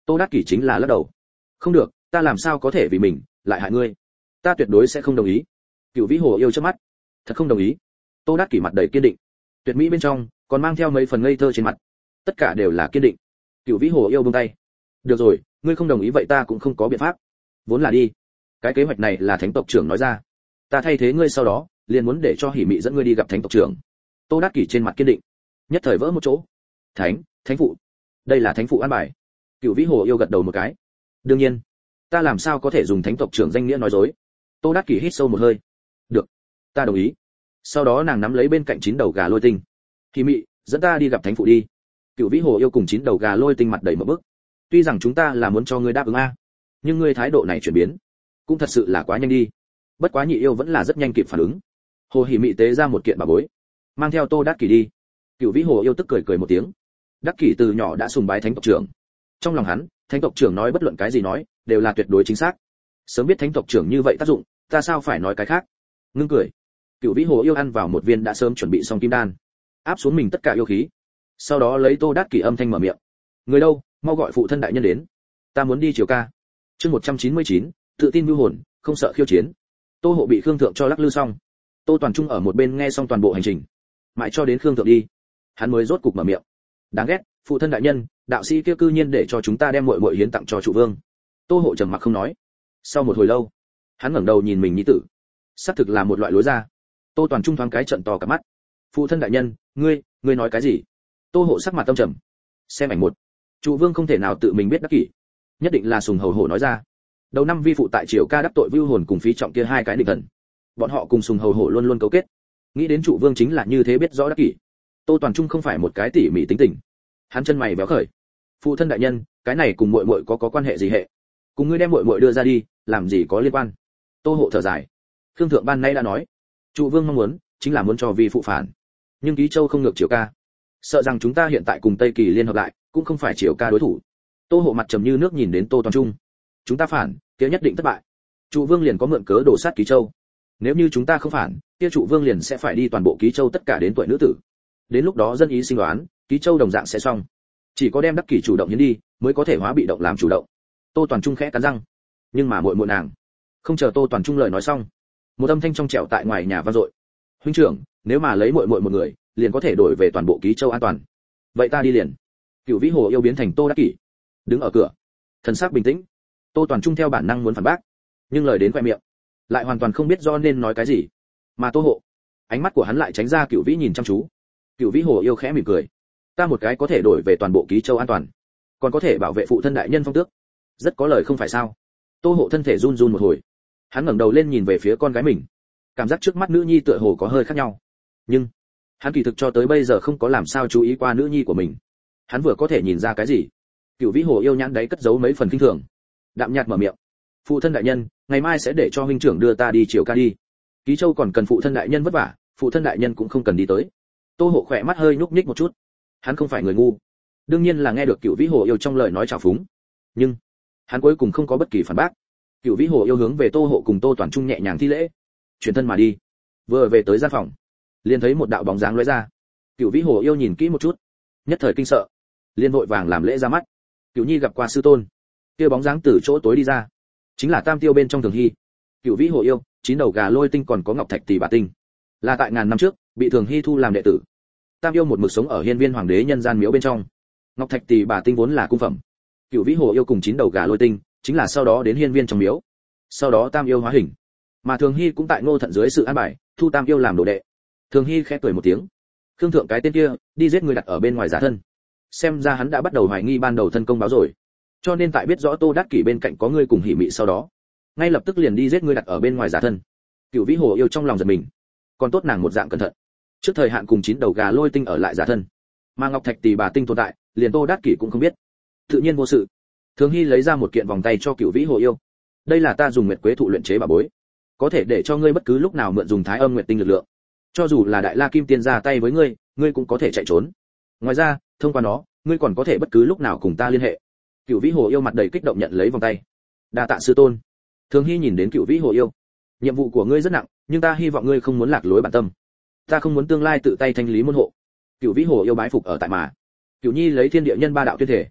Tô Đát Kỷ chính là lắc đầu. Không được, ta làm sao có thể vì mình lại hại ngươi? Ta tuyệt đối sẽ không đồng ý. Cửu Vĩ Hồ yêu chớp mắt. Thật không đồng ý? Tô Đát Kỷ mặt đầy kiên định. Tuyệt mỹ bên trong còn mang theo mấy phần ngây thơ trên mặt. Tất cả đều là kiên định. Cửu Vĩ Hồ yêu buông tay. Được rồi, ngươi không đồng ý vậy ta cũng không có biện pháp. Vốn là đi. Cái kế hoạch này là thánh tộc trưởng nói ra. Ta thay thế ngươi sau đó, liền muốn để cho Hỉ Mị dẫn ngươi đi gặp thánh tộc trưởng. Tô Đát Kỷ trên mặt kiên định. Nhất thời vỡ một chỗ. Thánh, thánh phụ. Đây là thánh phụ an bài. Cửu Vĩ Hồ yêu gật đầu một cái. Đương nhiên, ta làm sao có thể dùng thánh tộc trưởng danh nghĩa nói dối. Tô Đát Kỷ hít sâu một hơi. Được, ta đồng ý. Sau đó nàng nắm lấy bên cạnh chín đầu gà Lôi Tinh. Hỉ Mị, dẫn ta đi gặp thánh phụ đi. Cửu Vĩ Hồ yêu cùng chín đầu gà Lôi Tinh mặt đầy một bức. Tuy rằng chúng ta là muốn cho ngươi đáp ứng a, nhưng ngươi thái độ này chuyển biến, cũng thật sự là quá nhanh đi. Bất quá nhị yêu vẫn là rất nhanh kịp phản ứng. Hồ Hỉ Mị tế ra một kiện bà bối, mang theo Tô Đát Kỷ đi. Cửu Vĩ Hồ yêu tức cười cười một tiếng. Đắc Kỷ từ nhỏ đã sùng bái thánh tộc trưởng. Trong lòng hắn, thánh tộc trưởng nói bất luận cái gì nói, đều là tuyệt đối chính xác. Sớm biết thánh tộc trưởng như vậy tác dụng, ta sao phải nói cái khác. Ngưng cười. Cửu Vĩ Hồ yêu ăn vào một viên đã sớm chuẩn bị xong kim đan, áp xuống mình tất cả yêu khí. Sau đó lấy Tô Đát Kỷ âm thanh mở miệng. Người đâu, mau gọi phụ thân đại nhân đến. Ta muốn đi chiều ca. Chương một trăm chín mươi chín, tự tin mưu hồn, không sợ khiêu chiến. Tô Hộ bị Khương Thượng cho lắc lư xong. Tô Toàn Trung ở một bên nghe xong toàn bộ hành trình, mãi cho đến Khương Thượng đi, hắn mới rốt cục mở miệng. Đáng ghét, phụ thân đại nhân, đạo sĩ kia cư nhiên để cho chúng ta đem muội muội hiến tặng cho trụ vương. Tô Hộ trầm mặc không nói. Sau một hồi lâu, hắn ngẩng đầu nhìn mình nhi tử, xác thực là một loại lối ra. Tô Toàn Trung thoáng cái trận to cả mắt. Phụ thân đại nhân, ngươi, ngươi nói cái gì? Tô Hộ sắc mặt tâm trầm. Xem ảnh một. Trụ vương không thể nào tự mình biết đắc kỷ, nhất định là Sùng Hầu Hổ nói ra. Đầu năm vi phụ tại triều ca đắc tội vưu hồn cùng phí trọng kia hai cái định thần, bọn họ cùng Sùng Hầu Hổ luôn luôn cấu kết. Nghĩ đến trụ vương chính là như thế biết rõ đắc kỷ. Tô Toàn Trung không phải một cái tỉ mỉ tính tình, hắn chân mày béo khởi. Phụ thân đại nhân, cái này cùng muội muội có có quan hệ gì hệ? Cùng ngươi đem muội muội đưa ra đi, làm gì có liên quan? Tô Hộ thở dài. Khương Thượng ban nay đã nói, trụ vương mong muốn chính là muốn cho vi phụ phản, nhưng Ký Châu không ngược triều ca, sợ rằng chúng ta hiện tại cùng Tây Kỳ liên hợp lại, cũng không phải triều ca đối thủ. Tô Hộ mặt trầm như nước nhìn đến Tô Toàn Trung. Chúng ta phản, kia nhất định thất bại. Trụ vương liền có mượn cớ đổ sát Ký Châu. Nếu như chúng ta không phản, kia trụ vương liền sẽ phải đi toàn bộ Ký Châu tất cả đến tuổi nữ tử. Đến lúc đó dân ý sinh đoán, Ký Châu đồng dạng sẽ xong. Chỉ có đem Đắc Kỷ chủ động hiến đi, mới có thể hóa bị động làm chủ động. Tô Toàn Trung khẽ cắn răng. Nhưng mà muội muội nàng, không chờ Tô Toàn Trung lời nói xong, một âm thanh trong trẻo tại ngoài nhà vang dội. Huynh trưởng, nếu mà lấy muội muội một người, liền có thể đổi về toàn bộ Ký Châu an toàn. Vậy ta đi liền. Cửu Vĩ Hồ yêu biến thành Tô Đắc Kỷ, đứng ở cửa, thần sắc bình tĩnh. Tô Toàn Trung theo bản năng muốn phản bác, nhưng lời đến quẹt miệng, lại hoàn toàn không biết do nên nói cái gì. Mà Tô Hộ, ánh mắt của hắn lại tránh ra Cửu Vĩ nhìn chăm chú. Cửu Vĩ Hồ yêu khẽ mỉm cười. Ta một cái có thể đổi về toàn bộ Ký Châu an toàn, còn có thể bảo vệ phụ thân đại nhân phong tước, rất có lời không phải sao? Tô Hộ thân thể run run một hồi, hắn ngẩng đầu lên nhìn về phía con gái mình, cảm giác trước mắt nữ nhi tựa hồ có hơi khác nhau, nhưng hắn kỳ thực cho tới bây giờ không có làm sao chú ý qua nữ nhi của mình. Hắn vừa có thể nhìn ra cái gì? Cửu Vĩ Hồ yêu nhãn đấy cất giấu mấy phần kinh thường, đạm nhạt mở miệng. Phụ thân đại nhân, ngày mai sẽ để cho huynh trưởng đưa ta đi triều ca đi. Ký Châu còn cần phụ thân đại nhân vất vả, phụ thân đại nhân cũng không cần đi tới. Tô Hộ khỏe mắt hơi nhúc nhích một chút. Hắn không phải người ngu, đương nhiên là nghe được Cửu Vĩ Hồ yêu trong lời nói trào phúng, nhưng hắn cuối cùng không có bất kỳ phản bác. Cửu Vĩ Hồ yêu hướng về Tô Hộ cùng Tô Toàn Trung nhẹ nhàng thi lễ, chuyển thân mà đi. Vừa về tới gian phòng, liền thấy một đạo bóng dáng lóe ra. Cửu Vĩ Hồ yêu nhìn kỹ một chút, nhất thời kinh sợ, liền vội vàng làm lễ ra mắt. Cửu Nhi gặp qua sư tôn. Kia bóng dáng từ chỗ tối đi ra, chính là Tam Tiêu bên trong Thường Hy. Cửu Vĩ Hồ yêu, chín đầu gà Lôi Tinh còn có Ngọc Thạch Tỷ Bà Tinh, là tại ngàn năm trước bị Thường Hy thu làm đệ tử. Tam Yêu một mực sống ở hiên viên hoàng đế nhân gian miếu bên trong. Ngọc Thạch Tỷ Bà Tinh vốn là cung phẩm. Cửu Vĩ Hồ yêu cùng chín đầu gà Lôi Tinh, chính là sau đó đến hiên viên trong miếu. Sau đó Tam Yêu hóa hình, mà Thường Hy cũng tại Ngô Thận dưới sự an bài, thu Tam Yêu làm đồ đệ. Thường Hy khẽ cười một tiếng. Khương Thượng cái tên kia, đi giết người đặt ở bên ngoài giả thân. Xem ra hắn đã bắt đầu hoài nghi ban đầu thân công báo rồi. Cho nên tại biết rõ Tô Đát Kỷ bên cạnh có ngươi cùng Hỉ Mị sau đó, ngay lập tức liền đi giết ngươi đặt ở bên ngoài giả thân. Cửu Vĩ Hồ yêu trong lòng giật mình, còn tốt nàng một dạng cẩn thận, trước thời hạn cùng chín đầu gà Lôi Tinh ở lại giả thân, mà Ngọc Thạch Tỷ Bà Tinh tồn tại, liền Tô Đát Kỷ cũng không biết. Tự nhiên vô sự. Thường Hy lấy ra một kiện vòng tay cho Cửu Vĩ Hồ yêu. Đây là ta dùng nguyệt quế thụ luyện chế bảo bối, có thể để cho ngươi bất cứ lúc nào mượn dùng Thái Âm Nguyệt Tinh lực lượng. Cho dù là Đại La Kim Tiên ra tay với ngươi, ngươi cũng có thể chạy trốn. Ngoài ra, thông qua nó, ngươi còn có thể bất cứ lúc nào cùng ta liên hệ. Cửu Vĩ Hồ yêu mặt đầy kích động nhận lấy vòng tay. Đa tạ sư tôn. Thường Hy nhìn đến Cửu Vĩ Hồ yêu. Nhiệm vụ của ngươi rất nặng, nhưng ta hy vọng ngươi không muốn lạc lối bản tâm. Ta không muốn tương lai tự tay thanh lý môn hộ. Cửu Vĩ Hồ yêu bái phục ở tại mà. Cửu Nhi lấy thiên địa nhân ba đạo tuyên thể,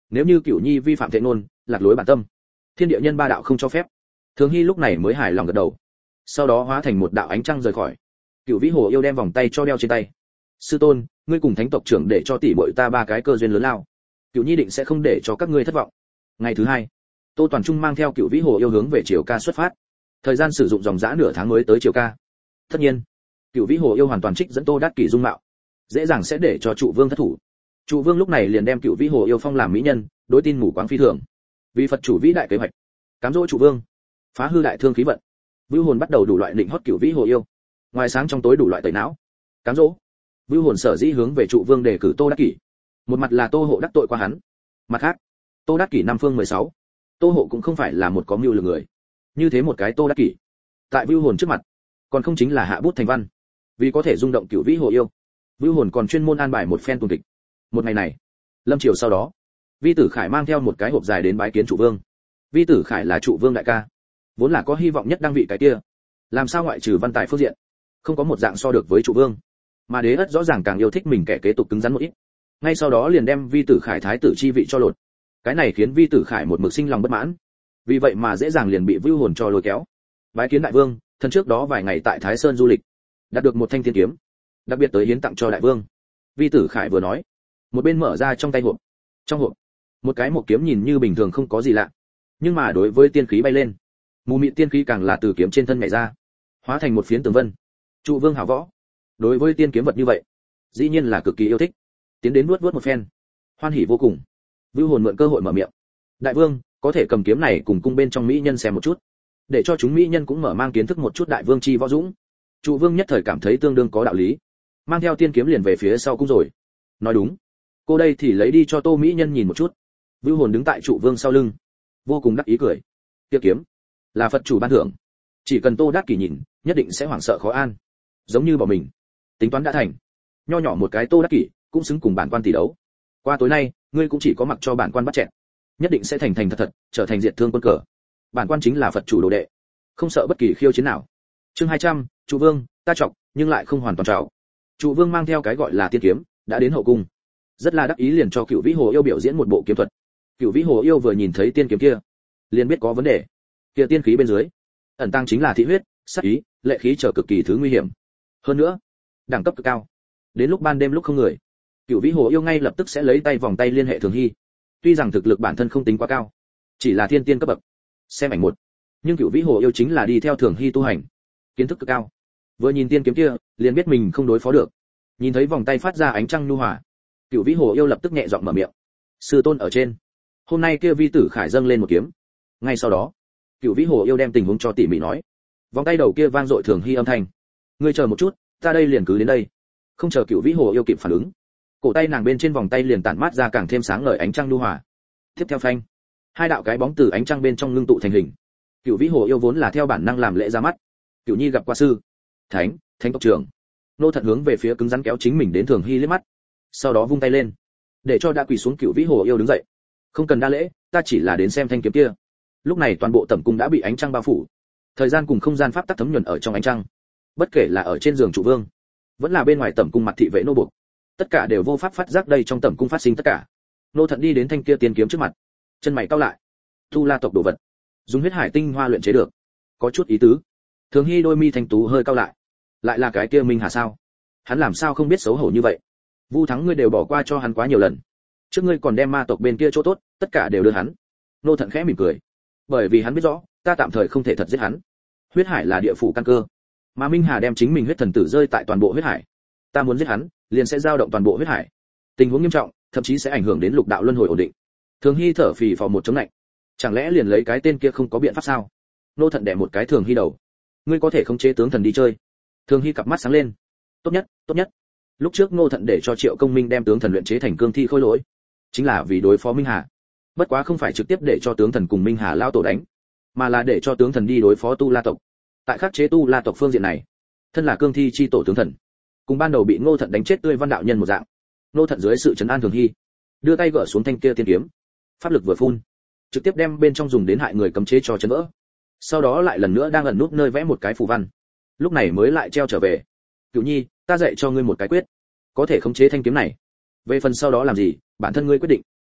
nếu như Cửu Nhi vi phạm thệ ngôn, lạc lối bản tâm, thiên địa nhân ba đạo không cho phép. Thường Hy lúc này mới hài lòng gật đầu, sau đó hóa thành một đạo ánh trăng rời khỏi. Cửu Vĩ Hồ yêu đem vòng tay cho đeo trên tay. Sư tôn, ngươi cùng thánh tộc trưởng để cho tỷ muội ta ba cái cơ duyên lớn lao, Cửu Nhi định sẽ không để cho các ngươi thất vọng. Ngày thứ hai, Tô Toàn Trung mang theo Cửu Vĩ Hồ yêu hướng về Triều Ca xuất phát. Thời gian sử dụng dòng dã nửa tháng mới tới Triều Ca. Tất nhiên, Cửu Vĩ Hồ yêu hoàn toàn trích dẫn Tô Đát Kỷ dung mạo, dễ dàng sẽ để cho trụ vương thất thủ. Trụ vương lúc này liền đem Cửu Vĩ Hồ yêu phong làm mỹ nhân, đối tin mù quáng phi thường. Vì Phật chủ vĩ đại kế hoạch, cám dỗ trụ vương, phá hư đại thương khí vận. Vưu hồn bắt đầu đủ loại định hót Cửu Vĩ Hồ yêu, ngoài sáng trong tối đủ loại tẩy não, cám dỗ. Vưu hồn sở dĩ hướng về trụ vương đề cử Tô Đát Kỷ, một mặt là Tô Hộ đắc tội qua hắn, mặt khác, Tô Đát Kỷ năm phương mười sáu, Tô Hộ cũng không phải là một có mưu lược người. Như thế một cái Tô Đát Kỷ, tại Vưu hồn trước mặt, còn không chính là hạ bút thành văn. Vì có thể rung động Cửu Vĩ Hồ yêu, Vưu hồn còn chuyên môn an bài một phen tuồng kịch. Một ngày này, lâm chiều sau đó, Vi Tử Khải mang theo một cái hộp dài đến bái kiến trụ vương. Vi Tử Khải là trụ vương đại ca, vốn là có hy vọng nhất đăng vị cái kia, làm sao ngoại trừ văn tài phương diện, không có một dạng so được với trụ vương. Mà Đế Ất rõ ràng càng yêu thích mình kẻ kế tục cứng rắn một ít, ngay sau đó liền đem Vi Tử Khải thái tử chi vị cho lột. Cái này khiến Vi Tử Khải một mực sinh lòng bất mãn, vì vậy mà dễ dàng liền bị Vưu hồn cho lôi kéo. Bái kiến đại vương, thân trước đó vài ngày tại Thái Sơn du lịch, đạt được một thanh tiên kiếm, đặc biệt tới hiến tặng cho đại vương. Vi Tử Khải vừa nói, một bên mở ra trong tay hộp. Trong hộp, một cái một kiếm nhìn như bình thường không có gì lạ, nhưng mà đối với tiên khí bay lên, mù mịt tiên khí càng là từ kiếm trên thân nhảy ra, hóa thành một phiến tường vân. Trụ vương hảo võ, đối với tiên kiếm vật như vậy, dĩ nhiên là cực kỳ yêu thích, tiến đến nuốt nuốt một phen, hoan hỉ vô cùng. Vưu hồn mượn cơ hội mở miệng, đại vương, có thể cầm kiếm này cùng cung bên trong mỹ nhân xem một chút, để cho chúng mỹ nhân cũng mở mang kiến thức một chút đại vương chi võ dũng. Trụ vương nhất thời cảm thấy tương đương có đạo lý, mang theo tiên kiếm liền về phía sau cung rồi. Nói đúng, cô đây thì lấy đi cho Tô mỹ nhân nhìn một chút. Vưu hồn đứng tại trụ vương sau lưng, vô cùng đắc ý cười. Tiêu kiếm là Phật chủ ban thưởng, chỉ cần Tô Đát Kỷ nhìn, nhất định sẽ hoảng sợ khó an, giống như bỏ mình. Tính toán đã thành, nho nhỏ một cái Tô Đát Kỷ cũng xứng cùng bản quan tỷ đấu. Qua tối nay, ngươi cũng chỉ có mặc cho bản quan bắt chẹn, nhất định sẽ thành thành thật thật, trở thành diệt thương quân cờ. Bản quan chính là Phật chủ đồ đệ, không sợ bất kỳ khiêu chiến nào. Chương hai trăm, Trụ vương, ta chọc, nhưng lại không hoàn toàn trào. Trụ vương mang theo cái gọi là tiên kiếm, đã đến hậu cung, rất là đắc ý liền cho Cửu Vĩ Hồ yêu biểu diễn một bộ kiếm thuật. Cửu Vĩ Hồ yêu vừa nhìn thấy tiên kiếm kia, liền biết có vấn đề. Kia tiên khí bên dưới, ẩn tăng chính là thị huyết, sát ý, lệ khí trở cực kỳ thứ nguy hiểm. Hơn nữa, đẳng cấp cực cao. Đến lúc ban đêm lúc không người, Cửu Vĩ Hồ yêu ngay lập tức sẽ lấy tay vòng tay liên hệ Thường Hy. Tuy rằng thực lực bản thân không tính quá cao, chỉ là thiên tiên cấp bậc, xem ảnh một, nhưng Cửu Vĩ Hồ yêu chính là đi theo Thường Hy tu hành, kiến thức cực cao. Vừa nhìn tiên kiếm kia, liền biết mình không đối phó được. Nhìn thấy vòng tay phát ra ánh trăng nhu hòa, Cửu Vĩ Hồ yêu lập tức nhẹ giọng mở miệng, sư tôn ở trên. Hôm nay kia Vi Tử Khải dâng lên một kiếm. Ngay sau đó, Cửu Vĩ Hồ yêu đem tình huống cho tỉ mỉ nói. Vòng tay đầu kia vang dội Thường Hy âm thanh, ngươi chờ một chút, ta đây liền cứ đến đây. Không chờ Cửu Vĩ Hồ yêu kịp phản ứng, cổ tay nàng bên trên vòng tay liền tản mát ra càng thêm sáng ngời ánh trăng nhu hòa. Tiếp theo phanh, hai đạo cái bóng từ ánh trăng bên trong ngưng tụ thành hình. Cửu Vĩ Hồ yêu vốn là theo bản năng làm lễ ra mắt. Cửu Nhi gặp qua sư, thánh, thánh tộc trưởng. Nô Thận hướng về phía cứng rắn kéo chính mình đến Thường Hy liếc mắt, sau đó vung tay lên, để cho đã quỳ xuống Cửu Vĩ Hồ yêu đứng dậy. Không cần đa lễ, ta chỉ là đến xem thanh kiếm kia. Lúc này toàn bộ tẩm cung đã bị ánh trăng bao phủ, thời gian cùng không gian pháp tắc thấm nhuần ở trong ánh trăng. Bất kể là ở trên giường trụ vương, vẫn là bên ngoài tẩm cung mặt thị vệ nô buộc, tất cả đều vô pháp phát giác đây trong tẩm cung phát sinh tất cả. Nô Thận đi đến thanh kia tiên kiếm trước mặt, chân mày cau lại. Tu La tộc đồ vật, dùng huyết hải tinh hoa luyện chế được, có chút ý tứ. Thường Hy đôi mi thanh tú hơi cau lại, lại là cái kia Minh Hà sao? Hắn làm sao không biết xấu hổ như vậy? Vu Thắng ngươi đều bỏ qua cho hắn quá nhiều lần, trước ngươi còn đem ma tộc bên kia chỗ tốt, tất cả đều đưa hắn. Nô Thận khẽ mỉm cười, bởi vì hắn biết rõ, ta tạm thời không thể thật giết hắn. Huyết hải là địa phủ căn cơ, mà Minh Hà đem chính mình huyết thần tử rơi tại toàn bộ huyết hải. Ta muốn giết hắn, liền sẽ dao động toàn bộ huyết hải. Tình huống nghiêm trọng, thậm chí sẽ ảnh hưởng đến lục đạo luân hồi ổn định. Thường Hy thở phì phò một chống lạnh, chẳng lẽ liền lấy cái tên kia không có biện pháp sao? Nô Thận đẻ một cái Thường Hy đầu, ngươi có thể khống chế tướng thần đi chơi. Thường Hy cặp mắt sáng lên, tốt nhất, tốt nhất. Lúc trước Nô Thận để cho Triệu Công Minh đem tướng thần luyện chế thành cương thi khôi lỗi, chính là vì đối phó Minh Hà. Bất quá không phải trực tiếp để cho tướng thần cùng Minh Hà lao tổ đánh, mà là để cho tướng thần đi đối phó Tu La tộc. Tại khắc chế Tu La tộc phương diện này, thân là cương thi chi tổ tướng thần, cùng ban đầu bị Ngô Thận đánh chết tươi Văn đạo nhân một dạng. Ngô Thận dưới sự trấn an Thường Hy, đưa tay gỡ xuống thanh kia tiên kiếm, pháp lực vừa phun, trực tiếp đem bên trong dùng đến hại người cấm chế cho chấn vỡ. Sau đó lại lần nữa đang ẩn núp nơi vẽ một cái phù văn, lúc này mới lại treo trở về. Cửu Nhi, ta dạy cho ngươi một cái quyết, có thể khống chế thanh kiếm này. Về phần sau đó làm gì, bản thân ngươi quyết định.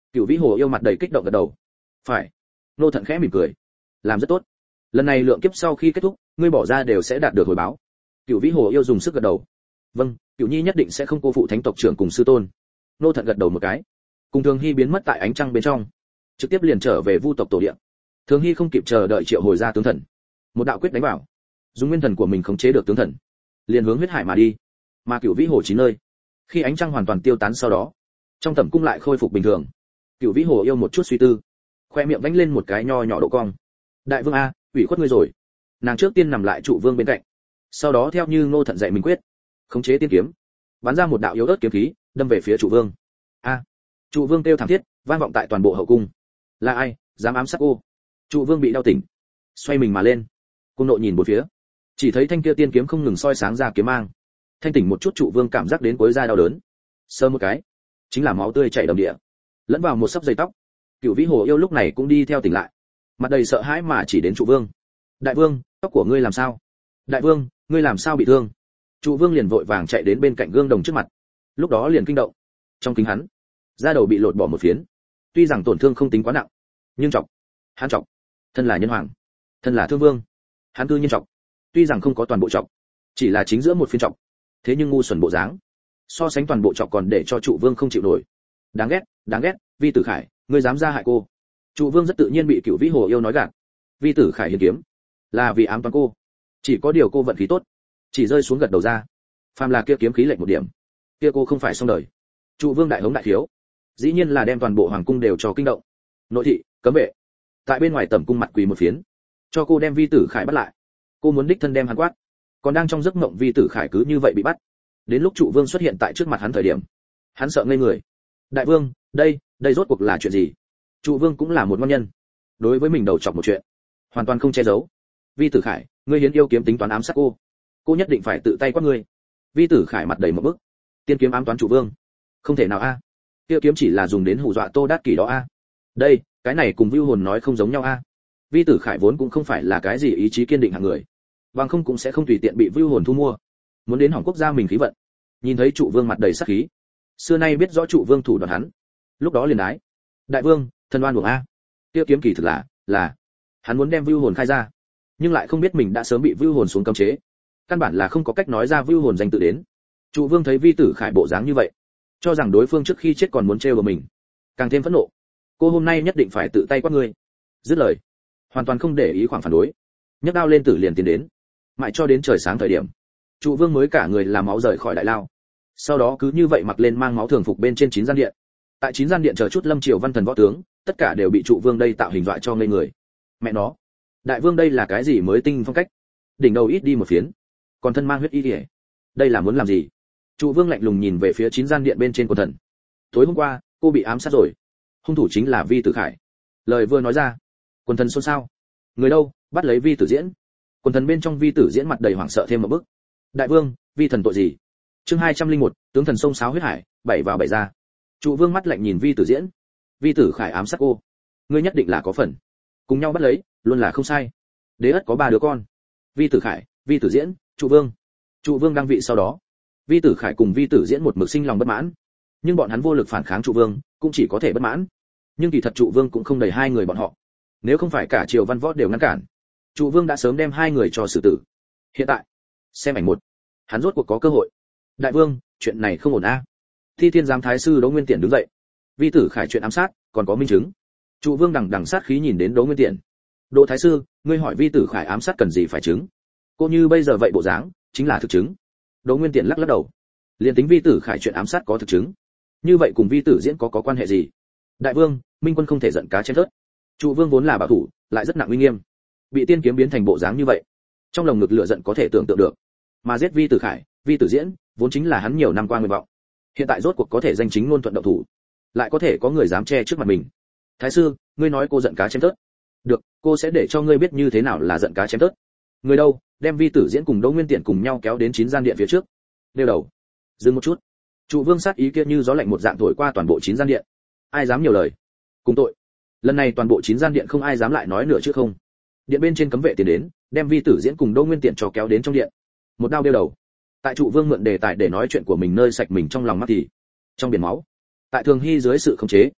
Cửu Vĩ Hồ yêu mặt đầy kích động gật đầu. Phải. Nô Thận khẽ mỉm cười. Làm rất tốt. Lần này lượng kiếp sau khi kết thúc, ngươi bỏ ra đều sẽ đạt được hồi báo. Cửu Vĩ Hồ yêu dùng sức gật đầu. Vâng, Cửu Nhi nhất định sẽ không cô phụ thánh tộc trưởng cùng sư tôn. Nô Thận gật đầu một cái. Cùng Thường Hy biến mất tại ánh trăng bên trong, trực tiếp liền trở về Vu tộc tổ địa. Thường Hy không kịp chờ đợi triệu hồi ra tướng thần, một đạo quyết đánh vào, dùng nguyên thần của mình khống chế được tướng thần, liền hướng huyết hải mà đi. Mà Cửu Vĩ Hồ chín nơi, khi ánh trăng hoàn toàn tiêu tán sau đó, trong tẩm cung lại khôi phục bình thường. Cửu Vĩ Hồ yêu một chút suy tư, khoe miệng vánh lên một cái nho nhỏ độ cong. Đại vương a, ủy khuất ngươi rồi. Nàng trước tiên nằm lại trụ vương bên cạnh, sau đó theo như Ngô Thận dạy mình quyết, khống chế tiên kiếm, bắn ra một đạo yếu ớt kiếm khí, đâm về phía trụ vương. A! Trụ vương kêu thảm thiết, vang vọng tại toàn bộ hậu cung. Là ai dám ám sát cô? Trụ vương bị đau tỉnh, xoay mình mà lên, cung nội nhìn bốn phía, chỉ thấy thanh kia tiên kiếm không ngừng soi sáng ra kiếm mang. Thanh tỉnh một chút, trụ vương cảm giác đến cuối da đau đớn, sơ một cái, chính là máu tươi chảy đầm địa, lẫn vào một sấp dây tóc. Cửu Vĩ Hồ yêu lúc này cũng đi theo tỉnh lại, mặt đầy sợ hãi mà chỉ đến trụ vương. Đại vương, tóc của ngươi làm sao? Đại vương, ngươi làm sao bị thương? Trụ vương liền vội vàng chạy đến bên cạnh gương đồng trước mặt, lúc đó liền kinh động. Trong kính hắn, da đầu bị lột bỏ một phiến, tuy rằng tổn thương không tính quá nặng, nhưng chọc, hắn chọc, thân là nhân hoàng, thân là thương vương, hắn cư nhiên chọc, tuy rằng không có toàn bộ chọc, chỉ là chính giữa một phiến chọc, thế nhưng ngu xuẩn bộ dáng, so sánh toàn bộ chọc còn để cho trụ vương không chịu nổi. Đáng ghét, đáng ghét, Vi Tử Khải, ngươi dám ra hại cô? Trụ vương rất tự nhiên bị Cửu Vĩ Hồ yêu nói gạt. Vi Tử Khải hiền kiếm, là vì ám toán cô, chỉ có điều cô vận khí tốt, chỉ rơi xuống gật đầu ra. Phàm là kia kiếm khí lệch một điểm, kia cô không phải xong đời. Trụ vương đại hống đại thiếu, dĩ nhiên là đem toàn bộ hoàng cung đều cho kinh động. Nội thị, cấm vệ, tại bên ngoài tẩm cung mặt quỳ một phiến, cho cô đem Vi Tử Khải bắt lại. Cô muốn đích thân đem hắn quát, còn đang trong giấc mộng Vi Tử Khải cứ như vậy bị bắt. Đến lúc trụ vương xuất hiện tại trước mặt hắn thời điểm, hắn sợ ngây người. Đại vương, đây, đây rốt cuộc là chuyện gì? Trụ vương cũng là một ngon nhân, đối với mình đầu chọc một chuyện, hoàn toàn không che giấu. Vi Tử Khải, ngươi hiến yêu kiếm tính toán ám sát cô, cô nhất định phải tự tay quát ngươi. Vi Tử Khải mặt đầy một bức, tiên kiếm ám toán trụ vương, không thể nào a. À. Kia kiếm chỉ là dùng đến hù dọa Tô Đát Kỷ đó a. À. Đây, cái này cùng Vưu Hồn nói không giống nhau a. À. Vi Tử Khải vốn cũng không phải là cái gì ý chí kiên định hạng người, bằng không cũng sẽ không tùy tiện bị Vưu Hồn thu mua. Muốn đến hỏng quốc gia mình khí vận. Nhìn thấy trụ vương mặt đầy sát khí, xưa nay biết rõ trụ vương thủ đoạn hắn, lúc đó liền đái. Đại vương, thần oan uổng a. Kia kiếm kỳ thực là, là hắn muốn đem Vưu Hồn khai ra, nhưng lại không biết mình đã sớm bị Vưu Hồn xuống cấm chế, căn bản là không có cách nói ra Vưu Hồn danh tự đến. Trụ vương thấy Vi Tử Khải bộ dáng như vậy, cho rằng đối phương trước khi chết còn muốn trêu vào mình, càng thêm phẫn nộ. Cô hôm nay nhất định phải tự tay quát ngươi. Dứt lời, hoàn toàn không để ý khoảng phản đối, nhấc đao lên tử liền tiến đến, mãi cho đến trời sáng thời điểm, trụ vương mới cả người làm máu rời khỏi đại lao. Sau đó cứ như vậy mặc lên mang máu thường phục bên trên chín gian điện. Tại chín gian điện chờ chút lâm triều văn thần võ tướng, tất cả đều bị trụ vương đây tạo hình dọa cho ngây người. Mẹ nó, đại vương đây là cái gì mới tinh phong cách? Đỉnh đầu ít đi một phiến, còn thân mang huyết y liễu, đây là muốn làm gì? Trụ vương lạnh lùng nhìn về phía chín gian điện bên trên quần thần. Tối hôm qua, cô bị ám sát rồi, hung thủ chính là Vi Tử Khải. Lời vừa nói ra, quần thần xôn xao. Người đâu, bắt lấy Vi Tử Diễn. Quần thần bên trong Vi Tử Diễn mặt đầy hoảng sợ thêm một bước. Đại vương, Vi thần tội gì? Chương hai trăm lẻ một, tướng thần sông sáo huyết hải, bảy vào bảy ra. Trụ vương mắt lạnh nhìn Vi Tử Diễn. Vi Tử Khải ám sát cô, ngươi nhất định là có phần. Cùng nhau bắt lấy, luôn là không sai. Đế ất có ba đứa con, Vi Tử Khải, Vi Tử Diễn, Trụ vương. Trụ vương đăng vị sau đó, Vi Tử Khải cùng Vi Tử Diễn một mực sinh lòng bất mãn, nhưng bọn hắn vô lực phản kháng trụ vương, cũng chỉ có thể bất mãn. Nhưng kỳ thật trụ vương cũng không đầy hai người bọn họ, nếu không phải cả triều văn võ đều ngăn cản, trụ vương đã sớm đem hai người cho xử tử. Hiện tại, xem ảnh một, hắn rốt cuộc có cơ hội. Đại vương, chuyện này không ổn a. Thi Thiên giám thái sư Đỗ Nguyên Tiễn đứng dậy. Vi Tử Khải chuyện ám sát, còn có minh chứng. Trụ vương đằng đằng sát khí nhìn đến Đỗ Nguyên Tiễn. Đỗ thái sư, ngươi hỏi Vi Tử Khải ám sát cần gì phải chứng? Cô như bây giờ vậy bộ dáng, chính là thực chứng. Đỗ Nguyên Tiễn lắc lắc đầu. Liên tính Vi Tử Khải chuyện ám sát có thực chứng, như vậy cùng Vi Tử Diễn có có quan hệ gì? Đại vương, minh quân không thể giận cá chém thớt. Trụ vương vốn là bảo thủ, lại rất nặng uy nghiêm, bị tiên kiếm biến thành bộ dáng như vậy, trong lòng ngực lửa giận có thể tưởng tượng được. Mà giết Vi Tử Khải, Vi Tử Diễn, vốn chính là hắn nhiều năm qua nguyện vọng. Hiện tại rốt cuộc có thể danh chính ngôn thuận động thủ, lại có thể có người dám che trước mặt mình. Thái sư, ngươi nói cô giận cá chém thớt. Được, cô sẽ để cho ngươi biết như thế nào là giận cá chém thớt. Người đâu, đem Vi Tử Diễn cùng Đỗ Nguyên Tiễn cùng nhau kéo đến chín gian điện phía trước. Đeo đầu. Dừng một chút. Trụ vương sát ý kia như gió lạnh một dạng thổi qua toàn bộ chín gian điện. Ai dám nhiều lời? Cùng tội. Lần này toàn bộ chín gian điện không ai dám lại nói nữa chứ không. Điện bên trên cấm vệ tiến đến, đem Vi Tử Diễn cùng Đỗ Nguyên Tiễn cho kéo đến trong điện. Một đao đeo đầu. Tại trụ vương mượn đề tài để nói chuyện của mình nơi sạch mình trong lòng mắt thì trong biển máu. Tại Thường Hy dưới sự khống chế,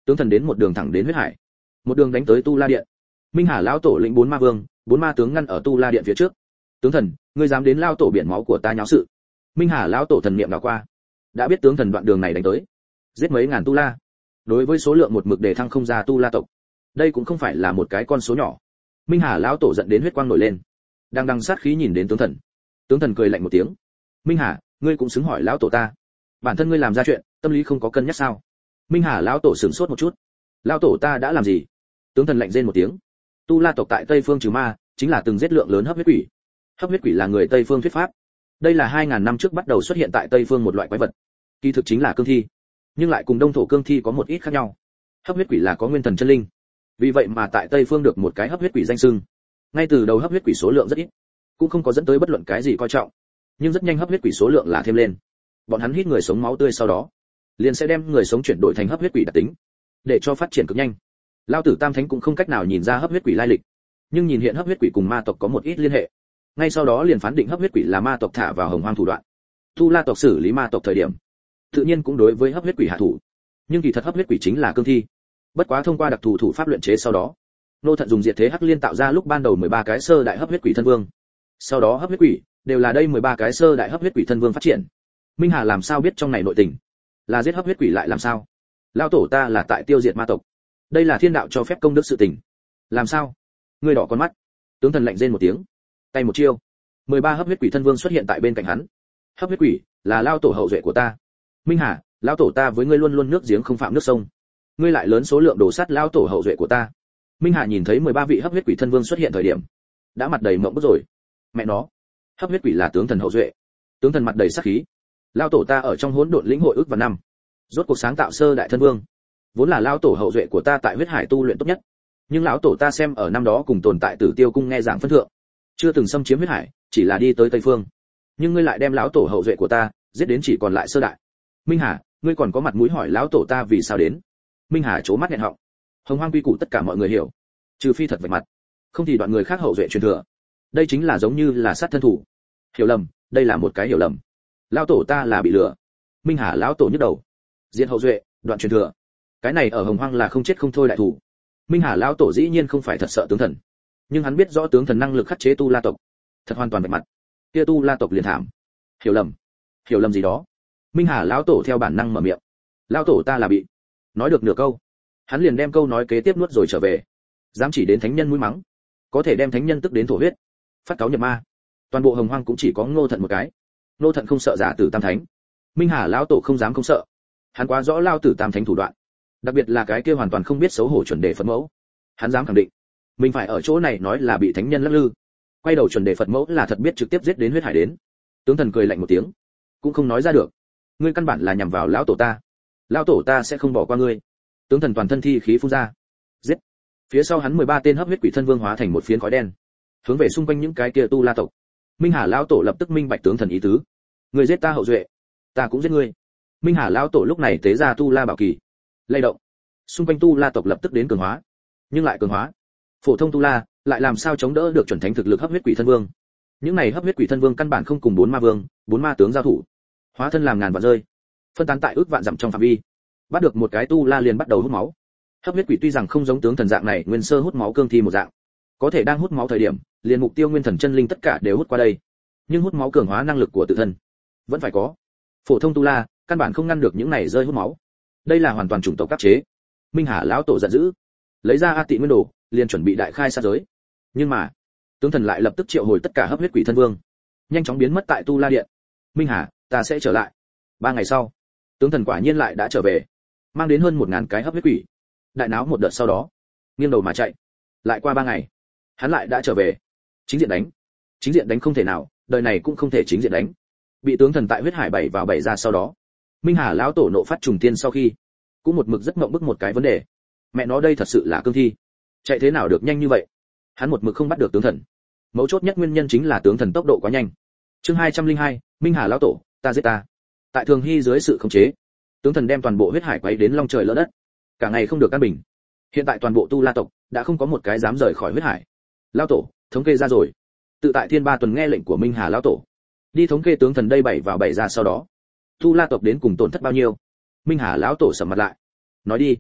Tướng thần đến một đường thẳng đến huyết hải, một đường đánh tới tu la điện. Minh Hà lão tổ lĩnh bốn ma vương, bốn ma tướng ngăn ở tu la điện phía trước. Tướng thần, ngươi dám đến lao tổ biển máu của ta nháo sự? Minh Hà lão tổ thần niệm đảo qua, đã biết tướng thần đoạn đường này đánh tới, giết mấy ngàn tu la. Đối với số lượng một mực đề thăng không ra tu la tộc, đây cũng không phải là một cái con số nhỏ. Minh Hà lão tổ giận đến huyết quang nổi lên, đang đằng sát khí nhìn đến tướng thần. Tướng thần cười lạnh một tiếng. Minh Hà, ngươi cũng xứng hỏi lão tổ ta? Bản thân ngươi làm ra chuyện, tâm lý không có cân nhắc sao? Minh Hà lão tổ sửng sốt một chút. Lão tổ ta đã làm gì? Tướng thần lạnh rên một tiếng. Tu la tộc tại Tây Phương trừ ma, chính là từng giết lượng lớn hấp huyết quỷ. Hấp huyết quỷ là người Tây Phương thuyết pháp. Đây là hai ngàn năm trước bắt đầu xuất hiện tại Tây Phương một loại quái vật. Kỳ thực chính là cương thi, nhưng lại cùng đông thổ cương thi có một ít khác nhau. Hấp huyết quỷ là có nguyên thần chân linh, vì vậy mà tại Tây Phương được một cái hấp huyết quỷ danh xưng. Ngay từ đầu hấp huyết quỷ số lượng rất ít, cũng không có dẫn tới bất luận cái gì coi trọng, nhưng rất nhanh hấp huyết quỷ số lượng là thêm lên. Bọn hắn hít người sống máu tươi, sau đó liền sẽ đem người sống chuyển đổi thành hấp huyết quỷ đặc tính, để cho phát triển cực nhanh. Lão tử Tam Thánh cũng không cách nào nhìn ra hấp huyết quỷ lai lịch, nhưng nhìn hiện hấp huyết quỷ cùng ma tộc có một ít liên hệ, ngay sau đó liền phán định hấp huyết quỷ là ma tộc thả vào hồng hoang thủ đoạn. Tu la tộc xử lý ma tộc thời điểm, tự nhiên cũng đối với hấp huyết quỷ hạ thủ, nhưng kỳ thật hấp huyết quỷ chính là cương thi. Bất quá thông qua đặc thù thủ pháp luyện chế sau đó, Nô Thận dùng diệt thế hắc liên tạo ra lúc ban đầu mười ba cái sơ đại hấp huyết quỷ thân vương. Sau đó hấp huyết quỷ đều là đây mười ba cái sơ đại hấp huyết quỷ thân vương phát triển. Minh Hà làm sao biết trong này nội tình? Là giết hấp huyết quỷ lại làm sao? Lão tổ ta là tại tiêu diệt ma tộc. Đây là thiên đạo cho phép công đức sự tình. Làm sao? Ngươi đỏ con mắt. Tướng thần lạnh rên một tiếng, tay một chiêu, mười ba hấp huyết quỷ thân vương xuất hiện tại bên cạnh hắn. Hấp huyết quỷ là lão tổ hậu duệ của ta. Minh Hà, lão tổ ta với ngươi luôn luôn nước giếng không phạm nước sông, ngươi lại lớn số lượng đổ sát lão tổ hậu duệ của ta. Minh Hà nhìn thấy mười ba vị hấp huyết quỷ thân vương xuất hiện thời điểm, đã mặt đầy mộng bức rồi. Mẹ nó, hấp huyết quỷ là tướng thần hậu duệ. Tướng thần mặt đầy sát khí. Lão tổ ta ở trong hỗn độn lĩnh hội ước và năm, rốt cuộc sáng tạo sơ đại thân vương, vốn là lão tổ hậu duệ của ta tại huyết hải tu luyện tốt nhất. Nhưng lão tổ ta xem ở năm đó cùng tồn tại Tử Tiêu cung nghe giảng phân thượng, chưa từng xâm chiếm huyết hải, chỉ là đi tới Tây Phương. Nhưng ngươi lại đem lão tổ hậu duệ của ta giết đến chỉ còn lại sơ đại. Minh Hà, ngươi còn có mặt mũi hỏi lão tổ ta vì sao đến? Minh Hà trố mắt nghẹn họng. Hồng hoang quy củ tất cả mọi người hiểu, trừ phi thật vạch mặt, không thì đoạn người khác hậu duệ truyền thừa. Đây chính là giống như là sát thân thủ. Hiểu lầm, đây là một cái hiểu lầm. Lão tổ ta là bị lừa. Minh Hà lão tổ nhức đầu. Diệt hậu duệ, đoạn truyền thừa, cái này ở Hồng hoang là không chết không thôi đại thủ. Minh Hà lão tổ dĩ nhiên không phải thật sợ tướng thần, nhưng hắn biết rõ tướng thần năng lực khắc chế tu la tộc, thật hoàn toàn vạch mặt, kia tu la tộc liền thảm. Hiểu lầm, hiểu lầm gì đó? Minh Hà lão tổ theo bản năng mở miệng. Lão tổ ta là bị. Nói được nửa câu, hắn liền đem câu nói kế tiếp nuốt rồi trở về. Dám chỉ đến thánh nhân mũi mắng, có thể đem thánh nhân tức đến thổ huyết, phát cáo nhập ma. Toàn bộ Hồng hoang cũng chỉ có Ngô Thận một cái. Ngô Thận không sợ giả tử tam thánh, Minh Hà lão tổ không dám không sợ. Hắn quá rõ lao tử tam thánh thủ đoạn, đặc biệt là cái kia hoàn toàn không biết xấu hổ chuẩn đề Phật mẫu. Hắn dám khẳng định, mình phải ở chỗ này nói là bị thánh nhân lắc lư. Quay đầu chuẩn đề Phật mẫu là thật biết trực tiếp giết đến huyết hải đến. Tướng thần cười lạnh một tiếng, cũng không nói ra được. Ngươi căn bản là nhằm vào lão tổ ta, lão tổ ta sẽ không bỏ qua ngươi. Tướng thần toàn thân thi khí phun ra, giết. Phía sau hắn mười ba tên hấp huyết quỷ thân vương hóa thành một phiến khói đen, hướng về xung quanh những cái kia tu la tộc. Minh Hà lão tổ lập tức minh bạch tướng thần ý tứ. Ngươi giết ta hậu duệ, ta cũng giết ngươi. Minh Hà lão tổ lúc này tế ra tu la bảo kỳ, lay động. Xung quanh tu la tộc lập tức đến cường hóa, nhưng lại cường hóa. Phổ thông tu la lại làm sao chống đỡ được chuẩn thánh thực lực hấp huyết quỷ thân vương? Những này hấp huyết quỷ thân vương căn bản không cùng bốn ma vương, bốn ma tướng giao thủ, hóa thân làm ngàn vạn rơi, phân tán tại ước vạn dặm trong phạm vi. Bắt được một cái tu la liền bắt đầu hút máu. Hấp huyết quỷ tuy rằng không giống tướng thần dạng này nguyên sơ hút máu cương thi một dạng, có thể đang hút máu thời điểm, liền mục tiêu nguyên thần chân linh tất cả đều hút qua đây. Nhưng hút máu cường hóa năng lực của tự thân vẫn phải có. Phổ thông tu la căn bản không ngăn được những này rơi hút máu. Đây là hoàn toàn chủng tộc áp chế. Minh Hà lão tổ giận dữ, lấy ra A Tị Nguyên Đồ, liền chuẩn bị đại khai sát giới. Nhưng mà, tướng thần lại lập tức triệu hồi tất cả hấp huyết quỷ thân vương, nhanh chóng biến mất tại tu la điện. Minh Hà, ta sẽ trở lại. Ba ngày sau, tướng thần quả nhiên lại đã trở về, mang đến hơn một ngàn cái hấp huyết quỷ. Đại náo một đợt sau đó, nghiêng đầu mà chạy. Lại qua ba ngày, hắn lại đã trở về. Chính diện đánh, chính diện đánh không thể nào, đời này cũng không thể chính diện đánh. Bị tướng thần tại huyết hải bảy vào bảy ra sau đó, Minh Hà lão tổ nộ phát trùng tiên sau khi, cũng một mực rất mộng bức một cái vấn đề. Mẹ nó đây thật sự là cương thi, chạy thế nào được nhanh như vậy? Hắn một mực không bắt được tướng thần. Mấu chốt nhất nguyên nhân chính là tướng thần tốc độ quá nhanh. Chương hai trăm linh hai, Minh Hà lão tổ, ta giết ta. Tại Thường Hy dưới sự khống chế, tướng thần đem toàn bộ huyết hải quấy đến long trời lỡ đất, cả ngày không được an bình. Hiện tại toàn bộ tu la tộc đã không có một cái dám rời khỏi huyết hải. Lão tổ, thống kê ra rồi. Tự tại Thiên Ba tuần nghe lệnh của Minh Hà lão tổ, đi thống kê tướng thần đây bảy vào bảy ra sau đó, tu la tộc đến cùng tổn thất bao nhiêu. Minh Hà lão tổ sầm mặt lại, nói đi.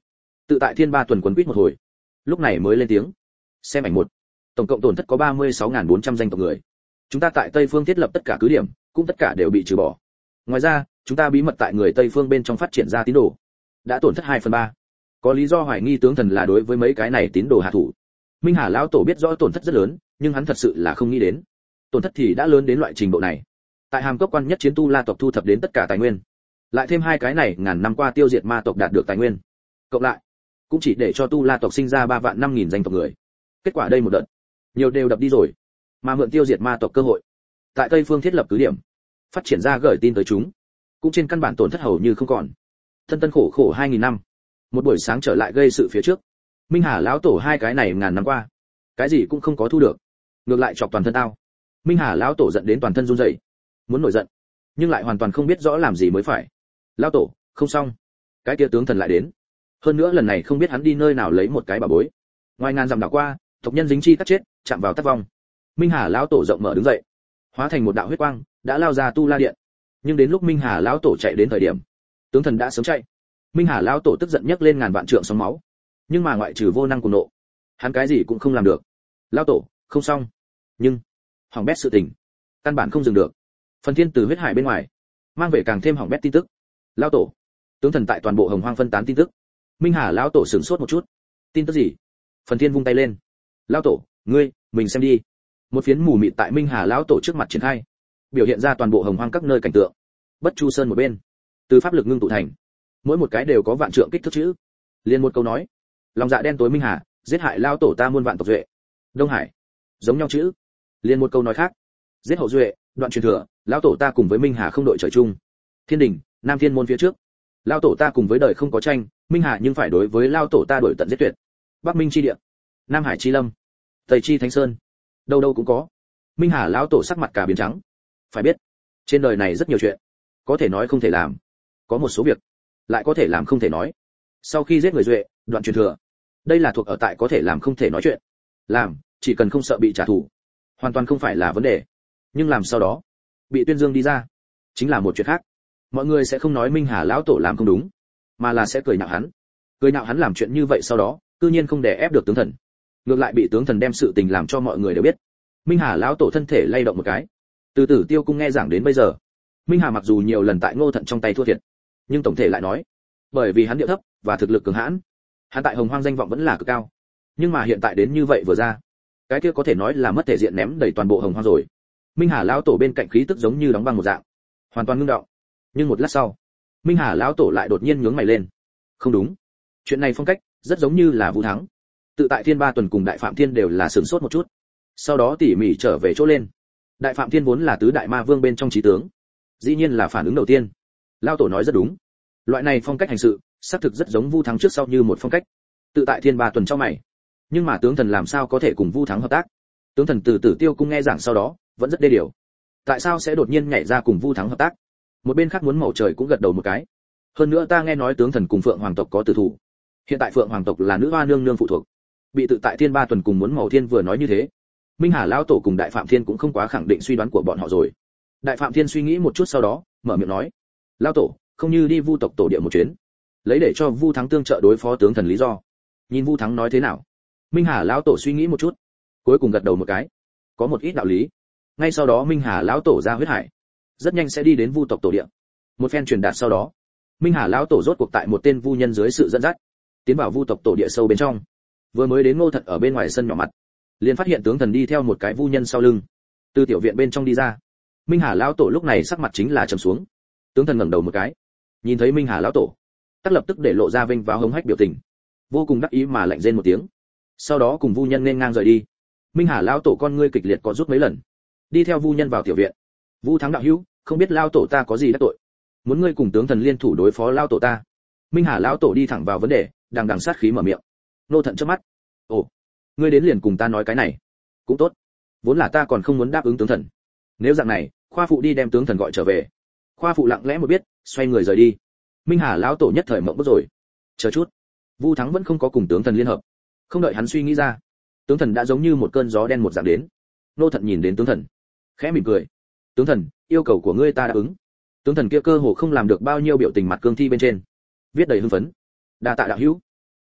Tự tại thiên ba tuần quấn quýt một hồi, lúc này mới lên tiếng. Xem ảnh một. Tổng cộng tổn thất có ba mươi sáu nghìn bốn trăm danh tộc người. Chúng ta tại Tây Phương thiết lập tất cả cứ điểm, cũng tất cả đều bị trừ bỏ. Ngoài ra, chúng ta bí mật tại người Tây Phương bên trong phát triển ra tín đồ, đã tổn thất hai phần ba. Có lý do hoài nghi tướng thần là đối với mấy cái này tín đồ hạ thủ. Minh Hà lão tổ biết rõ tổn thất rất lớn, nhưng hắn thật sự là không nghĩ đến, tổn thất thì đã lớn đến loại trình độ này. Tại Hàm Cốc quan nhất chiến tu La tộc thu thập đến tất cả tài nguyên, lại thêm hai cái này ngàn năm qua tiêu diệt ma tộc đạt được tài nguyên, cộng lại cũng chỉ để cho tu La tộc sinh ra ba vạn năm nghìn danh tộc người. Kết quả đây một đợt, nhiều đều đập đi rồi, mà mượn tiêu diệt ma tộc cơ hội, tại Tây Phương thiết lập cứ điểm, phát triển ra gửi tin tới chúng, cũng trên căn bản tổn thất hầu như không còn. Thân tân khổ khổ hai nghìn năm, một buổi sáng trở lại gây sự phía trước, Minh Hà lão tổ hai cái này ngàn năm qua, cái gì cũng không có thu được, ngược lại chọc toàn thân tao. Minh Hà lão tổ giận đến toàn thân run rẩy, muốn nổi giận, nhưng lại hoàn toàn không biết rõ làm gì mới phải. Lão tổ, không xong, cái kia tướng thần lại đến. Hơn nữa lần này không biết hắn đi nơi nào lấy một cái bảo bối. Ngoài ngàn dặm đảo qua, tộc nhân dính chi tắt chết, chạm vào tắt vong. Minh Hà lão tổ rộng mở đứng dậy, hóa thành một đạo huyết quang, đã lao ra tu La điện. Nhưng đến lúc Minh Hà lão tổ chạy đến thời điểm, tướng thần đã sớm chạy. Minh Hà lão tổ tức giận nhấc lên ngàn vạn trượng sóng máu, nhưng mà ngoại trừ vô năng cùng nộ, hắn cái gì cũng không làm được. Lão tổ, không xong. Nhưng hỏng bét sự tình, căn bản không dừng được. Phần Thiên từ huyết hải bên ngoài mang về càng thêm hỏng bét tin tức. Lão tổ, tướng thần tại toàn bộ Hồng Hoang phân tán tin tức. Minh Hà lão tổ sửng sốt một chút. Tin tức gì? Phần Thiên vung tay lên. Lão tổ, ngươi, mình xem đi. Một phiến mù mịt tại Minh Hà lão tổ trước mặt triển khai, biểu hiện ra toàn bộ Hồng Hoang các nơi cảnh tượng. Bất Chu Sơn một bên, từ pháp lực ngưng tụ thành, mỗi một cái đều có vạn trượng kích thước chữ. Liên một câu nói, lòng dạ đen tối Minh Hà, giết hại lão tổ ta muôn vạn tộc duệ. Đông Hải, giống nhau chữ. Liên một câu nói khác, giết hậu duệ, đoạn truyền thừa, lão tổ ta cùng với Minh Hà không đội trời chung. Thiên đình, Nam Thiên môn phía trước, lão tổ ta cùng với đời không có tranh, Minh Hà nhưng phải đối với lão tổ ta đổi tận giết tuyệt. Bắc Minh chi địa, Nam Hải chi lâm, Tây chi thánh sơn, đâu đâu cũng có. Minh Hà lão tổ sắc mặt cả biến trắng. Phải biết, trên đời này rất nhiều chuyện, có thể nói không thể làm, có một số việc lại có thể làm không thể nói. Sau khi giết người duệ, đoạn truyền thừa, đây là thuộc ở tại có thể làm không thể nói chuyện. Làm, chỉ cần không sợ bị trả thù, hoàn toàn không phải là vấn đề. Nhưng làm sau đó, bị tuyên dương đi ra, chính là một chuyện khác. Mọi người sẽ không nói Minh Hà lão tổ làm không đúng, mà là sẽ cười nhạo hắn. Cười nhạo hắn làm chuyện như vậy sau đó, cư nhiên không đè ép được tướng thần, ngược lại bị tướng thần đem sự tình làm cho mọi người đều biết. Minh Hà lão tổ thân thể lay động một cái. Từ Tử Tiêu cung nghe giảng đến bây giờ, Minh Hà mặc dù nhiều lần tại Ngô Thận trong tay thua thiệt, nhưng tổng thể lại nói, bởi vì hắn địa thấp và thực lực cường hãn, hắn tại Hồng Hoang danh vọng vẫn là cực cao. Nhưng mà hiện tại đến như vậy vừa ra, cái kia có thể nói là mất thể diện ném đầy toàn bộ Hồng Hoang rồi. Minh Hà lão tổ bên cạnh khí tức giống như đóng băng một dạng, hoàn toàn ngưng động. Nhưng một lát sau, Minh Hà lão tổ lại đột nhiên nhướng mày lên. Không đúng, chuyện này phong cách rất giống như là Vũ Thắng. Tự tại Thiên Ba Tuần cùng Đại Phạm Thiên đều là sửng sốt một chút, sau đó tỉ mỉ trở về chỗ lên. Đại Phạm Thiên vốn là tứ đại ma vương bên trong chí tướng, dĩ nhiên là phản ứng đầu tiên. Lão tổ nói rất đúng, loại này phong cách hành sự, xác thực rất giống Vu Thắng trước sau như một phong cách. Tự tại Thiên Ba Tuần trong mày, nhưng mà tướng thần làm sao có thể cùng Vu Thắng hợp tác? Tướng thần từ Tử Tiêu cung nghe giảng sau đó, vẫn rất đê điều. Tại sao sẽ đột nhiên nhảy ra cùng Vu Thắng hợp tác? Một bên khác muốn Mậu Trời cũng gật đầu một cái. Hơn nữa ta nghe nói tướng thần cùng Phượng Hoàng tộc có tử thủ. Hiện tại Phượng Hoàng tộc là nữ hoa nương nương phụ thuộc, bị Tự tại Thiên Ba Tuần cùng muốn Mậu Thiên vừa nói như thế, Minh Hà lão tổ cùng Đại Phạm Thiên cũng không quá khẳng định suy đoán của bọn họ rồi. Đại Phạm Thiên suy nghĩ một chút sau đó, mở miệng nói: "Lão tổ, không như đi Vu tộc tổ địa một chuyến, lấy để cho Vu Thắng tương trợ đối phó tướng thần lý do. Nhìn Vu Thắng nói thế nào?" Minh Hà lão tổ suy nghĩ một chút, cuối cùng gật đầu một cái. Có một ít đạo lý. Ngay sau đó Minh Hà lão tổ ra huyết hải, rất nhanh sẽ đi đến Vu tộc tổ địa. Một phen truyền đạt sau đó, Minh Hà lão tổ rốt cuộc tại một tên vu nhân dưới sự dẫn dắt, tiến vào Vu tộc tổ địa sâu bên trong. Vừa mới đến Ngô Thận ở bên ngoài sân nhỏ mặt, liền phát hiện tướng thần đi theo một cái vu nhân sau lưng, từ tiểu viện bên trong đi ra. Minh Hà lão tổ lúc này sắc mặt chính là trầm xuống. Tướng thần ngẩng đầu một cái, nhìn thấy Minh Hà lão tổ, tất lập tức để lộ ra vênh váo hống hách biểu tình, vô cùng đắc ý mà lạnh rên một tiếng. Sau đó cùng vu nhân nên ngang rời đi. Minh Hà lão tổ con ngươi kịch liệt có rút mấy lần, đi theo vu nhân vào tiểu viện. Vu Thắng đạo hữu, không biết lão tổ ta có gì đắc tội, muốn ngươi cùng tướng thần liên thủ đối phó lão tổ ta. Minh Hà lão tổ đi thẳng vào vấn đề, đằng đằng sát khí mở miệng. Nô Thận chớp mắt. Ồ, ngươi đến liền cùng ta nói cái này, cũng tốt. Vốn là ta còn không muốn đáp ứng tướng thần. Nếu dạng này, khoa phụ đi đem tướng thần gọi trở về. Khoa phụ lặng lẽ một biết, xoay người rời đi. Minh Hà lão tổ nhất thời mộng bức rồi. Chờ chút, Vu Thắng vẫn không có cùng tướng thần liên hợp. Không đợi hắn suy nghĩ ra, tướng thần đã giống như một cơn gió đen một dạng đến. Nô Thận nhìn đến tướng thần, khẽ mỉm cười. Tướng thần, yêu cầu của ngươi ta đáp ứng. Tướng thần kia cơ hồ không làm được bao nhiêu biểu tình mặt cương thi bên trên, viết đầy hưng phấn. Đa tạ đạo hữu.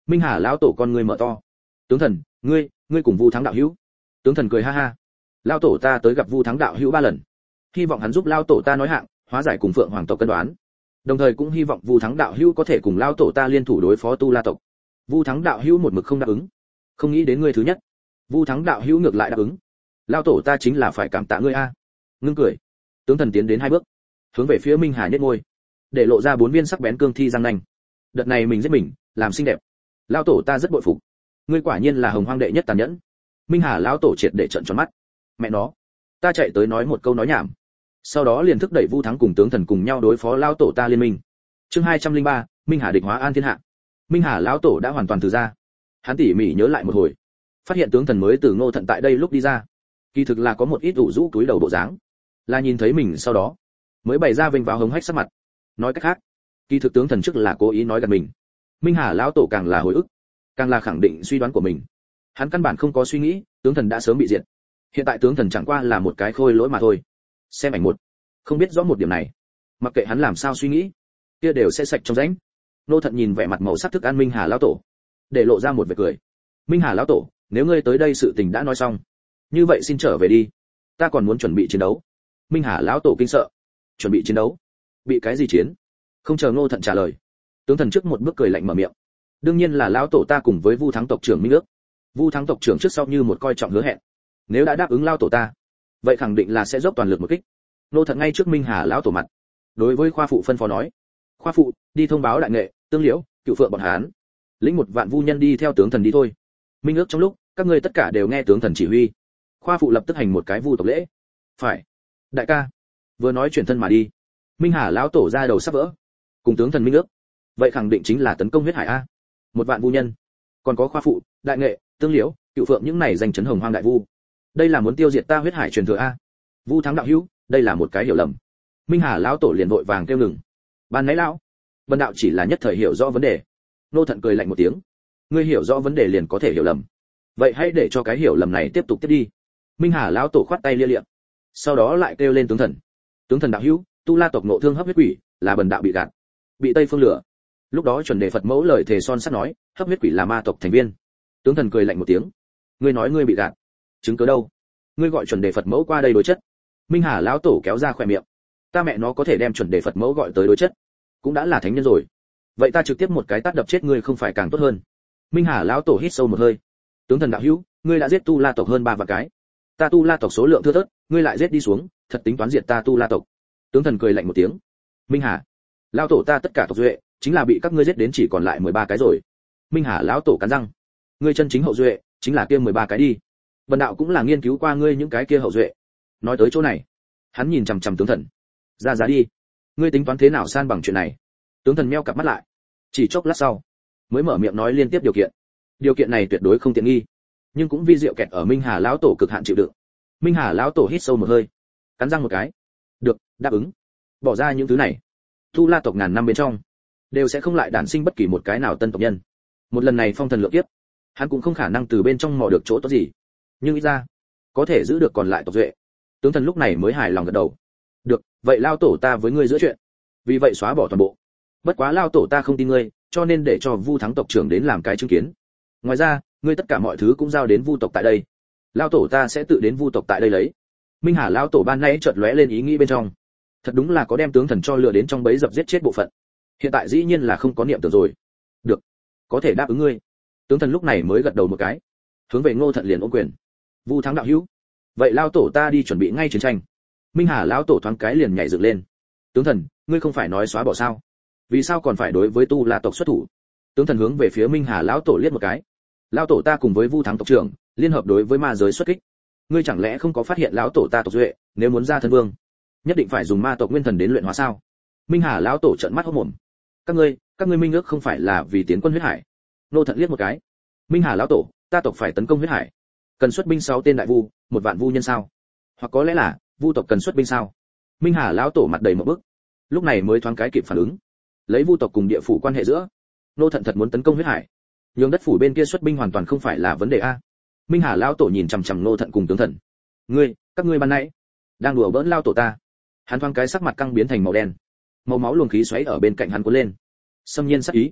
Minh Hà lão tổ con người mở to. Tướng thần, ngươi, ngươi cùng Vu Thắng đạo hữu. Tướng thần cười ha ha. Lão tổ ta tới gặp Vu Thắng đạo hữu ba lần, hy vọng hắn giúp lão tổ ta nói hạng, hóa giải cùng Phượng Hoàng tộc cân đoán. Đồng thời cũng hy vọng Vu Thắng đạo hữu có thể cùng lão tổ ta liên thủ đối phó Tu La tộc. Vu Thắng đạo hữu một mực không đáp ứng. Không nghĩ đến ngươi thứ nhất. Vu Thắng đạo hữu ngược lại đáp ứng. Lão tổ ta chính là phải cảm tạ ngươi a. Ngưng cười. Tướng thần tiến đến hai bước, hướng về phía Minh Hà nhếch môi, để lộ ra bốn viên sắc bén cương thi răng nanh. Đợt này mình giết mình, làm xinh đẹp. Lão tổ ta rất bội phục. Ngươi quả nhiên là hồng hoang đệ nhất tàn nhẫn. Minh Hà lão tổ triệt để trợn tròn mắt. Mẹ nó, ta chạy tới nói một câu nói nhảm, sau đó liền thức đẩy Vu Thắng cùng tướng thần cùng nhau đối phó lão tổ ta liên minh. Chương hai trăm linh ba, Minh Hà địch hóa an thiên hạ. Minh Hà lão tổ đã hoàn toàn từ ra. Hắn tỉ mỉ nhớ lại một hồi, phát hiện tướng thần mới từ Ngô Thận tại đây lúc đi ra, kỳ thực là có một ít ủ rũ túi đầu bộ dáng, là nhìn thấy mình sau đó mới bày ra vênh vào hống hách sắc mặt. Nói cách khác, kỳ thực tướng thần trước là cố ý nói gạt mình. Minh Hà lão tổ càng là hồi ức, càng là khẳng định suy đoán của mình. Hắn căn bản không có suy nghĩ tướng thần đã sớm bị diệt, hiện tại tướng thần chẳng qua là một cái khôi lỗi mà thôi. Xem ảnh một, không biết rõ một điểm này, mặc kệ hắn làm sao suy nghĩ, kia đều sẽ sạch trong rãnh. Nô Thận nhìn vẻ mặt màu sắc thức ăn Minh Hà lão tổ, để lộ ra một vẻ cười. Minh Hà lão tổ, nếu ngươi tới đây sự tình đã nói xong, như vậy xin trở về đi, ta còn muốn chuẩn bị chiến đấu. Minh Hà lão tổ kinh sợ. Chuẩn bị chiến đấu? Bị cái gì chiến? Không chờ Ngô Thận trả lời, tướng thần trước một bước cười lạnh mở miệng. Đương nhiên là lão tổ ta cùng với Vu Thắng tộc trưởng minh ước. Vu Thắng tộc trưởng trước sau như một coi trọng hứa hẹn, nếu đã đáp ứng lão tổ ta, vậy khẳng định là sẽ dốc toàn lực một kích. Ngô Thận ngay trước Minh Hà lão tổ mặt, đối với khoa phụ phân phó nói: khoa phụ, đi thông báo đại nghệ, tương liễu, cựu phượng bọn hán, lĩnh một vạn vu nhân đi theo tướng thần đi thôi. Minh ước trong lúc, các ngươi tất cả đều nghe tướng thần chỉ huy. Khoa phụ lập tức hành một cái vu tộc lễ. Phải, đại ca. Vừa nói chuyển thân mà đi. Minh Hà lão tổ ra đầu sắp vỡ. Cùng tướng thần minh ước, vậy khẳng định chính là tấn công huyết hải a. Một vạn vu nhân, còn có khoa phụ, đại nghệ, tương liễu, cựu phượng những này danh chấn hồng hoang đại vu, đây là muốn tiêu diệt ta huyết hải truyền thừa a. Vu Thắng đạo hữu, đây là một cái hiểu lầm. Minh Hà lão tổ liền vội vàng kêu ngừng. Ban nãy lão, Vân đạo chỉ là nhất thời hiểu rõ vấn đề. Nô Thận cười lạnh một tiếng. Ngươi hiểu rõ vấn đề liền có thể hiểu lầm, vậy hãy để cho cái hiểu lầm này tiếp tục tiếp đi. Minh Hà lão tổ khoát tay lia lịa, sau đó lại kêu lên tướng thần. Tướng thần đạo hữu, Tu La tộc nộ thương hấp huyết quỷ, là bần đạo bị gạt, bị Tây Phương lửa. Lúc đó chuẩn đề Phật mẫu lời thề son sắt nói, hấp huyết quỷ là ma tộc thành viên. Tướng thần cười lạnh một tiếng. Ngươi nói ngươi bị gạt, chứng cứ đâu? Ngươi gọi chuẩn đề Phật mẫu qua đây đối chất. Minh Hà lão tổ kéo ra khóe miệng. Ta mẹ nó có thể đem chuẩn đề Phật mẫu gọi tới đối chất, cũng đã là thánh nhân rồi. Vậy ta trực tiếp một cái tát đập chết ngươi không phải càng tốt hơn? Minh Hà lão tổ hít sâu một hơi. Tướng thần đạo hữu, ngươi đã giết Tu La tộc hơn ba vạn cái, ta Tu La tộc số lượng thưa thớt, ngươi lại giết đi xuống, thật tính toán diệt ta Tu La tộc. Tướng thần cười lạnh một tiếng. Minh Hà, lão tổ ta tất cả tộc duệ, chính là bị các ngươi giết đến chỉ còn lại mười ba cái rồi. Minh Hà lão tổ cắn răng. Ngươi chân chính hậu duệ, chính là kia mười ba cái đi. Vân đạo cũng là nghiên cứu qua ngươi những cái kia hậu duệ. Nói tới chỗ này, hắn nhìn chằm chằm tướng thần. Ra giá đi, ngươi tính toán thế nào san bằng chuyện này? Tướng thần meo cặp mắt lại, chỉ chốc lát sau, mới mở miệng nói liên tiếp điều kiện. Điều kiện này tuyệt đối không tiện nghi, nhưng cũng vi diệu kẹt ở Minh Hà lão tổ cực hạn chịu đựng. Minh Hà lão tổ hít sâu một hơi, cắn răng một cái. Được, đáp ứng. Bỏ ra những thứ này, Tu La tộc ngàn năm bên trong đều sẽ không lại đản sinh bất kỳ một cái nào tân tộc nhân. Một lần này phong thần lượng kiếp, hắn cũng không khả năng từ bên trong mò được chỗ tốt gì, nhưng ít ra có thể giữ được còn lại tộc duệ. Tướng thần lúc này mới hài lòng gật đầu. Được, vậy lao tổ ta với ngươi giữa chuyện, vì vậy xóa bỏ toàn bộ. Bất quá lao tổ ta không tin ngươi, cho nên để cho Vu Thắng tộc trưởng đến làm cái chứng kiến. Ngoài ra, ngươi tất cả mọi thứ cũng giao đến Vu tộc tại đây. Lao tổ ta sẽ tự đến Vu tộc tại đây lấy. Minh Hà lao tổ ban nãy chợt lóe lên ý nghĩ bên trong, thật đúng là có đem tướng thần cho lừa đến trong bẫy dập giết chết bộ phận. Hiện tại dĩ nhiên là không có niệm tưởng rồi. Được, có thể đáp ứng ngươi. Tướng thần lúc này mới gật đầu một cái, hướng về Ngô Thận liền ôm quyền. Vu Thắng đạo hữu, vậy lao tổ ta đi chuẩn bị ngay chiến tranh. Minh Hà lão tổ thoáng cái liền nhảy dựng lên. Tướng thần, ngươi không phải nói xóa bỏ sao? Vì sao còn phải đối với Tu La tộc xuất thủ? Tướng thần hướng về phía Minh Hà lão tổ liếc một cái. Lão tổ ta cùng với Vu Thắng tộc trưởng liên hợp đối với ma giới xuất kích. Ngươi chẳng lẽ không có phát hiện lão tổ ta tộc duệ, nếu muốn ra thân vương, nhất định phải dùng ma tộc nguyên thần đến luyện hóa sao? Minh Hà lão tổ trợn mắt hốt mồm. Các ngươi, các ngươi minh ước không phải là vì tiến quân huyết hải? Nô Thận liếc một cái. Minh Hà lão tổ, ta tộc phải tấn công huyết hải, cần xuất binh sáu tên đại vu, một vạn vu nhân sao? Hoặc có lẽ là vu tộc cần xuất binh sao? Minh Hà lão tổ mặt đầy một bức, lúc này mới thoáng cái kịp phản ứng. Lấy vu tộc cùng địa phủ quan hệ giữa, Nô Thận thật muốn tấn công huyết hải, nhường đất phủ bên kia xuất binh hoàn toàn không phải là vấn đề a. Minh Hà lão tổ nhìn chằm chằm Nô Thận cùng tướng thần. Ngươi, các ngươi ban nãy đang đùa bỡn lao tổ ta? Hắn thoáng cái sắc mặt căng biến thành màu đen, màu máu luồng khí xoáy ở bên cạnh hắn cuốn lên, xâm nhiên sắc ý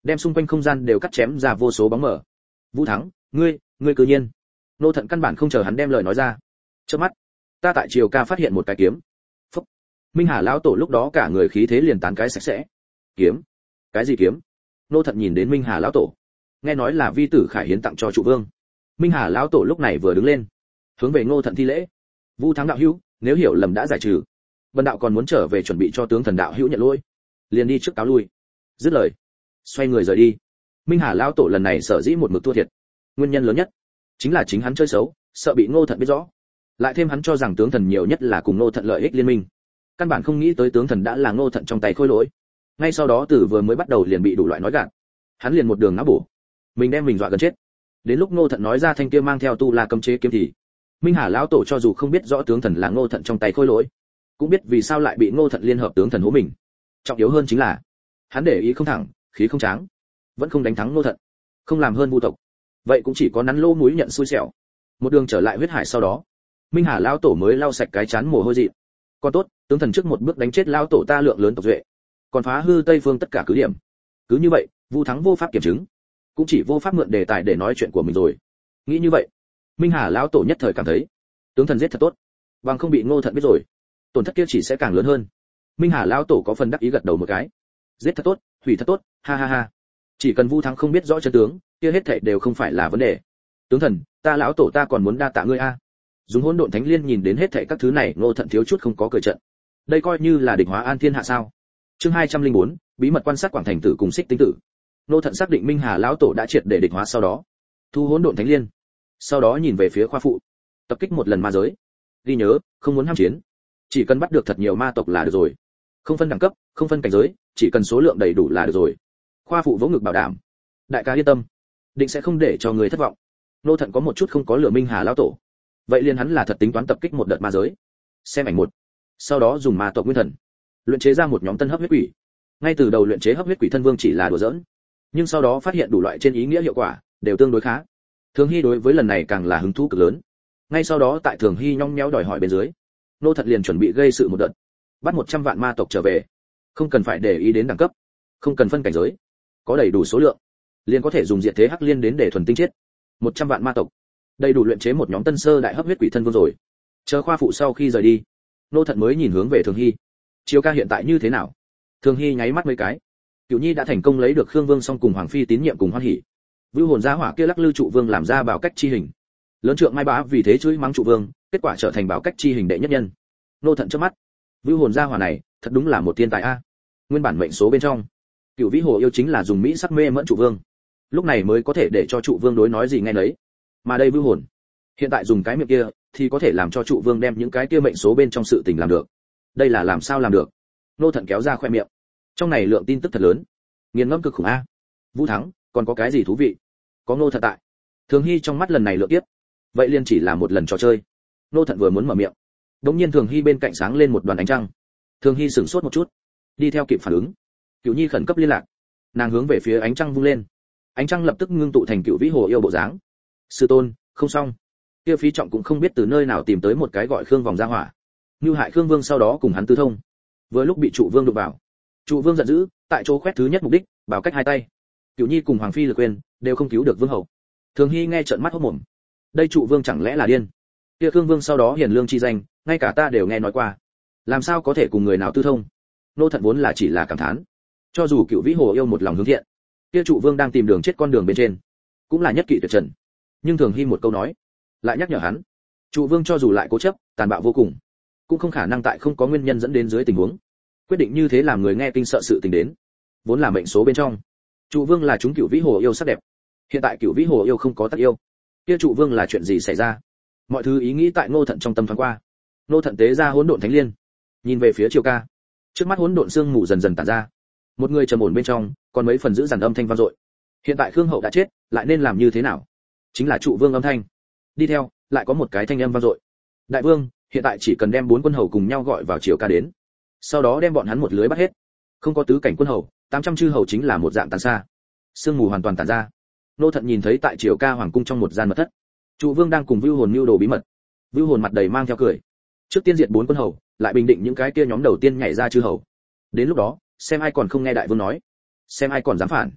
đem xung quanh không gian đều cắt chém ra vô số bóng mờ. Vũ Thắng, ngươi, ngươi cư nhiên. Nô Thận căn bản không chờ hắn đem lời nói ra. Chớp mắt, ta tại Triều Ca phát hiện một cái kiếm. Phúc. Minh Hà lão tổ lúc đó cả người khí thế liền tán cái sạch sẽ. Kiếm? Cái gì kiếm? Nô Thận nhìn đến Minh Hà lão tổ. Nghe nói là vi tử Khải hiến tặng cho trụ vương. Minh Hà lão tổ lúc này vừa đứng lên, hướng về Ngô Thận thi lễ. Vũ Thắng đạo hữu, nếu hiểu lầm đã giải trừ, Vân đạo còn muốn trở về chuẩn bị cho tướng thần đạo hữu nhận lỗi, liền đi trước cáo lui. Dứt lời, xoay người rời đi. Minh Hà lão tổ lần này sở dĩ một mực thua thiệt, nguyên nhân lớn nhất chính là chính hắn chơi xấu, sợ bị Ngô Thận biết rõ. Lại thêm hắn cho rằng tướng thần nhiều nhất là cùng Ngô Thận lợi ích liên minh, căn bản không nghĩ tới tướng thần đã là Ngô Thận trong tay khôi lỗi. Ngay sau đó từ vừa mới bắt đầu liền bị đủ loại nói gạt, hắn liền một đường ngã bổ, mình đem mình dọa gần chết. Đến lúc Ngô Thận nói ra thanh kia mang theo tu la cấm chế kiếm thì Minh Hà lão tổ cho dù không biết rõ tướng thần là Ngô Thận trong tay khôi lỗi, cũng biết vì sao lại bị Ngô Thận liên hợp tướng thần hố mình. Trọng yếu hơn chính là hắn để ý không thẳng, khí không tráng, vẫn không đánh thắng Ngô Thận, không làm hơn vu tộc, vậy cũng chỉ có nắn lô mũi nhận xui xẻo. Một đường trở lại huyết hải sau đó, Minh Hà lão tổ mới lau sạch cái chán mồ hôi dị. Còn tốt, tướng thần trước một bước đánh chết lão tổ ta lượng lớn tộc duệ, còn phá hư Tây Phương tất cả cứ điểm. Cứ như vậy, Vu Thắng vô pháp kiểm chứng, cũng chỉ vô pháp mượn đề tài để nói chuyện của mình rồi. Nghĩ như vậy, Minh Hà lão tổ nhất thời cảm thấy, tướng thần giết thật tốt, bằng không bị Ngô Thận biết rồi, tổn thất kia chỉ sẽ càng lớn hơn. Minh Hà lão tổ có phần đắc ý gật đầu một cái. Giết thật tốt, hủy thật tốt, ha ha ha. Chỉ cần Vu Thắng không biết rõ chân tướng, kia hết thảy đều không phải là vấn đề. Tướng thần, ta lão tổ ta còn muốn đa tạ ngươi a. Dùng hỗn độn thánh liên nhìn đến hết thảy các thứ này, Ngô Thận thiếu chút không có cười trận. Đây coi như là địch hóa an thiên hạ sao? Chương hai trăm linh bốn, bí mật quan sát Quảng Thành tử cùng Xích Tinh tử. Ngô Thận xác định Minh Hà lão tổ đã triệt để địch hóa sau đó, thu hỗn độn thánh liên, sau đó nhìn về phía khoa phụ, tập kích một lần ma giới. Ghi nhớ, không muốn ham chiến, chỉ cần bắt được thật nhiều ma tộc là được rồi, không phân đẳng cấp, không phân cảnh giới, chỉ cần số lượng đầy đủ là được rồi. Khoa phụ vỗ ngực bảo đảm, đại ca yên tâm, định sẽ không để cho người thất vọng. Ngô Thận có một chút không có lửa Minh Hà lão tổ, vậy liền hắn là thật tính toán tập kích một đợt ma giới. Xem ảnh một, sau đó dùng ma tộc nguyên thần luyện chế ra một nhóm tân hấp huyết quỷ. Ngay từ đầu luyện chế hấp huyết quỷ thân vương chỉ là đùa giỡn, nhưng sau đó phát hiện đủ loại trên ý nghĩa hiệu quả đều tương đối khá. Thường Hy đối với lần này càng là hứng thú cực lớn. Ngay sau đó tại Thường Hy nhong nhéo đòi hỏi bên dưới, Ngô Thận liền chuẩn bị gây sự một đợt, bắt một trăm vạn ma tộc trở về, không cần phải để ý đến đẳng cấp, không cần phân cảnh giới, có đầy đủ số lượng, liền có thể dùng diệt thế hắc liên đến để thuần tinh chết. một trăm vạn ma tộc, đầy đủ luyện chế một nhóm tân sơ đại hấp huyết quỷ thân vương rồi. Chờ khoa phụ sau khi rời đi, Ngô Thận mới nhìn hướng về Thường Hy. Triều Ca hiện tại như thế nào? Thường Hy nháy mắt mấy cái. Cửu Nhi đã thành công lấy được Khương Vương song cùng Hoàng phi tín nhiệm cùng hoan hỉ. Vưu hồn gia hỏa kia lắc lư trụ vương làm ra bảo cách chi hình. Lớn trượng Mai Bá vì thế chửi mắng trụ vương, kết quả trở thành bảo cách chi hình đệ nhất nhân. Ngô Thận chớp mắt. Vưu hồn gia hỏa này, thật đúng là một thiên tài a. Nguyên bản mệnh số bên trong, Cửu Vĩ Hồ yêu chính là dùng mỹ sắc mê mẫn trụ vương, lúc này mới có thể để cho trụ vương đối nói gì nghe nấy. Mà đây Vưu hồn, hiện tại dùng cái miệng kia thì có thể làm cho trụ vương đem những cái kia mệnh số bên trong sự tình làm được. Đây là làm sao làm được? Ngô Thận kéo ra khoe miệng. Trong này lượng tin tức thật lớn, nghiền ngẫm cực khủng a. Vũ Thắng, còn có cái gì thú vị? Có Ngô Thận tại. Thường Hy trong mắt lần này lượng tiếp, vậy liền chỉ là một lần trò chơi. Ngô Thận vừa muốn mở miệng, đống nhiên Thường Hy bên cạnh sáng lên một đoàn ánh trăng. Thường Hy sửng sốt một chút, đi theo kịp phản ứng. Cửu Nhi khẩn cấp liên lạc, nàng hướng về phía ánh trăng vung lên, ánh trăng lập tức ngưng tụ thành Cửu Vĩ Hồ yêu bộ dáng. Sư tôn, không xong. Kia Phí Trọng cũng không biết từ nơi nào tìm tới một cái gọi Khương vòng ra hỏa, như hại Khương Vương sau đó cùng hắn tư thông. Vừa lúc bị trụ vương đụng vào, trụ vương giận dữ, tại chỗ khoét thứ nhất mục đích, bảo cách hai tay. Cửu Nhi cùng Hoàng phi lực quên, đều không cứu được vương hậu. Thường Hy nghe trợn mắt hốt mồm, đây trụ vương chẳng lẽ là điên? Kia Khương Vương sau đó hiền lương chi danh, ngay cả ta đều nghe nói qua, làm sao có thể cùng người nào tư thông? Ngô Thận vốn là chỉ là cảm thán, cho dù Cửu Vĩ Hồ yêu một lòng hướng thiện, kia trụ vương đang tìm đường chết con đường bên trên, cũng là nhất kỵ tuyệt trần. Nhưng Thường Hy một câu nói, lại nhắc nhở hắn, trụ vương cho dù lại cố chấp, tàn bạo vô cùng, cũng không khả năng tại không có nguyên nhân dẫn đến dưới tình huống quyết định như thế làm người nghe kinh sợ sự tình đến. Vốn là mệnh số bên trong, trụ vương là chúng Cửu Vĩ Hồ yêu sắc đẹp, hiện tại Cửu Vĩ Hồ yêu không có tác yêu, kia trụ vương là chuyện gì xảy ra? Mọi thứ ý nghĩ tại Ngô Thận trong tâm thoáng qua. Ngô Thận tế ra hỗn độn thánh liên, nhìn về phía Triều Ca. Trước mắt hỗn độn sương mù dần dần tản ra, một người trầm ổn bên trong, còn mấy phần giữ dằn âm thanh vang dội. Hiện tại Khương hậu đã chết, lại nên làm như thế nào? Chính là trụ vương âm thanh. Đi theo, lại có một cái thanh âm vang dội. Đại vương, hiện tại chỉ cần đem bốn quân hầu cùng nhau gọi vào Triều Ca đến, sau đó đem bọn hắn một lưới bắt hết. Không có tứ cảnh quân hầu, tám trăm chư hầu chính là một dạng tàn xa. Sương mù hoàn toàn tản ra. Ngô Thận nhìn thấy tại Triều Ca hoàng cung trong một gian mật thất, trụ vương đang cùng Vưu hồn mưu đồ bí mật. Vưu hồn mặt đầy mang theo cười, trước tiên diệt bốn quân hầu, lại bình định những cái kia nhóm đầu tiên nhảy ra chư hầu. Đến lúc đó, xem ai còn không nghe đại vương nói, xem ai còn dám phản.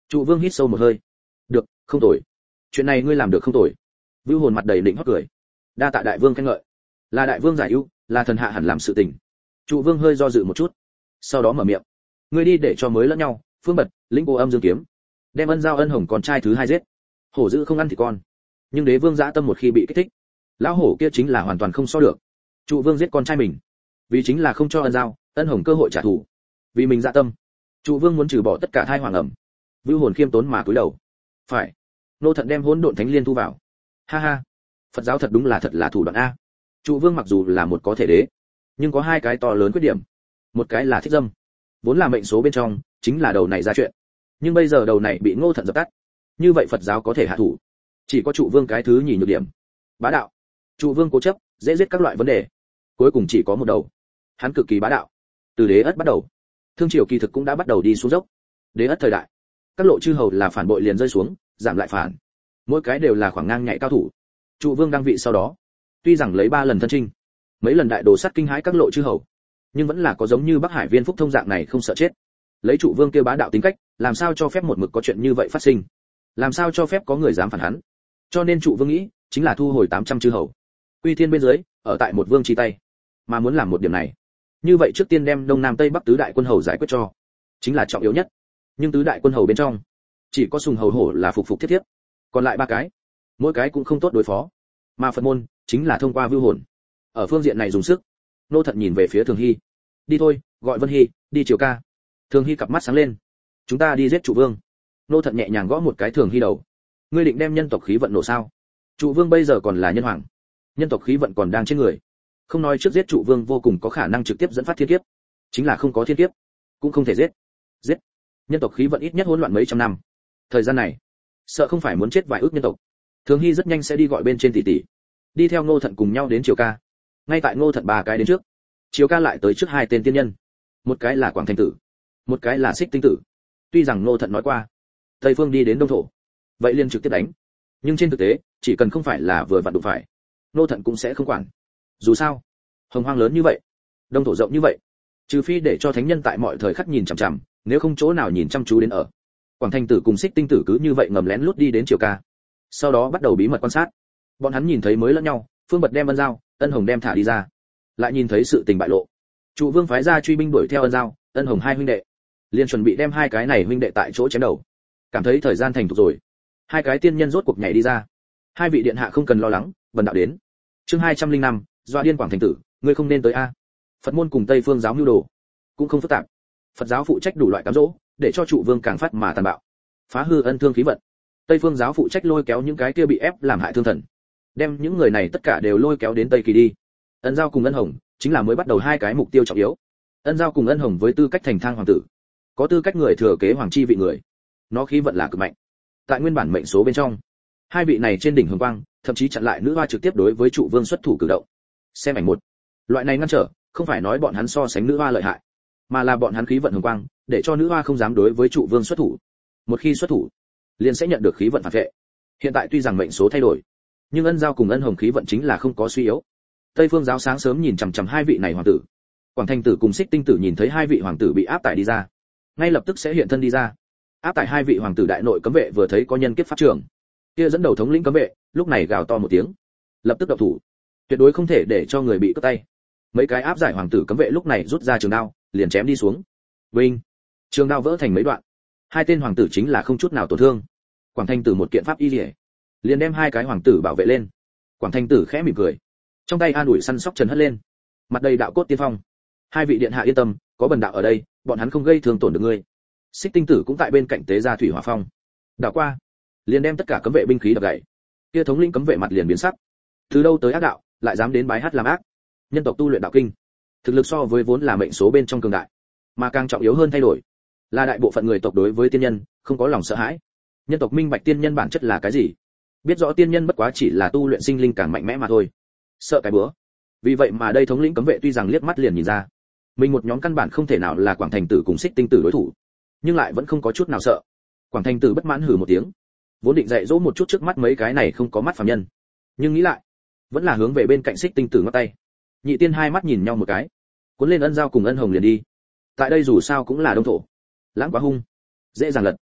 Trụ Vương hít sâu một hơi. Được, không tồi. Chuyện này ngươi làm được không tồi. Vưu Hồn mặt đầy định hót cười. Đa tạ đại vương khen ngợi. Là đại vương giải ưu, là thần hạ hẳn làm sự tình. Trụ Vương hơi do dự một chút, sau đó mở miệng. Ngươi đi để cho mới lẫn nhau, Phương Bật, lĩnh Cô Âm Dương kiếm, đem Ân Giao Ân Hồng con trai thứ hai giết. Hổ dữ không ăn thì con. Nhưng Đế Vương dã tâm một khi bị kích thích, lão hổ kia chính là hoàn toàn không so được. Trụ Vương giết con trai mình, vì chính là không cho Ân Giao, Ân Hồng cơ hội trả thù. Vì mình dã tâm, Trụ Vương muốn trừ bỏ tất cả thai hoàng ẩm. Vưu Hồn khiêm tốn mà cúi đầu. Phải. Nô Thận đem Hỗn Độn Thánh Liên thu vào. Ha ha, Phật giáo thật đúng là thật là thủ đoạn a. Trụ Vương mặc dù là một có thể đế, nhưng có hai cái to lớn khuyết điểm. Một cái là thích dâm, vốn là mệnh số bên trong, chính là đầu này ra chuyện. Nhưng bây giờ đầu này bị Ngô Thận dập tắt, như vậy Phật giáo có thể hạ thủ. Chỉ có Trụ Vương cái thứ nhì nhược điểm, bá đạo. Trụ Vương cố chấp, dễ giết các loại vấn đề. Cuối cùng chỉ có một đầu, hắn cực kỳ bá đạo. Từ Đế Ất bắt đầu, Thương Triều kỳ thực cũng đã bắt đầu đi xuống dốc. Đế Ất thời đại, các lộ chư hầu là phản bội liền rơi xuống, giảm lại phản. Mỗi cái đều là khoảng ngang nhạy cao thủ. Trụ Vương đăng vị sau đó, tuy rằng lấy ba lần thân trinh, mấy lần đại đồ sát kinh hãi các lộ chư hầu, nhưng vẫn là có giống như Bắc Hải Viên Phúc Thông dạng này không sợ chết. Lấy Trụ Vương kia bá đạo tính cách, làm sao cho phép một mực có chuyện như vậy phát sinh? Làm sao cho phép có người dám phản hắn? Cho nên Trụ Vương nghĩ, chính là thu hồi tám trăm chư hầu, quy thiên bên dưới, ở tại một vương chi tay. Mà muốn làm một điểm này, như vậy trước tiên đem Đông Nam Tây Bắc tứ đại quân hầu giải quyết cho, chính là trọng yếu nhất. Nhưng tứ đại quân hầu bên trong, chỉ có Sùng Hầu Hổ là phục phục thiết thiết, còn lại ba cái, mỗi cái cũng không tốt đối phó. Mà Phật môn chính là thông qua Vưu Hồn, ở phương diện này dùng sức. Nô Thận nhìn về phía Thường Hy. Đi thôi, gọi Vân Hy, đi Triều ca. Thường Hy cặp mắt sáng lên. Chúng ta đi giết Trụ Vương. Nô Thận nhẹ nhàng gõ một cái Thường Hy đầu. Ngươi định đem nhân tộc khí vận nổ sao? Trụ Vương bây giờ còn là nhân hoàng, nhân tộc khí vận còn đang trên người. Không nói trước giết Trụ Vương vô cùng có khả năng trực tiếp dẫn phát thiên kiếp, chính là không có thiên kiếp, cũng không thể giết. Giết, nhân tộc khí vận ít nhất hỗn loạn mấy trăm năm. Thời gian này, sợ không phải muốn chết vài ước nhân tộc. Thường Hy rất nhanh sẽ đi gọi bên trên tỷ tỷ, đi theo Ngô Thận cùng nhau đến Triều ca. Ngay tại Ngô Thận ba cái đến trước, Triều ca lại tới trước hai tên tiên nhân, một cái là Quảng Thành Tử, một cái là Xích Tinh Tử. Tuy rằng Ngô Thận nói qua, Tây Phương đi đến Đông Thổ, vậy liền trực tiếp đánh, nhưng trên thực tế, chỉ cần không phải là vừa vặn đụng phải, Ngô Thận cũng sẽ không quản. Dù sao, hồng hoang lớn như vậy, Đông Thổ rộng như vậy, trừ phi để cho thánh nhân tại mọi thời khắc nhìn chằm chằm, nếu không chỗ nào nhìn chăm chú đến ở. Quảng Thành Tử cùng Xích Tinh Tử cứ như vậy ngầm lén lút đi đến Triều ca, sau đó bắt đầu bí mật quan sát. Bọn hắn nhìn thấy mới lẫn nhau, Phương Bật đem Ân Giao, Ân Hồng đem thả đi ra, lại nhìn thấy sự tình bại lộ. Trụ Vương phái ra truy binh đuổi theo Ân Giao, Ân Hồng hai huynh đệ, liền chuẩn bị đem hai cái này huynh đệ tại chỗ chém đầu. Cảm thấy thời gian thành thục rồi, hai cái tiên nhân rốt cuộc nhảy đi ra. Hai vị điện hạ không cần lo lắng, bần đạo đến. Chương hai trăm linh năm, Doa điên Quảng Thành Tử, ngươi không nên tới a. Phật môn cùng Tây Phương giáo mưu đồ, cũng không phức tạp. Phật giáo phụ trách đủ loại cám dỗ, để cho Trụ Vương càng phát mà tàn bạo, phá hư ân thương khí vận. Tây Phương giáo phụ trách lôi kéo những cái kia bị ép làm hại thương thần, đem những người này tất cả đều lôi kéo đến Tây Kỳ đi. Ân Giao cùng Ân Hồng chính là mới bắt đầu hai cái mục tiêu trọng yếu. Ân Giao cùng Ân Hồng với tư cách thành thang hoàng tử, có tư cách người thừa kế hoàng chi vị người, nó khí vận là cực mạnh. Tại nguyên bản mệnh số bên trong, hai vị này trên đỉnh hồng quang, thậm chí chặn lại nữ hoa trực tiếp đối với Trụ Vương xuất thủ cử động. Xem ảnh một. Loại này ngăn trở, không phải nói bọn hắn so sánh nữ hoa lợi hại, mà là bọn hắn khí vận hồng quang, để cho nữ hoa không dám đối với Trụ Vương xuất thủ. Một khi xuất thủ, liền sẽ nhận được khí vận phản vệ. Hiện tại tuy rằng mệnh số thay đổi, nhưng Ân Giao cùng Ân Hồng khí vận chính là không có suy yếu. Tây Phương giáo sáng sớm nhìn chằm chằm hai vị này hoàng tử. Quảng Thành Tử cùng Xích Tinh Tử nhìn thấy hai vị hoàng tử bị áp tải đi ra, ngay lập tức sẽ hiện thân đi ra. Áp tải hai vị hoàng tử đại nội cấm vệ vừa thấy có nhân kiếp pháp trường, kia dẫn đầu thống lĩnh cấm vệ, lúc này gào to một tiếng, lập tức động thủ. Tuyệt đối không thể để cho người bị cướp tay. Mấy cái áp giải hoàng tử cấm vệ lúc này rút ra trường đao, liền chém đi xuống. Vinh, trường đao vỡ thành mấy đoạn. Hai tên hoàng tử chính là không chút nào tổn thương. Quảng Thành Tử một kiện pháp y liễu, liền đem hai cái hoàng tử bảo vệ lên. Quảng Thành Tử khẽ mỉm cười, trong tay an ủi săn sóc trần hất lên, mặt đầy đạo cốt tiên phong. Hai vị điện hạ yên tâm, có bần đạo ở đây, bọn hắn không gây thương tổn được ngươi. Xích Tinh Tử cũng tại bên cạnh tế ra thủy hỏa phong, đảo qua, liền đem tất cả cấm vệ binh khí đập gãy. Kia thống lĩnh cấm vệ mặt liền biến sắc, từ đâu tới ác đạo, lại dám đến bái hát làm ác. Nhân tộc tu luyện đạo kinh, thực lực so với vốn là mệnh số bên trong cường đại, mà càng trọng yếu hơn thay đổi, là đại bộ phận người tộc đối với tiên nhân không có lòng sợ hãi. Nhân tộc minh bạch tiên nhân bản chất là cái gì, biết rõ tiên nhân bất quá chỉ là tu luyện sinh linh càng mạnh mẽ mà thôi, sợ cái bữa. Vì vậy mà đây thống lĩnh cấm vệ tuy rằng liếc mắt liền nhìn ra, mình một nhóm căn bản không thể nào là Quảng Thành Tử cùng Xích Tinh Tử đối thủ, nhưng lại vẫn không có chút nào sợ. Quảng Thành Tử bất mãn hừ một tiếng, vốn định dạy dỗ một chút trước mắt mấy cái này không có mắt phàm nhân, nhưng nghĩ lại, vẫn là hướng về bên cạnh Xích Tinh Tử ngắt tay. Nhị tiên hai mắt nhìn nhau một cái, cuốn lên Ân Giao cùng Ân Hồng liền đi. Tại đây dù sao cũng là Đông Thổ, lãng quá hung, dễ dàng lật.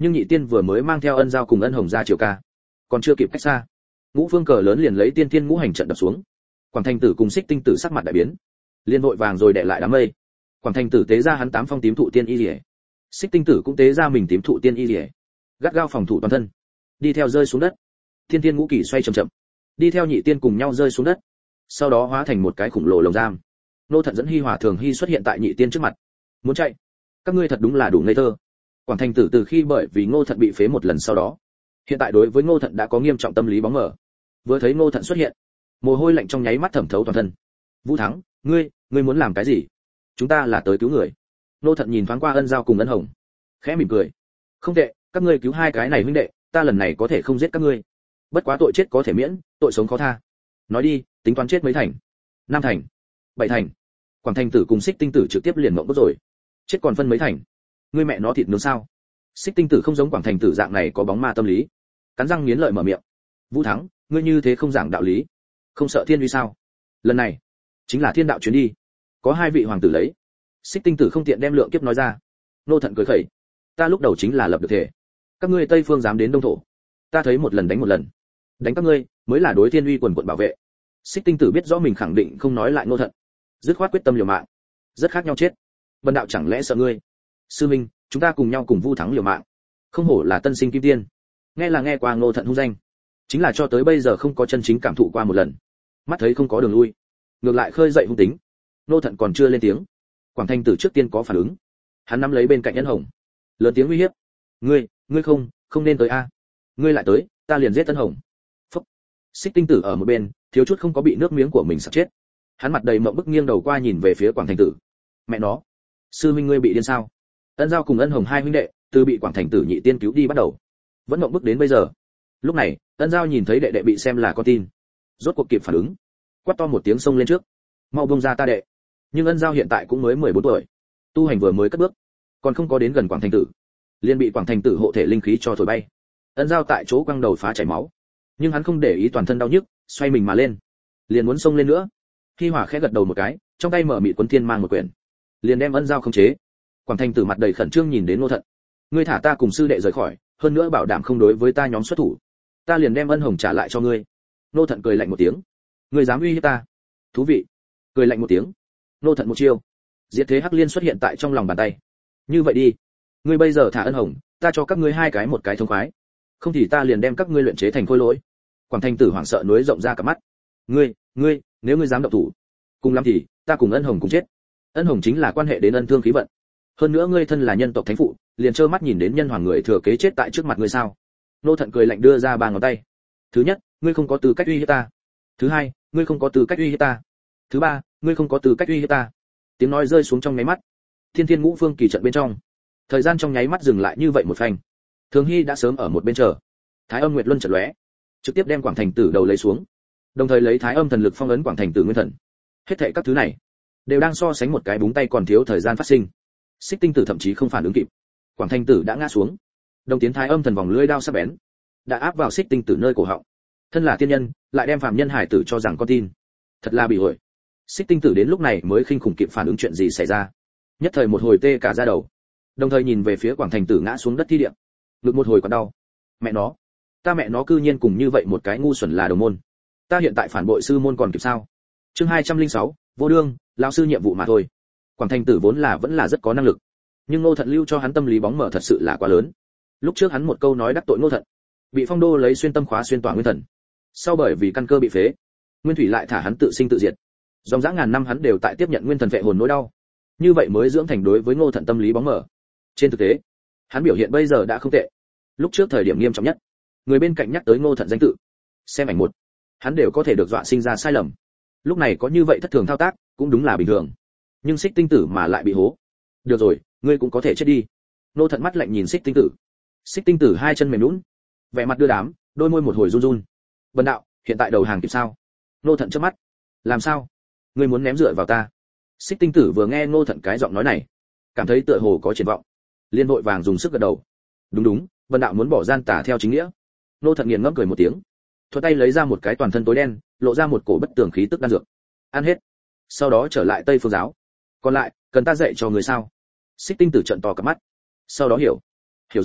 nhưng nhị tiên vừa mới mang theo Ân Giao cùng Ân Hồng ra triều ca, còn chưa kịp cách xa, ngũ phương cờ lớn liền lấy tiên tiên ngũ hành trận đập xuống. Quảng Thành Tử cùng Xích Tinh Tử sắc mặt đại biến, liên vội vàng rồi đè lại đám mây. Quảng Thành Tử tế ra hắn tám phong tím thụ tiên y liễu, Xích Tinh Tử cũng tế ra mình tím thụ tiên y liễu, gắt gao phòng thủ toàn thân, đi theo rơi xuống đất. Thiên tiên ngũ kỳ xoay chậm chậm, đi theo nhị tiên cùng nhau rơi xuống đất, sau đó hóa thành một cái khủng lồ lồng giam. Nô Thận dẫn Hi Hòa Thường Hy xuất hiện tại nhị tiên trước mặt. Muốn chạy? Các ngươi thật đúng là đủ ngây thơ. Quảng Thành Tử từ khi bởi vì Ngô Thận bị phế một lần sau đó, hiện tại đối với Ngô Thận đã có nghiêm trọng tâm lý bóng mờ. Vừa thấy Ngô Thận xuất hiện, mồ hôi lạnh trong nháy mắt thẩm thấu toàn thân. Vũ Thắng, ngươi, ngươi muốn làm cái gì? Chúng ta là tới cứu người. Ngô Thận nhìn thoáng qua Ân Giao cùng Ân Hồng, khẽ mỉm cười. Không tệ, các ngươi cứu hai cái này huynh đệ, ta lần này có thể không giết các ngươi. Bất quá tội chết có thể miễn, tội sống khó tha. Nói đi, tính toán chết mấy thành? Năm thành? Bảy thành? Quảng Thành Tử cùng Xích Tinh Tử trực tiếp liền mộng bức rồi. Chết còn phân mấy thành? Ngươi mẹ nó thịt nướng sao? Xích Tinh Tử không giống Quảng Thành Tử dạng này có bóng ma tâm lý, cắn răng nghiến lợi mở miệng. Vũ Thắng, ngươi như thế không giảng đạo lý, không sợ thiên uy sao? Lần này chính là thiên đạo chuyến đi, có hai vị hoàng tử lấy. Xích Tinh Tử không tiện đem lượng kiếp nói ra. Nô Thận cười khẩy, ta lúc đầu chính là lập được thể, các ngươi Tây Phương dám đến Đông Thổ, ta thấy một lần đánh một lần, đánh các ngươi mới là đối thiên uy quần quận bảo vệ. Xích Tinh Tử biết rõ mình khẳng định không nói lại Nô Thận, dứt khoát quyết tâm liều mạng, rất khác nhau chết. Bần đạo chẳng lẽ sợ ngươi? Sư minh, chúng ta cùng nhau cùng Vu Thắng liều mạng. Không hổ là tân sinh kim tiên, nghe là nghe qua Ngô Thận hung danh, chính là cho tới bây giờ không có chân chính cảm thụ qua một lần, mắt thấy không có đường lui, ngược lại khơi dậy hung tính. Ngô Thận còn chưa lên tiếng, Quảng Thành Tử trước tiên có phản ứng, hắn nắm lấy bên cạnh Ân Hồng, lớn tiếng uy hiếp. Ngươi, ngươi không, không nên tới a. Ngươi lại tới, ta liền giết Ân Hồng. Phúc. Xích Tinh Tử ở một bên, thiếu chút không có bị nước miếng của mình sặc chết. Hắn mặt đầy mộng bức nghiêng đầu qua nhìn về phía Quảng Thành Tử. Mẹ nó, sư minh ngươi bị điên sao? Ân Giao cùng Ân Hồng hai huynh đệ, từ bị Quảng Thành Tử nhị tiên cứu đi bắt đầu, vẫn mộng bức đến bây giờ. Lúc này, Ân Giao nhìn thấy đệ đệ bị xem là con tin, rốt cuộc kịp phản ứng, quát to một tiếng xông lên trước. Mau buông ra ta đệ. Nhưng Ân Giao hiện tại cũng mới mười bốn tuổi, tu hành vừa mới cất bước, còn không có đến gần Quảng Thành Tử, liền bị Quảng Thành Tử hộ thể linh khí cho thổi bay. Ân Giao tại chỗ quăng đầu phá chảy máu, nhưng hắn không để ý toàn thân đau nhức, xoay mình mà lên, liền muốn xông lên nữa. Hi Hòa khẽ gật đầu một cái, trong tay mở mịt cuốn thiên mang một quyển, liền đem Ân Giao khống chế. Quảng Thành Tử mặt đầy khẩn trương nhìn đến Ngô Thận. Ngươi thả ta cùng sư đệ rời khỏi, hơn nữa bảo đảm không đối với ta nhóm xuất thủ, ta liền đem Ân Hồng trả lại cho ngươi. Ngô Thận cười lạnh một tiếng. Ngươi dám uy hiếp ta? Thú vị. Cười lạnh một tiếng, Ngô Thận một chiêu, Diệt Thế Hắc Liên xuất hiện tại trong lòng bàn tay. Như vậy đi, ngươi bây giờ thả Ân Hồng, ta cho các ngươi hai cái một cái thông khoái, không thì ta liền đem các ngươi luyện chế thành khôi lỗi. Quảng Thành Tử hoảng sợ núi rộng ra cả mắt. Ngươi, ngươi, nếu ngươi dám động thủ, cùng lắm thì ta cùng Ân Hồng cùng chết. Ân Hồng chính là quan hệ đến ân thương khí vận, hơn nữa ngươi thân là nhân tộc thánh phụ, liền trơ mắt nhìn đến nhân hoàng người thừa kế chết tại trước mặt ngươi sao? Nô Thận cười lạnh đưa ra ba ngón tay. Thứ nhất, ngươi không có tư cách uy hiếp ta. Thứ hai, ngươi không có tư cách uy hiếp ta. Thứ ba, ngươi không có tư cách uy hiếp ta. Tiếng nói rơi xuống trong nháy mắt, thiên thiên ngũ phương kỳ trận bên trong, thời gian trong nháy mắt dừng lại như vậy một phanh. Thường Hy đã sớm ở một bên chờ, Thái Âm Nguyệt Luân chợt lóe, trực tiếp đem Quảng Thành Tử đầu lấy xuống, đồng thời lấy Thái Âm thần lực phong ấn Quảng Thành Tử nguyên thần. Hết thảy các thứ này đều đang so sánh một cái búng tay còn thiếu thời gian phát sinh. Xích Tinh Tử thậm chí không phản ứng kịp, Quảng Thành Tử đã ngã xuống. Đồng tiến Thái Âm thần vòng lưỡi đao sắc bén đã áp vào Xích Tinh Tử nơi cổ họng. Thân là tiên nhân, lại đem phàm nhân hải tử cho rằng con tin, thật là bị ổi. Xích Tinh Tử đến lúc này mới khinh khủng kịp phản ứng chuyện gì xảy ra, nhất thời một hồi tê cả da đầu, đồng thời nhìn về phía Quảng Thành Tử ngã xuống đất thi địa, ngực một hồi còn đau. Mẹ nó, ta mẹ nó cư nhiên cùng như vậy một cái ngu xuẩn là đồng môn, ta hiện tại phản bội sư môn còn kịp sao? Chương hai trăm lẻ sáu, vô đương, lão sư nhiệm vụ mà thôi. Quảng Thành Tử vốn là vẫn là rất có năng lực, nhưng Ngô Thận lưu cho hắn tâm lý bóng mở thật sự là quá lớn. Lúc trước hắn một câu nói đắc tội Ngô Thận, bị Phong Đô lấy xuyên tâm khóa xuyên tỏa nguyên thần. Sau bởi vì căn cơ bị phế, Nguyên Thủy lại thả hắn tự sinh tự diệt. Dòng dã ngàn năm hắn đều tại tiếp nhận nguyên thần vệ hồn nỗi đau. Như vậy mới dưỡng thành đối với Ngô Thận tâm lý bóng mở. Trên thực tế, hắn biểu hiện bây giờ đã không tệ. Lúc trước thời điểm nghiêm trọng nhất, người bên cạnh nhắc tới Ngô Thận danh tự, xem ảnh một, hắn đều có thể được dọa sinh ra sai lầm. Lúc này có như vậy thất thường thao tác, cũng đúng là bình thường. Nhưng Xích Tinh Tử mà lại bị hố. Được rồi, ngươi cũng có thể chết đi. Ngô Thận mắt lạnh nhìn Xích Tinh Tử. Xích Tinh Tử hai chân mềm nhũn, vẻ mặt đưa đám, đôi môi một hồi run run. Bần đạo, hiện tại đầu hàng kịp sao? Ngô Thận chớp mắt. Làm sao? Ngươi muốn ném dựa vào ta? Xích Tinh Tử vừa nghe Ngô Thận cái giọng nói này, cảm thấy tựa hồ có triển vọng, liên vội vàng dùng sức gật đầu. Đúng đúng, bần đạo muốn bỏ gian tà theo chính nghĩa. Ngô Thận nghiền ngẫm cười một tiếng, thuận tay lấy ra một cái toàn thân tối đen, lộ ra một cổ bất tường khí tức đan dược. Ăn hết, sau đó trở lại Tây Phương giáo. Còn lại, cần ta dạy cho người sao? Xích Tinh Tử trợn to cả mắt, sau đó hiểu, hiểu rõ,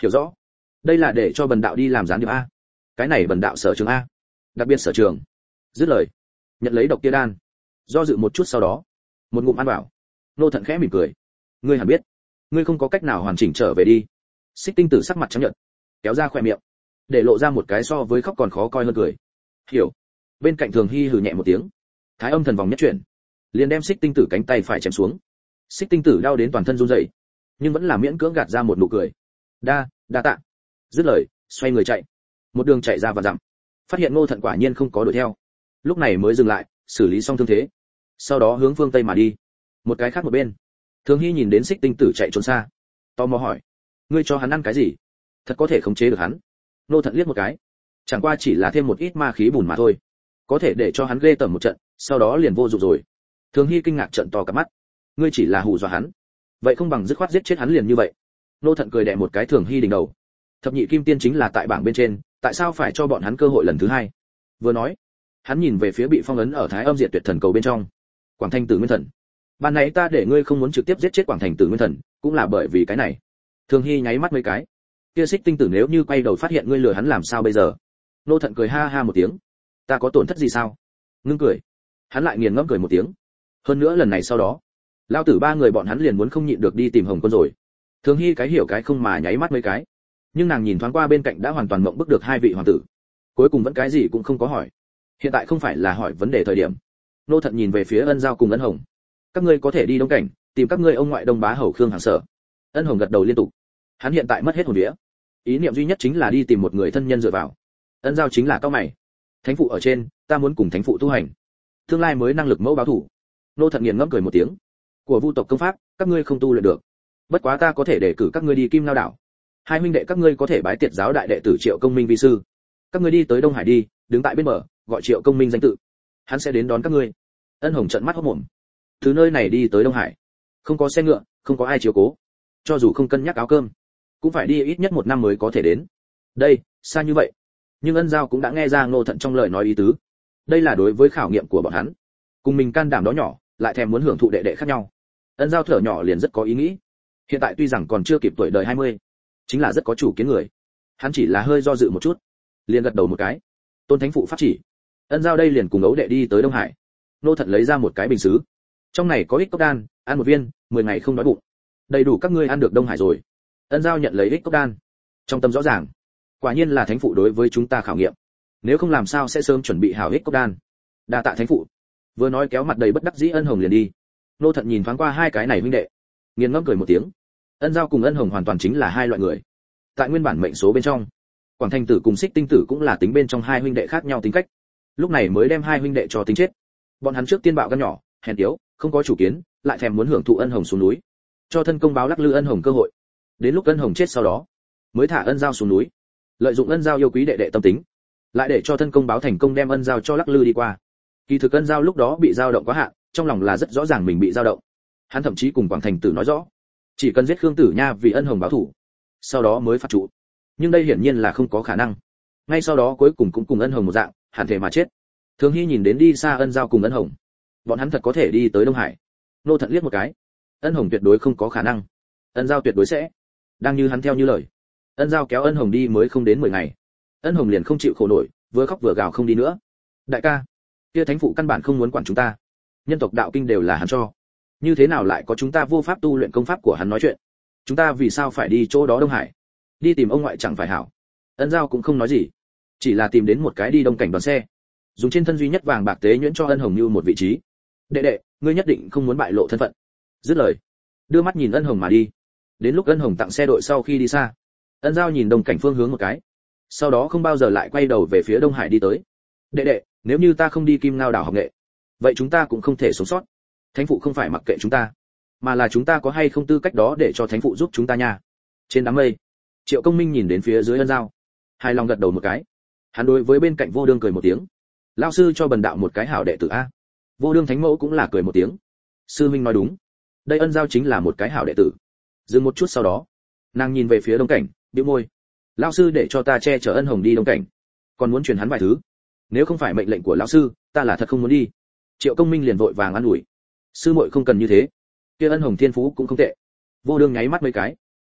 hiểu rõ. Đây là để cho bần đạo đi làm gián điệp a. Cái này bần đạo sở trường a. Đặc biệt sở trường. Dứt lời, nhận lấy độc kia đan, do dự một chút sau đó, một ngụm ăn vào. Nô Thận khẽ mỉm cười. Ngươi hẳn biết, ngươi không có cách nào hoàn chỉnh trở về đi. Xích Tinh Tử sắc mặt trắng nhợt, kéo ra khóe miệng, để lộ ra một cái so với khóc còn khó coi hơn cười. Hiểu. Bên cạnh Thường Hy hừ nhẹ một tiếng. Thái Âm thần vòng nhất chuyển, liền đem Xích Tinh Tử cánh tay phải chém xuống. Xích Tinh Tử đau đến toàn thân run rẩy, nhưng vẫn là miễn cưỡng gạt ra một nụ cười. Đa, đa tạ. Dứt lời, xoay người chạy. Một đường chạy ra và dặm. Phát hiện Ngô Thận quả nhiên không có đuổi theo. Lúc này mới dừng lại, xử lý xong thương thế. Sau đó hướng phương tây mà đi. Một cái khác một bên, Thường Hy nhìn đến Xích Tinh Tử chạy trốn xa, tò mò hỏi: "Ngươi cho hắn ăn cái gì? Thật có thể khống chế được hắn?" Ngô Thận liếc một cái. Chẳng qua chỉ là thêm một ít ma khí bùn mà thôi, có thể để cho hắn ghê tởm một trận, sau đó liền vô dụng rồi. Thường Hy kinh ngạc trợn to cả mắt. Ngươi chỉ là hù dọa hắn, vậy không bằng dứt khoát giết chết hắn liền như vậy. Ngô Thận cười đè một cái Thường Hy đỉnh đầu. Thập nhị kim tiên chính là tại bảng bên trên, tại sao phải cho bọn hắn cơ hội lần thứ hai? Vừa nói, hắn nhìn về phía bị phong ấn ở Thái Âm Diệt Tuyệt Thần cầu bên trong. Quảng Thành Tử Nguyên Thần. Ban nãy ta để ngươi không muốn trực tiếp giết chết Quảng Thành Tử Nguyên Thần, cũng là bởi vì cái này. Thường Hy nháy mắt mấy cái. Kia Xích Tinh Tử nếu như quay đầu phát hiện ngươi lừa hắn làm sao bây giờ? Ngô Thận cười ha ha một tiếng. Ta có tổn thất gì sao? Ngưng cười. Hắn lại nghiền ngẫm cười một tiếng. Hơn nữa lần này sau đó, lao tử ba người bọn hắn liền muốn không nhịn được đi tìm Hồng Quân rồi. Thường Hy cái hiểu cái không mà nháy mắt mấy cái. Nhưng nàng nhìn thoáng qua bên cạnh đã hoàn toàn mộng bức được hai vị hoàng tử, cuối cùng vẫn cái gì cũng không có hỏi. Hiện tại không phải là hỏi vấn đề thời điểm. Ngô Thận nhìn về phía Ân Giao cùng Ân Hồng. Các ngươi có thể đi Đông Cảnh, tìm các ngươi ông ngoại Đông Bá Hầu Khương Hàng Sở. Ân Hồng gật đầu liên tục. Hắn hiện tại mất hết hồn vía, ý niệm duy nhất chính là đi tìm một người thân nhân dựa vào. Ân Giao chính là cao mày. Thánh phụ ở trên, ta muốn cùng thánh phụ tu hành, tương lai mới năng lực mẫu báo thủ. Ngô Thận nghiền ngẫm cười một tiếng. Của Vu tộc công pháp, các ngươi không tu luyện được. Bất quá ta có thể để cử các ngươi đi Kim Lao đảo. Hai huynh đệ các ngươi có thể bái tiệt giáo đại đệ tử Triệu Công Minh vi sư. Các ngươi đi tới Đông Hải đi, đứng tại bên bờ, gọi Triệu Công Minh danh tự, hắn sẽ đến đón các ngươi. Ân Hồng trợn mắt hốt mồm. Từ nơi này đi tới Đông Hải, không có xe ngựa, không có ai chiếu cố, cho dù không cân nhắc áo cơm, cũng phải đi ít nhất một năm mới có thể đến. Đây, xa như vậy. Nhưng Ân Giao cũng đã nghe ra Ngô Thận trong lời nói ý tứ. Đây là đối với khảo nghiệm của bọn hắn. Cùng mình can đảm đó nhỏ, lại thèm muốn hưởng thụ đệ đệ khác nhau. Ân Giao thở nhỏ liền rất có ý nghĩ. Hiện tại tuy rằng còn chưa kịp tuổi đời hai mươi, chính là rất có chủ kiến người. Hắn chỉ là hơi do dự một chút, liền gật đầu một cái. Tôn thánh phụ pháp chỉ. Ân Giao đây liền cùng ấu đệ đi tới Đông Hải. Ngô Thận lấy ra một cái bình sứ, trong này có ích cốc đan, ăn một viên, mười ngày không đói bụng, đầy đủ các ngươi ăn được Đông Hải rồi. Ân Giao nhận lấy ích cốc đan, trong tâm rõ ràng, quả nhiên là thánh phụ đối với chúng ta khảo nghiệm, nếu không làm sao sẽ sớm chuẩn bị hảo ích cốc đan. Đa tạ thánh phụ. Vừa nói kéo mặt đầy bất đắc dĩ Ân Hồng liền đi. Ngô Thận nhìn thoáng qua hai cái này huynh đệ, nghiền ngẫm cười một tiếng. Ân Giao cùng Ân Hồng hoàn toàn chính là hai loại người. Tại nguyên bản mệnh số bên trong, Quảng Thành Tử cùng Xích Tinh Tử cũng là tính bên trong hai huynh đệ khác nhau tính cách. Lúc này mới đem hai huynh đệ cho tính chết. Bọn hắn trước tiên bạo gan nhỏ, hèn yếu, không có chủ kiến, lại thèm muốn hưởng thụ Ân Hồng xuống núi, cho thân công báo lắc lư Ân Hồng cơ hội. Đến lúc Ân Hồng chết sau đó, mới thả Ân Giao xuống núi, lợi dụng Ân Giao yêu quý đệ đệ tâm tính, lại để cho thân công báo thành công đem Ân Giao cho lắc lư đi qua. Kỳ thực Ân Giao lúc đó bị dao động quá hạn, trong lòng là rất rõ ràng mình bị dao động. Hắn thậm chí cùng Quảng Thành Tử nói rõ, chỉ cần giết Khương Tử Nha vì Ân Hồng báo thù, sau đó mới phạt trụ. Nhưng đây hiển nhiên là không có khả năng. Ngay sau đó cuối cùng cũng cùng Ân Hồng một dạng, hẳn thể mà chết. Thường Hy nhìn đến đi xa Ân Giao cùng Ân Hồng, bọn hắn thật có thể đi tới Đông Hải. Ngô Thận liếc một cái. Ân Hồng tuyệt đối không có khả năng, Ân Giao tuyệt đối sẽ. Đang như hắn theo như lời, Ân Giao kéo Ân Hồng đi mới không đến mười ngày, Ân Hồng liền không chịu khổ nổi, vừa khóc vừa gào không đi nữa. Đại ca, kia thánh phụ căn bản không muốn quản chúng ta, nhân tộc đạo kinh đều là hắn cho, như thế nào lại có chúng ta vô pháp tu luyện công pháp của hắn nói chuyện? Chúng ta vì sao phải đi chỗ đó Đông Hải? Đi tìm ông ngoại chẳng phải hảo? Ân Giao cũng không nói gì, chỉ là tìm đến một cái đi Đông Cảnh đoàn xe, dùng trên thân duy nhất vàng bạc tế nhuyễn cho Ân Hồng như một vị trí. Đệ đệ, ngươi nhất định không muốn bại lộ thân phận. Dứt lời, đưa mắt nhìn Ân Hồng mà đi. Đến lúc Ân Hồng tặng xe đội sau khi đi xa, Ân Giao nhìn Đông Cảnh phương hướng một cái, sau đó không bao giờ lại quay đầu về phía Đông Hải đi tới. Đệ đệ, nếu như ta không đi Kim Ngao đảo học nghệ, vậy chúng ta cũng không thể sống sót. Thánh phụ không phải mặc kệ chúng ta, mà là chúng ta có hay không tư cách đó để cho thánh phụ giúp chúng ta nha. Trên đám mây, Triệu Công Minh nhìn đến phía dưới Ân Giao, hài lòng gật đầu một cái. Hắn đối với bên cạnh Vô Đương cười một tiếng. Lão sư cho bần đạo một cái hảo đệ tử a. Vô Đương thánh mẫu cũng là cười một tiếng. Sư minh nói đúng, đây Ân Giao chính là một cái hảo đệ tử. Dừng một chút sau đó, nàng nhìn về phía Đông Cảnh, bĩu môi. Lão sư để cho ta che chở Ân Hồng đi Đông Cảnh, còn muốn truyền hắn vài thứ. Nếu không phải mệnh lệnh của lão sư, ta là thật không muốn đi. Triệu Công Minh liền vội vàng an ủi. Sư muội không cần như thế, kia Ân Hồng thiên phú cũng không tệ. Vô Đương nháy mắt mấy cái.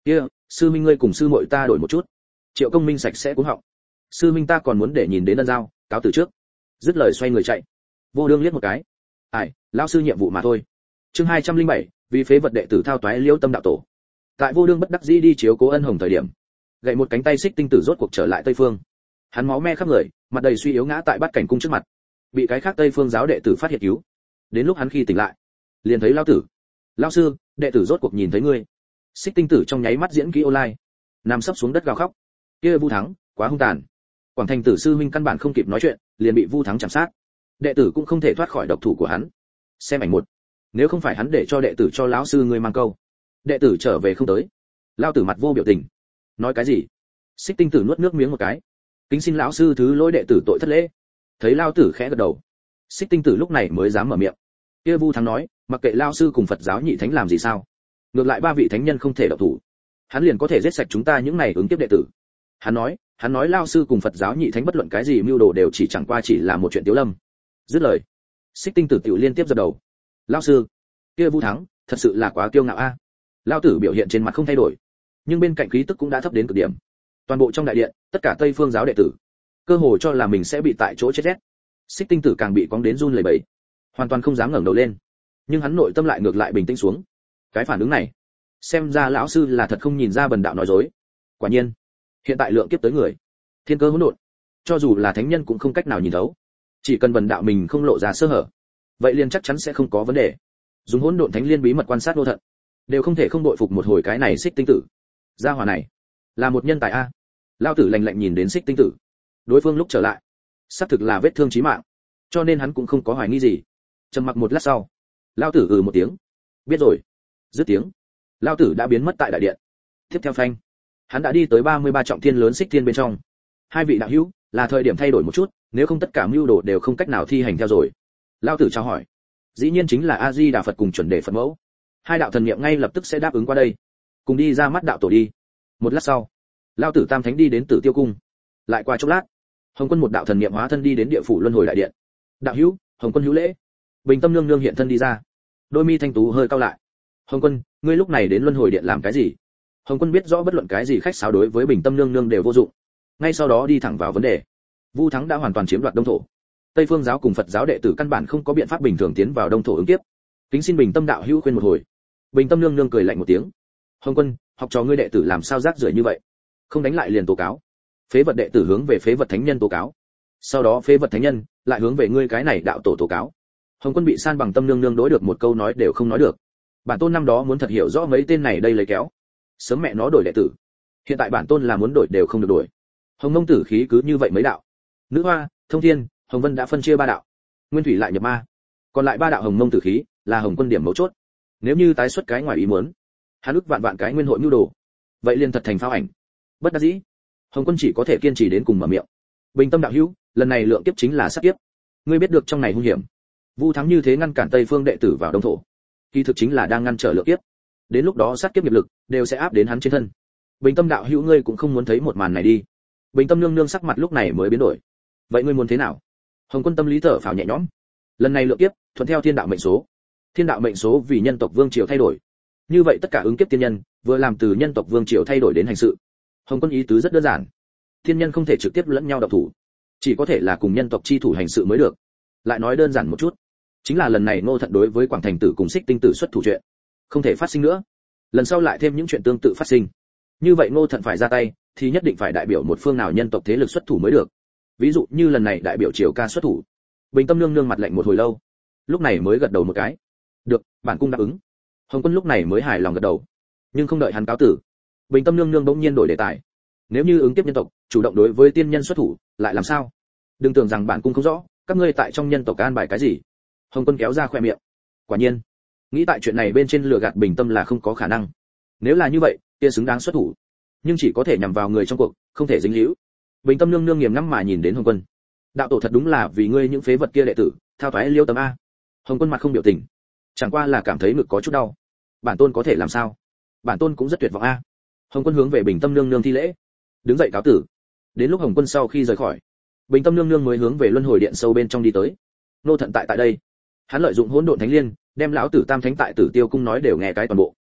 kia sư minh ngươi cùng sư muội ta đổi một chút. Triệu Công Minh sạch sẽ cúng họng. Sư minh ta còn muốn để nhìn đến ân giao, cáo từ trước. Dứt lời xoay người chạy. Vô Đương liếc một cái. Ai, lão sư nhiệm vụ mà thôi. Chương hai trăm linh bảy, vì phế vật đệ tử thao toái Liêu Tâm đạo tổ. Tại Vô Đương bất đắc dĩ đi chiếu cố Ân Hồng thời điểm, gậy một cánh tay Xích Tinh Tử rốt cuộc trở lại Tây Phương. Hắn máu me khắp người, mặt đầy suy yếu ngã tại Bát Cảnh cung trước mặt. Bị cái khác Tây Phương giáo đệ tử phát hiện cứu. Đến lúc hắn khi tỉnh lại, liền thấy lão tử. Lão sư, đệ tử rốt cuộc nhìn thấy ngươi. Xích Tinh Tử trong nháy mắt diễn kỹ online, nằm sấp xuống đất gào khóc. Kia Vu Thắng, quá hung tàn. Quảng Thành Tử sư huynh căn bản không kịp nói chuyện, liền bị Vu Thắng chạm sát. Đệ tử cũng không thể thoát khỏi độc thủ của hắn. Xem ảnh một. Nếu không phải hắn để cho đệ tử cho lão sư ngươi mang câu, đệ tử trở về không tới. Lão tử mặt vô biểu tình. Nói cái gì? Xích Tinh Tử nuốt nước miếng một cái. Kính xin lão sư thứ lỗi đệ tử tội thất lễ. Thấy lão tử khẽ gật đầu, Xích Tinh Tử lúc này mới dám mở miệng. Kia Vu Thắng nói, mặc kệ lão sư cùng Phật giáo nhị thánh làm gì sao, ngược lại ba vị thánh nhân không thể động thủ, hắn liền có thể giết sạch chúng ta những này ứng tiếp đệ tử. Hắn nói, hắn nói lão sư cùng Phật giáo nhị thánh bất luận cái gì mưu đồ đều chỉ chẳng qua chỉ là một chuyện tiếu lâm. Dứt lời, Xích Tinh Tử tiểu liên tiếp giật đầu. Lão sư, kia Vu Thắng, thật sự là quá kiêu ngạo a. Lão tử biểu hiện trên mặt không thay đổi, nhưng bên cạnh khí tức cũng đã thấp đến cực điểm. Toàn bộ trong đại điện, tất cả Tây Phương giáo đệ tử, cơ hồ cho là mình sẽ bị tại chỗ chết rét. Xích Tinh Tử càng bị cóng đến run lẩy bẩy, hoàn toàn không dám ngẩng đầu lên. Nhưng hắn nội tâm lại ngược lại bình tĩnh xuống. Cái phản ứng này, xem ra lão sư là thật không nhìn ra bần đạo nói dối. Quả nhiên, hiện tại lượng kiếp tới người, thiên cơ hỗn độn, cho dù là thánh nhân cũng không cách nào nhìn thấu. Chỉ cần bần đạo mình không lộ ra sơ hở, vậy liền chắc chắn sẽ không có vấn đề. Dùng hỗn độn thánh liên bí mật quan sát vô thận, đều không thể không đội phục một hồi cái này Xích Tinh Tử. Gia hỏa này, là một nhân tài a. Lão tử lạnh lạnh nhìn đến Xích Tinh Tử. Đối phương lúc trở lại, xác thực là vết thương chí mạng, cho nên hắn cũng không có hoài nghi gì. Trầm mặc một lát sau, lão tử ừ một tiếng. Biết rồi. Dứt tiếng, lão tử đã biến mất tại đại điện. Tiếp theo phanh, hắn đã đi tới ba mươi ba trọng thiên lớn Xích Thiên bên trong. Hai vị đạo hữu, là thời điểm thay đổi một chút, nếu không tất cả mưu đồ đều không cách nào thi hành theo rồi. Lão tử chào hỏi. Dĩ nhiên chính là A Di Đà Phật cùng chuẩn đề Phật mẫu. Hai đạo thần niệm ngay lập tức sẽ đáp ứng qua đây, cùng đi ra mắt đạo tổ đi. Một lát sau, lão tử tam thánh đi đến Tử Tiêu cung. Lại qua chốc lát, Hồng Quân một đạo thần niệm hóa thân đi đến địa phủ luân hồi đại điện. Đạo hữu, Hồng Quân hữu lễ. Bình Tâm nương nương hiện thân đi ra, đôi mi thanh tú hơi cau lại. Hồng Quân, ngươi lúc này đến luân hồi điện làm cái gì? Hồng Quân biết rõ bất luận cái gì khách sáo đối với Bình Tâm nương nương đều vô dụng, ngay sau đó đi thẳng vào vấn đề. Vu Thắng đã hoàn toàn chiếm đoạt Đông thổ, Tây Phương giáo cùng Phật giáo đệ tử căn bản không có biện pháp bình thường tiến vào Đông thổ ứng kiếp. Kính xin Bình Tâm đạo hữu khuyên một hồi. Bình Tâm nương nương cười lạnh một tiếng. Hồng Quân, học trò ngươi đệ tử làm sao rác rưởi như vậy? Không đánh lại liền tố cáo. Phế vật đệ tử hướng về phế vật thánh nhân tố cáo, sau đó phế vật thánh nhân lại hướng về ngươi cái này đạo tổ tố cáo. Hồng Quân bị san bằng tâm nương nương đối được một câu nói đều không nói được. Bản tôn năm đó muốn thật hiểu rõ mấy tên này đây lấy kéo, sớm mẹ nó đổi đệ tử. Hiện tại bản tôn là muốn đổi đều không được đổi. Hồng Mông tử khí cứ như vậy mấy đạo. Nữ Hoa, Thông Thiên, Hồng Vân đã phân chia ba đạo. Nguyên Thủy lại nhập ma. Còn lại ba đạo Hồng Mông tử khí là Hồng Quân điểm mấu chốt. Nếu như tái xuất cái ngoài ý muốn, hắn ức vạn vạn cái nguyên hội nhu đồ, vậy liền thật thành pháo ảnh. Bất đắc dĩ, Hồng Quân chỉ có thể kiên trì đến cùng mở miệng. Bình Tâm đạo hữu, lần này lượng kiếp chính là sát kiếp. Ngươi biết được trong này hung hiểm. Vu Thắng như thế ngăn cản Tây Phương đệ tử vào Đông thổ, kỳ thực chính là đang ngăn trở lượng kiếp. Đến lúc đó sát kiếp nghiệp lực đều sẽ áp đến hắn trên thân. Bình Tâm đạo hữu ngươi cũng không muốn thấy một màn này đi. Bình Tâm nương nương sắc mặt lúc này mới biến đổi. Vậy ngươi muốn thế nào? Hồng Quân tâm lý thở phào nhẹ nhõm. Lần này lượng kiếp thuận theo thiên đạo mệnh số. Thiên đạo mệnh số vì nhân tộc vương triều thay đổi. Như vậy tất cả ứng kiếp tiên nhân vừa làm từ nhân tộc vương triều thay đổi đến hành sự. Hồng Quân ý tứ rất đơn giản. Thiên nhân không thể trực tiếp lẫn nhau độc thủ, chỉ có thể là cùng nhân tộc chi thủ hành sự mới được. Lại nói đơn giản một chút, chính là lần này Ngô Thận đối với Quảng Thành Tử cùng Xích Tinh Tử xuất thủ chuyện, không thể phát sinh nữa. Lần sau lại thêm những chuyện tương tự phát sinh, như vậy Ngô Thận phải ra tay, thì nhất định phải đại biểu một phương nào nhân tộc thế lực xuất thủ mới được. Ví dụ như lần này đại biểu Triều Ca xuất thủ. Bình Tâm nương nương mặt lạnh một hồi lâu, lúc này mới gật đầu một cái. Được, bản cung đáp ứng. Hồng Quân lúc này mới hài lòng gật đầu. Nhưng không đợi hắn cáo tử, Bình Tâm nương nương bỗng nhiên đổi đề tài. Nếu như ứng tiếp nhân tộc chủ động đối với tiên nhân xuất thủ, lại làm sao? Đừng tưởng rằng bản cung không rõ, các ngươi tại trong nhân tộc an bài cái gì? Hồng Quân kéo ra khoe miệng. Quả nhiên, nghĩ tại chuyện này bên trên lừa gạt Bình Tâm là không có khả năng. Nếu là như vậy, kia xứng đáng xuất thủ, nhưng chỉ có thể nhằm vào người trong cuộc, không thể dính líu. Bình Tâm nương nương nghiền ngẫm mà nhìn đến Hồng Quân. Đạo tổ thật đúng là vì ngươi những phế vật kia đệ tử, thao toái Liêu Tâm a. Hồng Quân mặt không biểu tình, chẳng qua là cảm thấy ngực có chút đau. Bản tôn có thể làm sao? Bản tôn cũng rất tuyệt vọng a. Hồng Quân hướng về Bình Tâm nương nương thi lễ, đứng dậy cáo tử. Đến lúc Hồng Quân sau khi rời khỏi, Bình Tâm nương nương mới hướng về luân hồi điện sâu bên trong đi tới. Nô Thận tại tại đây, hắn lợi dụng hỗn độn thánh liên, đem lão tử tam thánh tại Tử Tiêu cung nói đều nghe cái toàn bộ.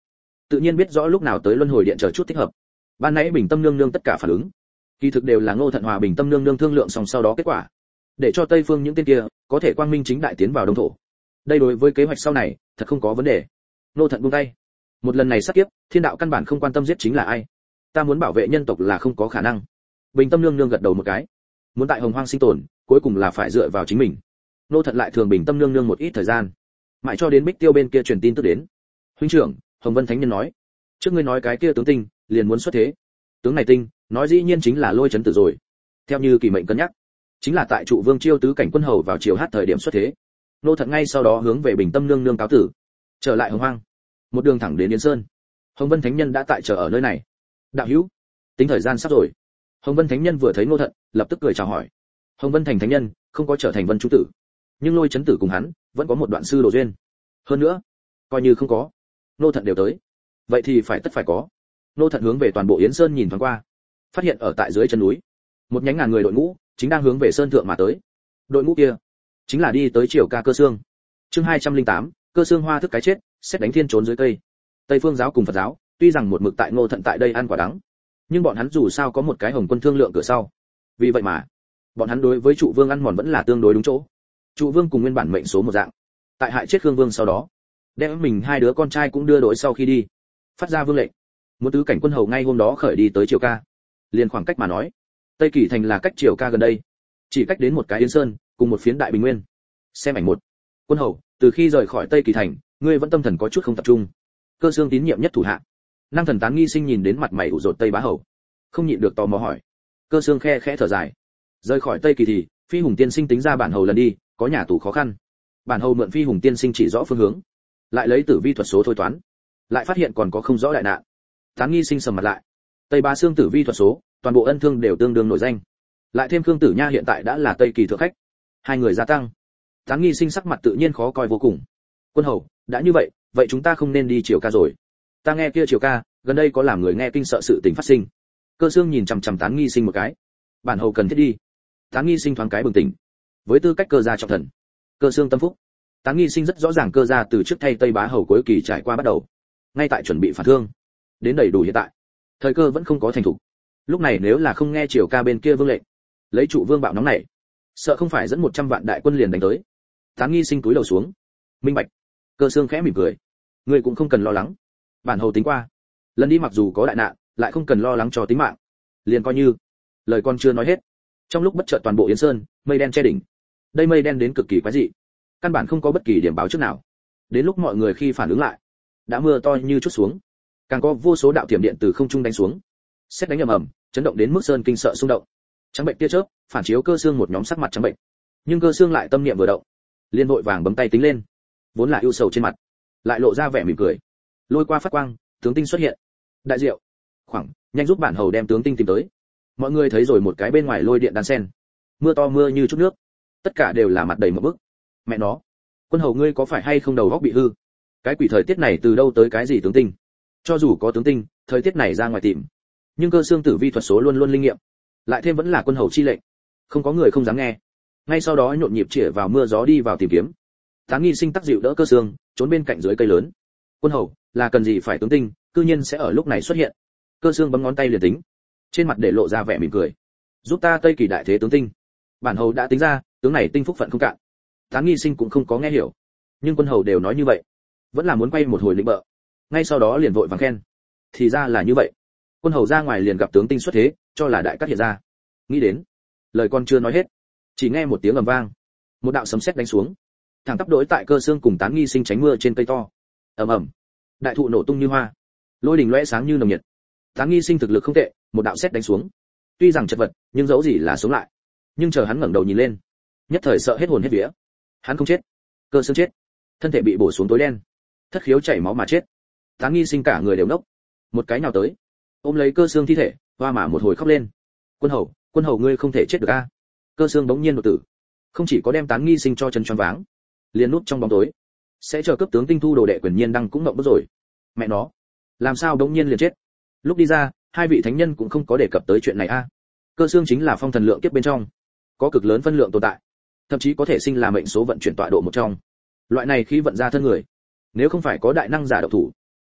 tự nhiên biết rõ lúc nào tới luân hồi điện chờ chút thích hợp. Ban nãy Bình Tâm nương nương tất cả phản ứng, kỳ thực đều là Ngô Thận Hòa Bình Tâm nương nương thương lượng xong sau đó kết quả, để cho Tây Phương những tên kia có thể quang minh chính đại tiến vào Đông thổ. Đây đối với kế hoạch sau này thật không có vấn đề. Ngô Thận buông tay. Một lần này sát kiếp, thiên đạo căn bản không quan tâm giết chính là ai, ta muốn bảo vệ nhân tộc là không có khả năng. Bình Tâm nương nương gật đầu một cái. Muốn tại Hồng Hoang sinh tồn, cuối cùng là phải dựa vào chính mình. Ngô Thận lại thường Bình Tâm nương nương một ít thời gian, mãi cho đến Bích Tiêu bên kia truyền tin tức đến. Huynh trưởng, Hồng Vân Thánh Nhân nói, trước ngươi nói cái kia tướng tinh liền muốn xuất thế. Tướng này tinh, nói dĩ nhiên chính là Lôi Chấn Tử rồi. Theo như kỳ mệnh cân nhắc, chính là tại trụ vương chiêu tứ cảnh quân hầu vào chiều hát thời điểm xuất thế. Ngô Thận ngay sau đó hướng về Bình Tâm nương nương cáo tử, trở lại Hồng Hoang, một đường thẳng đến Yến Sơn. Hồng Vân Thánh Nhân đã tại chờ ở nơi này. Đạo hữu, tính thời gian sắp rồi. Hồng Vân Thánh Nhân vừa thấy Ngô Thận, lập tức cười chào hỏi. Hồng Vân thành thánh nhân, không có trở thành Vân Chu tử, nhưng Lôi Chấn Tử cùng hắn vẫn có một đoạn sư đồ duyên. Hơn nữa, coi như không có, Ngô Thận đều tới, vậy thì phải tất phải có. Ngô Thận hướng về toàn bộ Yến Sơn nhìn thoáng qua, phát hiện ở tại dưới chân núi, một nhánh ngàn người đội ngũ chính đang hướng về sơn thượng mà tới. Đội ngũ kia chính là đi tới triều ca Cơ Xương. Chương hai trăm lẻ tám, Cơ Xương hoa thức cái chết, xét đánh thiên trốn dưới cây. Tây Phương giáo cùng Phật giáo, tuy rằng một mực tại Ngô Thận tại đây ăn quả đắng, nhưng bọn hắn dù sao có một cái Hồng Quân thương lượng cửa sau. Vì vậy mà, bọn hắn đối với trụ vương ăn mòn vẫn là tương đối đúng chỗ. Trụ vương cùng nguyên bản mệnh số một dạng, tại hại chết Khương Vương sau đó, đem mình hai đứa con trai cũng đưa đổi sau khi đi, phát ra vương lệnh, muốn tứ cảnh quân hầu ngay hôm đó khởi đi tới triều ca. Liền khoảng cách mà nói, Tây Kỳ thành là cách triều ca gần đây, chỉ cách đến một cái Yến Sơn, cùng một phiến Đại Bình Nguyên. Xem ảnh một. Quân hầu, từ khi rời khỏi Tây Kỳ thành, ngươi vẫn tâm thần có chút không tập trung. Cơ Xương tín nhiệm nhất thủ hạ. Năng Thần Tán Nghi Sinh nhìn đến mặt mày ủ rột Tây Bá hầu, không nhịn được tò mò hỏi. Cơ Xương khe khẽ thở dài. Rời khỏi Tây Kỳ thì, Phi Hùng Tiên Sinh tính ra bản hầu lần đi, có nhà tù khó khăn. Bản hầu mượn Phi Hùng Tiên Sinh chỉ rõ phương hướng, lại lấy tử vi thuật số thôi toán, lại phát hiện còn có không rõ đại nạn. Tán Nghi Sinh sầm mặt lại. Tây Bá Xương tử vi thuật số, toàn bộ ân thương đều tương đương nổi danh. Lại thêm Khương Tử Nha hiện tại đã là Tây Kỳ thượng khách, hai người gia tăng. Tán Nghi Sinh sắc mặt tự nhiên khó coi vô cùng. Quân hầu, đã như vậy, vậy chúng ta không nên đi triều ca rồi. Ta nghe kia triều ca, gần đây có làm người nghe kinh sợ sự tình phát sinh. Cơ Xương nhìn chằm chằm Tán Nghi Sinh một cái. Bản hầu cần thiết đi. Tán Nghi Sinh thoáng cái bừng tỉnh. Với tư cách cơ gia trọng thần, Cơ Xương tâm phúc, Tán Nghi Sinh rất rõ ràng cơ gia từ trước thay Tây Bá hầu cuối kỳ trải qua bắt đầu, ngay tại chuẩn bị phản thương, đến đầy đủ hiện tại, thời cơ vẫn không có thành thủ. Lúc này nếu là không nghe triều ca bên kia vương lệnh, lấy trụ vương bạo nóng này, sợ không phải dẫn một trăm vạn đại quân liền đánh tới. Tán Nghi Sinh cúi đầu xuống, minh bạch. Cơ Xương khẽ mỉm cười, ngươi cũng không cần lo lắng, bản hầu tính qua, lần đi mặc dù có đại nạn, lại không cần lo lắng cho tính mạng. Liền coi như lời con chưa nói hết, trong lúc bất chợt toàn bộ Yến Sơn mây đen che đỉnh. Đây mây đen đến cực kỳ quái dị, căn bản không có bất kỳ điểm báo trước nào. Đến lúc mọi người khi phản ứng lại, đã mưa to như chút xuống, càng có vô số đạo tiềm điện từ không trung đánh xuống, xét đánh ầm ầm, chấn động đến mức sơn kinh sợ xung động. Trắng bệnh tia chớp phản chiếu Cơ Xương một nhóm sắc mặt trắng bệnh, nhưng Cơ Xương lại tâm niệm vừa động, liên vội vàng bấm tay tính lên, vốn là ưu sầu trên mặt lại lộ ra vẻ mỉm cười. Lôi qua phát quang, tướng tinh xuất hiện. Đại diệu, khoảng nhanh giúp bản hầu đem tướng tinh tìm tới. Mọi người thấy rồi một cái bên ngoài lôi điện đan sen, mưa to mưa như chút nước, tất cả đều là mặt đầy một bức. Mẹ nó, quân hầu ngươi có phải hay không đầu óc bị hư? Cái quỷ thời tiết này từ đâu tới cái gì tướng tinh? Cho dù có tướng tinh, thời tiết này ra ngoài tìm, nhưng Cơ Xương tử vi thuật số luôn luôn linh nghiệm, lại thêm vẫn là quân hầu chi lệnh, không có người không dám nghe. Ngay sau đó nhộn nhịp chĩa vào mưa gió đi vào tìm kiếm. Tán Nghi Sinh tắc dịu đỡ Cơ Xương, trốn bên cạnh dưới cây lớn. Quân hầu, là cần gì phải tướng tinh, cư nhiên sẽ ở lúc này xuất hiện. Cơ Xương bấm ngón tay liền tính, trên mặt để lộ ra vẻ mỉm cười. Giúp ta Tây Kỳ đại thế tướng tinh. Bản hầu đã tính ra, tướng này tinh phúc phận không cạn. Tán Nghi Sinh cũng không có nghe hiểu, nhưng quân hầu đều nói như vậy, vẫn là muốn quay một hồi lĩnh bợ. Ngay sau đó liền vội vàng khen. Thì ra là như vậy. Quân hầu ra ngoài liền gặp tướng tinh xuất thế, cho là đại cát hiện ra. Nghĩ đến, lời con chưa nói hết, chỉ nghe một tiếng ầm vang, một đạo sấm sét đánh xuống, thẳng tắp đối tại Cơ Xương cùng Tán Nghi Sinh tránh mưa trên cây to. Ầm ầm, đại thụ nổ tung như hoa, lôi đình lóe sáng như nồng nhiệt. Tán Nghi Sinh thực lực không tệ, một đạo sét đánh xuống, tuy rằng chật vật, nhưng dẫu gì là sống lại. Nhưng chờ hắn ngẩng đầu nhìn lên, nhất thời sợ hết hồn hết vía. Hắn không chết, Cơ Xương chết, thân thể bị bổ xuống tối đen, thất khiếu chảy máu mà chết. Tán Nghi Sinh cả người đều nốc, một cái nhào tới, ôm lấy Cơ Xương thi thể, hoa mà một hồi khóc lên. Quân hầu, quân hầu ngươi không thể chết được a. Cơ Xương bỗng nhiên đột tử, không chỉ có đem Tán Nghi Sinh cho chân choáng váng, liền núp trong bóng tối, sẽ chờ cấp tướng tinh thu đồ đệ quyền nhiên đăng cũng ngậm bức rồi. Mẹ nó, làm sao bỗng nhiên liền chết? Lúc đi ra, hai vị thánh nhân cũng không có đề cập tới chuyện này a. Cơ Xương chính là phong thần lượng kiếp bên trong, có cực lớn phân lượng tồn tại, thậm chí có thể sinh là mệnh số vận chuyển tọa độ một trong. Loại này khi vận ra thân người, nếu không phải có đại năng giả độc thủ,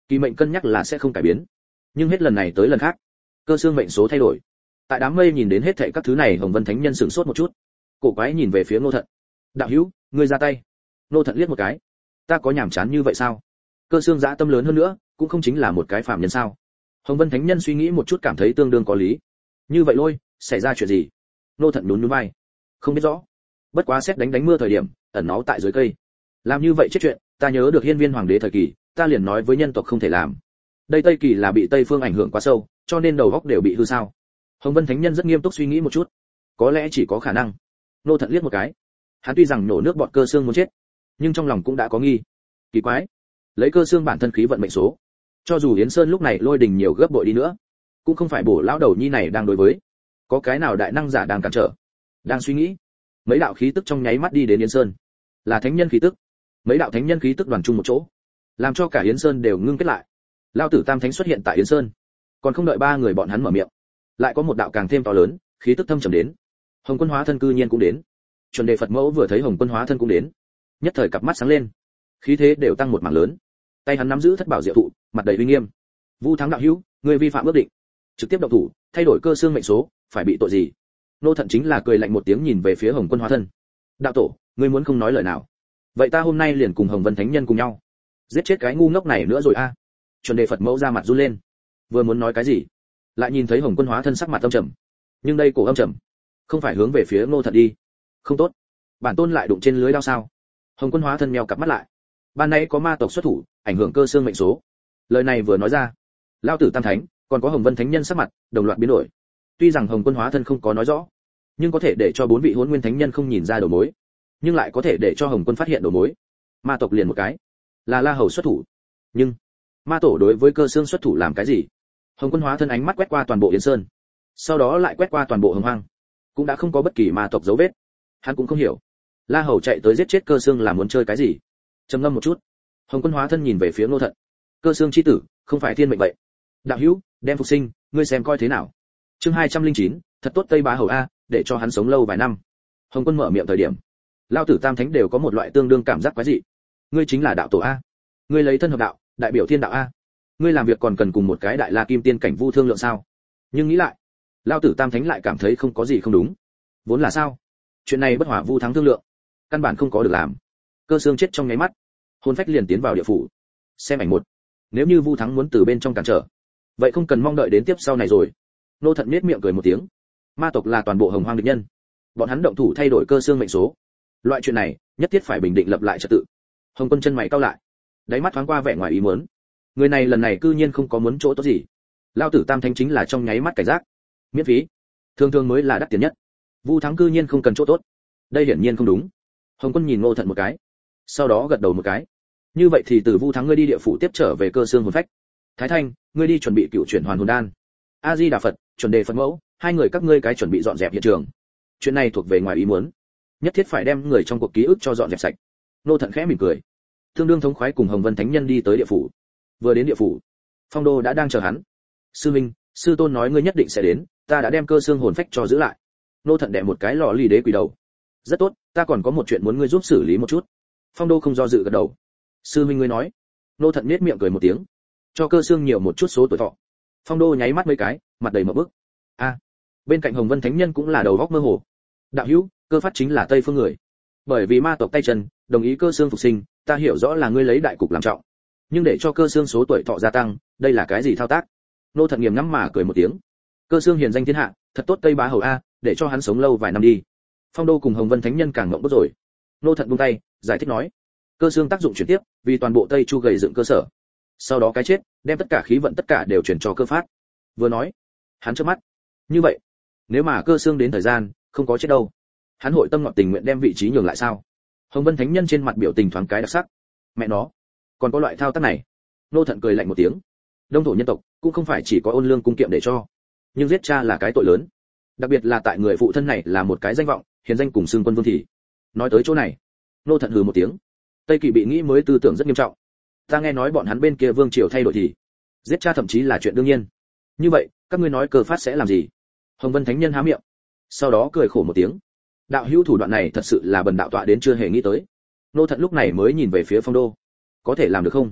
Kỳ mệnh cân nhắc là sẽ không cải biến, nhưng hết lần này tới lần khác, cơ xương mệnh số thay đổi. Tại đám mây nhìn đến hết thảy các thứ này, Hồng Vân Thánh Nhân sửng sốt một chút, cổ quái nhìn về phía Ngô Thận. Đạo hữu, ngươi ra tay. Ngô Thận liếc một cái. Ta có nhảm chán như vậy sao? Cơ xương dã tâm lớn hơn nữa, cũng không chính là một cái phàm nhân sao? Hồng Vân Thánh Nhân suy nghĩ một chút cảm thấy tương đương có lý. Như vậy Lôi, xảy ra chuyện gì? Ngô Thận nhún nhún vai. Không biết rõ. Bất quá xét đánh đánh mưa thời điểm, ẩn náu tại dưới cây. Làm như vậy chết chuyện, ta nhớ được Hiên Viên Hoàng đế thời kỳ, ta liền nói với nhân tộc không thể làm. Đây Tây Kỳ là bị Tây Phương ảnh hưởng quá sâu, cho nên đầu óc đều bị hư sao? Hồng Vân Thánh Nhân rất nghiêm túc suy nghĩ một chút. Có lẽ chỉ có khả năng. Nô Thận liếc một cái. Hắn tuy rằng nổ nước bọt cơ xương muốn chết, nhưng trong lòng cũng đã có nghi. Kỳ quái, lấy cơ xương bản thân khí vận mệnh số, cho dù Yến Sơn lúc này lôi đình nhiều gấp bội đi nữa, cũng không phải bổ lão đầu nhi này đang đối với. Có cái nào đại năng giả đang cản trở? Đang suy nghĩ, mấy đạo khí tức trong nháy mắt đi đến Yến Sơn. Là thánh nhân khí tức. Mấy đạo thánh nhân khí tức đoàn chung một chỗ, làm cho cả Yến Sơn đều ngưng kết lại. Lão tử Tam Thánh xuất hiện tại Yến Sơn, còn không đợi ba người bọn hắn mở miệng, lại có một đạo càng thêm to lớn, khí tức thâm trầm đến. Hồng Quân hóa thân cư nhiên cũng đến. Chuẩn đề Phật mẫu vừa thấy Hồng Quân hóa thân cũng đến, nhất thời cặp mắt sáng lên, khí thế đều tăng một mảng lớn. Tay hắn nắm giữ thất bảo diệu thụ, mặt đầy uy nghiêm. Vu Thắng đạo hữu, ngươi vi phạm ước định, trực tiếp động thủ, thay đổi cơ xương mệnh số, phải bị tội gì? Nô Thận chính là cười lạnh một tiếng nhìn về phía Hồng Quân hóa thân. Đạo tổ, ngươi muốn không nói lời nào? Vậy ta hôm nay liền cùng Hồng Vân Thánh Nhân cùng nhau, giết chết cái ngu ngốc này nữa rồi a. À. Chuẩn đề Phật mẫu ra mặt run lên, vừa muốn nói cái gì, lại nhìn thấy Hồng Quân hóa thân sắc mặt âm trầm. Nhưng đây cổ âm trầm, không phải hướng về phía Ngô Thận đi. Không tốt, bản tôn lại đụng trên lưới đao sao? Hồng Quân hóa thân mèo cặp mắt lại. Ban nãy có ma tộc xuất thủ, ảnh hưởng cơ xương mệnh số. Lời này vừa nói ra, Lão tử Tam Thánh, còn có Hồng Vân Thánh Nhân sắc mặt đồng loạt biến đổi. Tuy rằng Hồng Quân hóa thân không có nói rõ, nhưng có thể để cho bốn vị Hỗn Nguyên Thánh Nhân không nhìn ra đầu mối, nhưng lại có thể để cho Hồng Quân phát hiện đầu mối. Ma tộc liền một cái, là La Hầu xuất thủ. Nhưng ma tổ đối với cơ xương xuất thủ làm cái gì? Hồng Quân hóa thân ánh mắt quét qua toàn bộ Yến Sơn, sau đó lại quét qua toàn bộ Hồng Hoang, cũng đã không có bất kỳ ma tộc dấu vết. Hắn cũng không hiểu, La Hầu chạy tới giết chết cơ xương là muốn chơi cái gì? Trầm ngâm một chút, Hồng Quân hóa thân nhìn về phía Ngô Thận. Cơ xương chi tử, không phải thiên mệnh vậy. Đạo hữu, đem phục sinh, ngươi xem coi thế nào. Chương hai trăm linh chín, thật tốt Tây Bá Hầu a, để cho hắn sống lâu vài năm. Hồng Quân mở miệng thời điểm, Lão tử Tam Thánh đều có một loại tương đương cảm giác quái dị. Ngươi chính là đạo tổ a? Ngươi lấy thân hợp đạo, đại biểu thiên đạo a? Ngươi làm việc còn cần cùng một cái đại la kim tiên cảnh vu thương lượng sao? Nhưng nghĩ lại, Lão tử Tam Thánh lại cảm thấy không có gì không đúng. Vốn là sao? Chuyện này bất hòa vu thắng thương lượng, căn bản không có được làm. Cơ xương chết trong nháy mắt, hồn phách liền tiến vào địa phủ. Xem ảnh một. Nếu như vu thắng muốn từ bên trong cản trở, vậy không cần mong đợi đến tiếp sau này rồi. Nô Thận nhếch miệng cười một tiếng. Ma tộc là toàn bộ Hồng Hoang địch nhân, bọn hắn động thủ thay đổi cơ xương mệnh số. Loại chuyện này, nhất thiết phải bình định lập lại trật tự. Hồng Quân chân mày cau lại, đáy mắt thoáng qua vẻ ngoài ý muốn. Người này lần này cư nhiên không có muốn chỗ tốt gì. Lão tử Tam Thánh chính là trong nháy mắt cảnh giác. Miễn phí, thường thường mới là đắt tiền nhất. Vu Thắng cư nhiên không cần chỗ tốt, đây hiển nhiên không đúng. Hồng Quân nhìn Ngô Thận một cái, sau đó gật đầu một cái. Như vậy thì từ Vu Thắng ngươi đi địa phủ tiếp trở về cơ xương hồn phách. Thái Thanh, ngươi đi chuẩn bị cựu chuyển hoàn hồn đan. A Di Đà Phật, chuẩn đề Phật mẫu, hai người các ngươi cái chuẩn bị dọn dẹp hiện trường. Chuyện này thuộc về ngoài ý muốn, nhất thiết phải đem người trong cuộc ký ức cho dọn dẹp sạch. Ngô Thận khẽ mỉm cười, tương đương thống khoái cùng Hồng Vân Thánh Nhân đi tới địa phủ. Vừa đến địa phủ, Phong Đô đã đang chờ hắn. Sư minh, sư tôn nói ngươi nhất định sẽ đến, ta đã đem cơ xương hồn phách cho giữ lại. Ngô Thận đè một cái lọ ly đế quỳ đầu. Rất tốt, ta còn có một chuyện muốn ngươi giúp xử lý một chút. Phong Đô không do dự gật đầu. Sư minh ngươi nói. Ngô Thận nhếch miệng cười một tiếng. Cho cơ xương nhiều một chút số tuổi thọ. Phong Đô nháy mắt mấy cái, mặt đầy mở bức. A, bên cạnh Hồng Vân Thánh Nhân cũng là đầu óc mơ hồ. Đạo hữu, cơ phát chính là Tây phương người, bởi vì ma tộc tay chân đồng ý cơ xương phục sinh, ta hiểu rõ là ngươi lấy đại cục làm trọng, nhưng để cho cơ xương số tuổi thọ gia tăng, đây là cái gì thao tác? Nô Thận nghiền ngẫm mà cười một tiếng. Cơ xương hiền danh thiên hạ, thật tốt Tây Bá Hầu a, để cho hắn sống lâu vài năm đi. Phong Đô cùng Hồng Vân Thánh Nhân càng ngậm bức rồi. Nô Thận buông tay, giải thích nói, cơ xương tác dụng chuyển tiếp, vì toàn bộ Tây Chu gầy dựng cơ sở. Sau đó cái chết, đem tất cả khí vận tất cả đều chuyển cho cơ phát. Vừa nói, hắn chớp mắt. Như vậy, nếu mà cơ xương đến thời gian, không có chết đâu, hắn hội tâm ngọt tình nguyện đem vị trí nhường lại sao? Hồng Vân Thánh Nhân trên mặt biểu tình thoáng cái đặc sắc. Mẹ nó, còn có loại thao tác này? Nô Thận cười lạnh một tiếng. Đông thổ nhân tộc cũng không phải chỉ có ôn lương cung kiệm để cho, nhưng giết cha là cái tội lớn, đặc biệt là tại người phụ thân này là một cái danh vọng, hiền danh cùng xưng quân vương thì. Nói tới chỗ này, Nô Thận hừ một tiếng. Tây Kỳ bị nghĩ mới tư tưởng rất nghiêm trọng. Ta nghe nói bọn hắn bên kia vương triều thay đổi thì giết cha thậm chí là chuyện đương nhiên. Như vậy, các ngươi nói cơ phát sẽ làm gì? Hồng Vân Thánh Nhân há miệng, sau đó cười khổ một tiếng. Đạo hữu thủ đoạn này thật sự là bần đạo tọa đến chưa hề nghĩ tới. Nô Thận lúc này mới nhìn về phía Phong Đô. Có thể làm được không?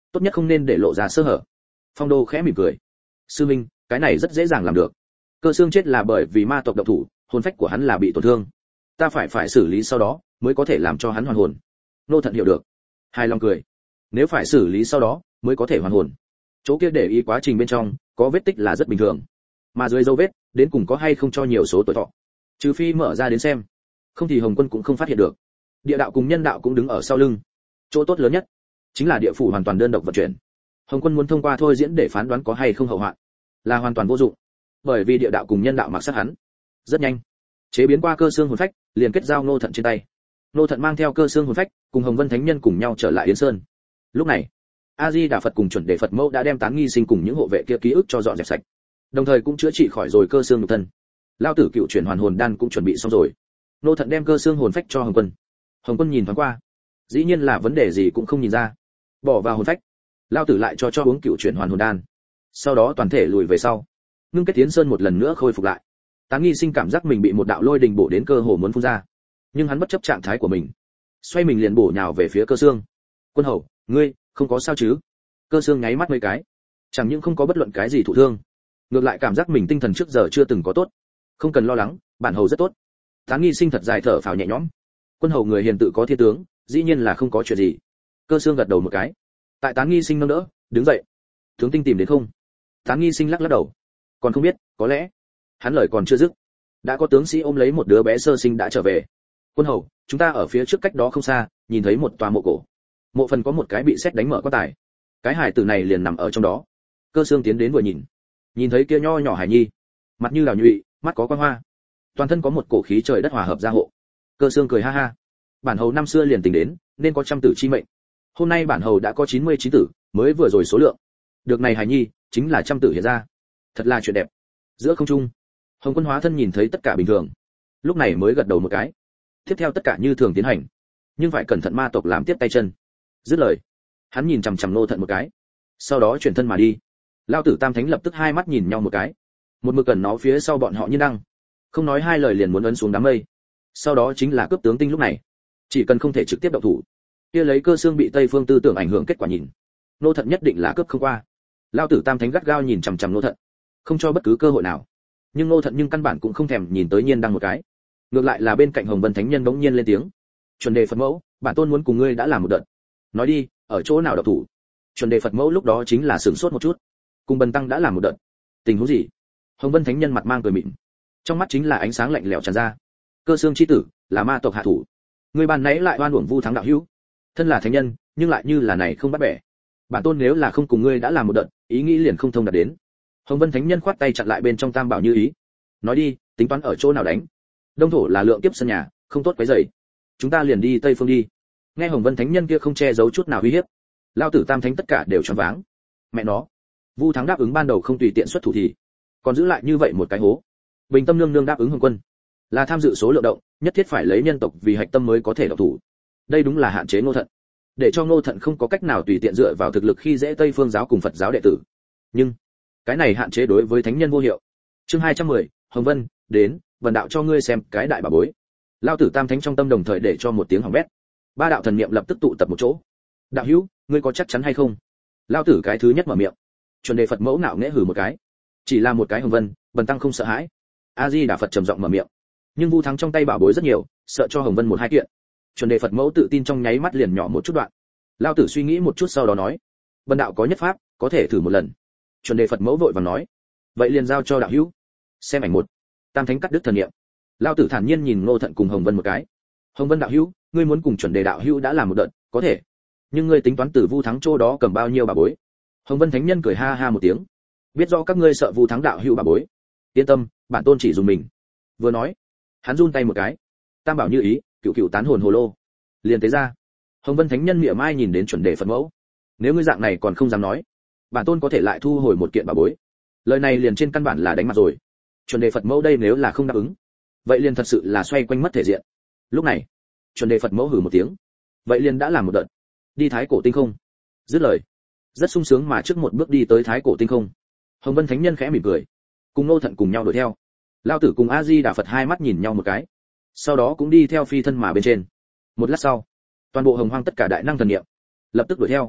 tốt nhất không nên để lộ ra sơ hở. Phong Đô khẽ mỉm cười. Sư minh, cái này rất dễ dàng làm được. Cơ xương chết là bởi vì ma tộc độc thủ, hồn phách của hắn là bị tổn thương. Ta phải phải xử lý sau đó, mới có thể làm cho hắn hoàn hồn. Nô Thận hiểu được, hài lòng cười. Nếu phải xử lý sau đó, mới có thể hoàn hồn. Chỗ kia để ý quá trình bên trong, có vết tích là rất bình thường. Mà dưới dấu vết, đến cùng có hay không cho nhiều số tuổi thọ. Trừ phi mở ra đến xem, không thì Hồng Quân cũng không phát hiện được. Địa đạo cùng nhân đạo cũng đứng ở sau lưng. Chỗ tốt lớn nhất chính là địa phủ hoàn toàn đơn độc vận chuyển. Hồng Quân muốn thông qua thôi diễn để phán đoán có hay không hậu hoạn, là hoàn toàn vô dụng, bởi vì địa đạo cùng nhân đạo mặc sát hắn. Rất nhanh, chế biến qua cơ xương hồn phách, liền kết giao Ngô Thận trên tay. Ngô Thận mang theo cơ xương hồn phách, cùng Hồng Vân Thánh Nhân cùng nhau trở lại Yến Sơn. Lúc này, A Di Đà Phật cùng chuẩn đề Phật mẫu đã đem Tán Nghi Sinh cùng những hộ vệ kia ký ức cho dọn dẹp sạch, đồng thời cũng chữa trị khỏi rồi cơ xương nhục thân. Lao tử cựu chuyển hoàn hồn đan cũng chuẩn bị xong rồi. Ngô Thận đem cơ xương hồn phách cho Hồng Quân. Hồng Quân nhìn thoáng qua, dĩ nhiên là vấn đề gì cũng không nhìn ra, bỏ vào hồn phách. Lao tử lại cho cho uống cựu chuyển hoàn hồn đan, sau đó toàn thể lùi về sau, ngưng kết Yến Sơn một lần nữa khôi phục lại. Tán Nghi Sinh cảm giác mình bị một đạo lôi đình bổ đến cơ hồ muốn phun ra, nhưng hắn bất chấp trạng thái của mình, xoay mình liền bổ nhào về phía cơ xương. Quân hầu, ngươi không có sao chứ? Cơ xương nháy mắt mấy cái, chẳng những không có bất luận cái gì thụ thương, ngược lại cảm giác mình tinh thần trước giờ chưa từng có tốt. Không cần lo lắng, bản hầu rất tốt. Tán Nghi Sinh thật dài thở phào nhẹ nhõm. Quân hầu người hiền tự có thiên tướng, dĩ nhiên là không có chuyện gì. Cơ xương gật đầu một cái. Tại Tán Nghi Sinh nâng đỡ, đứng dậy. Tướng tinh tìm đến không? Tán Nghi Sinh lắc lắc đầu. Còn không biết, có lẽ. Hắn lời còn chưa dứt, đã có tướng sĩ ôm lấy một đứa bé sơ sinh đã trở về. Quân hầu, chúng ta ở phía trước cách đó không xa, nhìn thấy một tòa mộ cổ. Mộ phần có một cái bị sét đánh mở quan tài. Cái hải tử này liền nằm ở trong đó. Cơ xương tiến đến vừa nhìn, nhìn thấy kia nho nhỏ hải nhi, mặt như đào nhụy, mắt có quang hoa, toàn thân có một cổ khí trời đất hòa hợp gia hộ. Cơ xương cười ha ha. Bản hầu năm xưa liền tính đến, nên có trăm tử chi mệnh. Hôm nay bản hầu đã có chín mươi chín tử, mới vừa rồi số lượng. Được này hài nhi, chính là trăm tử hiện ra. Thật là chuyện đẹp. Giữa không trung, Hồng Quân hóa thân nhìn thấy tất cả bình thường, lúc này mới gật đầu một cái. Tiếp theo tất cả như thường tiến hành, nhưng phải cẩn thận ma tộc làm tiếp tay chân. Dứt lời, hắn nhìn chằm chằm Ngô Thận một cái, sau đó chuyển thân mà đi. Lao tử Tam Thánh lập tức hai mắt nhìn nhau một cái, một mực cẩn nó phía sau bọn họ như đăng, không nói hai lời liền muốn ấn xuống đám mây. Sau đó chính là cướp tướng tinh lúc này, chỉ cần không thể trực tiếp động thủ, kia lấy cơ xương bị Tây Phương tư tưởng ảnh hưởng kết quả nhìn, Ngô Thận nhất định là cướp không qua. Lao tử Tam Thánh gắt gao nhìn chằm chằm Ngô Thận, không cho bất cứ cơ hội nào. Nhưng Ngô Thận nhưng căn bản cũng không thèm nhìn tới Nhiên Đăng một cái, ngược lại là bên cạnh Hồng Vân Thánh Nhân bỗng nhiên lên tiếng. Chuẩn đề Phật mẫu, bản tôn muốn cùng ngươi đã làm một đợt. Nói đi, ở chỗ nào độc thủ? Chuẩn đề Phật mẫu lúc đó chính là sửng sốt một chút. Cùng Bần tăng đã làm một đợt. Tình huống gì? Hồng Vân Thánh Nhân mặt mang cười mịn, trong mắt chính là ánh sáng lạnh lẽo tràn ra. Cơ xương chi tử là ma tộc hạ thủ, ngươi ban nãy lại oan uổng Vu Thắng đạo hữu, thân là thánh nhân nhưng lại như là này không bắt bẻ. Bản tôn nếu là không cùng ngươi đã làm một đợt, ý nghĩ liền không thông đạt đến. Hồng Vân Thánh Nhân khoát tay chặn lại bên trong Tam Bảo Như Ý. Nói đi, tính toán ở chỗ nào đánh? Đông thổ là lượng kiếp sân nhà, không tốt quấy rầy. Chúng ta liền đi Tây phương đi. Nghe Hồng Vân Thánh Nhân kia không che giấu chút nào uy hiếp, Lao tử Tam Thánh tất cả đều choáng váng. Mẹ nó, Vu Thắng đáp ứng ban đầu không tùy tiện xuất thủ thì còn giữ lại như vậy một cái hố. Bình Tâm nương nương đáp ứng Hồng Quân, là tham dự số lượng động, nhất thiết phải lấy nhân tộc vì hạch tâm mới có thể động thủ. Đây đúng là hạn chế Ngô Thận, để cho Ngô Thận không có cách nào tùy tiện dựa vào thực lực khi dễ Tây Phương giáo cùng Phật giáo đệ tử. Nhưng cái này hạn chế đối với thánh nhân vô hiệu. Chương hai trăm mười, Hồng Vân đến, Vân đạo cho ngươi xem cái đại bà bối. Lao tử Tam Thánh trong tâm đồng thời để cho một tiếng hỏng bét. Ba đạo thần niệm lập tức tụ tập một chỗ. Đạo hữu, ngươi có chắc chắn hay không? Lao tử cái thứ nhất mở miệng. Chuẩn đề Phật mẫu ngạo nghễ hừ một cái. Chỉ là một cái Hồng Vân, Bần tăng không sợ hãi. A Di Đà Phật trầm giọng mở miệng. Nhưng Vu Thắng trong tay bảo bối rất nhiều, sợ cho Hồng Vân một hai kiện. Chuẩn đề Phật mẫu tự tin trong nháy mắt liền nhỏ một chút đoạn. Lao tử suy nghĩ một chút sau đó nói, Bần đạo có nhất pháp, có thể thử một lần. Chuẩn đề Phật mẫu vội vàng nói, vậy liền giao cho đạo hữu. Xem ảnh một. Tam Thánh cắt đứt thần niệm. Lao tử thản nhiên nhìn Ngô Thận cùng Hồng Vân một cái. Hồng Vân đạo hữu, ngươi muốn cùng chuẩn đề đạo hữu đã làm một đợt, có thể. Nhưng ngươi tính toán từ Vu Thắng chỗ đó cầm bao nhiêu bà bối? Hồng Vân Thánh Nhân cười ha ha một tiếng, biết rõ các ngươi sợ Vu Thắng đạo hữu bà bối. Yên tâm, bản tôn chỉ dùng mình. Vừa nói, hắn run tay một cái. Tam Bảo Như Ý, cựu cựu tán hồn hồ lô, liền tế ra. Hồng Vân Thánh Nhân mỉa mai nhìn đến chuẩn đề Phật mẫu. Nếu ngươi dạng này còn không dám nói, bản tôn có thể lại thu hồi một kiện bà bối. Lời này liền trên căn bản là đánh mặt rồi. Chuẩn đề Phật mẫu đây nếu là không đáp ứng, vậy liền thật sự là xoay quanh mất thể diện. Lúc này, chuẩn đề Phật mẫu hừ một tiếng, vậy liền đã làm một đợt. Đi Thái Cổ Tinh Không. Dứt lời, rất sung sướng mà trước một bước đi tới Thái Cổ Tinh Không. Hồng Vân Thánh Nhân khẽ mỉm cười, cùng Ngô Thận cùng nhau đuổi theo. Lao tử cùng A Di Đà Phật hai mắt nhìn nhau một cái, sau đó cũng đi theo phi thân mà bên trên. Một lát sau, toàn bộ Hồng Hoang tất cả đại năng thần niệm lập tức đuổi theo.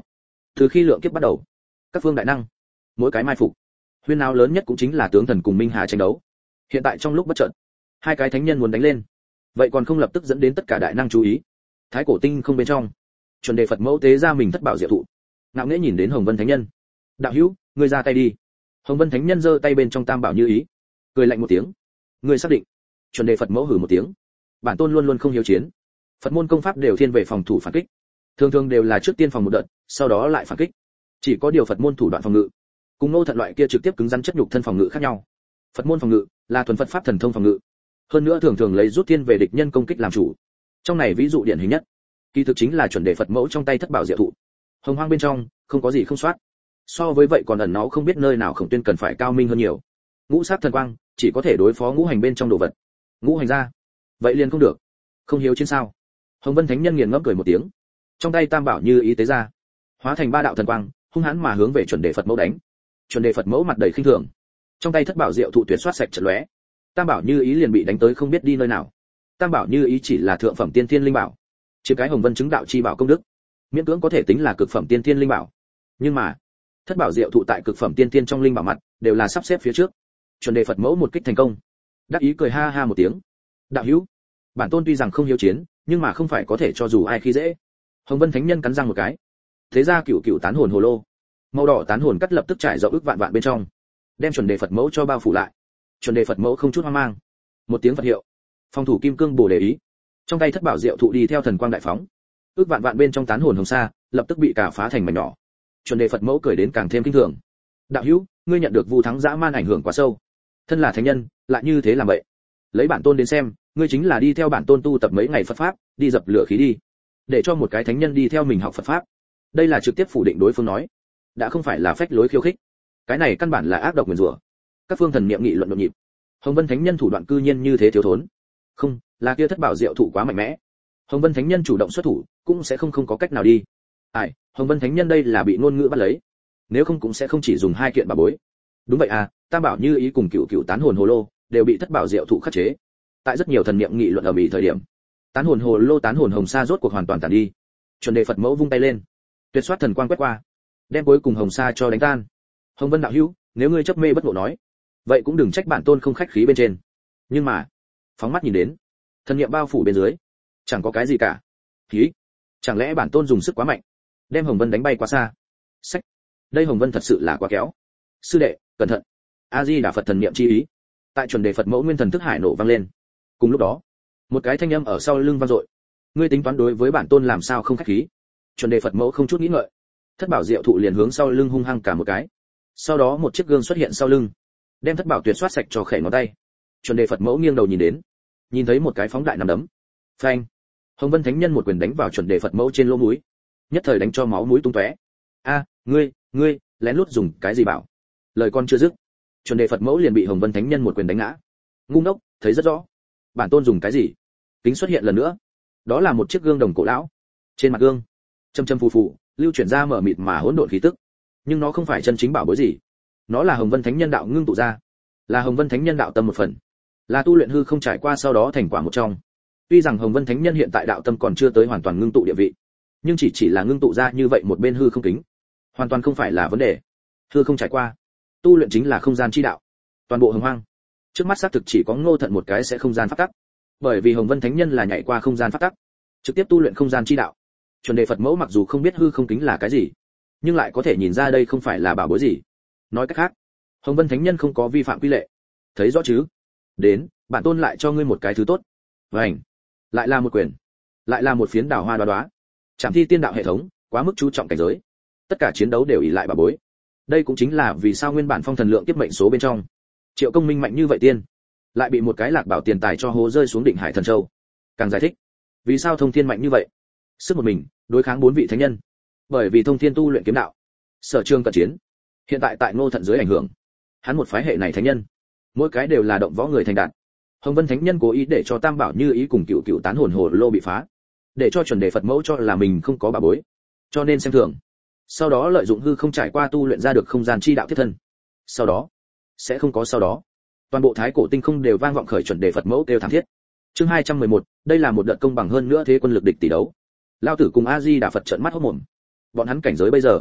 Từ khi lượng kiếp bắt đầu, các phương đại năng, mỗi cái mai phục, huyên náo lớn nhất cũng chính là tướng thần cùng Minh Hà tranh đấu. Hiện tại trong lúc bất chợt, hai cái thánh nhân muốn đánh lên, vậy còn không lập tức dẫn đến tất cả đại năng chú ý. Thái cổ tinh không bên trong, chuẩn đề Phật mẫu tế ra mình thất bảo diệu thụ, ngạo nghễ nhìn đến Hồng Vân thánh nhân. Đạo hữu, ngươi ra tay đi. Hồng Vân thánh nhân giơ tay bên trong tam bảo như ý, cười lạnh một tiếng. Ngươi xác định? Chuẩn đề Phật mẫu hừ một tiếng. Bản tôn luôn luôn không hiếu chiến. Phật môn công pháp đều thiên về phòng thủ phản kích, thường thường đều là trước tiên phòng một đợt, sau đó lại phản kích. Chỉ có điều Phật môn thủ đoạn phòng ngự, cùng nô thận loại kia trực tiếp cứng rắn chất nhục thân phòng ngự khác nhau. Phật môn phòng ngự là thuần Phật pháp thần thông phòng ngự, hơn nữa thường thường lấy rút thiên về địch nhân công kích làm chủ. Trong này ví dụ điển hình nhất, kỳ thực chính là chuẩn đề Phật mẫu trong tay thất bảo diệu thụ. Hồng hoang bên trong không có gì không soát, so với vậy còn ẩn náu không biết nơi nào Khổng Tuyên cần phải cao minh hơn nhiều. Ngũ sát thần quang chỉ có thể đối phó ngũ hành bên trong đồ vật, ngũ hành ra vậy liền không được. Không hiếu chiến sao? Hồng Vân thánh nhân nghiền ngẫm cười một tiếng, trong tay tam bảo như ý tế ra, hóa thành ba đạo thần quang, hung hãn mà hướng về chuẩn đề Phật mẫu đánh. Chuẩn đề Phật mẫu mặt đầy khinh thường, trong tay thất bảo diệu thụ tuyệt soát sạch trận lóe, tam bảo như ý liền bị đánh tới không biết đi nơi nào. Tam bảo như ý chỉ là thượng phẩm tiên thiên linh bảo, chiếm cái Hồng Vân chứng đạo chi bảo công đức, miễn cưỡng có thể tính là cực phẩm tiên thiên linh bảo. Nhưng mà thất bảo diệu thụ tại cực phẩm tiên thiên trong linh bảo mặt đều là sắp xếp phía trước. Chuẩn đề Phật mẫu một kích thành công, đắc ý cười ha ha một tiếng. Đạo hữu, bản tôn tuy rằng không hiếu chiến, nhưng mà không phải có thể cho dù ai khi dễ. Hồng Vân thánh nhân cắn răng một cái, thế ra cửu cửu tán hồn hồ lô, màu đỏ tán hồn cắt lập tức trải rộng ức vạn vạn bên trong, đem chuẩn đề Phật mẫu cho bao phủ lại. Chuẩn đề Phật mẫu không chút hoang mang, một tiếng Phật hiệu, phòng thủ kim cương bổ đề ý, trong tay thất bảo diệu thụ đi theo thần quang đại phóng, ức vạn vạn bên trong tán hồn hồng sa lập tức bị cả phá thành mảnh nhỏ. Chuẩn đề Phật mẫu cười đến càng thêm kinh thường. Đạo hữu, ngươi nhận được vu thắng dã man ảnh hưởng quá sâu, thân là thánh nhân lại như thế làm vậy. Lấy bản tôn đến xem, ngươi chính là đi theo bản tôn tu tập mấy ngày Phật pháp, đi dập lửa khí đi, để cho một cái thánh nhân đi theo mình học Phật pháp. Đây là trực tiếp phủ định đối phương nói, đã không phải là phách lối khiêu khích, cái này căn bản là ác độc nguyền rủa. Các phương thần niệm nghị luận nhộn nhịp. Hồng Vân thánh nhân thủ đoạn cư nhiên như thế thiếu thốn, không là kia thất bảo diệu thụ quá mạnh mẽ. Hồng Vân thánh nhân chủ động xuất thủ cũng sẽ không không có cách nào đi. Ai, Hồng Vân thánh nhân đây là bị ngôn ngữ bắt lấy, nếu không cũng sẽ không chỉ dùng hai kiện bảo bối. Đúng vậy à, tam bảo như ý cùng cửu cửu tán hồn hồ lô đều bị thất bảo diệu thụ khắc chế. Tại rất nhiều thần niệm nghị luận ở mỹ thời điểm, tán hồn hồ lô tán hồn hồng sa rốt cuộc hoàn toàn tàn đi. Chuẩn đề Phật mẫu vung tay lên, tuyệt soát thần quang quét qua, đem cuối cùng hồng sa cho đánh tan. Hồng Vân đạo hữu, nếu ngươi chấp mê bất ngộ nói, vậy cũng đừng trách bản tôn không khách khí bên trên. Nhưng mà phóng mắt nhìn đến, thần niệm bao phủ bên dưới chẳng có cái gì cả. Khí, chẳng lẽ bản tôn dùng sức quá mạnh, đem Hồng Vân đánh bay quá xa? Sách, đây Hồng Vân thật sự là quá kéo. Sư đệ, cẩn thận. A Di Đà Phật thần niệm chi ý, tại chuẩn đề Phật mẫu nguyên thần thức hải nổ vang lên. Cùng lúc đó, một cái thanh âm ở sau lưng vang dội. Ngươi tính toán đối với bản tôn làm sao không khách khí? Chuẩn đề Phật mẫu không chút nghĩ ngợi, thất bảo diệu thụ liền hướng sau lưng hung hăng cả một cái. Sau đó một chiếc gương xuất hiện sau lưng, đem thất bảo tuyệt soát sạch cho khẽ ngón tay. Chuẩn đề Phật mẫu nghiêng đầu nhìn đến, nhìn thấy một cái phóng đại nằm đấm. Phanh! Hồng Vân thánh nhân một quyền đánh vào chuẩn đề Phật mẫu trên lỗ mũi, nhất thời đánh cho máu mũi tung tóe. A, ngươi, ngươi, lén lút dùng cái gì bảo? Lời con chưa dứt, chuẩn đề Phật mẫu liền bị Hồng Vân thánh nhân một quyền đánh ngã. Ngu ngốc, thấy rất rõ. Bản tôn dùng cái gì? Kính xuất hiện lần nữa, đó là một chiếc gương đồng cổ lão. Trên mặt gương, châm châm phù phù, lưu chuyển ra mở mịt mà hỗn độn khí tức. Nhưng nó không phải chân chính bảo bối gì, nó là Hồng Vân thánh nhân đạo ngưng tụ ra, là Hồng Vân thánh nhân đạo tâm một phần, là tu luyện hư không trải qua sau đó thành quả một trong. Tuy rằng Hồng Vân thánh nhân hiện tại đạo tâm còn chưa tới hoàn toàn ngưng tụ địa vị, nhưng chỉ chỉ là ngưng tụ ra như vậy một bên hư không kính, hoàn toàn không phải là vấn đề. Hư không trải qua, tu luyện chính là không gian chi đạo. Toàn bộ hồng hoang, trước mắt xác thực chỉ có Ngô Thận một cái sẽ không gian pháp tắc, bởi vì Hồng Vân thánh nhân là nhảy qua không gian pháp tắc, trực tiếp tu luyện không gian chi đạo. Chuẩn đề Phật mẫu mặc dù không biết hư không kính là cái gì, nhưng lại có thể nhìn ra đây không phải là bảo bối gì. Nói cách khác, Hồng Vân thánh nhân không có vi phạm quy lệ. Thấy rõ chứ? Đến, bản tôn lại cho ngươi một cái thứ tốt. Vành, lại là một quyền, lại là một phiến đào hoa đóa đóa. Trảm thi tiên đạo hệ thống quá mức chú trọng cảnh giới, tất cả chiến đấu đều ỷ lại bảo bối. Đây cũng chính là vì sao nguyên bản phong thần lượng kiếp mệnh số bên trong, Triệu Công Minh mạnh như vậy tiên, lại bị một cái lạc bảo tiền tài cho hố rơi xuống định hải thần châu. Càng giải thích, vì sao Thông Thiên mạnh như vậy, sức một mình đối kháng bốn vị thánh nhân. Bởi vì Thông Thiên tu luyện kiếm đạo, sở trường cận chiến. Hiện tại tại Ngô Thận dưới ảnh hưởng, hắn một phái hệ này thánh nhân, mỗi cái đều là động võ người thành đạt. Hồng Vân thánh nhân cố ý để cho Tam Bảo Như Ý cùng Cửu Cửu Tán Hồn Hồ Lô bị phá, để cho chuẩn đề Phật mẫu cho là mình không có bà bối, cho nên xem thường. Sau đó lợi dụng hư không trải qua tu luyện ra được không gian chi đạo thiết thân. Sau đó, sẽ không có sau đó. Toàn bộ thái cổ tinh không đều vang vọng khởi chuẩn đề Phật mẫu kêu thảm thiết. Chương hai trăm mười một, đây là một đợt công bằng hơn nữa thế quân lực địch tỷ đấu. Lao tử cùng A Di Đà Phật trợn mắt hốt mồm. Bọn hắn cảnh giới bây giờ,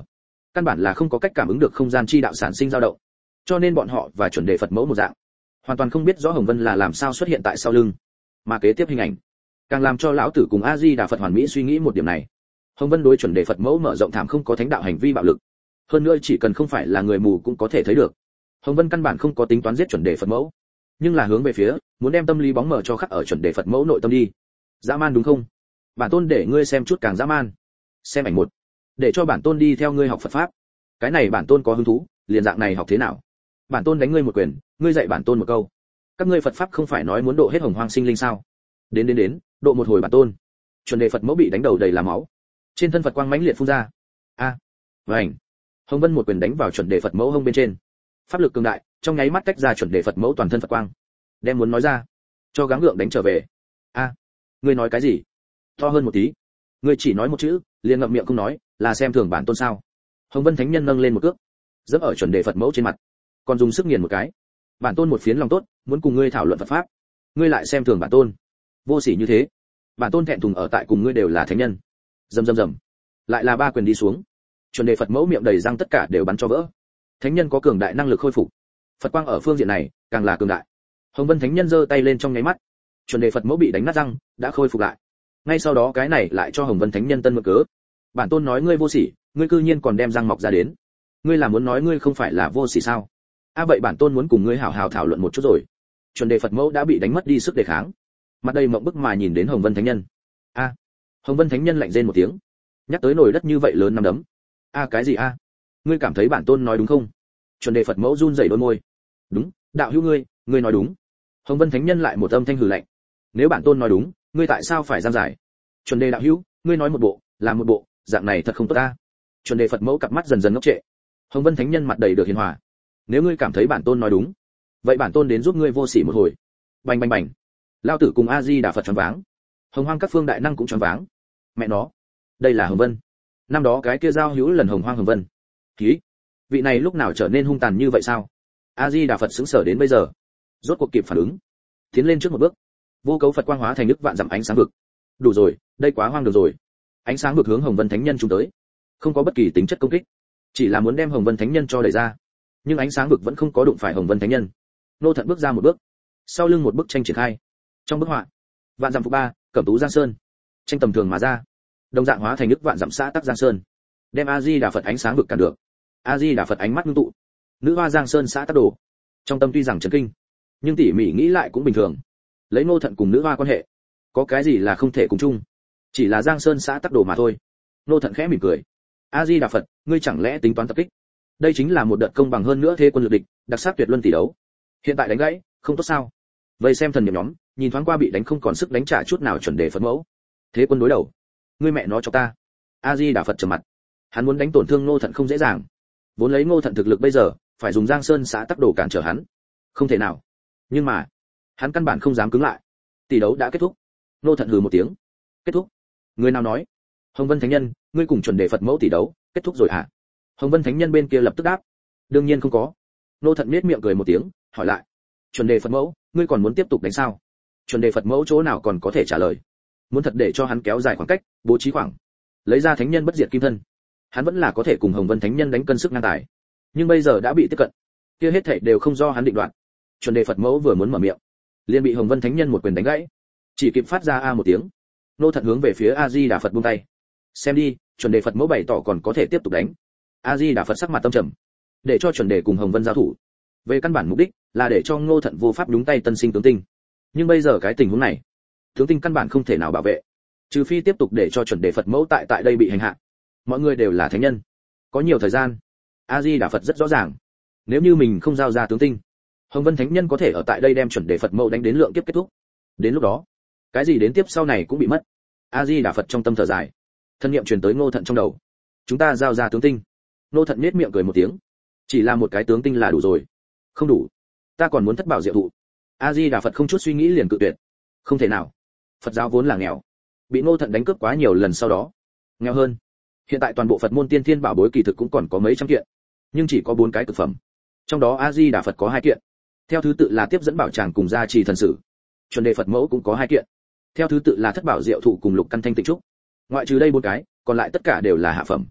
căn bản là không có cách cảm ứng được không gian chi đạo sản sinh dao động, cho nên bọn họ và chuẩn đề Phật mẫu một dạng, hoàn toàn không biết rõ Hồng Vân là làm sao xuất hiện tại sau lưng. Mà kế tiếp hình ảnh càng làm cho lão tử cùng A Di Đà Phật hoàn mỹ suy nghĩ một điểm này. Hồng Vân đối chuẩn đề Phật mẫu mở rộng thảm không có thánh đạo hành vi bạo lực, hơn nữa chỉ cần không phải là người mù cũng có thể thấy được. Hồng Vân căn bản không có tính toán giết chuẩn đề Phật mẫu, nhưng là hướng về phía muốn đem tâm lý bóng mờ cho khắc ở chuẩn đề Phật mẫu nội tâm đi. Dã man đúng không? Bản tôn để ngươi xem chút càng dã man. Xem ảnh một, để cho bản tôn đi theo ngươi học Phật pháp. Cái này bản tôn có hứng thú, liền dạng này học thế nào? Bản tôn đánh ngươi một quyền, ngươi dạy bản tôn một câu. Các ngươi Phật pháp không phải nói muốn độ hết hồng hoang sinh linh sao? Đến đến đến, độ một hồi bản tôn. Chuẩn đề Phật mẫu bị đánh đầu đầy là máu, trên thân Phật quang mãnh liệt phun ra. A, à, vành. Hồng Vân một quyền đánh vào chuẩn đề Phật mẫu hông bên trên, pháp lực cường đại, trong nháy mắt cách ra chuẩn đề Phật mẫu toàn thân Phật quang. Đem muốn nói ra, cho gắng gượng đánh trở về. A, à, ngươi nói cái gì? To hơn một tí. Ngươi chỉ nói một chữ, liền ngậm miệng không nói, là xem thường bản tôn sao? Hồng Vân thánh nhân nâng lên một cước, dẫm ở chuẩn đề Phật mẫu trên mặt, còn dùng sức nghiền một cái. Bản tôn một phiến lòng tốt, muốn cùng ngươi thảo luận Phật pháp, ngươi lại xem thường bản tôn, vô sỉ như thế. Bản tôn thẹn thùng ở tại cùng ngươi đều là thánh nhân. Rầm rầm rầm, lại là ba quyền đi xuống, chuẩn đề Phật mẫu miệng đầy răng tất cả đều bắn cho vỡ. Thánh nhân có cường đại năng lực khôi phục, Phật quang ở phương diện này càng là cường đại. Hồng Vân thánh nhân giơ tay lên trong nháy mắt, chuẩn đề Phật mẫu bị đánh nát răng, đã khôi phục lại. Ngay sau đó cái này lại cho Hồng Vân thánh nhân tân mượn cớ. Bản tôn nói ngươi vô sỉ, ngươi cư nhiên còn đem răng mọc ra đến. Ngươi là muốn nói ngươi không phải là vô sỉ sao? A à vậy bản tôn muốn cùng ngươi hảo hảo thảo luận một chút rồi. Chuẩn đề Phật mẫu đã bị đánh mất đi sức đề kháng, mặt đầy mộng bức mà nhìn đến Hồng Vân thánh nhân. A, à, Hồng Vân thánh nhân lạnh rên một tiếng, nhắc tới nồi đất như vậy lớn năm đấm. A à, cái gì a? À? Ngươi cảm thấy bản tôn nói đúng không? Chuẩn đề Phật mẫu run rẩy đôi môi. Đúng, đạo hữu ngươi, ngươi nói đúng. Hồng Vân thánh nhân lại một âm thanh hừ lạnh. Nếu bản tôn nói đúng, ngươi tại sao phải giam giải? Chuẩn đề đạo hữu, ngươi nói một bộ, làm một bộ, dạng này thật không tốt ta. Chuẩn đề Phật mẫu cặp mắt dần dần ngốc trệ. Hồng Vân thánh nhân mặt đầy được hiền hòa. Nếu ngươi cảm thấy bản tôn nói đúng, vậy bản tôn đến giúp ngươi vô sỉ một hồi. Bành bành bành. Lao tử cùng A Di Đà Phật choáng váng. Hồng Hoang các phương đại năng cũng choáng váng. Mẹ nó, đây là Hồng Vân. Năm đó cái kia giao hữu lần Hồng Hoang Hồng Vân. Ký, vị này lúc nào trở nên hung tàn như vậy sao? A Di Đà Phật sững sờ đến bây giờ, rốt cuộc kịp phản ứng, tiến lên trước một bước. Vô cấu Phật quang hóa thành nước vạn dặm ánh sáng vực. Đủ rồi, đây quá hoang đường rồi. Ánh sáng vực hướng Hồng Vân thánh nhân trùng tới, không có bất kỳ tính chất công kích, chỉ là muốn đem Hồng Vân thánh nhân cho đẩy ra. Nhưng ánh sáng vực vẫn không có đụng phải Hồng Vân thánh nhân. Nô Thận bước ra một bước, sau lưng một bức tranh triển khai. Trong bức họa, vạn dặm phục ba, cẩm tú giang sơn, tranh tầm thường mà ra, đồng dạng hóa thành nước vạn dặm xã tắc giang sơn, đem A Di Đà Phật ánh sáng vực cản được. A Di Đà Phật ánh mắt ngưng tụ, nữ hoa giang sơn xã tắc đồ, trong tâm tuy rằng chấn kinh, nhưng tỉ mỉ nghĩ lại cũng bình thường. Lấy Ngô Thận cùng nữ hoa quan hệ, có cái gì là không thể cùng chung? Chỉ là giang sơn xã tắc đồ mà thôi. Ngô Thận khẽ mỉm cười. A Di Đà Phật, ngươi chẳng lẽ tính toán tập kích? Đây chính là một đợt công bằng hơn nữa thế quân lực địch, đặc sắc tuyệt luân tỷ đấu. Hiện tại đánh gãy, không tốt sao? Vậy xem thần niệm nhóm, nhìn thoáng qua bị đánh không còn sức đánh trả chút nào chuẩn đề Phật mẫu. Thế quân đối đầu, ngươi mẹ nó cho ta. A Di Đà Phật trầm mặt. Hắn muốn đánh tổn thương Ngô Thận không dễ dàng. Vốn lấy Ngô Thận thực lực bây giờ, phải dùng giang sơn xã tắc đồ cản trở hắn, không thể nào. Nhưng mà, hắn căn bản không dám cứng lại. Tỷ đấu đã kết thúc. Ngô Thận hừ một tiếng. Kết thúc? Người nào nói? Hồng Vân thánh nhân, ngươi cùng chuẩn đề Phật mẫu tỷ đấu, kết thúc rồi hả? Hồng Vân thánh nhân bên kia lập tức đáp. Đương nhiên không có. Ngô Thận nhếch miệng cười một tiếng, hỏi lại. Chuẩn đề Phật mẫu, ngươi còn muốn tiếp tục đánh sao? Chuẩn đề Phật mẫu chỗ nào còn có thể trả lời. Muốn thật để cho hắn kéo dài khoảng cách, bố trí khoảng, lấy ra thánh nhân bất diệt kim thân, hắn vẫn là có thể cùng Hồng Vân thánh nhân đánh cân sức ngang tài. Nhưng bây giờ đã bị tiếp cận, kia hết thảy đều không do hắn định đoạt. Chuẩn đề Phật mẫu vừa muốn mở miệng, liền bị Hồng Vân thánh nhân một quyền đánh gãy, chỉ kịp phát ra a một tiếng. Nô Thận hướng về phía A Di Đà Phật buông tay. Xem đi, chuẩn đề Phật mẫu bày tỏ còn có thể tiếp tục đánh. A Di Đà Phật sắc mặt tâm trầm, để cho chuẩn đề cùng Hồng Vân giao thủ, về căn bản mục đích là để cho Ngô Thận vô pháp nhúng tay tân sinh tướng tinh. Nhưng bây giờ cái tình huống này, tướng tinh căn bản không thể nào bảo vệ, trừ phi tiếp tục để cho chuẩn đề Phật mẫu tại tại đây bị hành hạ. Mọi người đều là thánh nhân, có nhiều thời gian. A Di Đà Phật rất rõ ràng, nếu như mình không giao ra tướng tinh, Hồng Vân thánh nhân có thể ở tại đây đem chuẩn đề Phật mẫu đánh đến lượng kiếp kết thúc. Đến lúc đó, cái gì đến tiếp sau này cũng bị mất. A Di Đà Phật trong tâm thở dài, thân niệm truyền tới Ngô Thận trong đầu. Chúng ta giao ra tướng tinh. Ngô Thận nhếch miệng cười một tiếng. Chỉ là một cái tướng tinh là đủ rồi. Không đủ, ta còn muốn thất bảo diệu thụ. A Di Đà Phật không chút suy nghĩ liền cự tuyệt. Không thể nào, Phật giáo vốn là nghèo, bị Ngô Thận đánh cướp quá nhiều lần sau đó nghèo hơn. Hiện tại toàn bộ Phật môn tiên thiên bảo bối kỳ thực cũng còn có mấy trăm kiện, nhưng chỉ có bốn cái cực phẩm, trong đó A Di Đà Phật có hai kiện, theo thứ tự là tiếp dẫn bảo tràng cùng gia trì thần sử. Chuẩn đề Phật mẫu cũng có hai kiện, theo thứ tự là thất bảo diệu thụ cùng lục căn thanh tịnh trúc. Ngoại trừ đây bốn cái, còn lại tất cả đều là hạ phẩm.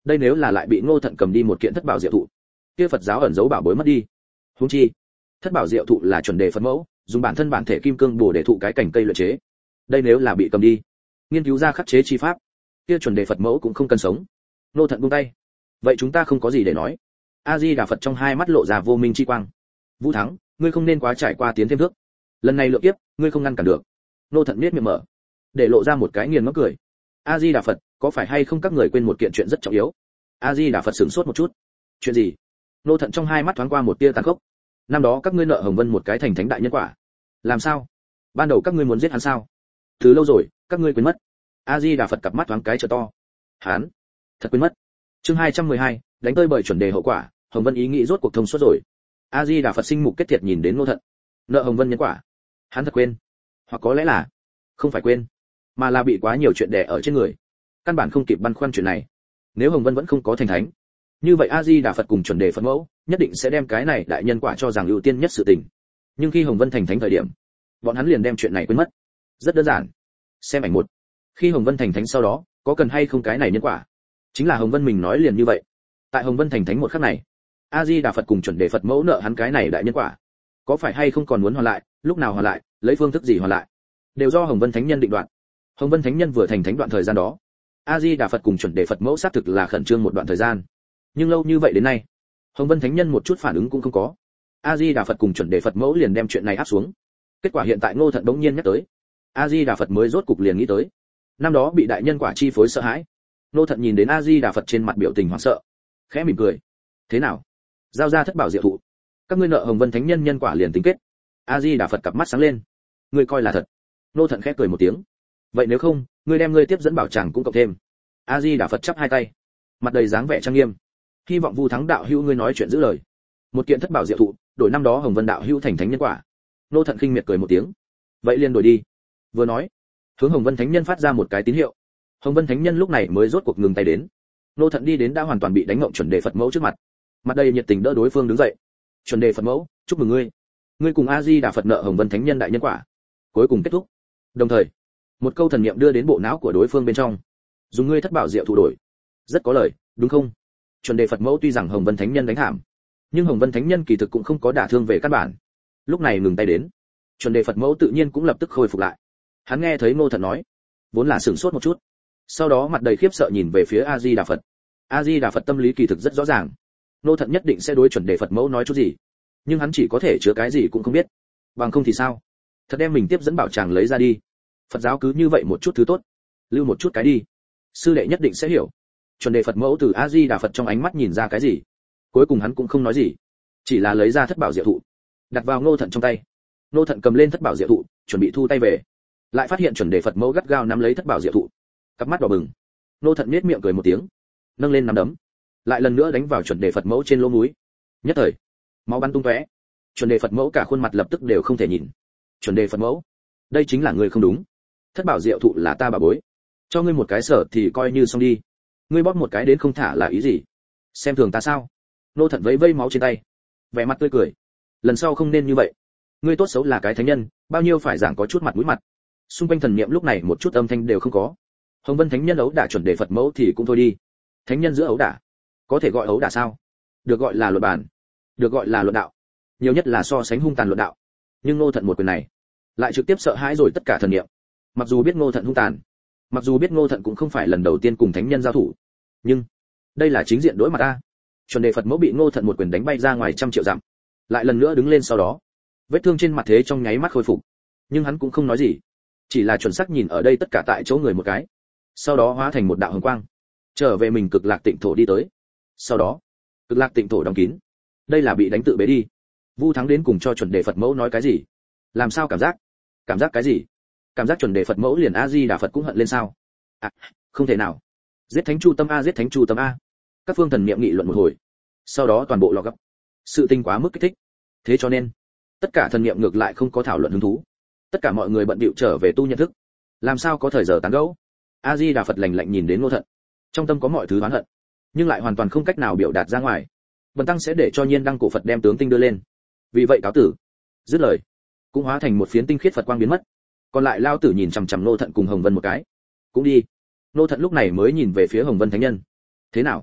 đây nếu là lại bị Ngô Thận cầm đi một kiện thất bảo diệu thụ, kia Phật giáo ẩn giấu bảo bối mất đi. Huống chi, thất bảo diệu thụ là chuẩn đề Phật mẫu, dùng bản thân bản thể kim cương bổ để thụ cái cảnh cây luyện chế. Đây nếu là bị cầm đi, nghiên cứu ra khắc chế chi pháp, kia chuẩn đề Phật mẫu cũng không cần sống. Ngô Thận buông tay. Vậy chúng ta không có gì để nói. A Di Đà Phật trong hai mắt lộ ra vô minh chi quang. Vũ Thắng, ngươi không nên quá trải qua tiến thêm thước. Lần này lượng kiếp, ngươi không ngăn cản được. Ngô Thận nhếch miệng mở, để lộ ra một cái nghiền ngẫm cười. A Di Đà Phật, có phải hay không các người quên một kiện chuyện rất trọng yếu? A Di Đà Phật sửng sốt một chút. Chuyện gì? Ngô Thận trong hai mắt thoáng qua một tia tàn khốc. Năm đó các ngươi nợ Hồng Vân một cái thành thánh đại nhân quả. Làm sao? Ban đầu các ngươi muốn giết hắn sao? Từ lâu rồi, các ngươi quên mất. A Di Đà Phật cặp mắt thoáng cái trợ to. Hắn, thật quên mất. Chương hai trăm mười hai, đánh tơi bởi chuẩn đề hậu quả, Hồng Vân ý nghĩ rốt cuộc thông suốt rồi. A Di Đà Phật sinh mục kết thiệt nhìn đến Ngô Thận. Nợ Hồng Vân nhân quả, hắn thật quên, hoặc có lẽ là không phải quên, mà là bị quá nhiều chuyện đè ở trên người, căn bản không kịp băn khoăn chuyện này. Nếu Hồng Vân vẫn không có thành thánh, như vậy A Di Đà Phật cùng chuẩn đề Phật mẫu nhất định sẽ đem cái này đại nhân quả cho rằng ưu tiên nhất sự tình. Nhưng khi Hồng Vân thành thánh thời điểm, bọn hắn liền đem chuyện này quên mất. Rất đơn giản. Xem ảnh một. Khi Hồng Vân thành thánh sau đó, có cần hay không cái này nhân quả? Chính là Hồng Vân mình nói liền như vậy. Tại Hồng Vân thành thánh một khắc này, A Di Đà Phật cùng chuẩn đề Phật mẫu nợ hắn cái này đại nhân quả. Có phải hay không còn muốn hoàn lại, lúc nào hoàn lại, lấy phương thức gì hoàn lại, đều do Hồng Vân thánh nhân định đoạt. Hồng Vân thánh nhân vừa thành thánh đoạn thời gian đó, A Di Đà Phật cùng chuẩn đề Phật mẫu xác thực là khẩn trương một đoạn thời gian. Nhưng lâu như vậy đến nay, Hồng Vân thánh nhân một chút phản ứng cũng không có. A Di Đà Phật cùng chuẩn đề Phật mẫu liền đem chuyện này áp xuống. Kết quả hiện tại Ngô Thận bỗng nhiên nhắc tới, A Di Đà Phật mới rốt cục liền nghĩ tới. Năm đó bị đại nhân quả chi phối sợ hãi. Ngô Thận nhìn đến A Di Đà Phật trên mặt biểu tình hoảng sợ, khẽ mỉm cười. Thế nào? Giao ra thất bảo diệu thụ, các ngươi nợ Hồng Vân thánh nhân nhân quả liền tính kết. A Di Đà Phật cặp mắt sáng lên. Ngươi coi là thật? Ngô Thận khẽ cười một tiếng. Vậy nếu không, ngươi đem ngươi tiếp dẫn bảo tràng cũng cộng thêm. A Di Đà Phật chắp hai tay, mặt đầy dáng vẻ trang nghiêm. Hy vọng Vu Thắng đạo hữu ngươi nói chuyện giữ lời. Một kiện thất bảo diệu thụ, đổi năm đó Hồng Vân đạo hữu thành thánh nhân quả. Ngô Thận khinh miệt cười một tiếng. Vậy liền đổi đi. Vừa nói, hướng Hồng Vân thánh nhân phát ra một cái tín hiệu. Hồng Vân thánh nhân lúc này mới rốt cuộc ngừng tay đến. Ngô Thận đi đến đã hoàn toàn bị đánh ngộng chuẩn đề Phật mẫu trước mặt, mặt đầy nhiệt tình đỡ đối phương đứng dậy. Chuẩn đề Phật mẫu, chúc mừng ngươi, ngươi cùng A Di Đà Phật nợ Hồng Vân thánh nhân đại nhân quả cuối cùng kết thúc. Đồng thời, một câu thần niệm đưa đến bộ não của đối phương bên trong. Dùng ngươi thất bảo diệu thụ đổi, rất có lời, đúng không? Chuẩn đề Phật mẫu tuy rằng Hồng Vân thánh nhân đánh hàm, nhưng Hồng Vân thánh nhân kỳ thực cũng không có đả thương về căn bản. Lúc này ngừng tay đến, chuẩn đề Phật mẫu tự nhiên cũng lập tức khôi phục lại. Hắn nghe thấy Ngô Thận nói, vốn là sửng sốt một chút, sau đó mặt đầy khiếp sợ nhìn về phía A Di Đà Phật. A Di Đà Phật tâm lý kỳ thực rất rõ ràng, Ngô Thận nhất định sẽ đối chuẩn đề Phật mẫu nói chút gì, nhưng hắn chỉ có thể chứa cái gì cũng không biết. Bằng không thì sao? Thật đem mình tiếp dẫn bảo tràng lấy ra đi. Phật giáo cứ như vậy một chút thứ tốt, lưu một chút cái đi. Sư đệ nhất định sẽ hiểu. Chuẩn đề Phật mẫu từ A Di Đà Phật trong ánh mắt nhìn ra cái gì. Cuối cùng hắn cũng không nói gì, chỉ là lấy ra thất bảo diệu thụ, đặt vào Ngô Thận trong tay. Ngô Thận cầm lên thất bảo diệu thụ, chuẩn bị thu tay về, lại phát hiện chuẩn đề Phật mẫu gắt gao nắm lấy thất bảo diệu thụ, cặp mắt đỏ bừng. Ngô Thận nhếch miệng cười một tiếng, nâng lên nắm đấm, lại lần nữa đánh vào chuẩn đề Phật mẫu trên lỗ mũi. Nhất thời, máu bắn tung tóe. Chuẩn đề Phật mẫu cả khuôn mặt lập tức đều không thể nhìn. Chuẩn đề Phật mẫu, đây chính là người không đúng. Thất bảo diệu thụ là ta bà bối, cho ngươi một cái sở thì coi như xong đi. Ngươi bóp một cái đến không thả là ý gì? Xem thường ta sao? Ngô Thận vẫy vây máu trên tay, vẻ mặt tươi cười. Lần sau không nên như vậy. Ngươi tốt xấu là cái thánh nhân, bao nhiêu phải giảng có chút mặt mũi mặt. Xung quanh thần niệm lúc này một chút âm thanh đều không có. Hồng Vân thánh nhân ấu đả chuẩn đề Phật mẫu thì cũng thôi đi. Thánh nhân giữa ấu đả, có thể gọi ấu đả sao? Được gọi là luận bàn, được gọi là luận đạo, nhiều nhất là so sánh hung tàn luận đạo. Nhưng Ngô Thận một quyền này, lại trực tiếp sợ hãi rồi tất cả thần niệm. Mặc dù biết Ngô Thận hung tàn, mặc dù biết Ngô Thận cũng không phải lần đầu tiên cùng thánh nhân giao thủ, nhưng đây là chính diện đối mặt ta. Chuẩn đề Phật mẫu bị Ngô Thận một quyền đánh bay ra ngoài trăm triệu dặm, lại lần nữa đứng lên sau đó, vết thương trên mặt thế trong nháy mắt khôi phục, nhưng hắn cũng không nói gì, chỉ là chuẩn xác nhìn ở đây tất cả tại chỗ người một cái, sau đó hóa thành một đạo hồng quang, trở về mình Cực Lạc Tịnh thổ đi tới. Sau đó, Cực Lạc Tịnh thổ đóng kín. Đây là bị đánh tự bế đi. Vu Thắng đến cùng cho chuẩn đề Phật mẫu nói cái gì? Làm sao cảm giác? Cảm giác cái gì? Cảm giác chuẩn đề Phật mẫu liền A Di Đà Phật cũng hận lên sao? À, không thể nào. Giết Thánh Chu Tâm a, giết Thánh Chu Tâm a. Các phương thần niệm nghị luận một hồi, sau đó toàn bộ lọ gấp. Sự tình quá mức kích thích, thế cho nên tất cả thần niệm ngược lại không có thảo luận hứng thú. Tất cả mọi người bận bịu trở về tu nhận thức. Làm sao có thời giờ tán gẫu? A Di Đà Phật lạnh lạnh nhìn đến Ngô Thận, trong tâm có mọi thứ oán hận, nhưng lại hoàn toàn không cách nào biểu đạt ra ngoài. Bần tăng sẽ để cho Nhiên Đăng cổ Phật đem tướng tinh đưa lên. Vì vậy cáo tử. Dứt lời, cũng hóa thành một phiến tinh khiết Phật quang biến mất. Còn lại lao tử nhìn chằm chằm Ngô Thận cùng Hồng Vân một cái. Cũng đi. Ngô Thận lúc này mới nhìn về phía Hồng Vân thánh nhân. Thế nào?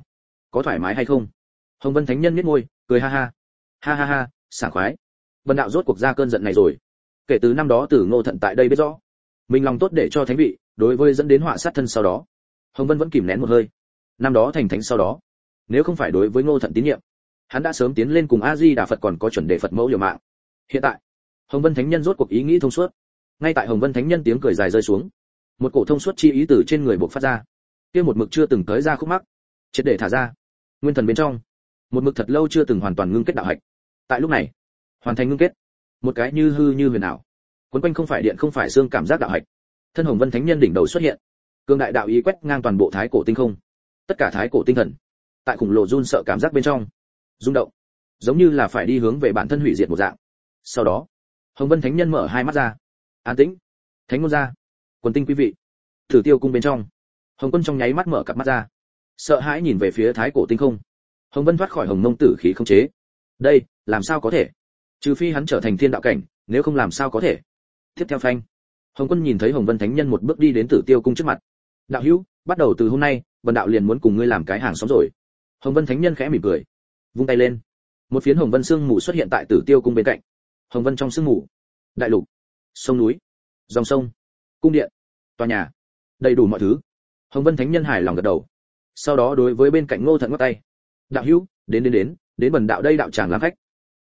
có thoải mái hay không? Hồng Vân Thánh Nhân nhếch môi, cười ha ha. Ha ha ha, sảng khoái. Vân đạo rốt cuộc ra cơn giận này rồi. Kể từ năm đó Tử Ngô Thận tại đây biết rõ, mình lòng tốt để cho thánh vị, đối với dẫn đến họa sát thân sau đó, Hồng Vân vẫn kìm nén một hơi. Năm đó thành thánh sau đó, nếu không phải đối với Ngô Thận tín nhiệm, hắn đã sớm tiến lên cùng A Di Đà Phật còn có chuẩn đề Phật mẫu liều mạng. Hiện tại, Hồng Vân Thánh Nhân rốt cuộc ý nghĩ thông suốt. Ngay tại Hồng Vân Thánh Nhân tiếng cười dài rơi xuống, một cổ thông suốt chi ý từ trên người bộc phát ra. Kia một mực chưa từng tới ra khúc mắc, triệt để thả ra. Nguyên thần bên trong, một mực thật lâu chưa từng hoàn toàn ngưng kết đạo hạch. Tại lúc này, hoàn thành ngưng kết. Một cái như hư như huyền ảo. Quấn quanh không phải điện không phải xương cảm giác đạo hạch. Thân Hồng Vân Thánh Nhân đỉnh đầu xuất hiện. Cương đại đạo ý quét ngang toàn bộ thái cổ tinh không. Tất cả thái cổ tinh thần, tại khủng lồ run sợ cảm giác bên trong, rung động, giống như là phải đi hướng về bản thân hủy diệt một dạng. Sau đó, Hồng Vân Thánh Nhân mở hai mắt ra. An tĩnh. Thánh ngôn ra. Quần tinh quý vị. Thử Tiêu cung bên trong, Hồng Quân trong nháy mắt mở cặp mắt ra, sợ hãi nhìn về phía thái cổ tinh không. Hồng Vân thoát khỏi Hồng Mông tử khí không chế. Đây, làm sao có thể? Trừ phi hắn trở thành thiên đạo cảnh, nếu không làm sao có thể. Tiếp theo phanh, Hồng Quân nhìn thấy Hồng Vân Thánh Nhân một bước đi đến Tử Tiêu cung trước mặt. Đạo hữu, bắt đầu từ hôm nay, Vân đạo liền muốn cùng ngươi làm cái hàng xóm rồi. Hồng Vân Thánh Nhân khẽ mỉm cười, vung tay lên. Một phiến Hồng Vân sương mù xuất hiện tại Tử Tiêu cung bên cạnh. Hồng Vân trong sương mù, đại lục, sông núi, dòng sông, cung điện, tòa nhà, đầy đủ mọi thứ. Hồng Vân Thánh Nhân hài lòng gật đầu. Sau đó đối với bên cạnh Ngô Thận ngoắc tay. Đạo hữu, đến đến đến, đến Bần đạo đây đạo tràng làm khách.